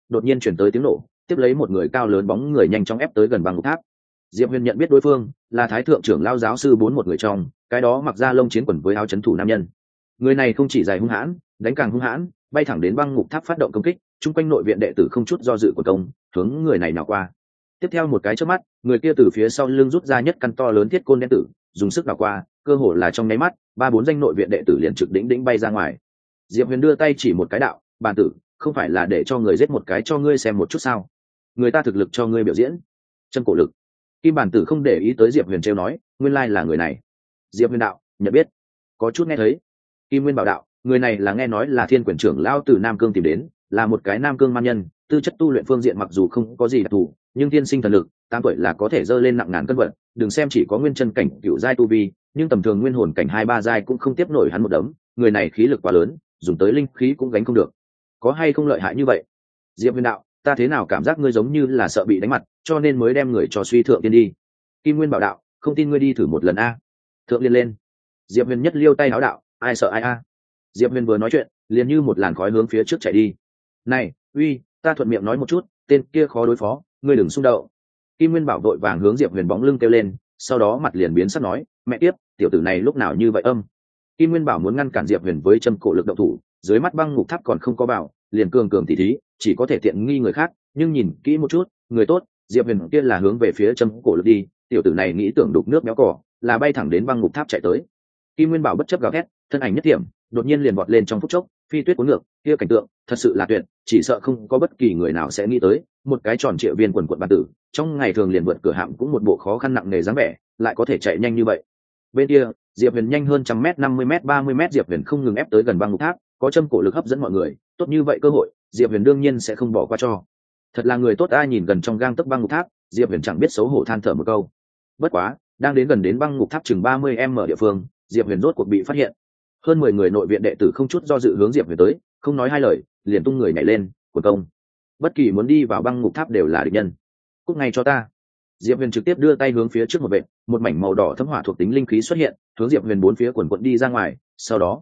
đột nhiên chuyển tới tiếng nổ, tiếp lấy một người cao lớn bóng người nhanh chóng ép tới gần băng ngục tháp. Diệp Huyền nhận biết đối phương là thái thượng trưởng lao giáo sư bốn, một người trong cái đó mặc da lông chiến quần với áo chấn thủ nam nhân. Người này không chỉ dài hung hãn, đánh càng hung hãn, bay thẳng đến băng ngục tháp phát động công kích, chung quanh nội viện đệ tử không chút do dự của công hướng người này nào qua. Tiếp theo một cái chớp mắt, người kia từ phía sau lưng rút ra nhất căn to lớn thiết côn đen tử, dùng sức đảo qua, cơ hồ là trong nháy mắt, ba bốn danh nội viện đệ tử liền trực đỉnh đỉnh bay ra ngoài. Diệp Huyền đưa tay chỉ một cái đạo, "Bàn tử, không phải là để cho người giết một cái cho ngươi xem một chút sao? Người ta thực lực cho ngươi biểu diễn." Chân cổ lực. Kim Bản tử không để ý tới Diệp Huyền trêu nói, "Nguyên lai là người này." Diệp Huyền đạo, "Nhận biết." "Có chút nghe thấy." Kim Nguyên bảo đạo, "Người này là nghe nói là Thiên Quyền trưởng lão từ Nam Cương tìm đến, là một cái Nam Cương man nhân, tư chất tu luyện phương diện mặc dù không có gì đặc thù, nhưng thiên sinh thần lực, 8 tuổi là có thể dơ lên nặng ngàn cân vật, đừng xem chỉ có nguyên chân cảnh cựu giai tu vi, nhưng tầm thường nguyên hồn cảnh 2-3 giai cũng không tiếp nổi hắn một đấm, người này khí lực quá lớn, dùng tới linh khí cũng gánh không được. Có hay không lợi hại như vậy?" Diệp Huyền đạo, "Ta thế nào cảm giác ngươi giống như là sợ bị đánh mặt, cho nên mới đem người cho suy thượng tiên đi." Kim Nguyên bảo đạo, "Không tin ngươi đi thử một lần a." Thượng liên lên. Diệp Huyền nhất liêu tay áo đạo, "Ai sợ ai a." Diệp Huyền vừa nói chuyện, liền như một làn khói hướng phía trước chạy đi. "Này, uy, ta thuận miệng nói một chút, tên kia khó đối phó, ngươi đừng xung động." Kim Nguyên bảo vội vàng hướng Diệp Huyền bóng lưng kêu lên, sau đó mặt liền biến sắc nói, "Mẹ tiếp, tiểu tử này lúc nào như vậy âm." Kim Nguyên bảo muốn ngăn cản Diệp Huyền với châm cổ lực động thủ, dưới mắt băng ngục tháp còn không có bảo, liền cường tỉ thí, chỉ có thể tiện nghi người khác, nhưng nhìn kỹ một chút, người tốt, Diệp Huyền kia là hướng về phía châm cổ lực đi, tiểu tử này nghĩ tưởng đục nước béo cỏ, là bay thẳng đến băng ngục tháp chạy tới. Kim Nguyên bảo bất chấp gào thét, thân ảnh nhất điểm, đột nhiên liền vọt lên trong phút chốc, phi tuyết cuốn ngược, kia cảnh tượng thật sự là tuyệt, chỉ sợ không có bất kỳ người nào sẽ nghĩ tới, một cái tròn triệu viên quần quần bản tử, trong ngày thường liền vượt cửa hạm cũng một bộ khó khăn nặng nề dáng vẻ, lại có thể chạy nhanh như vậy. Bên kia, Diệp Huyền nhanh hơn 100m, 50m, 30m, Diệp Huyền không ngừng ép tới gần băng ngục tháp, có châm cổ lực hấp dẫn mọi người, tốt như vậy cơ hội, Diệp Huyền đương nhiên sẽ không bỏ qua cho. Thật là người tốt, ai nhìn gần trong gang tấc băng ngục tháp, Diệp Huyền chẳng biết xấu hổ than thở một câu. Bất quá, đang đến gần đến băng ngục tháp chừng 30m địa phương, Diệp Huyền rốt cuộc bị phát hiện. Hơn 10 người nội viện đệ tử không chút do dự hướng Diệp Huyền tới, không nói hai lời, liền tung người nhảy lên, cuồng công. Bất kỳ muốn đi vào băng ngục tháp đều là địch nhân. "Cút ngay cho ta." Diệp Huyền trực tiếp đưa tay hướng phía trước một vệt, một mảnh màu đỏ thấm hỏa thuộc tính linh khí xuất hiện, hướng Diệp Huyền bốn phía quần quật đi ra ngoài, sau đó,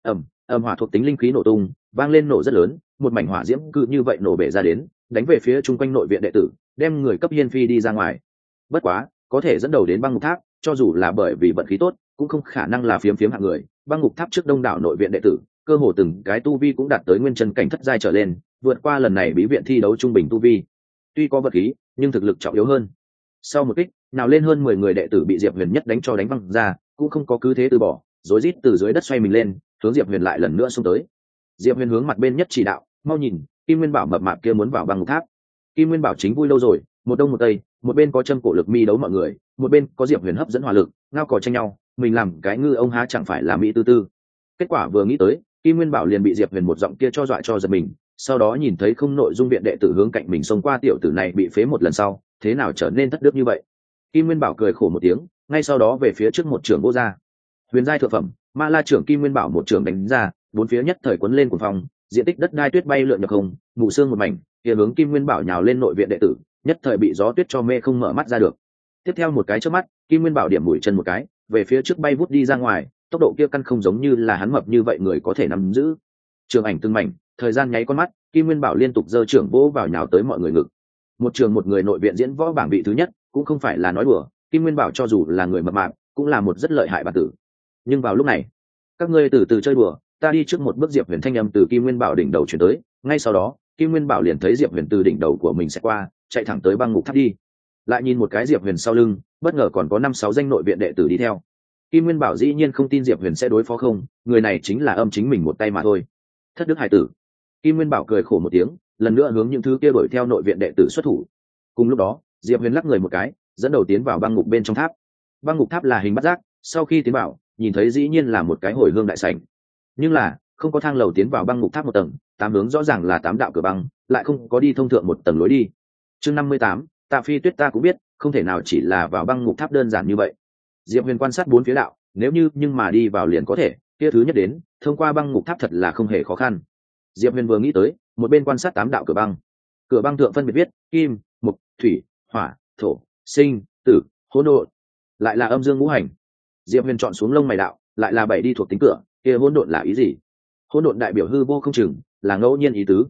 hỏa thuộc tính linh khí nổ tung, vang lên nổ rất lớn, một mảnh hỏa diễm cứ như vậy nổ bể ra đến, đánh về phía chung quanh nội viện đệ tử, đem người cấp hiên phi đi ra ngoài. Bất quá, có thể dẫn đầu đến băng ngục tháp, cho dù là bởi vì vận khí tốt, cũng không khả năng là phiếm phiếm hạng người. Băng ngục tháp trước đông đảo nội viện đệ tử, cơ hồ từng cái tu vi cũng đạt tới nguyên chân cảnh thất giai trở lên, vượt qua lần này bí viện thi đấu trung bình tu vi. Tuy có vật khí, nhưng thực lực trọng yếu hơn. Sau một kích, nào lên hơn 10 người đệ tử bị Diệp Huyền nhất đánh cho đánh văng ra, cũng không có cứ thế từ bỏ, rối rít từ dưới đất xoay mình lên, hướng Diệp Huyền lại lần nữa xông tới. Diệp Huyền hướng mặt bên nhất chỉ đạo, "Mau nhìn, Kim Nguyên Bảo mập mạp kia muốn vào băng ngục tháp." Kim Nguyên Bảo chính vui lâu rồi, một đông một tây, một bên có châm cổ lực mi đấu mọi người, một bên có Diệp Huyền hấp dẫn hỏa lực, ngao cò tranh nhau, mình làm cái ngư ông há chẳng phải là mỹ tư tư. Kết quả vừa nghĩ tới, Kim Nguyên Bảo liền bị Diệp Huyền một giọng kia cho dọa cho giật mình, sau đó nhìn thấy không nội dung viện đệ tử hướng cạnh mình xông qua, tiểu tử này bị phế một lần sau, thế nào trở nên thất đức như vậy. Kim Nguyên Bảo cười khổ một tiếng, ngay sau đó về phía trước một trường vô ra. Huyền giai thượng phẩm, Ma La trưởng Kim Nguyên Bảo một trường đánh ra, bốn phía nhất thời cuốn lên cuồng phong, diện tích đất đai tuyết bay lượn nhập không, mù sương một mảnh, kia hướng Kim Nguyên Bảo nhào lên nội viện đệ tử, nhất thời bị gió tuyết cho mê không mở mắt ra được. Tiếp theo một cái chớp mắt, Kim Nguyên Bảo điểm mũi chân một cái, về phía trước bay vút đi ra ngoài, tốc độ kia căn không giống như là hắn mập như vậy người có thể nắm giữ. Trường ảnh từng mảnh, thời gian nháy con mắt, Kim Nguyên Bảo liên tục giơ trưởng vỗ vào nhào tới mọi người ngực. Một trường một người nội viện diễn võ bảng vị thứ nhất, cũng không phải là nói đùa, Kim Nguyên Bảo cho dù là người mập mạp, cũng là một rất lợi hại bản tử. Nhưng vào lúc này, "Các ngươi từ từ chơi đùa, ta đi trước một bước." Diệp Huyền thanh âm từ Kim Nguyên Bảo đỉnh đầu truyền tới, ngay sau đó, Kim Nguyên Bảo liền thấy Diệp Huyền từ đỉnh đầu của mình sẽ qua, chạy thẳng tới băng ngục tháp đi. Lại nhìn một cái Diệp Huyền sau lưng, bất ngờ còn có 5-6 danh nội viện đệ tử đi theo. Kim Nguyên Bảo dĩ nhiên không tin Diệp Huyền sẽ đối phó không, người này chính là âm chính mình một tay mà thôi. Thất đức hải tử. Kim Nguyên Bảo cười khổ một tiếng, lần nữa hướng những thứ kia đuổi theo nội viện đệ tử xuất thủ. Cùng lúc đó, Diệp Huyền lắc người một cái, dẫn đầu tiến vào băng ngục bên trong tháp. Băng ngục tháp là hình bát giác, sau khi tiến vào, nhìn thấy dĩ nhiên là một cái hồi hương đại sảnh. Nhưng là, không có thang lầu tiến vào băng ngục tháp một tầng, 8 hướng rõ ràng là 8 đạo cửa băng, lại không có đi thông thượng một tầng lối đi. Chương 58, Tạ Phi Tuyết ta cũng biết, không thể nào chỉ là vào băng ngục tháp đơn giản như vậy. Diệp Huyền quan sát bốn phía đạo, nếu như nhưng mà đi vào liền có thể, kia thứ nhất đến, thông qua băng ngục tháp thật là không hề khó khăn. Diệp Huyền vừa nghĩ tới, một bên quan sát 8 đạo cửa băng. Cửa băng thượng phân biệt viết: kim, mộc, thủy, hỏa, thổ, sinh, tử, hỗn độn, lại là âm dương ngũ hành. Diệp Huyền chọn xuống lông mày đạo, lại là 7 đi thuộc tính cửa, kia hỗn độn là ý gì? Hỗn độn đại biểu hư vô không chừng, là ngẫu nhiên ý tứ.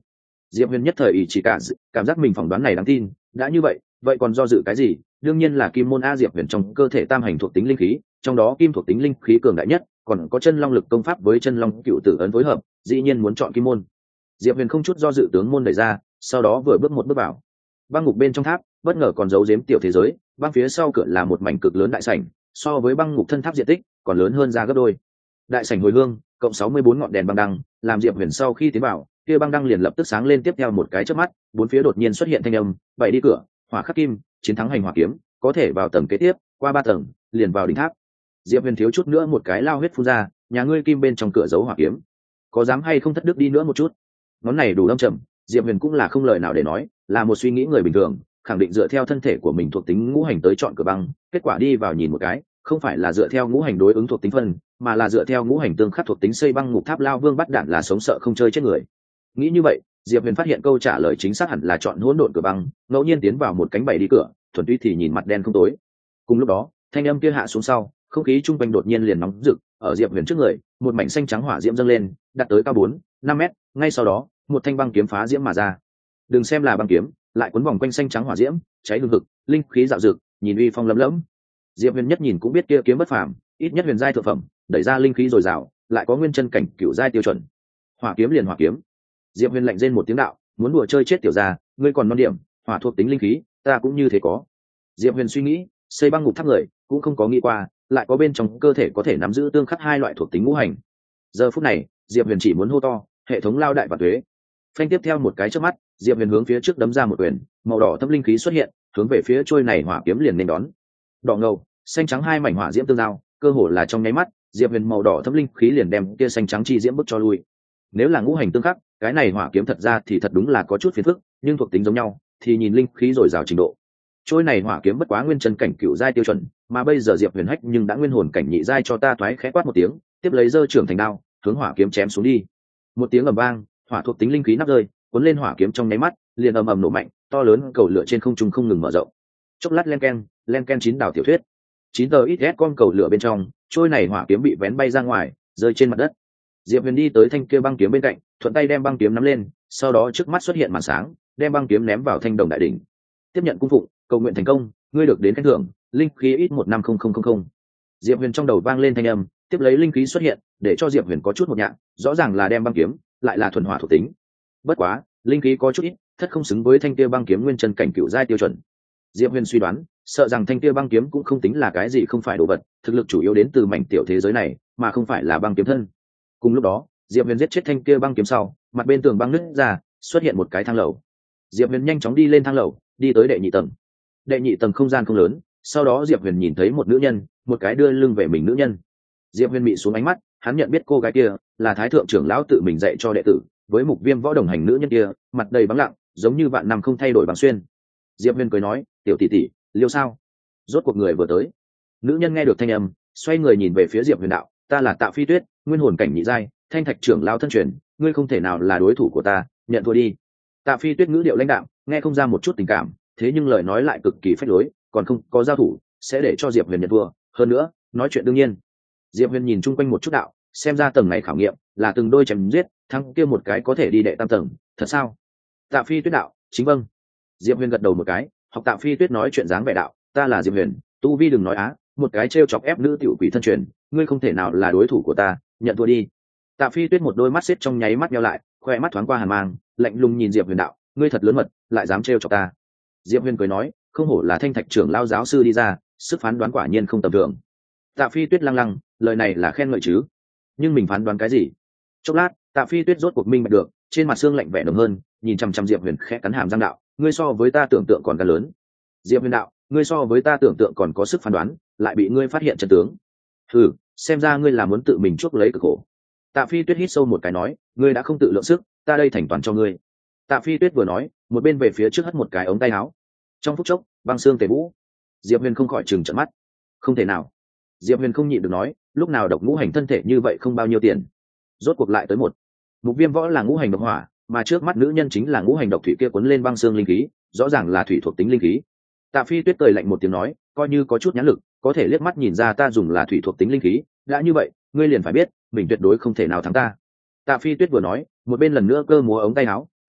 Diệp Huyền nhất thời ý chỉ cảm giác mình phỏng đoán này đáng tin, đã như vậy, vậy còn do dự cái gì? Đương nhiên là kim môn a. Diệp Huyền trong cơ thể tam hành thuộc tính linh khí, trong đó kim thuộc tính linh khí cường đại nhất, còn có chân long lực công pháp với chân long cựu tử ấn phối hợp, dĩ nhiên muốn chọn kim môn. Diệp Huyền không chút do dự tướng môn đẩy ra, sau đó vừa bước một bước vào băng ngục bên trong tháp, bất ngờ còn giấu giếm tiểu thế giới. Băng phía sau cửa là một mảnh cực lớn đại sảnh, so với băng ngục thân tháp diện tích còn lớn hơn ra gấp đôi. Đại sảnh hồi hương cộng 64 ngọn đèn băng đăng, làm Diệp Huyền sau khi tiến vào, kia băng đăng liền lập tức sáng lên, tiếp theo một cái chớp mắt, bốn phía đột nhiên xuất hiện thanh âm, bảy đi cửa, hỏa khắc kim, chiến thắng hành hỏa kiếm, có thể vào tầng kế tiếp, qua 3 tầng, liền vào đỉnh tháp. Diệp Huyền thiếu chút nữa một cái lao huyết phun ra, nhà ngươi kim bên trong cửa giấu hỏa kiếm, có dám hay không thất đức đi nữa một chút? Ngón này đủ lâm trầm, Diệp Huyền cũng là không lời nào để nói, là một suy nghĩ người bình thường, khẳng định dựa theo thân thể của mình thuộc tính ngũ hành tới chọn cửa băng, kết quả đi vào nhìn một cái, không phải là dựa theo ngũ hành đối ứng thuộc tính phân, mà là dựa theo ngũ hành tương khắc thuộc tính xây băng ngục tháp. Lao vương bắt đạn là sống sợ không chơi chết người. Nghĩ như vậy, Diệp Huyền phát hiện câu trả lời chính xác hẳn là chọn hỗn độn cửa băng, ngẫu nhiên tiến vào một cánh bảy đi cửa, thuần túy thì nhìn mặt đen không tối. Cùng lúc đó, thanh âm kia hạ xuống sau, không khí trung quanh đột nhiên liền nóng rực, ở Diệp Huyền trước người, một mảnh xanh trắng hỏa diễm dâng lên, đạt tới cao 4-5 mét, ngay sau đó, một thanh băng kiếm phá diễm mà ra. Đừng xem là băng kiếm, lại quấn vòng quanh xanh trắng hỏa diễm, cháy hừng hực, linh khí dạo dực, nhìn uy phong lấm lẫm. Diệp Huyền nhất nhìn cũng biết kia kiếm bất phàm, ít nhất huyền giai thượng phẩm, đẩy ra linh khí dồi dào, lại có nguyên chân cảnh cửu giai tiêu chuẩn. Hỏa kiếm liền hỏa kiếm. Diệp Huyền lạnh rên một tiếng đạo, muốn đùa chơi chết tiểu gia, ngươi còn non điểm, hỏa thuộc tính linh khí, ta cũng như thế có. Diệp Huyền suy nghĩ, xây băng ngục tháp người, cũng không có nghĩ qua, lại có bên trong cơ thể có thể nắm giữ tương khắc hai loại thuộc tính ngũ hành. Giờ phút này, Diệp Huyền chỉ muốn hô to, hệ thống lao đại và tuế. Phanh, tiếp theo một cái chớp mắt, Diệp Huyền hướng phía trước đấm ra một quyền, màu đỏ thâm linh khí xuất hiện, hướng về phía trôi này hỏa kiếm liền nên đón. Đỏ ngầu, xanh trắng hai mảnh hỏa diễm tương giao, cơ hồ là trong nháy mắt, Diệp Huyền màu đỏ thâm linh khí liền đem kia xanh trắng chi diễm bức cho lui. Nếu là ngũ hành tương khắc, cái này hỏa kiếm thật ra thì thật đúng là có chút phiền phức, nhưng thuộc tính giống nhau, thì nhìn linh khí dồi dào trình độ. Trôi này hỏa kiếm bất quá nguyên chân cảnh cựu giai tiêu chuẩn, mà bây giờ Diệp Huyền hách nhưng đã nguyên hồn cảnh nhị giai, cho ta thoái khẽ quát một tiếng, tiếp lấy giơ trưởng thành đao, hướng hỏa kiếm chém xuống đi. Một tiếng ầm vang, hỏa thuộc tính linh khí nắp rơi, cuốn lên hỏa kiếm trong nháy mắt, liền ầm ầm nổ mạnh, to lớn cầu lửa trên không trung không ngừng mở rộng. Chốc lát len ken chín đảo tiểu thuyết. 9 tờ ít con cầu lửa bên trong, trôi này hỏa kiếm bị vén bay ra ngoài, rơi trên mặt đất. Diệp Huyền đi tới thanh kia băng kiếm bên cạnh, thuận tay đem băng kiếm nắm lên, sau đó trước mắt xuất hiện màn sáng, đem băng kiếm ném vào thanh đồng đại đỉnh. Tiếp nhận cung phụng, cầu nguyện thành công, ngươi được đến khen thưởng, linh khí ít 15000. Diệp Huyền trong đầu vang lên thanh âm, tiếp lấy linh khí xuất hiện, để cho Diệp Huyền có chút một nhạc, rõ ràng là đem băng kiếm, lại là thuần hỏa thuộc tính. Bất quá, linh khí có chút ít, thất không xứng với thanh kia băng kiếm nguyên chân cảnh cửu giai tiêu chuẩn. Diệp Huyền suy đoán, sợ rằng thanh kia băng kiếm cũng không tính là cái gì không phải đồ vật, thực lực chủ yếu đến từ mảnh tiểu thế giới này, mà không phải là băng kiếm thân. Cùng lúc đó, Diệp Huyền giết chết thanh kia băng kiếm sau, mặt bên tường băng nứt ra, xuất hiện một cái thang lầu. Diệp Huyền nhanh chóng đi lên thang lầu, đi tới đệ nhị tầng. Đệ nhị tầng không gian không lớn, sau đó Diệp Huyền nhìn thấy một nữ nhân, một cái đưa lưng về mình nữ nhân. Diệp Huyền mị xuống ánh mắt, hắn nhận biết cô gái kia là Thái thượng trưởng lão tự mình dạy cho đệ tử, với Mục Viêm võ đồng hành nữ nhân kia, mặt đầy vắng lặng, giống như vạn năm không thay đổi bằng xuyên. Diệp Huyền cười nói, tiểu tỷ tỷ, liêu sao? Rốt cuộc người vừa tới. Nữ nhân nghe được thanh âm, xoay người nhìn về phía Diệp Huyền đạo, ta là Tạ Phi Tuyết, nguyên hồn cảnh nhị giai, Thanh Thạch trưởng lão thân truyền, ngươi không thể nào là đối thủ của ta, nhận thua đi. Tạ Phi Tuyết ngữ điệu lãnh đạm, nghe không ra một chút tình cảm, thế nhưng lời nói lại cực kỳ phách lối, còn không có giao thủ, sẽ để cho Diệp Huyền nhận thua, hơn nữa, nói chuyện đương nhiên. Diệp Huyền nhìn chung quanh một chút đạo, xem ra tầng này khảo nghiệm là từng đôi chém giết, thắng kia một cái có thể đi đệ tam tầng, thật sao? Tạ Phi Tuyết đạo, chính vâng. Diệp Huyền gật đầu một cái, học Tạ Phi Tuyết nói chuyện dáng vẻ đạo, ta là Diệp Huyền, tu vi đừng nói á, một cái trêu chọc ép nữ tiểu quỷ thân truyền, ngươi không thể nào là đối thủ của ta, nhận thua đi. Tạ Phi Tuyết một đôi mắt xếp trong nháy mắt nheo lại, khoe mắt thoáng qua hàn mang, lạnh lùng nhìn Diệp Huyền đạo, ngươi thật lớn mật, lại dám trêu chọc ta. Diệp Huyền cười nói, không hổ là Thanh Thạch trưởng lao giáo sư đi ra, sức phán đoán quả nhiên không tầm thường. Tạ Phi Tuyết lăng lăng, lời này là khen ngợi chứ, nhưng mình phán đoán cái gì? Chốc lát, Tạ Phi Tuyết rốt cuộc minh bạch được, trên mặt xương lạnh vẻ nồng hơn, nhìn chằm chằm Diệp Huyền khẽ cắn hàm răng đạo, ngươi so với ta tưởng tượng còn gan lớn. Diệp Huyền đạo, ngươi so với ta tưởng tượng còn có sức phán đoán, lại bị ngươi phát hiện chân tướng. Hừ, xem ra ngươi là muốn tự mình chuốc lấy cực khổ. Tạ Phi Tuyết hít sâu một cái nói, ngươi đã không tự lượng sức, ta đây thành toàn cho ngươi. Tạ Phi Tuyết vừa nói, một bên về phía trước hất một cái ống tay áo. Trong phút chốc, băng xương tề vũ. Diệp Huyền không khỏi trừng trợn mắt. Không thể nào. Diệp Huyền không nhịn được nói, lúc nào độc ngũ hành thân thể như vậy không bao nhiêu tiền. Rốt cuộc lại tới một. Mục Viêm võ là ngũ hành độc hỏa, mà trước mắt nữ nhân chính là ngũ hành độc thủy kia cuốn lên băng xương linh khí, rõ ràng là thủy thuộc tính linh khí. Tạ Phi Tuyết cười lạnh một tiếng nói, coi như có chút nhãn lực, có thể liếc mắt nhìn ra ta dùng là thủy thuộc tính linh khí, đã như vậy, ngươi liền phải biết, mình tuyệt đối không thể nào thắng ta. Tạ Phi Tuyết vừa nói, một bên lần nữa cơ múa ống tay áo,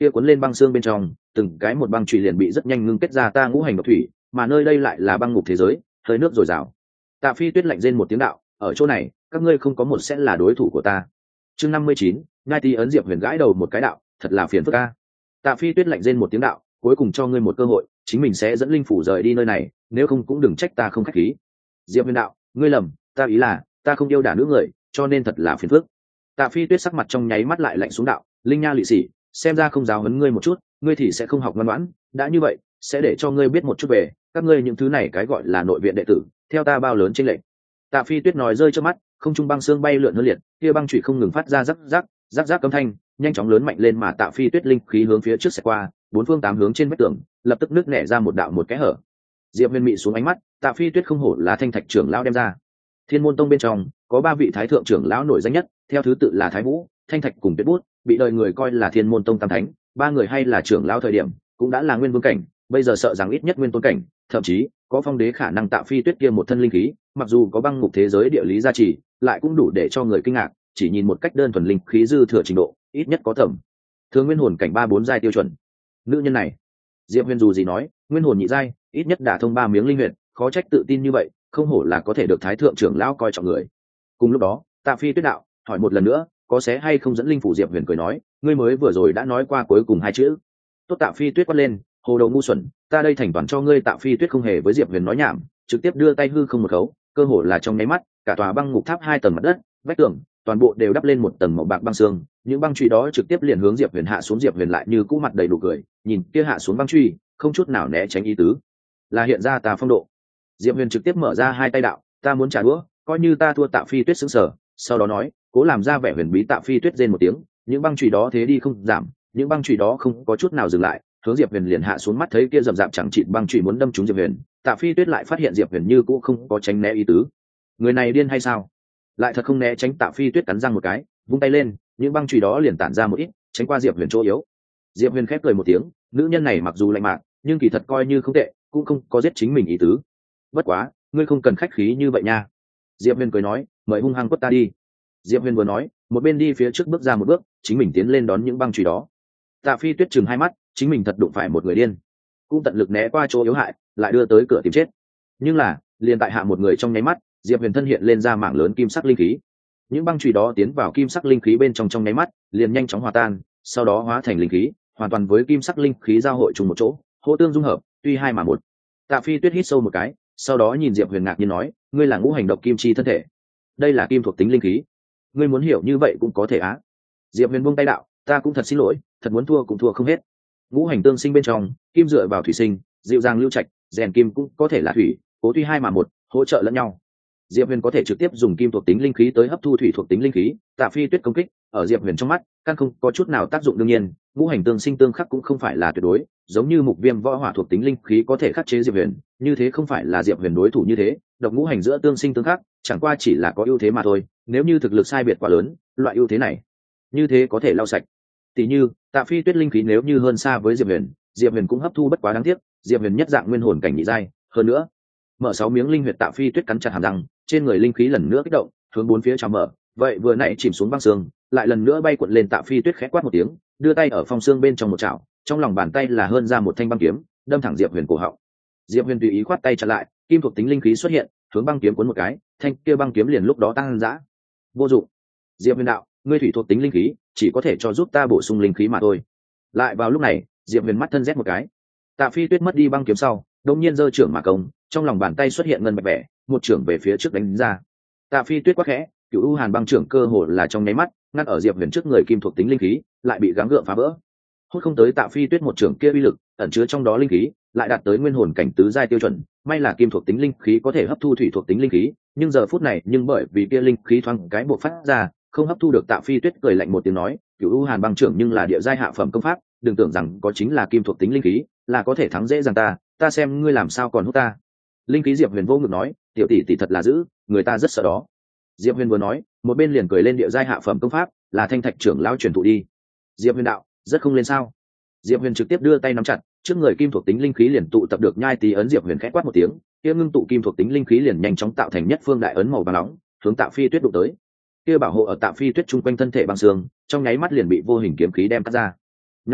kia cuốn lên băng xương bên trong từng cái một băng chùy liền bị rất nhanh ngưng kết ra ta ngũ hành độc thủy, mà nơi đây lại là băng ngục thế giới, hơi nước dồi dào. Tạ Phi Tuyết lạnh rên một tiếng đạo, ở chỗ này các ngươi không có một sẽ là đối thủ của ta. Chương 59, Ngai Tý ấn. Diệp Huyền gãi đầu một cái đạo, thật là phiền phức a. Tạ Phi Tuyết lạnh rên một tiếng đạo, cuối cùng cho ngươi một cơ hội, chính mình sẽ dẫn linh phủ rời đi nơi này, nếu không cũng đừng trách ta không khách khí. Diệp Huyền đạo, ngươi lầm, ta ý là ta không yêu đả nữ người, cho nên thật là phiền phức. Tạ Phi Tuyết sắc mặt trong nháy mắt lại lạnh xuống đạo, linh nha lụy sĩ, xem ra không giáo huấn ngươi một chút, ngươi thì sẽ không học ngoan ngoãn, đã như vậy sẽ để cho ngươi biết một chút về các ngươi những thứ này cái gọi là nội viện đệ tử theo ta bao lớn trên lệnh. Tạ Phi Tuyết nói rơi trước mắt, không trung băng xương bay lượn hơn liệt, kia băng chủy không ngừng phát ra rắc rắc rắc rắc âm thanh, nhanh chóng lớn mạnh lên mà Tạ Phi Tuyết linh khí hướng phía trước sẽ qua, bốn phương tám hướng trên vách tường lập tức nứt nẻ ra một đạo một cái hở. Diệp Huyền mị xuống ánh mắt, Tạ Phi Tuyết không hổ là Thanh Thạch trưởng lão đem ra. Thiên Môn Tông bên trong có ba vị thái thượng trưởng lão nổi danh nhất, theo thứ tự là Thái Vũ, Thanh Thạch cùng Tuyết Bút, bị đời người coi là Thiên Môn Tông tam thánh, ba người hay là trưởng lão thời điểm cũng đã là nguyên vương cảnh, bây giờ sợ rằng ít nhất nguyên tôn cảnh, thậm chí có phong đế khả năng. Tạ Phi Tuyết kia một thân linh khí, mặc dù có băng ngục thế giới địa lý gia trì, lại cũng đủ để cho người kinh ngạc, chỉ nhìn một cách đơn thuần linh khí dư thừa trình độ, ít nhất có tầm thường nguyên hồn cảnh 3-4 giai tiêu chuẩn. Nữ nhân này, Diệp Huyền dù gì nói, nguyên hồn nhị giai, ít nhất đả thông 3 miếng linh huyệt, khó trách tự tin như vậy, không hổ là có thể được thái thượng trưởng lão coi trọng người. Cùng lúc đó, Tạ Phi Tuyết đạo, hỏi một lần nữa, có xé hay không dẫn linh phủ? Diệp Huyền cười nói, ngươi mới vừa rồi đã nói qua cuối cùng hai chữ. Tốt. Tạ Phi Tuyết quát lên, hồ đầu ngu xuẩn, ta đây thành toàn cho ngươi. Tạ Phi Tuyết không hề với Diệp Huyền nói nhảm, trực tiếp đưa tay hư không một khấu, cơ hồ là trong nháy mắt, cả tòa băng ngục tháp 2 tầng mặt đất, vách tường, toàn bộ đều đắp lên một tầng màu bạc băng xương, những băng truy đó trực tiếp liền hướng Diệp Huyền hạ xuống. Diệp Huyền lại như cũ mặt đầy đủ cười, nhìn kia hạ xuống băng truy, không chút nào né tránh ý tứ, là hiện ra tà phong độ. Diệp Huyền trực tiếp mở ra hai tay đạo, ta muốn trả đũa, coi như ta thua. Tạ Phi Tuyết sững sờ, sau đó nói, cố làm ra vẻ huyền bí. Tạ Phi Tuyết rên một tiếng, những băng truy đó thế đi không giảm, những băng truy đó không có chút nào dừng lại, hướng Diệp Huyền liền hạ xuống. Mắt thấy kia rậm rạp chẳng chịt băng truy muốn đâm trúng Diệp Huyền, Tạ Phi Tuyết lại phát hiện Diệp Huyền như cũ không có tránh né ý tứ. Người này điên hay sao? Lại thật không né tránh. Tạ Phi Tuyết cắn răng một cái, vung tay lên, những băng truy đó liền tản ra một ít, tránh qua Diệp Huyền chỗ yếu. Diệp Huyền khép cười một tiếng, nữ nhân này mặc dù lạnh mạc, nhưng kỳ thật coi như không tệ, cũng không có giết chính mình ý tứ. Bất quá, ngươi không cần khách khí như vậy nha. Diệp Huyền cười nói, mời hung hăng quất ta đi. Diệp Huyền vừa nói, một bên đi phía trước bước ra một bước, chính mình tiến lên đón những băng chùy đó. Tạ Phi Tuyết chừng hai mắt, chính mình thật đụng phải một người điên, cũng tận lực né qua chỗ yếu hại, lại đưa tới cửa tìm chết. Nhưng là, liền tại hạ một người trong nháy mắt, Diệp Huyền thân hiện lên ra mảng lớn kim sắc linh khí. Những băng chùy đó tiến vào kim sắc linh khí bên trong nháy mắt, liền nhanh chóng hòa tan, sau đó hóa thành linh khí, hoàn toàn với kim sắc linh khí giao hội chung một chỗ, hỗ tương dung hợp, tuy hai mà một. Tạ Phi Tuyết hít sâu một cái, sau đó nhìn Diệp Huyền ngạc nhiên nói, ngươi là ngũ hành độc kim chi thân thể, đây là kim thuộc tính linh khí, ngươi muốn hiểu như vậy cũng có thể á. Diệp Huyền buông tay đạo, ta cũng thật xin lỗi, thật muốn thua cũng thua không hết. Ngũ hành tương sinh bên trong, kim dựa vào thủy sinh, dịu dàng lưu trạch, rèn kim cũng có thể là thủy, cố tuy hai mà một, hỗ trợ lẫn nhau. Diệp Huyền có thể trực tiếp dùng kim thuộc tính linh khí tới hấp thu thủy thuộc tính linh khí. Tạ Phi Tuyết công kích, ở Diệp Huyền trong mắt, căn không có chút nào tác dụng. đương nhiên, ngũ hành tương sinh tương khắc cũng không phải là tuyệt đối, giống như mục viêm võ hỏa thuộc tính linh khí có thể khắc chế Diệp Huyền, như thế không phải là Diệp Huyền đối thủ như thế. Độc ngũ hành giữa tương sinh tương khắc, chẳng qua chỉ là có ưu thế mà thôi, nếu như thực lực sai biệt quá lớn, loại ưu thế này như thế có thể lau sạch. Tỷ như, Tạ Phi Tuyết linh khí nếu như hơn xa với Diệp Huyền, Diệp Huyền cũng hấp thu bất quá đáng tiếc, Diệp Huyền nhất dạng nguyên hồn cảnh nhị giai, hơn nữa, mở 6 miếng linh huyệt. Tạ Phi Tuyết cắn chặt hàm răng, trên người linh khí lần nữa kích động, hướng bốn phía trào mở, vậy vừa nãy chìm xuống băng xương, lại lần nữa bay cuộn lên. Tạ Phi Tuyết khẽ quát một tiếng, đưa tay ở phong xương bên trong một chảo, trong lòng bàn tay là hơn ra một thanh băng kiếm, đâm thẳng Diệp Huyền cổ họng. Diệp Huyền tùy ý khoát tay chặn lại, kim thuộc tính linh khí xuất hiện, hướng băng kiếm cuốn một cái, thanh kia băng kiếm liền lúc đó tăng dã. Vô dụng. Diệp Huyền đạo, ngươi thủy thuộc tính linh khí, chỉ có thể cho giúp ta bổ sung linh khí mà thôi. Lại vào lúc này, Diệp Huyền mắt thân rét một cái. Tạ Phi Tuyết mất đi băng kiếm sau, đột nhiên giơ trưởng mà công, trong lòng bàn tay xuất hiện ngân bạch vẻ, một trưởng về phía trước đánh ra. Tạ Phi Tuyết quát khẽ, Cửu U Hàn băng trưởng cơ hồ là trong nháy mắt, ngăn ở Diệp Huyền trước người kim thuộc tính linh khí, lại bị gắng gượng phá vỡ. Hút không tới Tạ Phi Tuyết một trưởng kia uy lực, ẩn chứa trong đó linh khí, lại đạt tới nguyên hồn cảnh tứ giai tiêu chuẩn, may là kim thuộc tính linh khí có thể hấp thu thủy thuộc tính linh khí, nhưng giờ phút này, nhưng bởi vì kia linh khí thoáng cái bộc phát ra, không hấp thu được. Tạ Phi Tuyết cười lạnh một tiếng nói, Cửu U Hàn băng trưởng nhưng là địa giai hạ phẩm công pháp, đừng tưởng rằng có chính là kim thuộc tính linh khí, là có thể thắng dễ dàng ta xem ngươi làm sao còn hút ta. Linh khí. Diệp Huyền vô ngực nói, tiểu tỷ tỷ thật là dữ, người ta rất sợ đó. Diệp Huyền vừa nói, một bên liền cười lên, địa giai hạ phẩm công pháp, là Thanh Thạch trưởng lão truyền thụ đi. Diệp Huyền đạo, rất không lên sao. Diệp Huyền trực tiếp đưa tay nắm chặt, trước người kim thuộc tính linh khí liền tụ tập được nhai tí ấn. Diệp Huyền khẽ quát một tiếng, kia ngưng tụ kim thuộc tính linh khí liền nhanh chóng tạo thành nhất phương đại ấn màu vàng nóng, hướng Tạ Phi Tuyết đụng tới. Kia bảo hộ ở Tạ Phi Tuyết trung quanh thân thể băng xương, trong nháy mắt liền bị vô hình kiếm khí đem cắt ra. Nhai tí,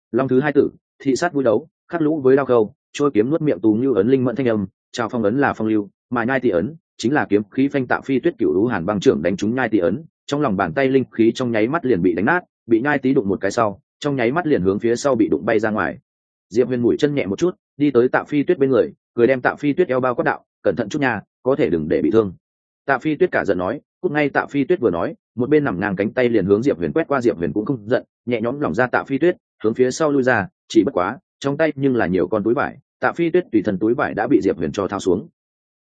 Long thứ hai tử, thị sát vui đấu, khắc lũ với đao khâu, trôi kiếm nuốt miệng tù như ấn linh mẫn thanh âm, trao phong ấn là phong lưu, mà nhai tỷ ấn chính là kiếm khí phanh tạo phi tuyết cửu lũ hàn băng trưởng đánh trúng nhai tỷ ấn, trong lòng bàn tay linh khí trong nháy mắt liền bị đánh nát, bị nhai tí đụng một cái sau, trong nháy mắt liền hướng phía sau bị đụng bay ra ngoài. Diệp Huyền mũi chân nhẹ một chút, đi tới Tạ Phi Tuyết bên người, cười đem Tạ Phi Tuyết eo bao quát đạo, cẩn thận chút nha, có thể đừng để bị thương. Tạ Phi Tuyết cả giận nói, cút ngay. Tạ Phi Tuyết vừa nói, một bên nằm ngang cánh tay liền hướng Diệp Huyền quét qua. Diệp Huyền cũng không giận, nhẹ nhõm lỏng ra Tạ Phi Tuyết, hướng phía sau lui ra, chỉ bất quá, trong tay nhưng là nhiều con túi vải, Tạ Phi Tuyết tùy thân túi vải đã bị Diệp Huyền cho thao xuống.